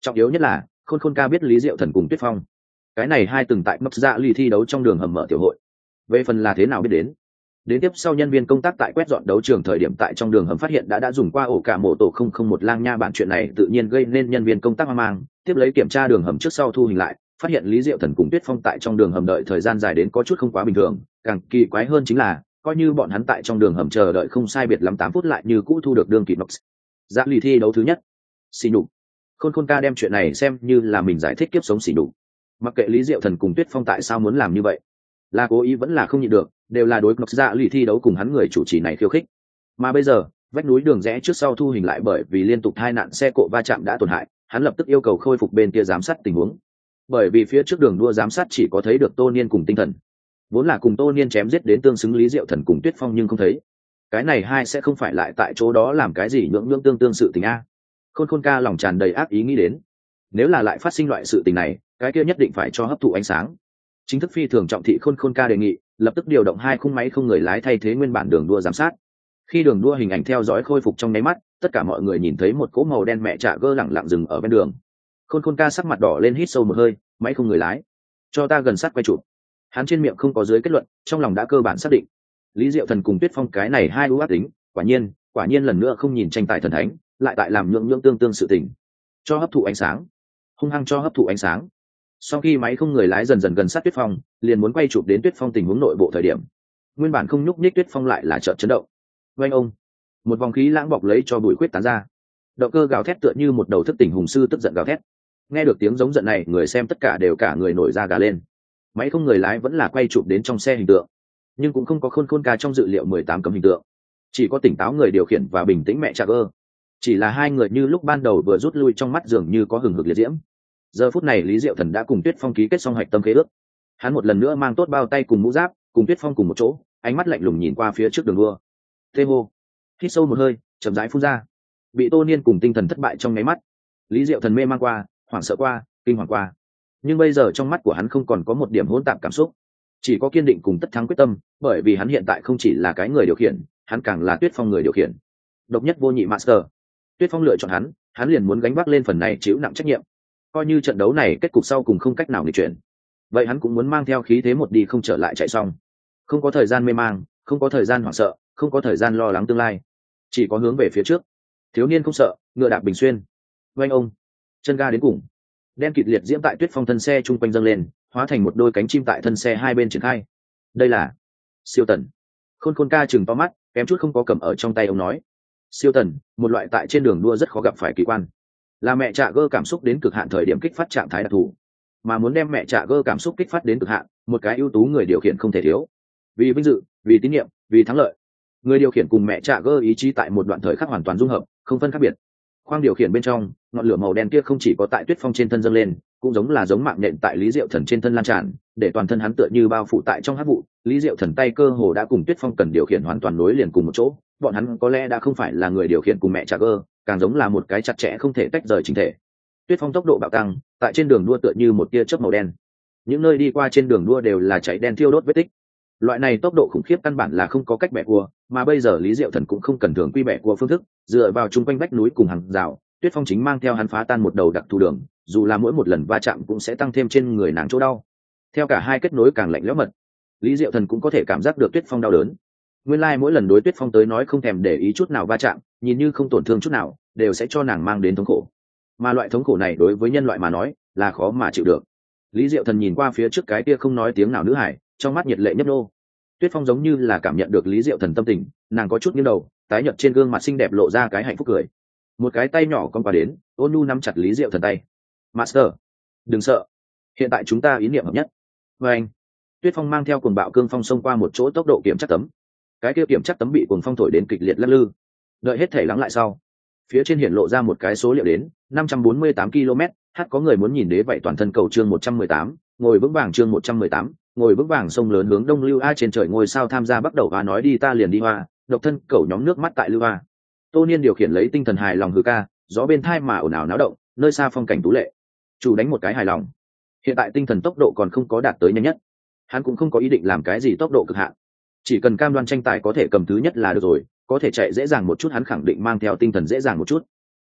Trọng yếu nhất là khôn khôn ca biết Lý Diệu Thần cùng Tuyết Phong cái này hai từng tại mấp dạ lì thi đấu trong đường hầm mở tiểu hội. Về phần là thế nào biết đến, đến tiếp sau nhân viên công tác tại quét dọn đấu trường thời điểm tại trong đường hầm phát hiện đã đã dùng qua ổ cả mổ tổ không không một lang nha bản, chuyện này tự nhiên gây nên nhân viên công tác hoang mang. Tiếp lấy kiểm tra đường hầm trước sau thu hình lại, phát hiện Lý Diệu Thần cùng Tuyết Phong tại trong đường hầm đợi thời gian dài đến có chút không quá bình thường. Càng kỳ quái hơn chính là coi như bọn hắn tại trong đường hầm chờ đợi không sai biệt lắm tám phút lại như cũ thu được đường kịp nox. Dạ lì thi đấu thứ nhất, xì nhục. Khôn khôn ca đem chuyện này xem như là mình giải thích kiếp sống xì nhục. Mặc kệ Lý Diệu Thần cùng Tuyết Phong tại sao muốn làm như vậy, là cố ý vẫn là không nhịn được, đều là đối nox dạ lì thi đấu cùng hắn người chủ trì này khiêu khích. Mà bây giờ vách núi đường rẽ trước sau thu hình lại bởi vì liên tục hai nạn xe cộ va chạm đã tổn hại, hắn lập tức yêu cầu khôi phục bên kia giám sát tình huống. Bởi vì phía trước đường đua giám sát chỉ có thấy được Tô Niên cùng Tinh Thần, vốn là cùng Tô Niên chém giết đến tương xứng Lý Diệu Thần cùng Tuyết Phong nhưng không thấy. Cái này hai sẽ không phải lại tại chỗ đó làm cái gì nhượng nhượng tương tương sự tình a. Khôn khôn ca lòng tràn đầy ác ý nghĩ đến, nếu là lại phát sinh loại sự tình này, cái kia nhất định phải cho hấp thụ ánh sáng. Chính thức phi thường trọng thị khôn khôn ca đề nghị lập tức điều động hai khung máy không người lái thay thế nguyên bản đường đua giám sát. Khi đường đua hình ảnh theo dõi khôi phục trong nháy mắt, tất cả mọi người nhìn thấy một cỗ màu đen mẹ trạ gơ lẳng lặng dừng ở bên đường. Khôn khôn ca sắc mặt đỏ lên, hít sâu một hơi, máy không người lái, cho ta gần sát quay chụp. Hắn trên miệng không có dưới kết luận, trong lòng đã cơ bản xác định Lý Diệu Thần cùng Tuyết Phong cái này hai ưu ác tính, quả nhiên quả nhiên lần nữa không nhìn tranh tài thần thánh, lại tại làm nhượng nhượng tương tương sự tình, cho hấp thụ ánh sáng, hung hăng cho hấp thụ ánh sáng. Sau khi máy không người lái dần dần gần sát Tuyết Phong, liền muốn quay chụp đến Tuyết Phong tình huống nội bộ thời điểm, nguyên bản không nhúc nhích Tuyết Phong lại là chợt chấn động. Oanh ông, một vòng khí lãng bọc lấy cho bụi khuyết tán ra, động cơ gào thét tựa như một đầu thức tỉnh hùng sư tức giận gào thét. Nghe được tiếng giống giận này, người xem tất cả đều cả người nổi da gà lên. Máy không người lái vẫn là quay chụp đến trong xe hình tượng, nhưng cũng không có khôn khôn ca trong dự liệu mười tám cấm hình tượng, chỉ có tỉnh táo người điều khiển và bình tĩnh mẹ Trager. Chỉ là hai người như lúc ban đầu vừa rút lui, trong mắt dường như có hừng hực liệt diễm. Giờ phút này Lý Diệu Thần đã cùng Tuyết Phong ký kết xong hạch tâm khế ước, hắn một lần nữa mang tốt bao tay cùng mũ giáp, cùng Tuyết Phong cùng một chỗ, ánh mắt lạnh lùng nhìn qua phía trước đường đua. Tê hô, hít sâu một hơi, chậm rãi phun ra. Bị Tô Niên cùng Tinh Thần thất bại trong nháy mắt, Lý Diệu Thần mê mang qua, hoảng sợ qua, kinh hoàng qua, nhưng bây giờ trong mắt của hắn không còn có một điểm hỗn tạp cảm xúc, chỉ có kiên định cùng tất thắng quyết tâm, bởi vì hắn hiện tại không chỉ là cái người điều khiển, hắn càng là Tuyết Phong người điều khiển, độc nhất vô nhị master. Tuyết Phong lựa chọn hắn, hắn liền muốn gánh vác lên phần này chịu nặng trách nhiệm. Coi như trận đấu này kết cục sau cùng không cách nào nghịch chuyển, vậy hắn cũng muốn mang theo khí thế một đi không trở lại chạy xong, không có thời gian mê mang, không có thời gian hoảng sợ, không có thời gian lo lắng tương lai, chỉ có hướng về phía trước. Thiếu niên không sợ, ngựa đạp bình xuyên. Oanh ông, chân ga đến cùng, đen kịt liệt diễm tại Tuyết Phong thân xe chung quanh dâng lên, hóa thành một đôi cánh chim tại thân xe hai bên triển khai. Đây là siêu tần. Khôn khôn ca chừng to mắt, kém chút không có cầm ở trong tay ông nói. Siêu tần, một loại tại trên đường đua rất khó gặp phải kỳ quan, là mẹ trạ gơ cảm xúc đến cực hạn thời điểm kích phát trạng thái đặc thù. Mà muốn đem mẹ trạ gơ cảm xúc kích phát đến cực hạn, một cái ưu tú người điều khiển không thể thiếu. Vì vinh dự, vì tín nhiệm, vì thắng lợi, người điều khiển cùng mẹ trạ gơ ý chí tại một đoạn thời khắc hoàn toàn dung hợp, không phân khác biệt. Khoang điều khiển bên trong, ngọn lửa màu đen kia không chỉ có tại Tuyết Phong trên thân dâng lên, cũng giống là giống mạng nện tại Lý Diệu Thần trên thân lan tràn, để toàn thân hắn tựa như bao phủ tại trong hắc vụ. Lý Diệu Thần tay cơ hồ đã cùng Tuyết Phong cần điều khiển hoàn toàn nối liền cùng một chỗ, bọn hắn có lẽ đã không phải là người điều khiển cùng mẹ Trager, càng giống là một cái chặt chẽ không thể tách rời chính thể. Tuyết Phong tốc độ bạo tăng, tại trên đường đua tựa như một tia chớp màu đen. Những nơi đi qua trên đường đua đều là cháy đen thiêu đốt vết tích. Loại này tốc độ khủng khiếp căn bản là không có cách bẻ cua, mà bây giờ Lý Diệu Thần cũng không cần thường quy bẻ cua phương thức, dựa vào chung quanh vách núi cùng hàng rào, Tuyết Phong chính mang theo hắn phá tan một đầu đặc thù đường, dù là mỗi một lần va chạm cũng sẽ tăng thêm trên người nàng chỗ đau. Theo cả hai kết nối càng lạnh lẽo mật, Lý Diệu Thần cũng có thể cảm giác được Tuyết Phong đau đớn. Nguyên lai like mỗi lần đối Tuyết Phong tới nói không thèm để ý chút nào va chạm, nhìn như không tổn thương chút nào, đều sẽ cho nàng mang đến thống khổ. Mà loại thống khổ này đối với nhân loại mà nói, là khó mà chịu được. Lý Diệu Thần nhìn qua phía trước cái kia không nói tiếng nào nữ hải, trong mắt nhiệt lệ nhấp nô. Tuyết Phong giống như là cảm nhận được Lý Diệu Thần tâm tình, nàng có chút nghiêng đầu, tái nhợt trên gương mặt xinh đẹp lộ ra cái hạnh phúc cười. Một cái tay nhỏ con qua đến, ôn nhu nắm chặt Lý Diệu Thần tay. "Master, đừng sợ, hiện tại chúng ta ý niệm hợp nhất." Và anh, Tuyết Phong mang theo cuồng bạo cương phong xông qua một chỗ tốc độ kiểm chắc tấm. Cái kia kiểm chắc tấm bị cuồng phong thổi đến kịch liệt lắc lư. Đợi hết thể lắng lại sau, phía trên hiển lộ ra một cái số liệu đến năm trăm bốn mươi tám ki lô mét. Hát có người muốn nhìn đế vậy toàn thân cầu chương một trăm mười tám, ngồi vững vàng chương một trăm mười tám, ngồi vững vàng sông lớn hướng đông lưu a trên trời ngôi sao tham gia bắt đầu và nói đi ta liền đi hoa, độc thân cầu nhóm nước mắt tại lưu a. Tô Niên điều khiển lấy tinh thần hài lòng hừ ca, gió bên thai mà ồn ào náo động, nơi xa phong cảnh tú lệ. Chủ đánh một cái hài lòng. Hiện tại tinh thần tốc độ còn không có đạt tới nhanh nhất, hắn cũng không có ý định làm cái gì tốc độ cực hạn, chỉ cần cam đoan tranh tài có thể cầm thứ nhất là được rồi, có thể chạy dễ dàng một chút hắn khẳng định mang theo tinh thần dễ dàng một chút.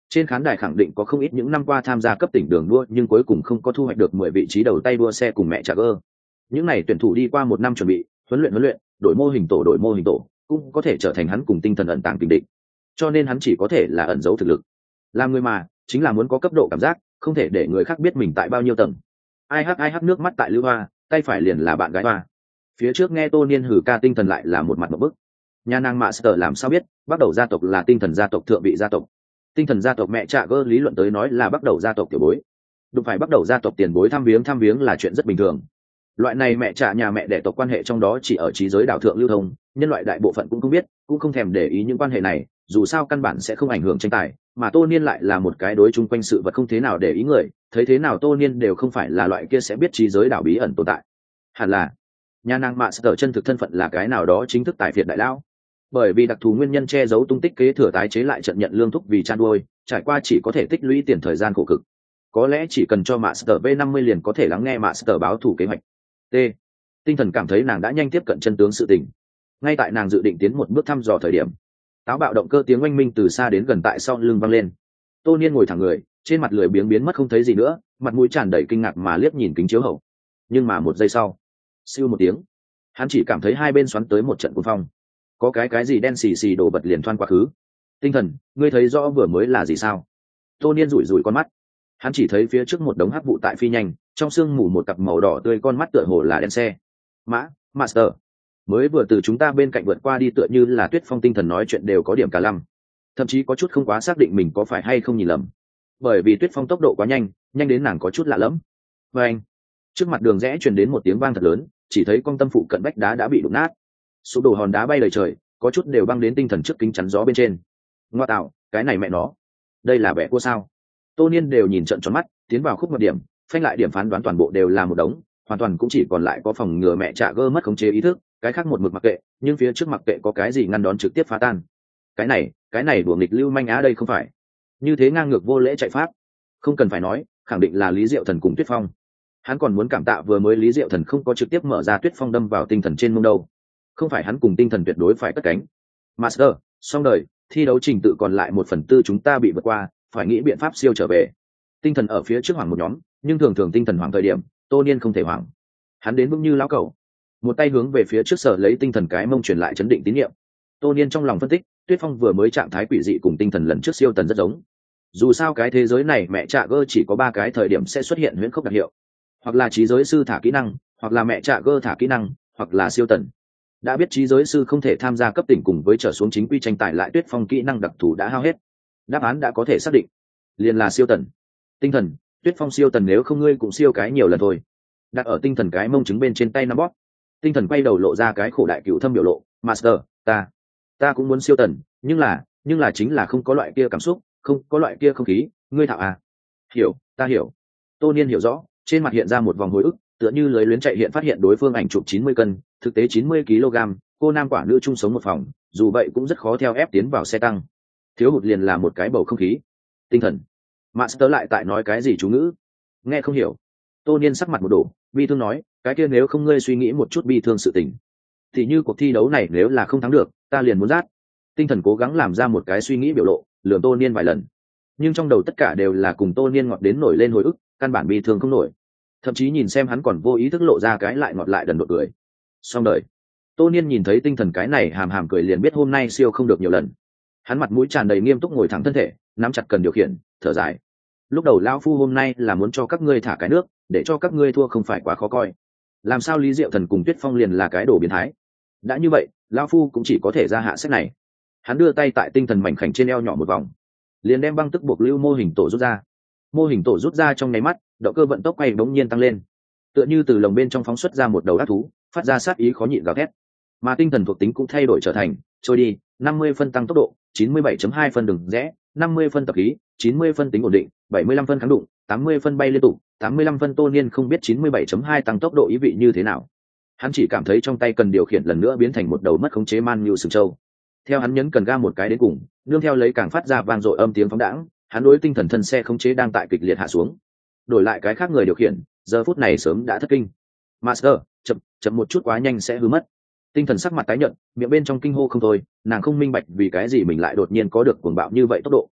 Trên khán đài khẳng định có không ít những năm qua tham gia cấp tỉnh đường đua nhưng cuối cùng không có thu hoạch được mười vị trí đầu tay đua xe cùng mẹ Jagger. Những này tuyển thủ đi qua một năm chuẩn bị, huấn luyện huấn luyện, đổi mô hình tổ đổi mô hình tổ, cũng có thể trở thành hắn cùng tinh thần ẩn tàng tình địch. Cho nên hắn chỉ có thể là ẩn giấu thực lực. Làm người mà, chính là muốn có cấp độ cảm giác, không thể để người khác biết mình tại bao nhiêu tầng. Ai hắc ai hắc nước mắt tại Lưu Hoa, tay phải liền là bạn gái Hoa. Phía trước nghe Tô Niên hử ca tinh thần lại là một mặt một bức. Nhà nàng Master làm sao biết, bắt đầu gia tộc là tinh thần gia tộc thượng vị gia tộc. Tinh thần gia tộc mẹ Jagger lý luận tới nói là bắt đầu gia tộc tiểu bối. Đúng phải bắt đầu gia tộc tiền bối thăm viếng thăm viếng là chuyện rất bình thường. Loại này mẹ trả nhà mẹ đẻ tộc quan hệ trong đó chỉ ở trí giới đảo thượng lưu thông, nhân loại đại bộ phận cũng không biết, cũng không thèm để ý những quan hệ này, dù sao căn bản sẽ không ảnh hưởng tranh tài, mà Tô Niên lại là một cái đối chung quanh sự vật không thế nào để ý người, thấy thế nào Tô Niên đều không phải là loại kia sẽ biết trí giới đảo bí ẩn tồn tại. Hẳn là nhà nàng Master chân thực thân phận là cái nào đó chính thức tại Việt đại lão. Bởi vì đặc thù nguyên nhân che giấu tung tích kế thừa tái chế lại trận nhận lương thúc vì chăn nuôi, trải qua chỉ có thể tích lũy tiền thời gian khổ cực. Có lẽ chỉ cần cho Master V năm mươi liền có thể lắng nghe Master báo thủ kế hoạch. T. Tinh thần cảm thấy nàng đã nhanh tiếp cận chân tướng sự tình. Ngay tại nàng dự định tiến một bước thăm dò thời điểm, táo bạo động cơ tiếng oanh minh từ xa đến gần tại sau lưng vang lên. Tô Niên ngồi thẳng người, trên mặt lười biếng biến mất không thấy gì nữa, mặt mũi tràn đầy kinh ngạc mà liếc nhìn kính chiếu hậu. Nhưng mà một giây sau, siêu một tiếng, hắn chỉ cảm thấy hai bên xoắn tới một trận cuồng phong. Có cái cái gì đen xì xì đổ bật liền thoăn quá khứ. Tinh thần, ngươi thấy rõ vừa mới là gì sao? Tô Niên rủi rủi con mắt, hắn chỉ thấy phía trước một đống hắc vụ tại phi nhanh, trong sương mù một cặp màu đỏ tươi con mắt tựa hồ là đen xe. Mã, Master, mới vừa từ chúng ta bên cạnh vượt qua đi tựa như là Tuyết Phong. Tinh thần nói chuyện đều có điểm cả lăm, thậm chí có chút không quá xác định mình có phải hay không nhìn lầm, bởi vì Tuyết Phong tốc độ quá nhanh, nhanh đến nàng có chút lạ lẫm. Và anh, trước mặt đường rẽ truyền đến một tiếng vang thật lớn, chỉ thấy con tâm phụ cận vách đá đã bị đụng nát, sụp đổ hòn đá bay lời trời, có chút đều băng đến tinh thần trước kính chắn gió bên trên. Ngoa tạo, cái này mẹ nó, đây là bẻ cua sao? Tô Niên đều nhìn trận tròn mắt, tiến vào khúc một điểm, phanh lại điểm phán đoán toàn bộ đều là một đống, hoàn toàn cũng chỉ còn lại có phòng ngừa mẹ Jagger mất khống chế ý thức, cái khác một mực mặc kệ, nhưng phía trước mặc kệ có cái gì ngăn đón trực tiếp phá tan. Cái này, cái này đùa nghịch lưu manh á đây không phải. Như thế ngang ngược vô lễ chạy pháp. Không cần phải nói, khẳng định là Lý Diệu Thần cùng Tuyết Phong. Hắn còn muốn cảm tạ vừa mới Lý Diệu Thần không có trực tiếp mở ra Tuyết Phong đâm vào tinh thần trên mông đâu. Không phải hắn cùng tinh thần tuyệt đối phải cất cánh. Master, xong đời, thi đấu trình tự còn lại một phần tư chúng ta bị vượt qua, phải nghĩ biện pháp siêu trở về. Tinh thần ở phía trước hoảng một nhóm, nhưng thường thường tinh thần hoảng thời điểm, Tô Niên không thể hoảng. Hắn đến vững như lão cẩu, một tay hướng về phía trước sở lấy tinh thần cái mông truyền lại chấn định tín nhiệm. Tô Niên trong lòng phân tích, Tuyết Phong vừa mới trạng thái quỷ dị cùng tinh thần lần trước siêu tần rất giống. Dù sao cái thế giới này mẹ Jagger chỉ có ba cái thời điểm sẽ xuất hiện huyễn khốc đặc hiệu, hoặc là trí giới sư thả kỹ năng, hoặc là mẹ Jagger thả kỹ năng, hoặc là siêu tần. Đã biết trí giới sư không thể tham gia cấp tỉnh cùng với trở xuống chính quy tranh tài lại Tuyết Phong kỹ năng đặc thù đã hao hết, đáp án đã có thể xác định, liền là siêu tần. Tinh thần, Tuyết Phong siêu tần nếu không ngươi cũng siêu cái nhiều lần thôi. Đặt ở tinh thần cái mông trứng bên trên tay nắm bóp. Tinh thần quay đầu lộ ra cái khổ đại cựu thâm biểu lộ. Master, ta ta cũng muốn siêu tần, nhưng là nhưng là chính là không có loại kia cảm xúc, không có loại kia không khí, ngươi thạo à? Hiểu, ta hiểu. Tô Niên hiểu rõ, trên mặt hiện ra một vòng hồi ức, tựa như lưới luyến chạy hiện phát hiện đối phương ảnh chụp chín mươi cân, thực tế chín mươi ki lô gam, cô nam quả nữ chung sống một phòng, dù vậy cũng rất khó theo ép tiến vào xe tăng. Thiếu hụt liền là một cái bầu không khí. Tinh thần. Master lại tại nói cái gì chú ngữ? Nghe không hiểu. Tô Niên sắc mặt một đổ, bi thương nói, cái kia nếu không ngươi suy nghĩ một chút bi thương sự tình. Thì như cuộc thi đấu này nếu là không thắng được, ta liền muốn rát. Tinh thần cố gắng làm ra một cái suy nghĩ biểu lộ, lườm Tô Niên vài lần. Nhưng trong đầu tất cả đều là cùng Tô Niên ngọt đến nổi lên hồi ức, căn bản bi thương không nổi. Thậm chí nhìn xem hắn còn vô ý thức lộ ra cái lại ngọt lại đần đột cười. Xong đời. Tô Niên nhìn thấy tinh thần cái này hàm hàm cười liền biết hôm nay siêu không được nhiều lần. Hắn mặt mũi tràn đầy nghiêm túc ngồi thẳng thân thể, nắm chặt cần điều khiển, thở dài. Lúc đầu lão phu hôm nay là muốn cho các ngươi thả cái nước, để cho các ngươi thua không phải quá khó coi. Làm sao Lý Diệu Thần cùng Tuyết Phong liền là cái đồ biến thái? Đã như vậy, lão phu cũng chỉ có thể ra hạ sách này. Hắn đưa tay tại tinh thần mảnh khảnh trên eo nhỏ một vòng, liền đem băng tức buộc lưu mô hình tổ rút ra. Mô hình tổ rút ra trong nháy mắt, động cơ vận tốc quay bỗng nhiên tăng lên, tựa như từ lồng bên trong phóng xuất ra một đầu ác thú, phát ra sát ý khó nhịn gào thét. Mà tinh thần thuộc tính cũng thay đổi trở thành trôi đi, năm mươi phân tăng tốc độ, chín mươi bảy chấm hai phân đường rẽ, năm mươi phân tập khí, chín mươi phân tính ổn định, bảy mươi lăm phân kháng đụng, tám mươi phân bay liên tục, tám mươi lăm phân. Tô Niên không biết chín mươi bảy chấm hai tăng tốc độ ý vị như thế nào. Hắn chỉ cảm thấy trong tay cần điều khiển lần nữa biến thành một đầu mất khống chế man như sừng trâu. Theo hắn nhấn cần ga một cái đến cùng, nương theo lấy càng phát ra vang dội âm tiếng phóng đãng, hắn đối tinh thần thân xe khống chế đang tại kịch liệt hạ xuống. Đổi lại cái khác người điều khiển, giờ phút này sớm đã thất kinh. Master, chậm, chậm một chút quá nhanh sẽ hư mất. Tinh thần sắc mặt tái nhợt, miệng bên trong kinh hô không thôi, nàng không minh bạch vì cái gì mình lại đột nhiên có được cuồng bạo như vậy tốc độ.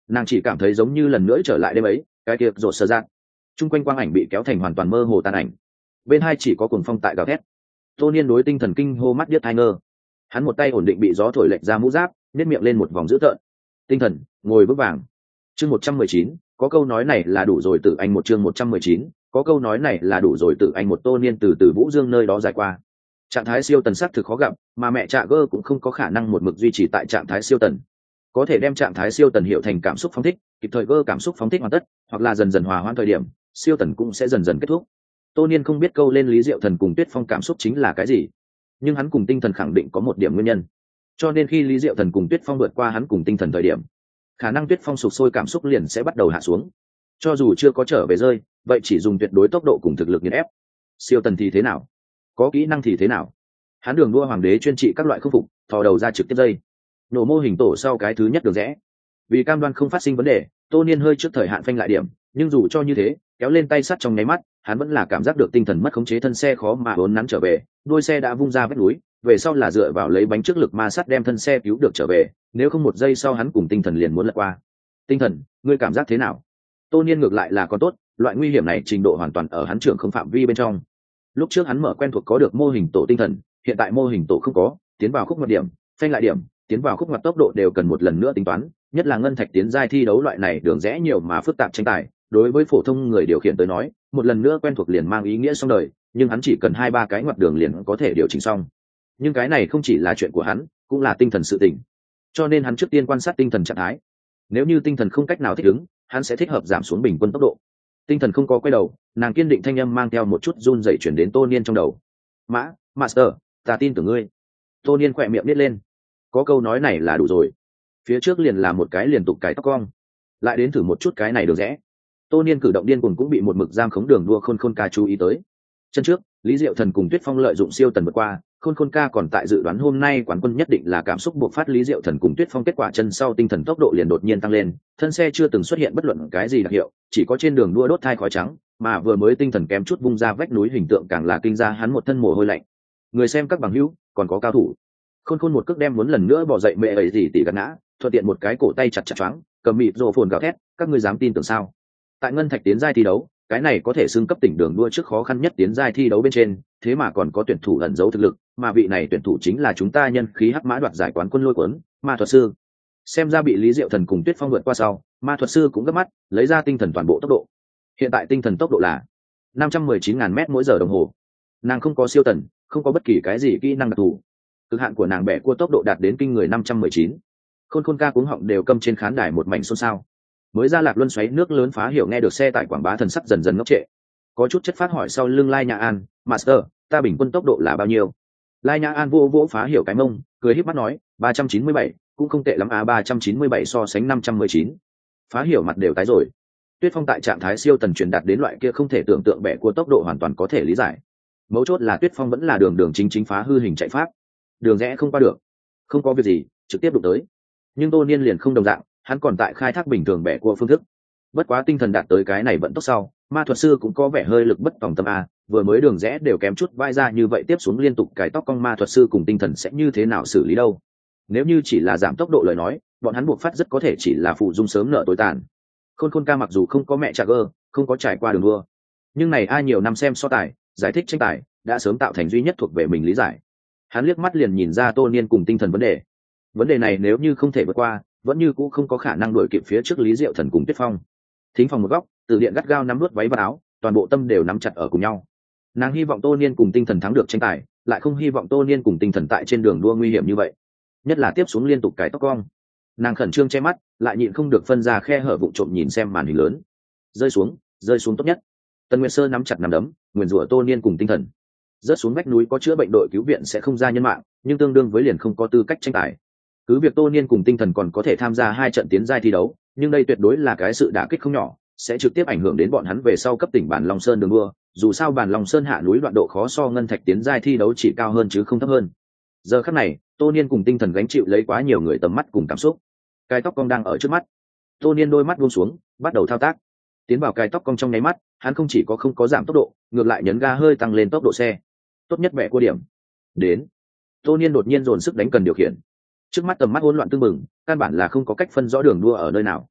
nàng chỉ cảm thấy giống như lần nữa trở lại đêm ấy, cái kia rột sơ giác chung quanh quang ảnh bị kéo thành hoàn toàn mơ hồ tàn ảnh, bên hai chỉ có cuồng phong tại gào thét. Tô Niên đối tinh thần kinh hô mắt điếc tai ngơ, hắn một tay ổn định bị gió thổi lệch ra mũ giáp, nhếch miệng lên một vòng dữ tợn. Tinh thần ngồi vững vàng. Chương một trăm mười chín, có câu nói này là đủ rồi. Tử anh một chương một trăm mười chín, có câu nói này là đủ rồi. Tử anh một. Tô Niên từ từ Vũ Dương nơi đó dài qua. Trạng thái siêu tần sắc thực khó gặp, mà mẹ Trạ Gơ cũng không có khả năng một mực duy trì tại trạng thái siêu tần. Có thể đem trạng thái siêu tần hiểu thành cảm xúc phóng thích, kịp thời gơ cảm xúc phóng thích hoàn tất, hoặc là dần dần hòa hoãn thời điểm, siêu tần cũng sẽ dần dần kết thúc. Tô Niên không biết câu lên Lý Diệu Thần cùng Tuyết Phong cảm xúc chính là cái gì, nhưng hắn cùng tinh thần khẳng định có một điểm nguyên nhân. Cho nên khi Lý Diệu Thần cùng Tuyết Phong vượt qua hắn cùng tinh thần thời điểm, khả năng Tuyết Phong sụp sôi cảm xúc liền sẽ bắt đầu hạ xuống. Cho dù chưa có trở về rơi, vậy chỉ dùng tuyệt đối tốc độ cùng thực lực nghiền ép. Siêu tần thì thế nào? Có kỹ năng thì thế nào? Hắn đường đua hoàng đế chuyên trị các loại khung phục, thò đầu ra trực tiếp dây. Nổ mô hình tổ sau cái thứ nhất đường rẽ. Vì cam đoan không phát sinh vấn đề, Tô Niên hơi trước thời hạn phanh lại điểm, nhưng dù cho như thế, kéo lên tay sắt trong nháy mắt, hắn vẫn là cảm giác được tinh thần mất khống chế, thân xe khó mà uốn nắn trở về, đuôi xe đã vung ra vách núi, về sau là dựa vào lấy bánh trước lực ma sát đem thân xe cứu được trở về, nếu không một giây sau hắn cùng tinh thần liền muốn lật qua. Tinh thần, ngươi cảm giác thế nào? Tô Niên ngược lại là có tốt, loại nguy hiểm này trình độ hoàn toàn ở hắn trưởng không phạm vi bên trong. Lúc trước hắn mở quen thuộc có được mô hình tổ tinh thần, hiện tại mô hình tổ không có, tiến vào khúc ngoặt điểm, phanh lại điểm, tiến vào khúc ngoặt tốc độ đều cần một lần nữa tính toán, nhất là ngân thạch tiến giai thi đấu loại này đường rẽ nhiều mà phức tạp tranh tài, đối với phổ thông người điều khiển tới nói, một lần nữa quen thuộc liền mang ý nghĩa xong đời, nhưng hắn chỉ cần hai ba cái ngoặt đường liền có thể điều chỉnh xong. Nhưng cái này không chỉ là chuyện của hắn, cũng là tinh thần sự tình. Cho nên hắn trước tiên quan sát tinh thần trạng thái. Nếu như tinh thần không cách nào thích ứng, hắn sẽ thích hợp giảm xuống bình quân tốc độ. Tinh thần không có quay đầu, nàng kiên định thanh âm mang theo một chút run rẩy chuyển đến Tô Niên trong đầu. "Mã, Master, ta tin tưởng ngươi." Tô Niên khỏe miệng nít lên. Có câu nói này là đủ rồi. Phía trước liền là một cái liên tục cái tóc cong, lại đến thử một chút cái này được rẽ. Tô Niên cử động điên cuồng cũng bị một mực giam khống đường đua Khôn Khôn ca chú ý tới. Chân trước, Lý Diệu Thần cùng Tuyết Phong lợi dụng siêu tần vượt qua, Khôn Khôn ca còn tại dự đoán hôm nay quán quân nhất định là cảm xúc buộc phát. Lý Diệu Thần cùng Tuyết Phong kết quả chân sau tinh thần tốc độ liền đột nhiên tăng lên, thân xe chưa từng xuất hiện bất luận cái gì đặc hiệu, chỉ có trên đường đua đốt thai khói trắng, mà vừa mới tinh thần kém chút vung ra vách núi hình tượng càng là kinh ra hắn một thân mồ hôi lạnh. Người xem các bằng hữu, còn có cao thủ. Khôn Khôn một cước đem muốn lần nữa bỏ dậy mẹ ấy gì tỷ gạt ngã, thuận tiện một cái cổ tay chặt chặt choáng, cầm mịt rồ phồn gào thét, các ngươi dám tin tưởng sao? Tại ngân thạch tiến giai thi đấu, cái này có thể xưng cấp tỉnh đường đua trước khó khăn nhất tiến giai thi đấu bên trên, thế mà còn có tuyển thủ ẩn giấu thực lực, mà vị này tuyển thủ chính là chúng ta nhân khí hắc mã đoạt giải quán quân Lôi Cuốn, Ma thuật sư. Xem ra bị Lý Diệu Thần cùng Tuyết Phong vượt qua sau, Ma thuật sư cũng gấp mắt, lấy ra tinh thần toàn bộ tốc độ. Hiện tại tinh thần tốc độ là năm trăm mười chín nghìn mét mỗi giờ đồng hồ. Nàng không có siêu tần, không có bất kỳ cái gì kỹ năng đặc thù. Cực hạn của nàng bẻ cua tốc độ đạt đến kinh người năm trăm mười chín. Khôn Khôn ca cuống họng đều câm trên khán đài một mảnh xôn xao. Mới ra lạc luân xoáy nước lớn phá hiểu nghe được xe tải quảng bá thần sắc dần dần ngốc trệ. Có chút chất phát hỏi sau lưng Lai Nhã An, "Master, ta bình quân tốc độ là bao nhiêu?" Lai Nhã An vô vỗ phá hiểu cái mông, cười híp mắt nói, ba trăm chín mươi bảy, cũng không tệ lắm à, ba trăm chín mươi bảy so sánh năm trăm mười chín. Phá hiểu mặt đều tái rồi. Tuyết Phong tại trạng thái siêu tần truyền đạt đến loại kia không thể tưởng tượng bẻ cua tốc độ hoàn toàn có thể lý giải. Mấu chốt là Tuyết Phong vẫn là đường đường chính chính phá hư hình chạy pháp. Đường rẽ không qua được. Không có việc gì, trực tiếp đụng tới. Nhưng Tô Niên liền không đồng dạng, hắn còn tại khai thác bình thường bẻ cua phương thức. Bất quá tinh thần đạt tới cái này vận tốc sau, Ma thuật sư cũng có vẻ hơi lực bất tòng tâm a, vừa mới đường rẽ đều kém chút vai ra như vậy tiếp xuống liên tục cải tóc cong Ma thuật sư cùng tinh thần sẽ như thế nào xử lý đâu. Nếu như chỉ là giảm tốc độ lời nói, bọn hắn buộc phát rất có thể chỉ là phụ dung sớm nợ tối tàn. Khôn Khôn ca mặc dù không có mẹ Trạ Gơ, không có trải qua đường đua, nhưng này ai nhiều năm xem so tài, giải thích tranh tài, đã sớm tạo thành duy nhất thuộc về mình lý giải. Hắn liếc mắt liền nhìn ra Tô Niên cùng tinh thần vấn đề. Vấn đề này nếu như không thể vượt qua, vẫn như cũ không có khả năng đuổi kịp phía trước Lý Diệu Thần cùng Tuyết Phong. Thính phòng một góc, Từ Điện gắt gao nắm nuốt váy và áo, toàn bộ tâm đều nắm chặt ở cùng nhau. Nàng hy vọng Tô Niên cùng tinh thần thắng được tranh tài, lại không hy vọng Tô Niên cùng tinh thần tại trên đường đua nguy hiểm như vậy, nhất là tiếp xuống liên tục cái tóc cong. Nàng khẩn trương che mắt, lại nhịn không được phân ra khe hở vụng trộm nhìn xem màn hình lớn. Rơi xuống, rơi xuống tốt nhất. Tần Nguyệt Sơ nắm chặt nắm đấm, nguyền rủa Tô Niên cùng tinh thần. Rớt xuống vách núi có chữa bệnh đội cứu viện sẽ không ra nhân mạng, nhưng tương đương với liền không có tư cách tranh tài. Cứ việc Tô Niên cùng tinh thần còn có thể tham gia hai trận tiến giai thi đấu, nhưng đây tuyệt đối là cái sự đả kích không nhỏ, sẽ trực tiếp ảnh hưởng đến bọn hắn về sau cấp tỉnh Bản Long Sơn đường đua. Dù sao Bản Long Sơn hạ núi đoạn độ khó so ngân thạch tiến giai thi đấu chỉ cao hơn chứ không thấp hơn. Giờ khắc này, Tô Niên cùng tinh thần gánh chịu lấy quá nhiều người tầm mắt cùng cảm xúc. Cái tóc cong đang ở trước mắt. Tô Niên đôi mắt buông xuống, bắt đầu thao tác. Tiến vào cái tóc cong trong nháy mắt, hắn không chỉ có không có giảm tốc độ, ngược lại nhấn ga hơi tăng lên tốc độ xe. Tốt nhất bẻ cua điểm. Đến. Tô Niên đột nhiên dồn sức đánh cần điều khiển. Trước mắt tầm mắt hỗn loạn tương mừng, căn bản là không có cách phân rõ đường đua ở nơi nào.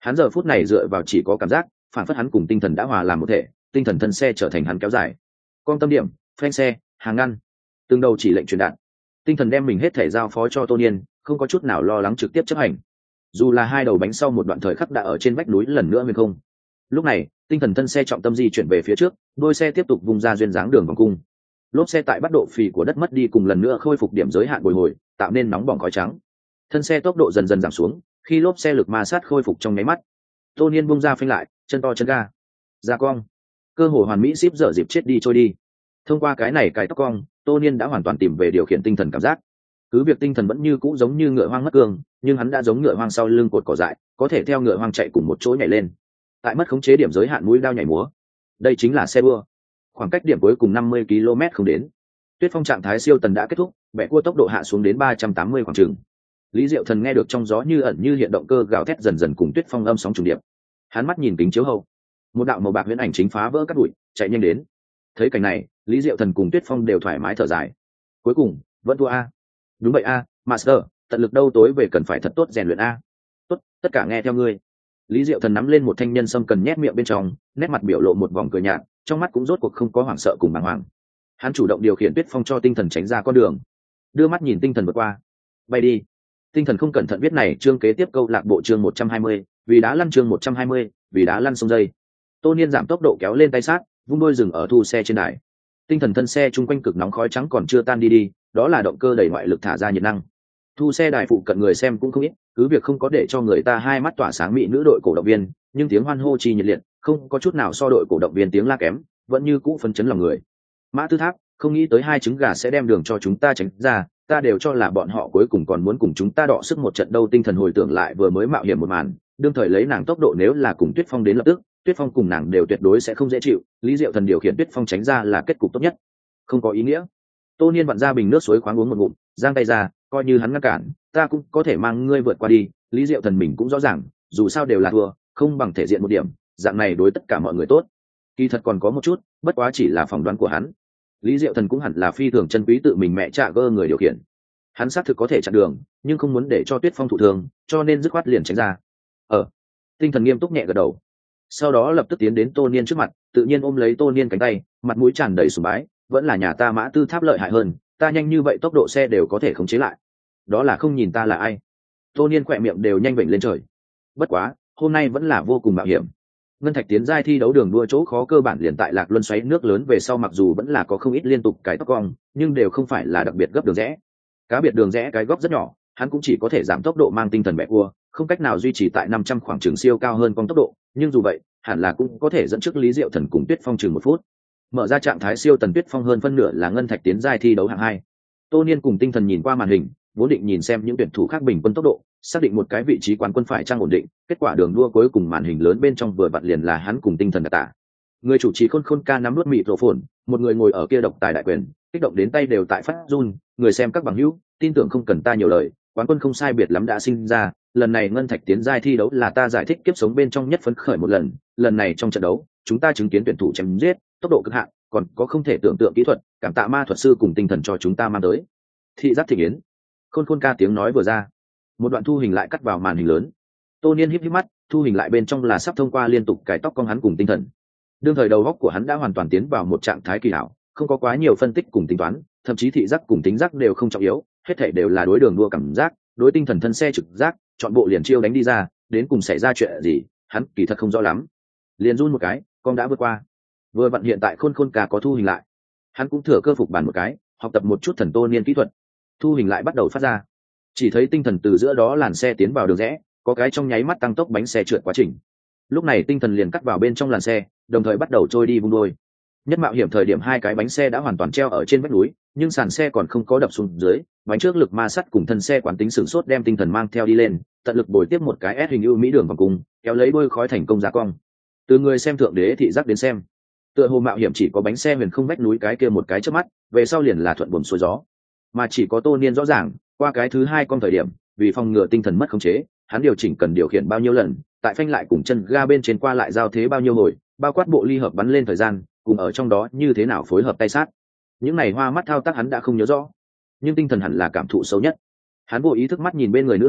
Hắn giờ phút này dựa vào chỉ có cảm giác, phản phất hắn cùng tinh thần đã hòa làm một thể, tinh thần thân xe trở thành hắn kéo dài. Con tâm điểm, phanh xe, hàng ngăn, từng đầu chỉ lệnh truyền đạt. Tinh thần đem mình hết thể giao phó cho Tô Niên, không có chút nào lo lắng trực tiếp chấp hành. Dù là hai đầu bánh sau một đoạn thời khắc đã ở trên vách núi lần nữa huyền không. Lúc này, tinh thần thân xe trọng tâm di chuyển về phía trước, đuôi xe tiếp tục vùng ra duyên dáng đường vòng cung. Lốp xe tại bắt độ phì của đất mất đi cùng lần nữa khôi phục điểm giới hạn bồi hồi, tạo nên nóng bỏng khói trắng. Thân xe tốc độ dần dần giảm xuống, khi lốp xe lực ma sát khôi phục trong nháy mắt. Tô Niên bung ra phanh lại, chân to chân ga, ra cong, cơ hồ hoàn mỹ ship dở dịp chết đi trôi đi. Thông qua cái này cài tóc cong, Tô Niên đã hoàn toàn tìm về điều khiển tinh thần cảm giác. Cứ việc tinh thần vẫn như cũ giống như ngựa hoang mất cương, nhưng hắn đã giống ngựa hoang sau lưng cột cỏ dại, có thể theo ngựa hoang chạy cùng một chỗ nhảy lên. Tại mất khống chế điểm giới hạn mũi đao nhảy múa. Đây chính là xe đua. Khoảng cách điểm cuối cùng năm mươi ki lô mét không đến. Tuyết Phong trạng thái siêu tần đã kết thúc, bẻ cua tốc độ hạ xuống đến ba trăm tám mươi khoảng chừng. Lý Diệu Thần nghe được trong gió như ẩn như hiện động cơ gào thét dần dần cùng Tuyết Phong âm sóng trùng điệp. Hắn mắt nhìn kính chiếu hậu, một đạo màu bạc huyễn ảnh chính phá vỡ các bụi, chạy nhanh đến. Thấy cảnh này, Lý Diệu Thần cùng Tuyết Phong đều thoải mái thở dài. Cuối cùng, vẫn thua a. Đúng vậy a, Master, tận lực đâu tối về cần phải thật tốt rèn luyện a. Tốt, tất cả nghe theo ngươi. Lý Diệu Thần nắm lên một thanh nhân sâm cần nhét miệng bên trong, nét mặt biểu lộ một vòng cười nhạt, trong mắt cũng rốt cuộc không có hoảng sợ cùng bàng hoàng. Hắn chủ động điều khiển Tuyết Phong cho tinh thần tránh ra con đường, đưa mắt nhìn tinh thần vượt qua. Bay đi. Tinh thần không cẩn thận viết này chương kế tiếp câu lạc bộ chương một trăm hai mươi, vì đá lăn chương một trăm hai mươi, vì đá lăn sông dây. Tô Niên giảm tốc độ kéo lên tay sát, vung đôi dừng ở thu xe trên đài. Tinh thần thân xe chung quanh cực nóng khói trắng còn chưa tan đi đi, đó là động cơ đẩy ngoại lực thả ra nhiệt năng. Thu xe đài phụ cận người xem cũng không ít, cứ việc không có để cho người ta hai mắt tỏa sáng mỹ nữ đội cổ động viên, nhưng tiếng hoan hô chi nhiệt liệt, không có chút nào so đội cổ động viên tiếng la kém, vẫn như cũ phấn chấn lòng người. Mã Tư Tháp, không nghĩ tới hai trứng gà sẽ đem đường cho chúng ta tránh ra, ta đều cho là bọn họ cuối cùng còn muốn cùng chúng ta đọ sức một trận đâu. Tinh thần hồi tưởng lại vừa mới mạo hiểm một màn, đương thời lấy nàng tốc độ nếu là cùng Tuyết Phong đến lập tức, Tuyết Phong cùng nàng đều tuyệt đối sẽ không dễ chịu, Lý Diệu Thần điều khiển Tuyết Phong tránh ra là kết cục tốt nhất. Không có ý nghĩa. Tô Niên vặn ra bình nước suối khoáng uống một ngụm, giang tay ra, coi như hắn ngăn cản, ta cũng có thể mang ngươi vượt qua đi. Lý Diệu Thần mình cũng rõ ràng, dù sao đều là thua, không bằng thể diện một điểm, dạng này đối tất cả mọi người tốt. Kỳ thật còn có một chút, bất quá chỉ là phỏng đoán của hắn. Lý Diệu Thần cũng hẳn là phi thường chân quý tự mình mẹ trả gơ người điều khiển. Hắn xác thực có thể chặn đường, nhưng không muốn để cho Tuyết Phong thụ thương, cho nên dứt khoát liền tránh ra. Ờ, tinh thần nghiêm túc nhẹ gật đầu. Sau đó lập tức tiến đến Tô Niên trước mặt, tự nhiên ôm lấy Tô Niên cánh tay, mặt mũi tràn đầy sùng bái, vẫn là nhà ta Mã Tư Tháp lợi hại hơn, ta nhanh như vậy tốc độ xe đều có thể khống chế lại. Đó là không nhìn ta là ai. Tô Niên khỏe miệng đều nhanh vểnh lên trời. Bất quá, hôm nay vẫn là vô cùng mạo hiểm. Ngân Thạch tiến giai thi đấu đường đua chỗ khó cơ bản liền tại Lạc Luân xoáy nước lớn về sau, mặc dù vẫn là có không ít liên tục cải tốc cong, nhưng đều không phải là đặc biệt gấp đường rẽ. Cá biệt đường rẽ cái góc rất nhỏ, hắn cũng chỉ có thể giảm tốc độ mang tinh thần bẻ cua, không cách nào duy trì tại năm trăm khoảng trường siêu cao hơn con tốc độ, nhưng dù vậy, hẳn là cũng có thể dẫn trước Lý Diệu Thần cùng Tuyết Phong chừng một phút. Mở ra trạng thái siêu tần Tuyết Phong hơn phân nửa là Ngân Thạch tiến giai thi đấu hạng hai. Tô Niên cùng tinh thần nhìn qua màn hình, vốn định nhìn xem những tuyển thủ khác bình quân tốc độ, xác định một cái vị trí quán quân phải trang ổn định, kết quả đường đua cuối cùng màn hình lớn bên trong vừa vặn liền là hắn cùng tinh thần đặc tả. Người chủ trì Khôn Khôn ca nắm nuốt mịt rổ phồn, một người ngồi ở kia độc tài đại quyền, kích động đến tay đều tại phát run. Người xem các bằng hữu, tin tưởng không cần ta nhiều lời, quán quân không sai biệt lắm đã sinh ra, lần này Ngân Thạch tiến giai thi đấu là ta giải thích kiếp sống bên trong nhất phấn khởi một lần, lần này trong trận đấu, chúng ta chứng kiến tuyển thủ chém giết, tốc độ cực hạn, còn có không thể tưởng tượng kỹ thuật, cảm tạ ma thuật sư cùng tinh thần cho chúng ta mang tới. Thị giác thị yến. Khôn Khôn ca tiếng nói vừa ra, một đoạn thu hình lại cắt vào màn hình lớn. Tô Niên híp híp mắt, thu hình lại bên trong là sắp thông qua liên tục cải tóc cong hắn cùng tinh thần. Đương thời đầu óc của hắn đã hoàn toàn tiến vào một trạng thái kỳ ảo, không có quá nhiều phân tích cùng tính toán, thậm chí thị giác cùng tính giác đều không trọng yếu, hết thảy đều là đối đường đua cảm giác, đối tinh thần thân xe trực giác, chọn bộ liền chiêu đánh đi ra, đến cùng xảy ra chuyện gì, hắn kỳ thật không rõ lắm. Liền run một cái, con đã vượt qua. Vừa vặn hiện tại Khôn Khôn ca có thu hình lại, hắn cũng thừa cơ phục bàn một cái, học tập một chút thần Tô Niên kỹ thuật. Thu hình lại bắt đầu phát ra, chỉ thấy tinh thần từ giữa đó làn xe tiến vào đường rẽ, có cái trong nháy mắt tăng tốc bánh xe trượt quá trình. Lúc này tinh thần liền cắt vào bên trong làn xe, đồng thời bắt đầu trôi đi vung đôi. Nhất mạo hiểm thời điểm hai cái bánh xe đã hoàn toàn treo ở trên vách núi, nhưng sàn xe còn không có đập xuống dưới, bánh trước lực ma sắt cùng thân xe quán tính sửng sốt đem tinh thần mang theo đi lên, tận lực bồi tiếp một cái S hình ưu mỹ đường vòng cung, kéo lấy đuôi khói thành công giá cong. Từ người xem thượng đế thị giác đến xem, tựa hồ mạo hiểm chỉ có bánh xe huyền không vách núi cái kia một cái trước mắt, về sau liền là thuận buồm xuôi gió. Mà chỉ có Tô Niên rõ ràng, qua cái thứ hai con thời điểm, vì phòng ngừa tinh thần mất khống chế, hắn điều chỉnh cần điều khiển bao nhiêu lần, tại phanh lại cùng chân ga bên trên qua lại giao thế bao nhiêu hồi, bao quát bộ ly hợp bắn lên thời gian, cùng ở trong đó như thế nào phối hợp tay sát. Những này hoa mắt thao tác hắn đã không nhớ rõ, nhưng tinh thần hẳn là cảm thụ sâu nhất. Hắn vô ý thức mắt nhìn bên người nữ hải,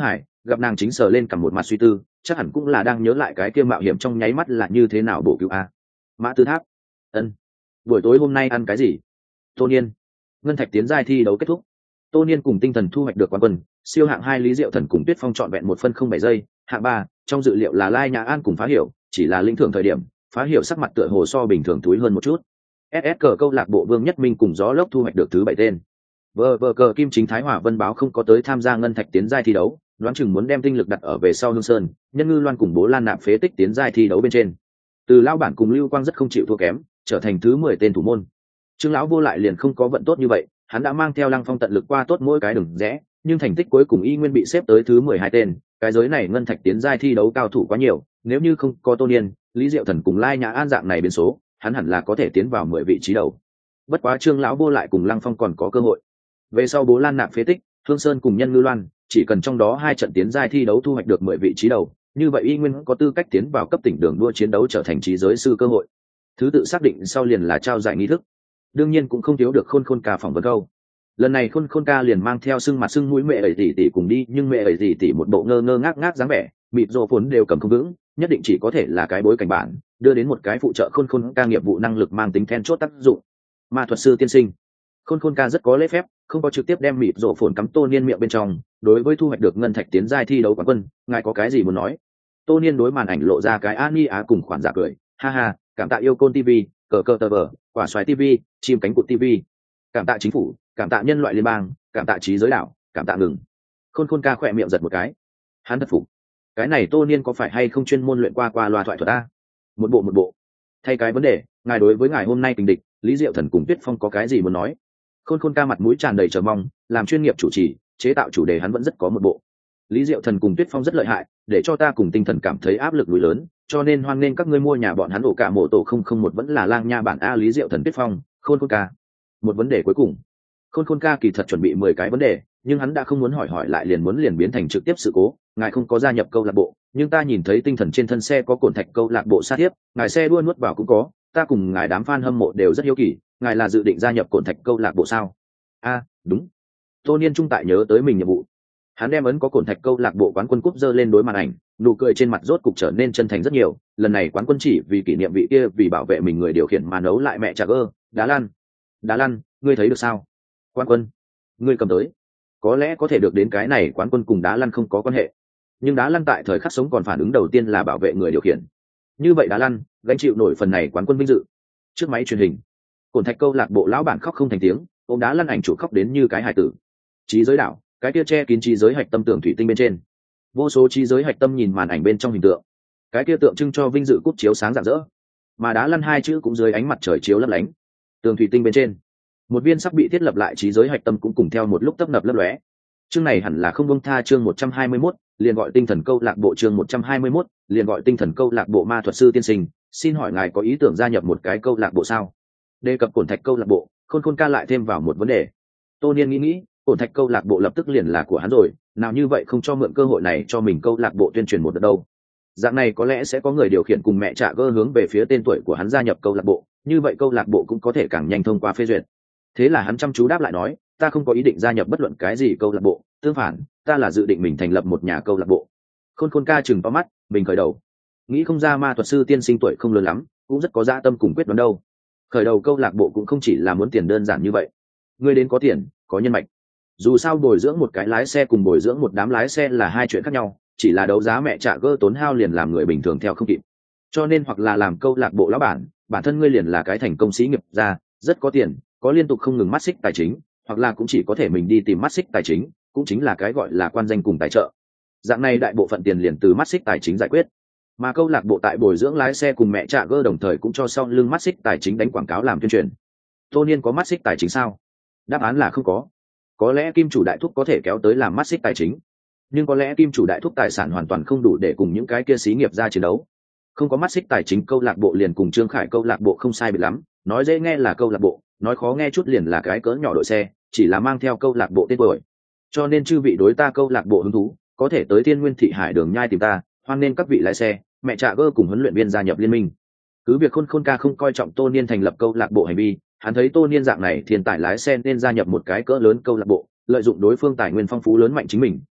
gặp nàng chính sờ lên cả một mặt suy tư, chắc hẳn cũng là đang nhớ lại cái kia mạo hiểm trong nháy mắt là như thế nào bổ cứu a. Mã Tư Tháp. Ân. Buổi tối hôm nay ăn cái gì? Tô Niên. Ngân thạch tiến giai thi đấu kết thúc. Tô Niên cùng Tinh Thần thu hoạch được quán quân, siêu hạng hai Lý Diệu Thần cùng Tuyết Phong trọn vẹn một phân không bảy giây, hạng ba, trong dự liệu là Lai Nhã An cùng Phá Hiểu, chỉ là lĩnh thưởng thời điểm, Phá Hiểu sắc mặt tựa hồ so bình thường túi hơn một chút. ét ét cờ câu lạc bộ Vương Nhất Minh cùng Gió Lốc thu hoạch được thứ bảy tên. Vờ vờ cờ Kim Chính Thái Hỏa Vân báo không có tới tham gia ngân thạch tiến giai thi đấu, đoán chừng muốn đem tinh lực đặt ở về sau Hương Sơn, Nhân Ngư Loan cùng Bố Lan Nạp phế tích tiến giai thi đấu bên trên. Từ lão bản cùng Lưu Quang rất không chịu thua kém, trở thành thứ mười tên thủ môn. Trương lão vô lại liền không có vận tốt như vậy, hắn đã mang theo Lăng Phong tận lực qua tốt mỗi cái đường rẽ, nhưng thành tích cuối cùng y nguyên bị xếp tới thứ mười hai tên, cái giới này ngân thạch tiến giai thi đấu cao thủ quá nhiều, nếu như không có Tô Niên, Lý Diệu Thần cùng Lai Nhã An dạng này biến số, hắn hẳn là có thể tiến vào mười vị trí đầu. Bất quá Trương lão vô lại cùng Lăng Phong còn có cơ hội. Về sau Bố Lan Nạp phế tích, Hương Sơn cùng Nhân Ngư Loan, chỉ cần trong đó hai trận tiến giai thi đấu thu hoạch được mười vị trí đầu, như vậy y nguyên có tư cách tiến vào cấp tỉnh đường đua chiến đấu trở thành trí giới sư cơ hội. Thứ tự xác định sau liền là trao giải nghi thức. Đương nhiên cũng không thiếu được Khôn Khôn ca phỏng vấn câu. Lần này Khôn Khôn ca liền mang theo sưng mặt sưng mũi mẹ ẩy tỉ tỉ cùng đi, nhưng mẹ ẩy tỉ tỉ một bộ ngơ ngơ ngác ngác dáng vẻ, mịt rồ phồn đều cầm không vững, nhất định chỉ có thể là cái bối cảnh bản, đưa đến một cái phụ trợ Khôn Khôn ca nghiệp vụ năng lực mang tính then chốt tác dụng. Ma thuật sư tiên sinh. Khôn Khôn ca rất có lễ phép, không có trực tiếp đem mịt rộ phồn cắm Tô Niên miệng bên trong. Đối với thu hoạch được ngân thạch tiến giai thi đấu quán quân, ngài có cái gì muốn nói? Tô Niên đối màn ảnh lộ ra cái Ani Á cùng khoản giả cười, ha ha, cảm tạ yêu côn tivi, cờ cờ tờ vờ, quả xoài tivi, chim cánh cụt tivi, cảm tạ chính phủ, cảm tạ nhân loại liên bang, cảm tạ trí giới đảo, cảm tạ ngừng. Khôn Khôn ca khỏe miệng giật một cái, hắn thật phục. Cái này Tô Niên có phải hay không chuyên môn luyện qua qua loa thoại thuật a? Một bộ một bộ. Thay cái vấn đề, ngài đối với ngài hôm nay tình địch, Lý Diệu Thần cùng Tuyết Phong có cái gì muốn nói? Khôn Khôn ca mặt mũi tràn đầy chờ mong, làm chuyên nghiệp chủ trì, chế tạo chủ đề hắn vẫn rất có một bộ. Lý Diệu Thần cùng Tuyết Phong rất lợi hại, để cho ta cùng Tinh Thần cảm thấy áp lực núi lớn, cho nên hoan nên các ngươi mua nhà bọn hắn ổ cả mộ tổ không không một vẫn là lang nha bản a. Lý Diệu Thần, Tuyết Phong, Khôn Khôn ca. Một vấn đề cuối cùng. Khôn Khôn ca kỳ thật chuẩn bị mười cái vấn đề, nhưng hắn đã không muốn hỏi hỏi lại liền muốn liền biến thành trực tiếp sự cố. Ngài không có gia nhập câu lạc bộ, nhưng ta nhìn thấy Tinh Thần trên thân xe có cổn thạch câu lạc bộ sát thiếp, ngài xe đua nuốt vào cũng có, ta cùng ngài đám fan hâm mộ đều rất hiếu kỳ, ngài là dự định gia nhập cổn thạch câu lạc bộ sao? A, đúng. Tô Niên trung tại nhớ tới mình nhiệm vụ. Hắn đem ấn có cổn thạch câu lạc bộ quán quân cúp giơ lên đối màn ảnh, nụ cười trên mặt rốt cục trở nên chân thành rất nhiều. Lần này quán quân chỉ vì kỷ niệm vị kia vì bảo vệ mình người điều khiển mà nấu lại mẹ trà gơ. Đá Lan, Đá Lan, ngươi thấy được sao? Quán quân, ngươi cầm tới. Có lẽ có thể được đến cái này quán quân cùng Đá Lan không có quan hệ, nhưng Đá Lan tại thời khắc sống còn phản ứng đầu tiên là bảo vệ người điều khiển. Như vậy Đá Lan gánh chịu nổi phần này quán quân vinh dự. Trước máy truyền hình, cổn thạch câu lạc bộ lão bản khóc không thành tiếng, ôm Đá Lan ảnh chủ khóc đến như cái hài tử. Trí giới đảo, cái kia che kín trí giới hạch tâm tưởng thủy tinh bên trên, vô số trí giới hạch tâm nhìn màn ảnh bên trong hình tượng, cái kia tượng trưng cho vinh dự cúp chiếu sáng rạng rỡ, mà Đá Lăn hai chữ cũng dưới ánh mặt trời chiếu lấp lánh. Tường thủy tinh bên trên, một viên sắp bị thiết lập lại trí giới hạch tâm cũng cùng theo một lúc tấp nập lấp lóe. Chương này hẳn là không buông tha. Chương một trăm hai mươi mốt, liền gọi Tinh Thần câu lạc bộ. Chương một trăm hai mươi mốt, liền gọi Tinh Thần câu lạc bộ. Ma thuật sư tiên sinh, xin hỏi ngài có ý tưởng gia nhập một cái câu lạc bộ sao? Đề cập cổn thạch câu lạc bộ, Khôn Khôn ca lại thêm vào một vấn đề. Tô Niên nghĩ nghĩ, cổn thạch câu lạc bộ lập tức liền là của hắn rồi, nào như vậy không cho mượn cơ hội này cho mình câu lạc bộ tuyên truyền một đợt đâu. Dạng này có lẽ sẽ có người điều khiển cùng mẹ trả gơ hướng về phía tên tuổi của hắn gia nhập câu lạc bộ, như vậy câu lạc bộ cũng có thể càng nhanh thông qua phê duyệt. Thế là hắn chăm chú đáp lại nói, ta không có ý định gia nhập bất luận cái gì câu lạc bộ, tương phản, ta là dự định mình thành lập một nhà câu lạc bộ. Khôn Khôn ca chừng to mắt, mình khởi đầu. Nghĩ không ra ma thuật sư tiên sinh tuổi không lớn lắm, cũng rất có dạ tâm cùng quyết đoán đâu. Khởi đầu câu lạc bộ cũng không chỉ là muốn tiền đơn giản như vậy. Ngươi đến có tiền, có nhân mạch. Dù sao bồi dưỡng một cái lái xe cùng bồi dưỡng một đám lái xe là hai chuyện khác nhau, chỉ là đấu giá mẹ trả gơ tốn hao liền làm người bình thường theo không kịp. Cho nên hoặc là làm câu lạc bộ lão bản, bản thân ngươi liền là cái thành công sĩ nghiệp gia, rất có tiền, có liên tục không ngừng mắt xích tài chính, hoặc là cũng chỉ có thể mình đi tìm mắt xích tài chính, cũng chính là cái gọi là quan danh cùng tài trợ. Dạng này đại bộ phận tiền liền từ mắt xích tài chính giải quyết. Mà câu lạc bộ tại bồi dưỡng lái xe cùng mẹ trả gơ đồng thời cũng cho sau lưng mắt xích tài chính đánh quảng cáo làm tuyên truyền. Tô Niên có mắt xích tài chính sao? Đáp án là không có. Có lẽ kim chủ đại thúc có thể kéo tới làm mắt xích tài chính, nhưng có lẽ kim chủ đại thúc tài sản hoàn toàn không đủ để cùng những cái kia xí nghiệp ra chiến đấu. Không có mắt xích tài chính, câu lạc bộ liền cùng Trương Khải câu lạc bộ không sai biệt lắm, nói dễ nghe là câu lạc bộ, nói khó nghe chút liền là cái cỡ nhỏ đội xe, chỉ là mang theo câu lạc bộ tên tuổi. Cho nên chư vị đối ta câu lạc bộ hứng thú, có thể tới Thiên Nguyên Thị Hải đường nhai tìm ta, hoan nên các vị lái xe, mẹ trả gơ cùng huấn luyện viên gia nhập liên minh. Cứ việc Khôn Khôn ca không coi trọng Tô Niên thành lập câu lạc bộ hành vi, hắn thấy Tô Niên dạng này thiên tài lái xe nên gia nhập một cái cỡ lớn câu lạc bộ, lợi dụng đối phương tài nguyên phong phú lớn mạnh chính mình,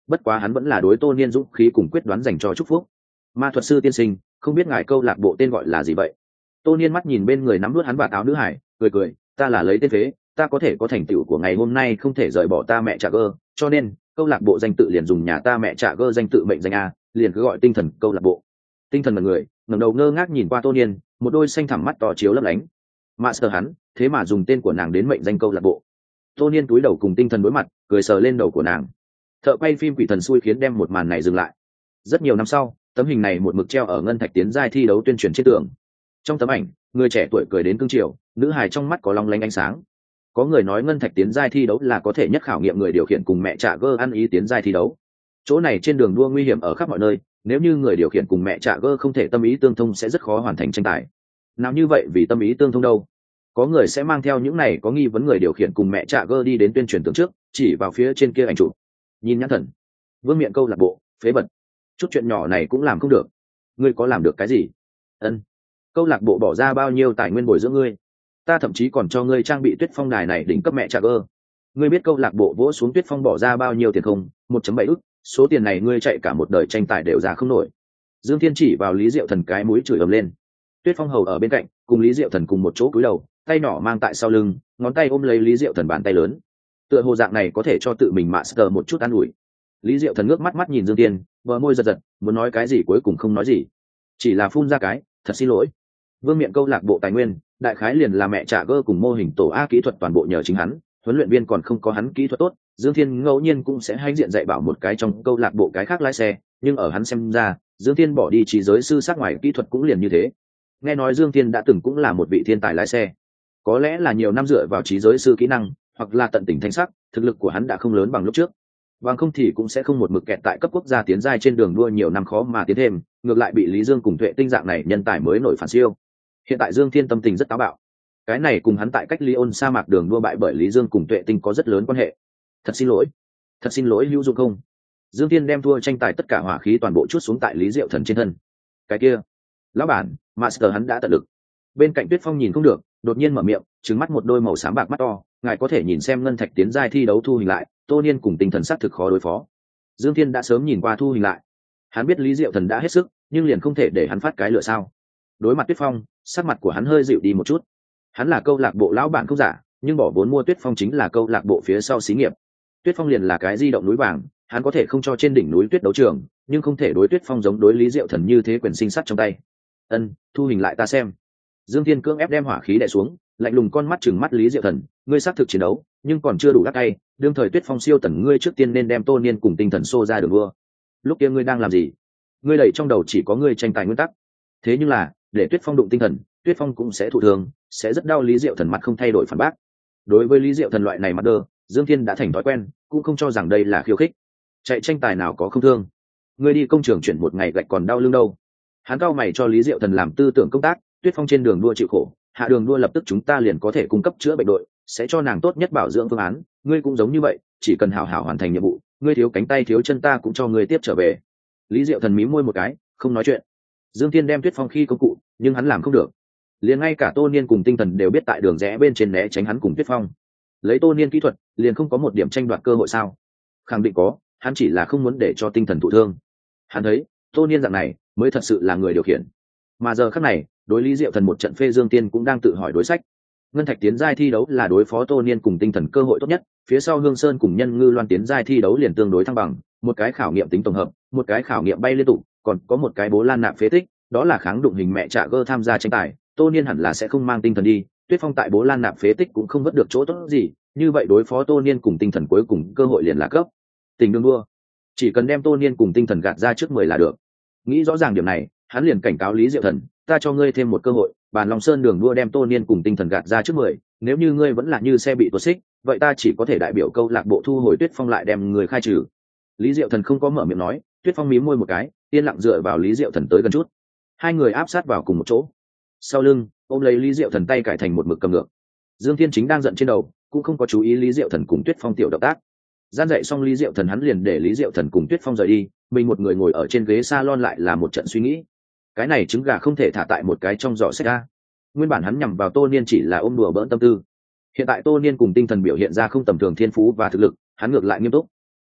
bất quá hắn vẫn là đối Tô Niên dũng khí cùng quyết đoán dành cho chúc phúc. Ma thuật sư tiên sinh, không biết ngài câu lạc bộ tên gọi là gì vậy? Tô Niên mắt nhìn bên người nắm nuốt hắn và áo nữ hải, cười cười, ta là lấy tên phế, ta có thể có thành tựu của ngày hôm nay không thể rời bỏ ta mẹ Trạ Gơ, cho nên câu lạc bộ danh tự liền dùng nhà ta mẹ Trạ Gơ danh tự mệnh danh a, liền cứ gọi tinh thần câu lạc bộ. Tinh thần là người ngẩng đầu ngơ ngác nhìn qua Tô Niên, một đôi xanh thẳm mắt to chiếu lấp lánh. Master hắn, thế mà dùng tên của nàng đến mệnh danh câu lạc bộ. Tô Niên túi đầu cùng tinh thần đối mặt, cười sờ lên đầu của nàng. Thợ quay phim quỷ thần xui khiến đem một màn này dừng lại. Rất nhiều năm sau, tấm hình này một mực treo ở ngân thạch tiến giai thi đấu tuyên truyền trên tường. Trong tấm ảnh, người trẻ tuổi cười đến cương triều, nữ hài trong mắt có long lanh ánh sáng. Có người nói ngân thạch tiến giai thi đấu là có thể nhất khảo nghiệm người điều khiển cùng mẹ Trạ Gơ ăn ý tiến giai thi đấu. Chỗ này trên đường đua nguy hiểm ở khắp mọi nơi, nếu như người điều khiển cùng mẹ Trạ Gơ không thể tâm ý tương thông sẽ rất khó hoàn thành tranh tài. Nào như vậy vì tâm ý tương thông đâu? Có người sẽ mang theo những này có nghi vấn người điều khiển cùng mẹ Trạ Gơ đi đến tuyên truyền tường trước, chỉ vào phía trên kia ảnh chụp. Nhìn nhãn thần, vương miện câu lạc bộ, phế vật. Chút chuyện nhỏ này cũng làm không được. Ngươi có làm được cái gì? Ân. Câu lạc bộ bỏ ra bao nhiêu tài nguyên bồi dưỡng ngươi? Ta thậm chí còn cho ngươi trang bị tuyết phong đài này đỉnh cấp mẹ Trạ Gơ. Ngươi biết câu lạc bộ vỗ xuống tuyết phong bỏ ra bao nhiêu tiền không? một phẩy bảy ức, số tiền này ngươi chạy cả một đời tranh tài đều ra không nổi. Dương Thiên chỉ vào Lý Diệu Thần cái mũi chửi ầm lên. Tuyết Phong hầu ở bên cạnh, cùng Lý Diệu Thần cùng một chỗ cúi đầu, tay nhỏ mang tại sau lưng, ngón tay ôm lấy Lý Diệu Thần bàn tay lớn. Tựa hồ dạng này có thể cho tự mình master một chút an ủi. Lý Diệu Thần ngước mắt mắt nhìn Dương Thiên, bờ môi giật giật, muốn nói cái gì cuối cùng không nói gì, chỉ là phun ra cái, thật xin lỗi. Vương miện câu lạc bộ tài nguyên, đại khái liền là mẹ Trạ Gơ cùng mô hình tổ A kỹ thuật toàn bộ nhờ chính hắn, huấn luyện viên còn không có hắn kỹ thuật tốt, Dương Thiên ngẫu nhiên cũng sẽ hãnh diện dạy bảo một cái trong câu lạc bộ cái khác lái xe, nhưng ở hắn xem ra, Dương Thiên bỏ đi trí giới sư sát ngoài kỹ thuật cũng liền như thế. Nghe nói Dương Thiên đã từng cũng là một vị thiên tài lái xe, có lẽ là nhiều năm dựa vào trí giới sư kỹ năng, hoặc là tận tình thanh sắc, thực lực của hắn đã không lớn bằng lúc trước. Bằng không thì cũng sẽ không một mực kẹt tại cấp quốc gia tiến giai trên đường đua nhiều năm khó mà tiến thêm, ngược lại bị Lý Dương cùng Tuệ Tinh dạng này nhân tài mới nổi phản siêu. Hiện tại Dương Thiên tâm tình rất táo bạo. Cái này cùng hắn tại cách Lyon sa mạc đường đua bại bởi Lý Dương cùng Tuệ Tinh có rất lớn quan hệ. Thật xin lỗi, thật xin lỗi hữu dụng không? Dương Thiên đem thua tranh tài tất cả hỏa khí toàn bộ chút xuống tại Lý Diệu Thần trên thân. Cái kia, lão bản, master hắn đã tận lực. Bên cạnh Tuyết Phong nhìn không được, đột nhiên mở miệng, trừng mắt một đôi màu xám bạc mắt to, ngài có thể nhìn xem ngân thạch tiến giai thi đấu thu hình lại, Tô Niên cùng tinh thần sắc thực khó đối phó. Dương Thiên đã sớm nhìn qua thu hình lại, hắn biết Lý Diệu Thần đã hết sức, nhưng liền không thể để hắn phát cái lửa sao? Đối mặt Tuyết Phong, sắc mặt của hắn hơi dịu đi một chút. Hắn là câu lạc bộ lão bản không giả, nhưng bỏ vốn mua Tuyết Phong chính là câu lạc bộ phía sau xí nghiệp. Tuyết Phong liền là cái di động núi vàng, hắn có thể không cho trên đỉnh núi tuyết đấu trường, nhưng không thể đối Tuyết Phong giống đối Lý Diệu Thần như thế quyền sinh sắt trong tay. Ân, thu hình lại ta xem. Dương Thiên cưỡng ép đem hỏa khí đè xuống, lạnh lùng con mắt chừng mắt Lý Diệu Thần, ngươi xác thực chiến đấu, nhưng còn chưa đủ đắc tay, đương thời Tuyết Phong siêu tần ngươi trước tiên nên đem Tô Niên cùng tinh thần xô ra đường đua. Lúc kia ngươi đang làm gì? Ngươi đẩy trong đầu chỉ có ngươi tranh tài nguyên tắc. Thế nhưng là, để Tuyết Phong đụng tinh thần, Tuyết Phong cũng sẽ thụ thương, sẽ rất đau. Lý Diệu Thần mặt không thay đổi phản bác. Đối với Lý Diệu Thần loại này mặt đơ, Dương Thiên đã thành thói quen, cũng không cho rằng đây là khiêu khích. Chạy tranh tài nào có không thương? Ngươi đi công trường chuyển một ngày gạch còn đau lưng đâu? Hắn cao mày cho Lý Diệu Thần làm tư tưởng công tác, Tuyết Phong trên đường đua chịu khổ, hạ đường đua lập tức chúng ta liền có thể cung cấp chữa bệnh đội, sẽ cho nàng tốt nhất bảo dưỡng phương án, ngươi cũng giống như vậy, chỉ cần hảo hảo hoàn thành nhiệm vụ, ngươi thiếu cánh tay thiếu chân ta cũng cho ngươi tiếp trở về. Lý Diệu Thần mím môi một cái, không nói chuyện. Dương Thiên đem Tuyết Phong khi công cụ, nhưng hắn làm không được. Liền ngay cả Tô Niên cùng tinh thần đều biết tại đường rẽ bên trên né tránh hắn cùng Tuyết Phong. Lấy Tô Niên kỹ thuật, liền không có một điểm tranh đoạt cơ hội sao? Khẳng định có, hắn chỉ là không muốn để cho tinh thần thụ thương. Hắn thấy, Tô Niên dạng này mới thật sự là người điều khiển. Mà giờ khắc này, đối Lý Diệu Thần một trận phê Dương Tiên cũng đang tự hỏi đối sách. Ngân thạch tiến giai thi đấu là đối phó Tô Niên cùng tinh thần cơ hội tốt nhất, phía sau Hương Sơn cùng Nhân Ngư Loan tiến giai thi đấu liền tương đối thăng bằng, một cái khảo nghiệm tính tổng hợp, một cái khảo nghiệm bay liên tục, còn có một cái bố lan nạp phế tích, đó là kháng đụng hình mẹ Trạ Gơ tham gia tranh tài, Tô Niên hẳn là sẽ không mang tinh thần đi, Tuyết Phong tại bố lan nạp phế tích cũng không vớt được chỗ tốt gì, như vậy đối phó Tô Niên cùng tinh thần cuối cùng cơ hội liền là cấp. Tình đường đua, chỉ cần đem Tô Niên cùng tinh thần gạt ra trước mười là được. Nghĩ rõ ràng điểm này, hắn liền cảnh cáo Lý Diệu Thần, ta cho ngươi thêm một cơ hội, bàn Long Sơn đường đua đem Tô Niên cùng tinh thần gạt ra trước mười, nếu như ngươi vẫn là như xe bị tuột xích, vậy ta chỉ có thể đại biểu câu lạc bộ thu hồi Tuyết Phong lại đem người khai trừ. Lý Diệu Thần không có mở miệng nói, Tuyết Phong mím môi một cái, yên lặng dựa vào Lý Diệu Thần tới gần chút. Hai người áp sát vào cùng một chỗ. Sau lưng, ôm lấy Lý Diệu Thần tay cải thành một mực cầm ngược. Dương Thiên chính đang giận trên đầu, cũng không có chú ý Lý Diệu Thần cùng Tuyết Phong tiểu động tác. Gian dạy xong Lý Diệu Thần hắn liền để Lý Diệu Thần cùng Tuyết Phong rời đi, mình một người ngồi ở trên ghế salon lại là một trận suy nghĩ. Cái này trứng gà không thể thả tại một cái trong giỏ sách ra. Nguyên bản hắn nhằm vào Tô Niên chỉ là ôm đùa bỡn tâm tư. Hiện tại Tô Niên cùng tinh thần biểu hiện ra không tầm thường thiên phú và thực lực, hắn ngược lại nghiêm túc.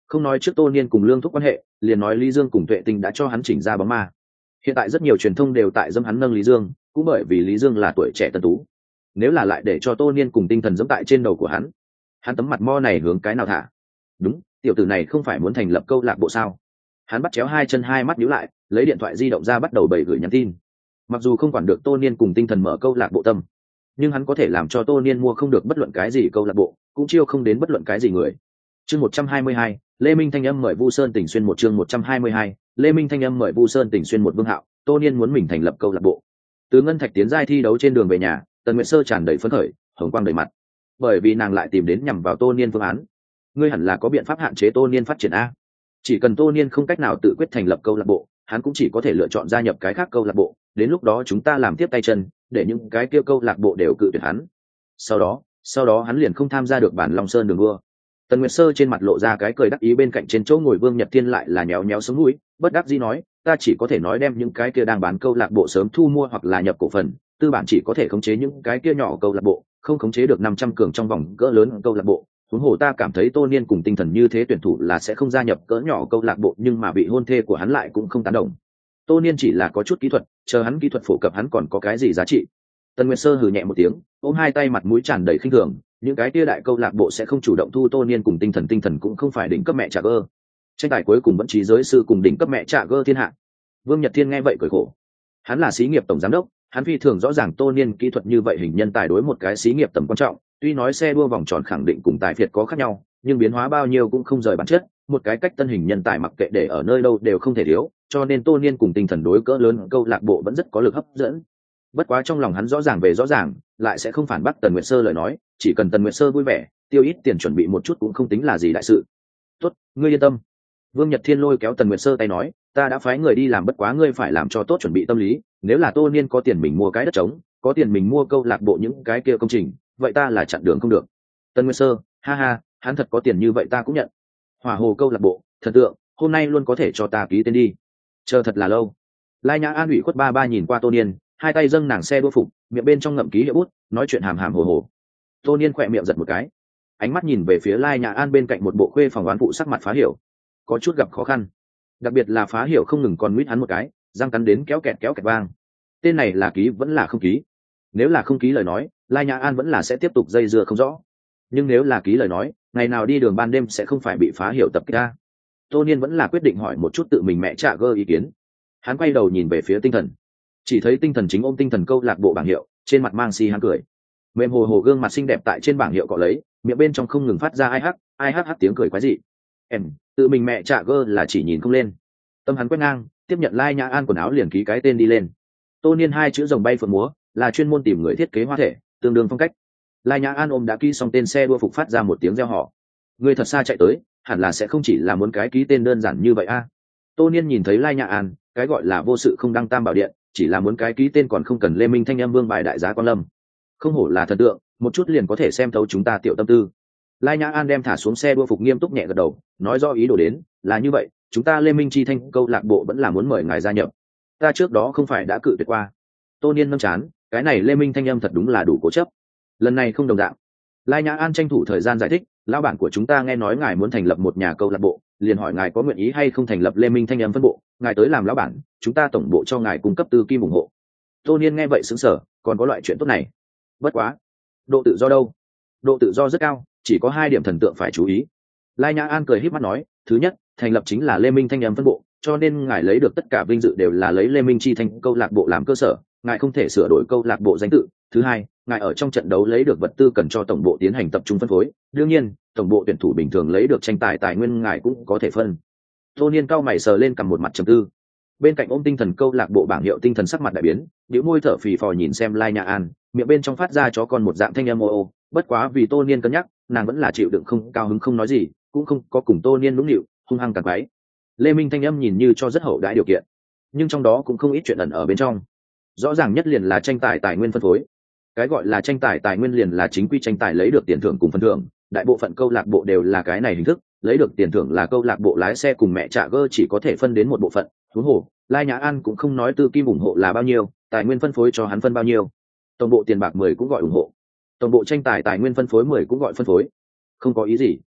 Không nói trước Tô Niên cùng Lương Thúc quan hệ, liền nói Lý Dương cùng Tuệ Tinh đã cho hắn chỉnh ra bóng ma. Hiện tại rất nhiều truyền thông đều tại dâm hắn nâng Lý Dương, cũng bởi vì Lý Dương là tuổi trẻ tân tú. Nếu là lại để cho Tô Niên cùng Tinh Thần dẫm tại trên đầu của hắn, hắn tấm mặt mo này hướng cái nào thả? Đúng, tiểu tử này không phải muốn thành lập câu lạc bộ sao? Hắn bắt chéo hai chân hai mắt nhíu lại, lấy điện thoại di động ra bắt đầu bày gửi nhắn tin. Mặc dù không quản được Tô Niên cùng Tinh Thần mở câu lạc bộ tâm, nhưng hắn có thể làm cho Tô Niên mua không được bất luận cái gì câu lạc bộ, cũng chiêu không đến bất luận cái gì người. Chương một trăm hai mươi hai, Lê Minh Thanh Âm mời Vu Sơn Tỉnh xuyên một chương một trăm hai mươi hai, Lê Minh Thanh Âm mời Vu Sơn Tỉnh xuyên một Vương Hạo, Tô Niên muốn mình thành lập câu lạc bộ. Từ Ngân Thạch tiến giai thi đấu trên đường về nhà, Tần Nguyệt Sơ tràn đầy phấn khởi, hồng quang đầy mặt, bởi vì nàng lại tìm đến nhằm vào Tô Niên phương án. Ngươi hẳn là có biện pháp hạn chế Tô Niên phát triển a. Chỉ cần Tô Niên không cách nào tự quyết thành lập câu lạc bộ, hắn cũng chỉ có thể lựa chọn gia nhập cái khác câu lạc bộ, đến lúc đó chúng ta làm tiếp tay chân, để những cái kia câu lạc bộ đều cự tuyệt hắn. Sau đó, sau đó hắn liền không tham gia được bản Long Sơn đường đua. Tần Nguyệt Sơ trên mặt lộ ra cái cười đắc ý, bên cạnh trên chỗ ngồi Vương Nhật Thiên lại là nhéo nhéo sống mũi, bất đắc dĩ nói, ta chỉ có thể nói đem những cái kia đang bán câu lạc bộ sớm thu mua hoặc là nhập cổ phần, tư bản chỉ có thể khống chế những cái kia nhỏ câu lạc bộ, không khống chế được năm trăm cường trong vòng cỡ lớn câu lạc bộ. Huống hồ ta cảm thấy Tô Niên cùng Tinh Thần như thế tuyển thủ là sẽ không gia nhập cỡ nhỏ câu lạc bộ, nhưng mà bị hôn thê của hắn lại cũng không tán đồng. Tô Niên chỉ là có chút kỹ thuật, chờ hắn kỹ thuật phổ cập hắn còn có cái gì giá trị. Tần Nguyệt Sơ hừ nhẹ một tiếng, ôm hai tay mặt mũi tràn đầy khinh thường, những cái kia đại câu lạc bộ sẽ không chủ động thu Tô Niên cùng Tinh Thần, Tinh Thần cũng không phải đỉnh cấp mẹ trả gơ. Tranh tài cuối cùng vẫn trí giới sư cùng đỉnh cấp mẹ trả gơ thiên hạ. Vương Nhật Thiên nghe vậy cười khổ. Hắn là xí nghiệp tổng giám đốc, hắn phi thường rõ ràng Tô Niên kỹ thuật như vậy hình nhân tài đối một cái xí nghiệp tầm quan trọng, tuy nói xe đua vòng tròn khẳng định cùng tài phiệt có khác nhau, nhưng biến hóa bao nhiêu cũng không rời bản chất, một cái cách tân hình nhân tài mặc kệ để ở nơi đâu đều không thể thiếu, cho nên Tô Niên cùng Tinh Thần đối cỡ lớn câu lạc bộ vẫn rất có lực hấp dẫn. Bất quá trong lòng hắn rõ ràng về rõ ràng, lại sẽ không phản bác Tần Nguyệt Sơ lời nói, chỉ cần Tần Nguyệt Sơ vui vẻ, tiêu ít tiền chuẩn bị một chút cũng không tính là gì đại sự. Tốt, ngươi yên tâm. Vương Nhật Thiên lôi kéo Tần Nguyệt Sơ tay nói, ta đã phái người đi làm, bất quá ngươi phải làm cho tốt chuẩn bị tâm lý, nếu là Tô Niên có tiền mình mua cái đất trống, có tiền mình mua câu lạc bộ những cái kia công trình, vậy ta là chặn đường không được. Tần Nguyệt Sơ, ha ha, hắn thật có tiền như vậy ta cũng nhận. Hỏa Hồ câu lạc bộ, thần tượng, hôm nay luôn có thể cho ta ký tên đi. Chờ thật là lâu. Lai Nhã An ủy khuất ba ba nhìn qua Tô Niên, hai tay dâng nàng xe đua phục, miệng bên trong ngậm ký hiệu bút, nói chuyện hàm hàm hồ hồ. Tô Niên khỏe miệng giật một cái, ánh mắt nhìn về phía Lai Nhã An bên cạnh một bộ khuê phòng oán phụ sắc mặt Phá Hiểu, có chút gặp khó khăn. Đặc biệt là Phá Hiểu không ngừng còn nguyết hắn một cái, răng cắn đến kéo kẹt kéo kẹt vang. Tên này là ký vẫn là không ký? Nếu là không ký lời nói, Lai Nhã An vẫn là sẽ tiếp tục dây dưa không rõ. Nhưng nếu là ký lời nói, ngày nào đi đường ban đêm sẽ không phải bị Phá Hiểu tập kích ra. Tô Niên vẫn là quyết định hỏi một chút tự mình mẹ trả gơ ý kiến. Hắn quay đầu nhìn về phía Tinh Thần, chỉ thấy Tinh Thần chính ôm Tinh Thần câu lạc bộ bảng hiệu, trên mặt mang si hắn cười, mềm hồ hồ gương mặt xinh đẹp tại trên bảng hiệu cọ lấy, miệng bên trong không ngừng phát ra ai hắc ai hắc hắc tiếng cười quái dị. Em, tự mình mẹ trả gơ là chỉ nhìn không lên. Tâm hắn quét ngang, tiếp nhận Lai Nhã An quần áo liền ký cái tên đi lên. Tô Niên hai chữ rồng bay phượng múa, là chuyên môn tìm người thiết kế hoa thể, tương đương phong cách. Lai Nhã An ôm đã ký xong tên xe đua phục phát ra một tiếng reo hò. Người thật xa chạy tới, hẳn là sẽ không chỉ là muốn cái ký tên đơn giản như vậy a. À. Tô Niên nhìn thấy Lai Nhã An, cái gọi là vô sự không đăng tam bảo điện, chỉ là muốn cái ký tên còn không cần Lê Minh Thanh Âm vương bài đại giá quan lâm. Không hổ là thần tượng, một chút liền có thể xem thấu chúng ta tiểu tâm tư. Lai Nhã An đem thả xuống xe đua phục nghiêm túc nhẹ gật đầu, nói rõ ý đồ đến, là như vậy, chúng ta Lê Minh Chi Thanh câu lạc bộ vẫn là muốn mời ngài gia nhập. Ta trước đó không phải đã cự tuyệt qua. Tô Niên nâng chán, cái này Lê Minh Thanh Âm thật đúng là đủ cố chấp. Lần này không đồng dạng. Lai Nhã An tranh thủ thời gian giải thích, lão bản của chúng ta nghe nói ngài muốn thành lập một nhà câu lạc bộ, liền hỏi ngài có nguyện ý hay không thành lập Lê Minh Thanh Âm phân bộ, ngài tới làm lão bản, chúng ta tổng bộ cho ngài cung cấp tư kim ủng hộ. Tô Niên nghe vậy sững sờ, còn có loại chuyện tốt này. Bất quá, độ tự do đâu? Độ tự do rất cao, chỉ có hai điểm thần tượng phải chú ý. Lai Nhã An cười híp mắt nói, thứ nhất, thành lập chính là Lê Minh Thanh Âm phân bộ, cho nên ngài lấy được tất cả vinh dự đều là lấy Lê Minh Chi Thanh câu lạc bộ làm cơ sở, ngài không thể sửa đổi câu lạc bộ danh tự. Thứ hai, ngài ở trong trận đấu lấy được vật tư cần cho tổng bộ tiến hành tập trung phân phối, đương nhiên tổng bộ tuyển thủ bình thường lấy được tranh tài tài nguyên ngài cũng có thể phân. Tô Niên cao mày sờ lên cầm một mặt trầm tư, bên cạnh ôm Tinh Thần câu lạc bộ bảng hiệu Tinh Thần sắc mặt đại biến, nhíu môi thở phì phò nhìn xem Lai Nhã An, miệng bên trong phát ra chó con một dạng thanh âm ô ô. Bất quá vì Tô Niên cân nhắc, nàng vẫn là chịu đựng không cao hứng không nói gì, cũng không có cùng Tô Niên nũng nịu hung hăng càng quái. Lê Minh Thanh Âm nhìn như cho rất hậu đãi điều kiện, nhưng trong đó cũng không ít chuyện ẩn ở bên trong. Rõ ràng nhất liền là tranh tài tài nguyên phân phối. Cái gọi là tranh tài tài nguyên liền là chính quy tranh tài lấy được tiền thưởng cùng phần thưởng, đại bộ phận câu lạc bộ đều là cái này hình thức, lấy được tiền thưởng là câu lạc bộ lái xe cùng mẹ trả gơ chỉ có thể phân đến một bộ phận. Huống hồ, Lai Nhã An cũng không nói tư kim ủng hộ là bao nhiêu, tài nguyên phân phối cho hắn phân bao nhiêu. Tổng bộ tiền bạc mười cũng gọi ủng hộ, tổng bộ tranh tài tài nguyên phân phối mười cũng gọi phân phối. Không có ý gì.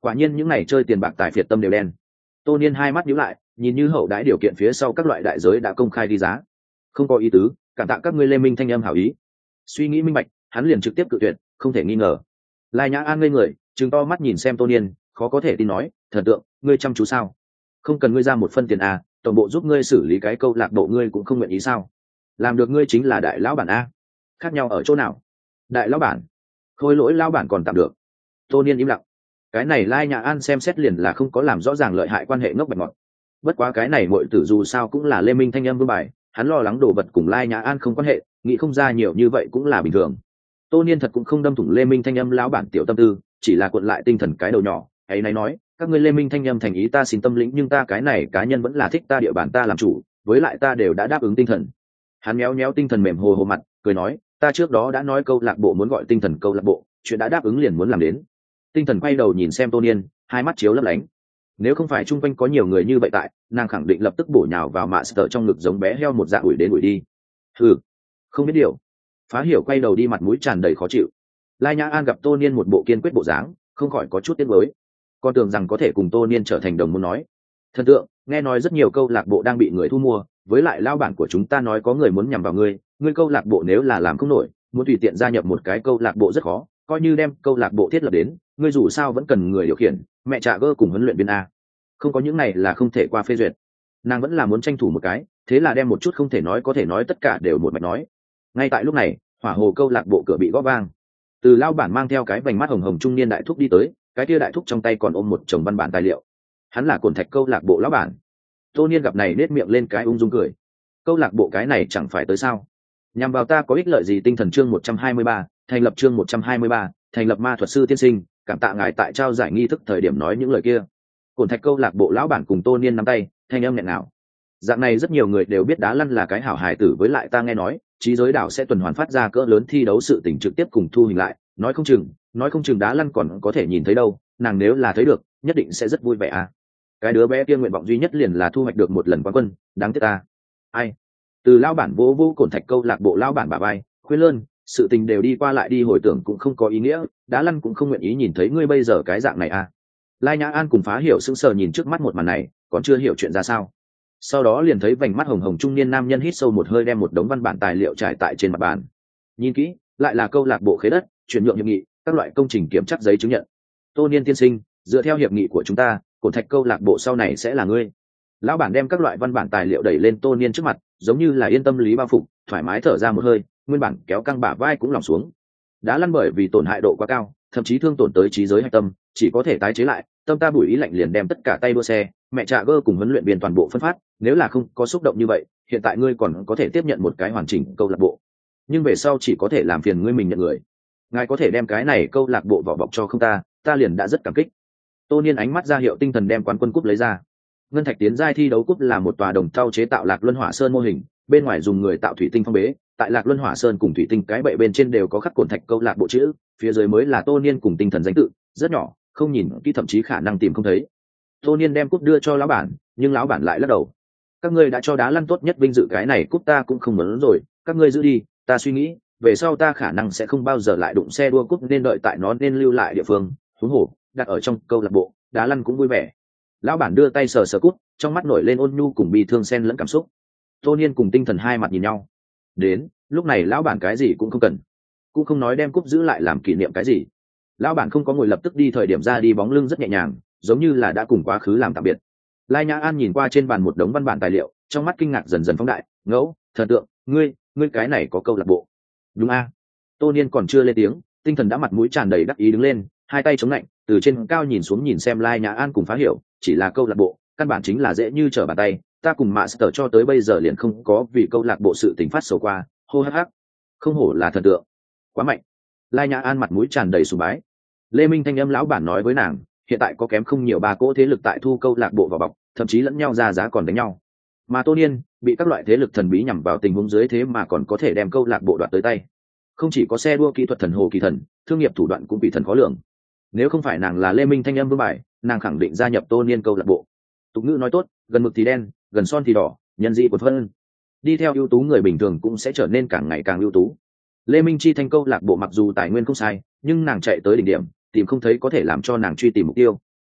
Quả nhiên những ngày chơi tiền bạc tài phiệt tâm đều đen. Tô Niên hai mắt nhíu lại, nhìn như hậu đãi điều kiện phía sau các loại đại giới đã công khai đi giá. Không có ý tứ, cảm tạ các ngươi Lê Minh thanh âm hảo ý. Suy nghĩ minh bạch, hắn liền trực tiếp cự tuyệt, không thể nghi ngờ. Lai Nhã An ngây người, trừng to mắt nhìn xem Tô Niên, khó có thể tin nói, thần tượng, ngươi chăm chú sao? Không cần ngươi ra một phân tiền à, tổng bộ giúp ngươi xử lý cái câu lạc bộ ngươi cũng không nguyện ý sao? Làm được ngươi chính là đại lão bản a. Khác nhau ở chỗ nào? Đại lão bản, khôi lỗi lão bản còn tạm được. Tô Niên im lặng. Cái này Lai Nhã An xem xét liền là không có làm rõ ràng lợi hại quan hệ ngốc bạch ngọt. Bất quá cái này muội tử dù sao cũng là Lê Minh thanh âm vương bài, hắn lo lắng đồ vật cùng Lai Nhã An không quan hệ, nghĩ không ra nhiều như vậy cũng là bình thường. Tô Niên thật cũng không đâm thủng Lê Minh thanh âm lão bản tiểu tâm tư, chỉ là cuộn lại tinh thần cái đầu nhỏ, ấy này nói, các ngươi Lê Minh thanh âm thành ý ta xin tâm lĩnh, nhưng ta cái này cá nhân vẫn là thích ta địa bàn ta làm chủ, với lại ta đều đã đáp ứng tinh thần. Hắn méo méo tinh thần mềm hồ hồ mặt, cười nói, ta trước đó đã nói câu lạc bộ muốn gọi tinh thần câu lạc bộ, chuyện đã đáp ứng liền muốn làm đến. Tinh thần quay đầu nhìn xem Tô Niên, hai mắt chiếu lấp lánh. Nếu không phải chung quanh có nhiều người như vậy tại, nàng khẳng định lập tức bổ nhào vào mạ sợ trong ngực giống bé heo một dạng ủi đến ủi đi. Hừ, không biết điều. Phá Hiểu quay đầu đi mặt mũi tràn đầy khó chịu. Lai Nhã An gặp Tô Niên một bộ kiên quyết bộ dáng, không khỏi có chút tiếc nuối. Con tưởng rằng có thể cùng Tô Niên trở thành đồng môn nói. Thần tượng, nghe nói rất nhiều câu lạc bộ đang bị người thu mua, với lại lao bản của chúng ta nói có người muốn nhằm vào ngươi, ngươi câu lạc bộ nếu là làm không nổi, muốn tùy tiện gia nhập một cái câu lạc bộ rất khó, coi như đem câu lạc bộ thiết lập đến, ngươi dù sao vẫn cần người điều khiển, mẹ trà gơ cùng huấn luyện viên a. Không có những này là không thể qua phê duyệt. Nàng vẫn là muốn tranh thủ một cái, thế là đem một chút không thể nói có thể nói tất cả đều một mạch nói. Ngay tại lúc này, hỏa hồ câu lạc bộ cửa bị gõ vang. Từ lao bản mang theo cái vành mắt hồng hồng trung niên đại thúc đi tới, cái kia đại thúc trong tay còn ôm một chồng văn bản tài liệu. Hắn là Cổn Thạch câu lạc bộ lão bản. Tô Niên gặp này nết miệng lên cái ung dung cười. Câu lạc bộ cái này chẳng phải tới sao? Nhằm vào ta có ích lợi gì? Tinh thần chương một trăm hai mươi ba, thành lập chương một trăm hai mươi ba, thành lập ma thuật sư tiên sinh, cảm tạ ngài tại trao giải nghi thức thời điểm nói những lời kia. Cổn Thạch câu lạc bộ lão bản cùng Tô Niên nắm tay, thanh âm nghẹn ngào. Dạng này rất nhiều người đều biết Đá Lăn là cái hảo hài tử, với lại ta nghe nói, trí giới đảo sẽ tuần hoàn phát ra cỡ lớn thi đấu sự tình trực tiếp cùng thu hình lại, nói không chừng, nói không chừng Đá Lăn còn có thể nhìn thấy đâu, nàng nếu là thấy được, nhất định sẽ rất vui vẻ à. Cái đứa bé kia nguyện vọng duy nhất liền là thu hoạch được một lần quán quân, đáng tiếc ta. Ai? Từ lão bản vô vô Cổn Thạch câu lạc bộ lão bản bà vai, khuyên lơn, sự tình đều đi qua lại đi hồi tưởng cũng không có ý nghĩa, Đá Lăn cũng không nguyện ý nhìn thấy ngươi bây giờ cái dạng này à. Lai Nhã An cùng Phá Hiểu sững sờ nhìn trước mắt một màn này, còn chưa hiểu chuyện ra sao. Sau đó liền thấy vành mắt hồng hồng trung niên nam nhân hít sâu một hơi đem một đống văn bản tài liệu trải tại trên mặt bàn. Nhìn kỹ, lại là câu lạc bộ khế đất, chuyển nhượng hiệp nghị, các loại công trình kiểm chắc giấy chứng nhận. Tô Niên tiên sinh, dựa theo hiệp nghị của chúng ta, Cổn Thạch câu lạc bộ sau này sẽ là ngươi. Lão bản đem các loại văn bản tài liệu đẩy lên Tô Niên trước mặt, giống như là yên tâm lý bao phục, thoải mái thở ra một hơi, nguyên bản kéo căng bả vai cũng lỏng xuống. Đá Lăn bởi vì tổn hại độ quá cao, thậm chí thương tổn tới trí giới hạch tâm, chỉ có thể tái chế lại, tâm ta bùi ý lạnh liền đem tất cả tay đua xe, mẹ trà gơ cùng huấn luyện viên toàn bộ phân phát, nếu là không có xúc động như vậy, hiện tại ngươi còn có thể tiếp nhận một cái hoàn chỉnh câu lạc bộ, nhưng về sau chỉ có thể làm phiền ngươi mình nhận người. Ngài có thể đem cái này câu lạc bộ vỏ bọc cho không ta, ta liền đã rất cảm kích. Tô Niên ánh mắt ra hiệu tinh thần đem quán quân cúp lấy ra. Ngân thạch tiến giai thi đấu cúp là một tòa đồng thau chế tạo Lạc Luân Hỏa Sơn mô hình, bên ngoài dùng người tạo thủy tinh phong bế, tại Lạc Luân Hỏa Sơn cùng thủy tinh cái bệ bên trên đều có khắc Cổn Thạch câu lạc bộ chữ, phía dưới mới là Tô Niên cùng tinh thần danh tự, rất nhỏ, không nhìn kỹ thậm chí khả năng tìm không thấy. Tô Niên đem cúp đưa cho lão bản, nhưng lão bản lại lắc đầu. Các ngươi đã cho Đá Lăn tốt nhất vinh dự, cái này cúp ta cũng không muốn rồi, các ngươi giữ đi, ta suy nghĩ, về sau ta khả năng sẽ không bao giờ lại đụng xe đua cúp, nên đợi tại nó nên lưu lại địa phương, huống hồ, đặt ở trong câu lạc bộ, Đá Lăn cũng vui vẻ. Lão bản đưa tay sờ sờ cúp, trong mắt nổi lên ôn nhu cùng bi thương xen lẫn cảm xúc. Tô Niên cùng tinh thần hai mặt nhìn nhau. Đến, lúc này lão bản cái gì cũng không cần, cũng không nói đem cúp giữ lại làm kỷ niệm cái gì. Lão bản không có ngồi lập tức đi, thời điểm ra đi bóng lưng rất nhẹ nhàng, giống như là đã cùng quá khứ làm tạm biệt. Lai Nhã An nhìn qua trên bàn một đống văn bản tài liệu, trong mắt kinh ngạc dần dần phóng đại. Ngẫu, thần tượng, ngươi, ngươi cái này có câu lạc bộ? Đúng a. Tô Niên còn chưa lên tiếng, tinh thần đã mặt mũi tràn đầy đắc ý đứng lên, hai tay chống lạnh, từ trên cao nhìn xuống nhìn xem Lai Nhã An cùng Phá Hiểu, chỉ là câu lạc bộ, căn bản chính là dễ như trở bàn tay, ta cùng Master cho tới bây giờ liền không có vì câu lạc bộ sự tình phát sầu qua. Hô hắc hắc, không hổ là thần tượng, quá mạnh. Lai Nhã An mặt mũi tràn đầy sùng bái. Lê Minh thanh âm lão bản nói với nàng, hiện tại có kém không nhiều ba cỗ thế lực tại thu câu lạc bộ vào bọc, thậm chí lẫn nhau ra giá còn đánh nhau. Mà Tô Niên bị các loại thế lực thần bí nhằm vào tình huống dưới thế mà còn có thể đem câu lạc bộ đoạt tới tay. Không chỉ có xe đua kỹ thuật thần hồ kỳ thần, thương nghiệp thủ đoạn cũng bị thần khó lường. Nếu không phải nàng là Lê Minh thanh âm vương bài, nàng khẳng định gia nhập Tô Niên câu lạc bộ. Tục ngữ nói tốt, gần mực thì đen, gần son thì đỏ, nhân dị của phân. Đi theo ưu tú người bình thường cũng sẽ trở nên càng ngày càng ưu tú. Lê Minh chi thanh câu lạc bộ mặc dù tài nguyên không sai, nhưng nàng chạy tới đỉnh điểm, tìm không thấy có thể làm cho nàng truy tìm mục tiêu,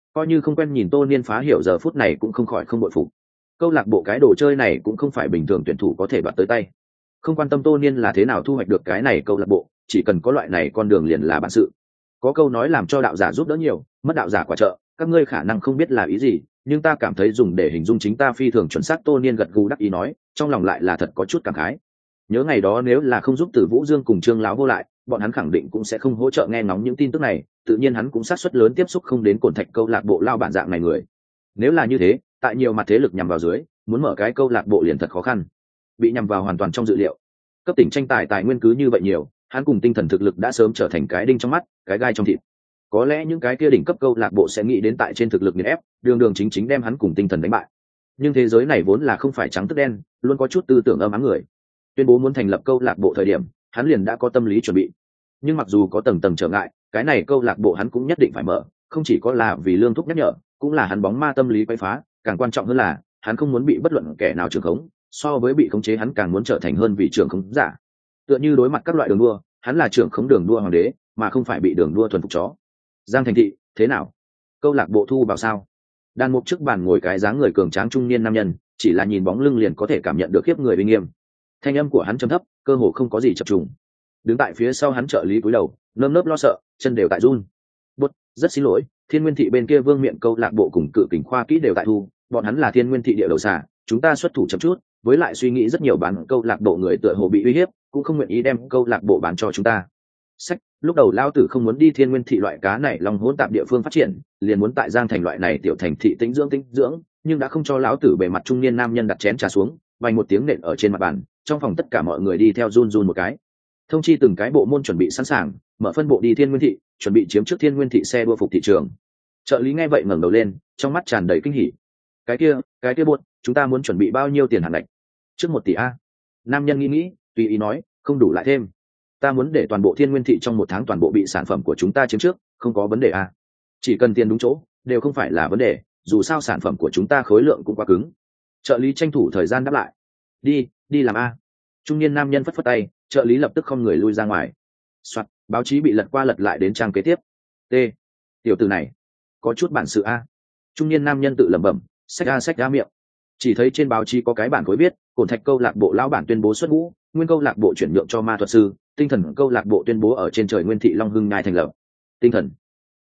Coi như không quen nhìn Tô Niên phá hiểu giờ phút này cũng không khỏi không bội phục. Câu lạc bộ cái đồ chơi này cũng không phải bình thường tuyển thủ có thể đoạt tới tay. Không quan tâm Tô Niên là thế nào thu hoạch được cái này câu lạc bộ, chỉ cần có loại này con đường liền là bản sự. Có câu nói làm cho đạo giả giúp đỡ nhiều, mất đạo giả quả trợ, các ngươi khả năng không biết là ý gì, nhưng ta cảm thấy dùng để hình dung chính ta phi thường chuẩn xác. Tô Niên gật gù đắc ý nói, trong lòng lại là thật có chút cảm khái. Nhớ ngày đó nếu là không giúp Từ Vũ Dương cùng Trương lão vô lại, bọn hắn khẳng định cũng sẽ không hỗ trợ nghe ngóng những tin tức này, tự nhiên hắn cũng sát suất lớn tiếp xúc không đến Cổn Thạch câu lạc bộ lao bản dạng này người. Nếu là như thế, tại nhiều mặt thế lực nhằm vào dưới, muốn mở cái câu lạc bộ liền thật khó khăn. Bị nhằm vào hoàn toàn trong dự liệu. Cấp tỉnh tranh tài tài nguyên cứ như vậy nhiều, hắn cùng tinh thần thực lực đã sớm trở thành cái đinh trong mắt, cái gai trong thịt. Có lẽ những cái kia đỉnh cấp câu lạc bộ sẽ nghĩ đến tại trên thực lực nghiền ép, đường đường chính chính đem hắn cùng tinh thần đánh bại. Nhưng thế giới này vốn là không phải trắng tức đen, luôn có chút tư tưởng âm ám người. Tuyên bố muốn thành lập câu lạc bộ thời điểm, hắn liền đã có tâm lý chuẩn bị. Nhưng mặc dù có tầng tầng trở ngại, cái này câu lạc bộ hắn cũng nhất định phải mở, không chỉ có là vì lương thúc nhắc nhở, cũng là hắn bóng ma tâm lý quấy phá, càng quan trọng hơn là hắn không muốn bị bất luận kẻ nào trưởng khống, so với bị khống chế hắn càng muốn trở thành hơn vị trưởng khống giả. Tựa như đối mặt các loại đường đua, hắn là trưởng khống đường đua hoàng đế, mà không phải bị đường đua thuần phục chó. Giang Thành Thị, thế nào? Câu lạc bộ thu vào sao? Đàn mục trước bàn ngồi cái dáng người cường tráng trung niên nam nhân, chỉ là nhìn bóng lưng liền có thể cảm nhận được khiếp người uy nghiêm. Thanh âm của hắn trầm thấp, cơ hồ không có gì chập trùng. Đứng tại phía sau hắn trợ lý cúi đầu, nơm nớp lo sợ, chân đều tại run. Bút, rất xin lỗi, Thiên Nguyên Thị bên kia Vương Miện câu lạc bộ cùng Cự Kình Khoa kỹ đều tại thu, bọn hắn là Thiên Nguyên Thị địa đầu xà, chúng ta xuất thủ chậm chút, với lại suy nghĩ rất nhiều bán câu lạc bộ người tựa hồ bị uy hiếp, cũng không nguyện ý đem câu lạc bộ bán cho chúng ta. Sách, lúc đầu lao tử không muốn đi Thiên Nguyên Thị loại cá này lòng hỗn tạp địa phương phát triển, liền muốn tại Giang Thành loại này tiểu thành thị tĩnh dưỡng tĩnh dưỡng, nhưng đã không cho lão tử bề mặt trung niên nam nhân đặt chén trà xuống, vang một tiếng nện ở trên mặt bàn, trong phòng tất cả mọi người đi theo run run một cái. Thông chi từng cái bộ môn chuẩn bị sẵn sàng, mở phân bộ đi Thiên Nguyên Thị, chuẩn bị chiếm trước Thiên Nguyên Thị xe đua phục thị trường. Trợ lý nghe vậy ngẩng đầu lên, trong mắt tràn đầy kinh hỉ. Cái kia, cái kia buồn, chúng ta muốn chuẩn bị bao nhiêu tiền hẳn đạch? Trước một tỷ a. Nam nhân nghĩ nghĩ, tùy ý nói, không đủ lại thêm. Ta muốn để toàn bộ Thiên Nguyên Thị trong một tháng toàn bộ bị sản phẩm của chúng ta chiếm trước, không có vấn đề a. Chỉ cần tiền đúng chỗ, đều không phải là vấn đề, dù sao sản phẩm của chúng ta khối lượng cũng quá cứng. Trợ lý tranh thủ thời gian đáp lại. Đi, đi làm a. Trung niên nam nhân phất phất tay, trợ lý lập tức không người lui ra ngoài. Soạt, báo chí bị lật qua lật lại đến trang kế tiếp. T. Tiểu tử này, có chút bản sự a. Trung niên nam nhân tự lẩm bẩm, xách ra xách ra miệng. Chỉ thấy trên báo chí có cái bản khối viết, Cổn Thạch câu lạc bộ lão bản tuyên bố xuất ngũ, nguyên câu lạc bộ chuyển nhượng cho ma thuật sư, tinh thần câu lạc bộ tuyên bố ở trên trời Nguyên Thị Long Hưng Nhai thành lập. Tinh thần,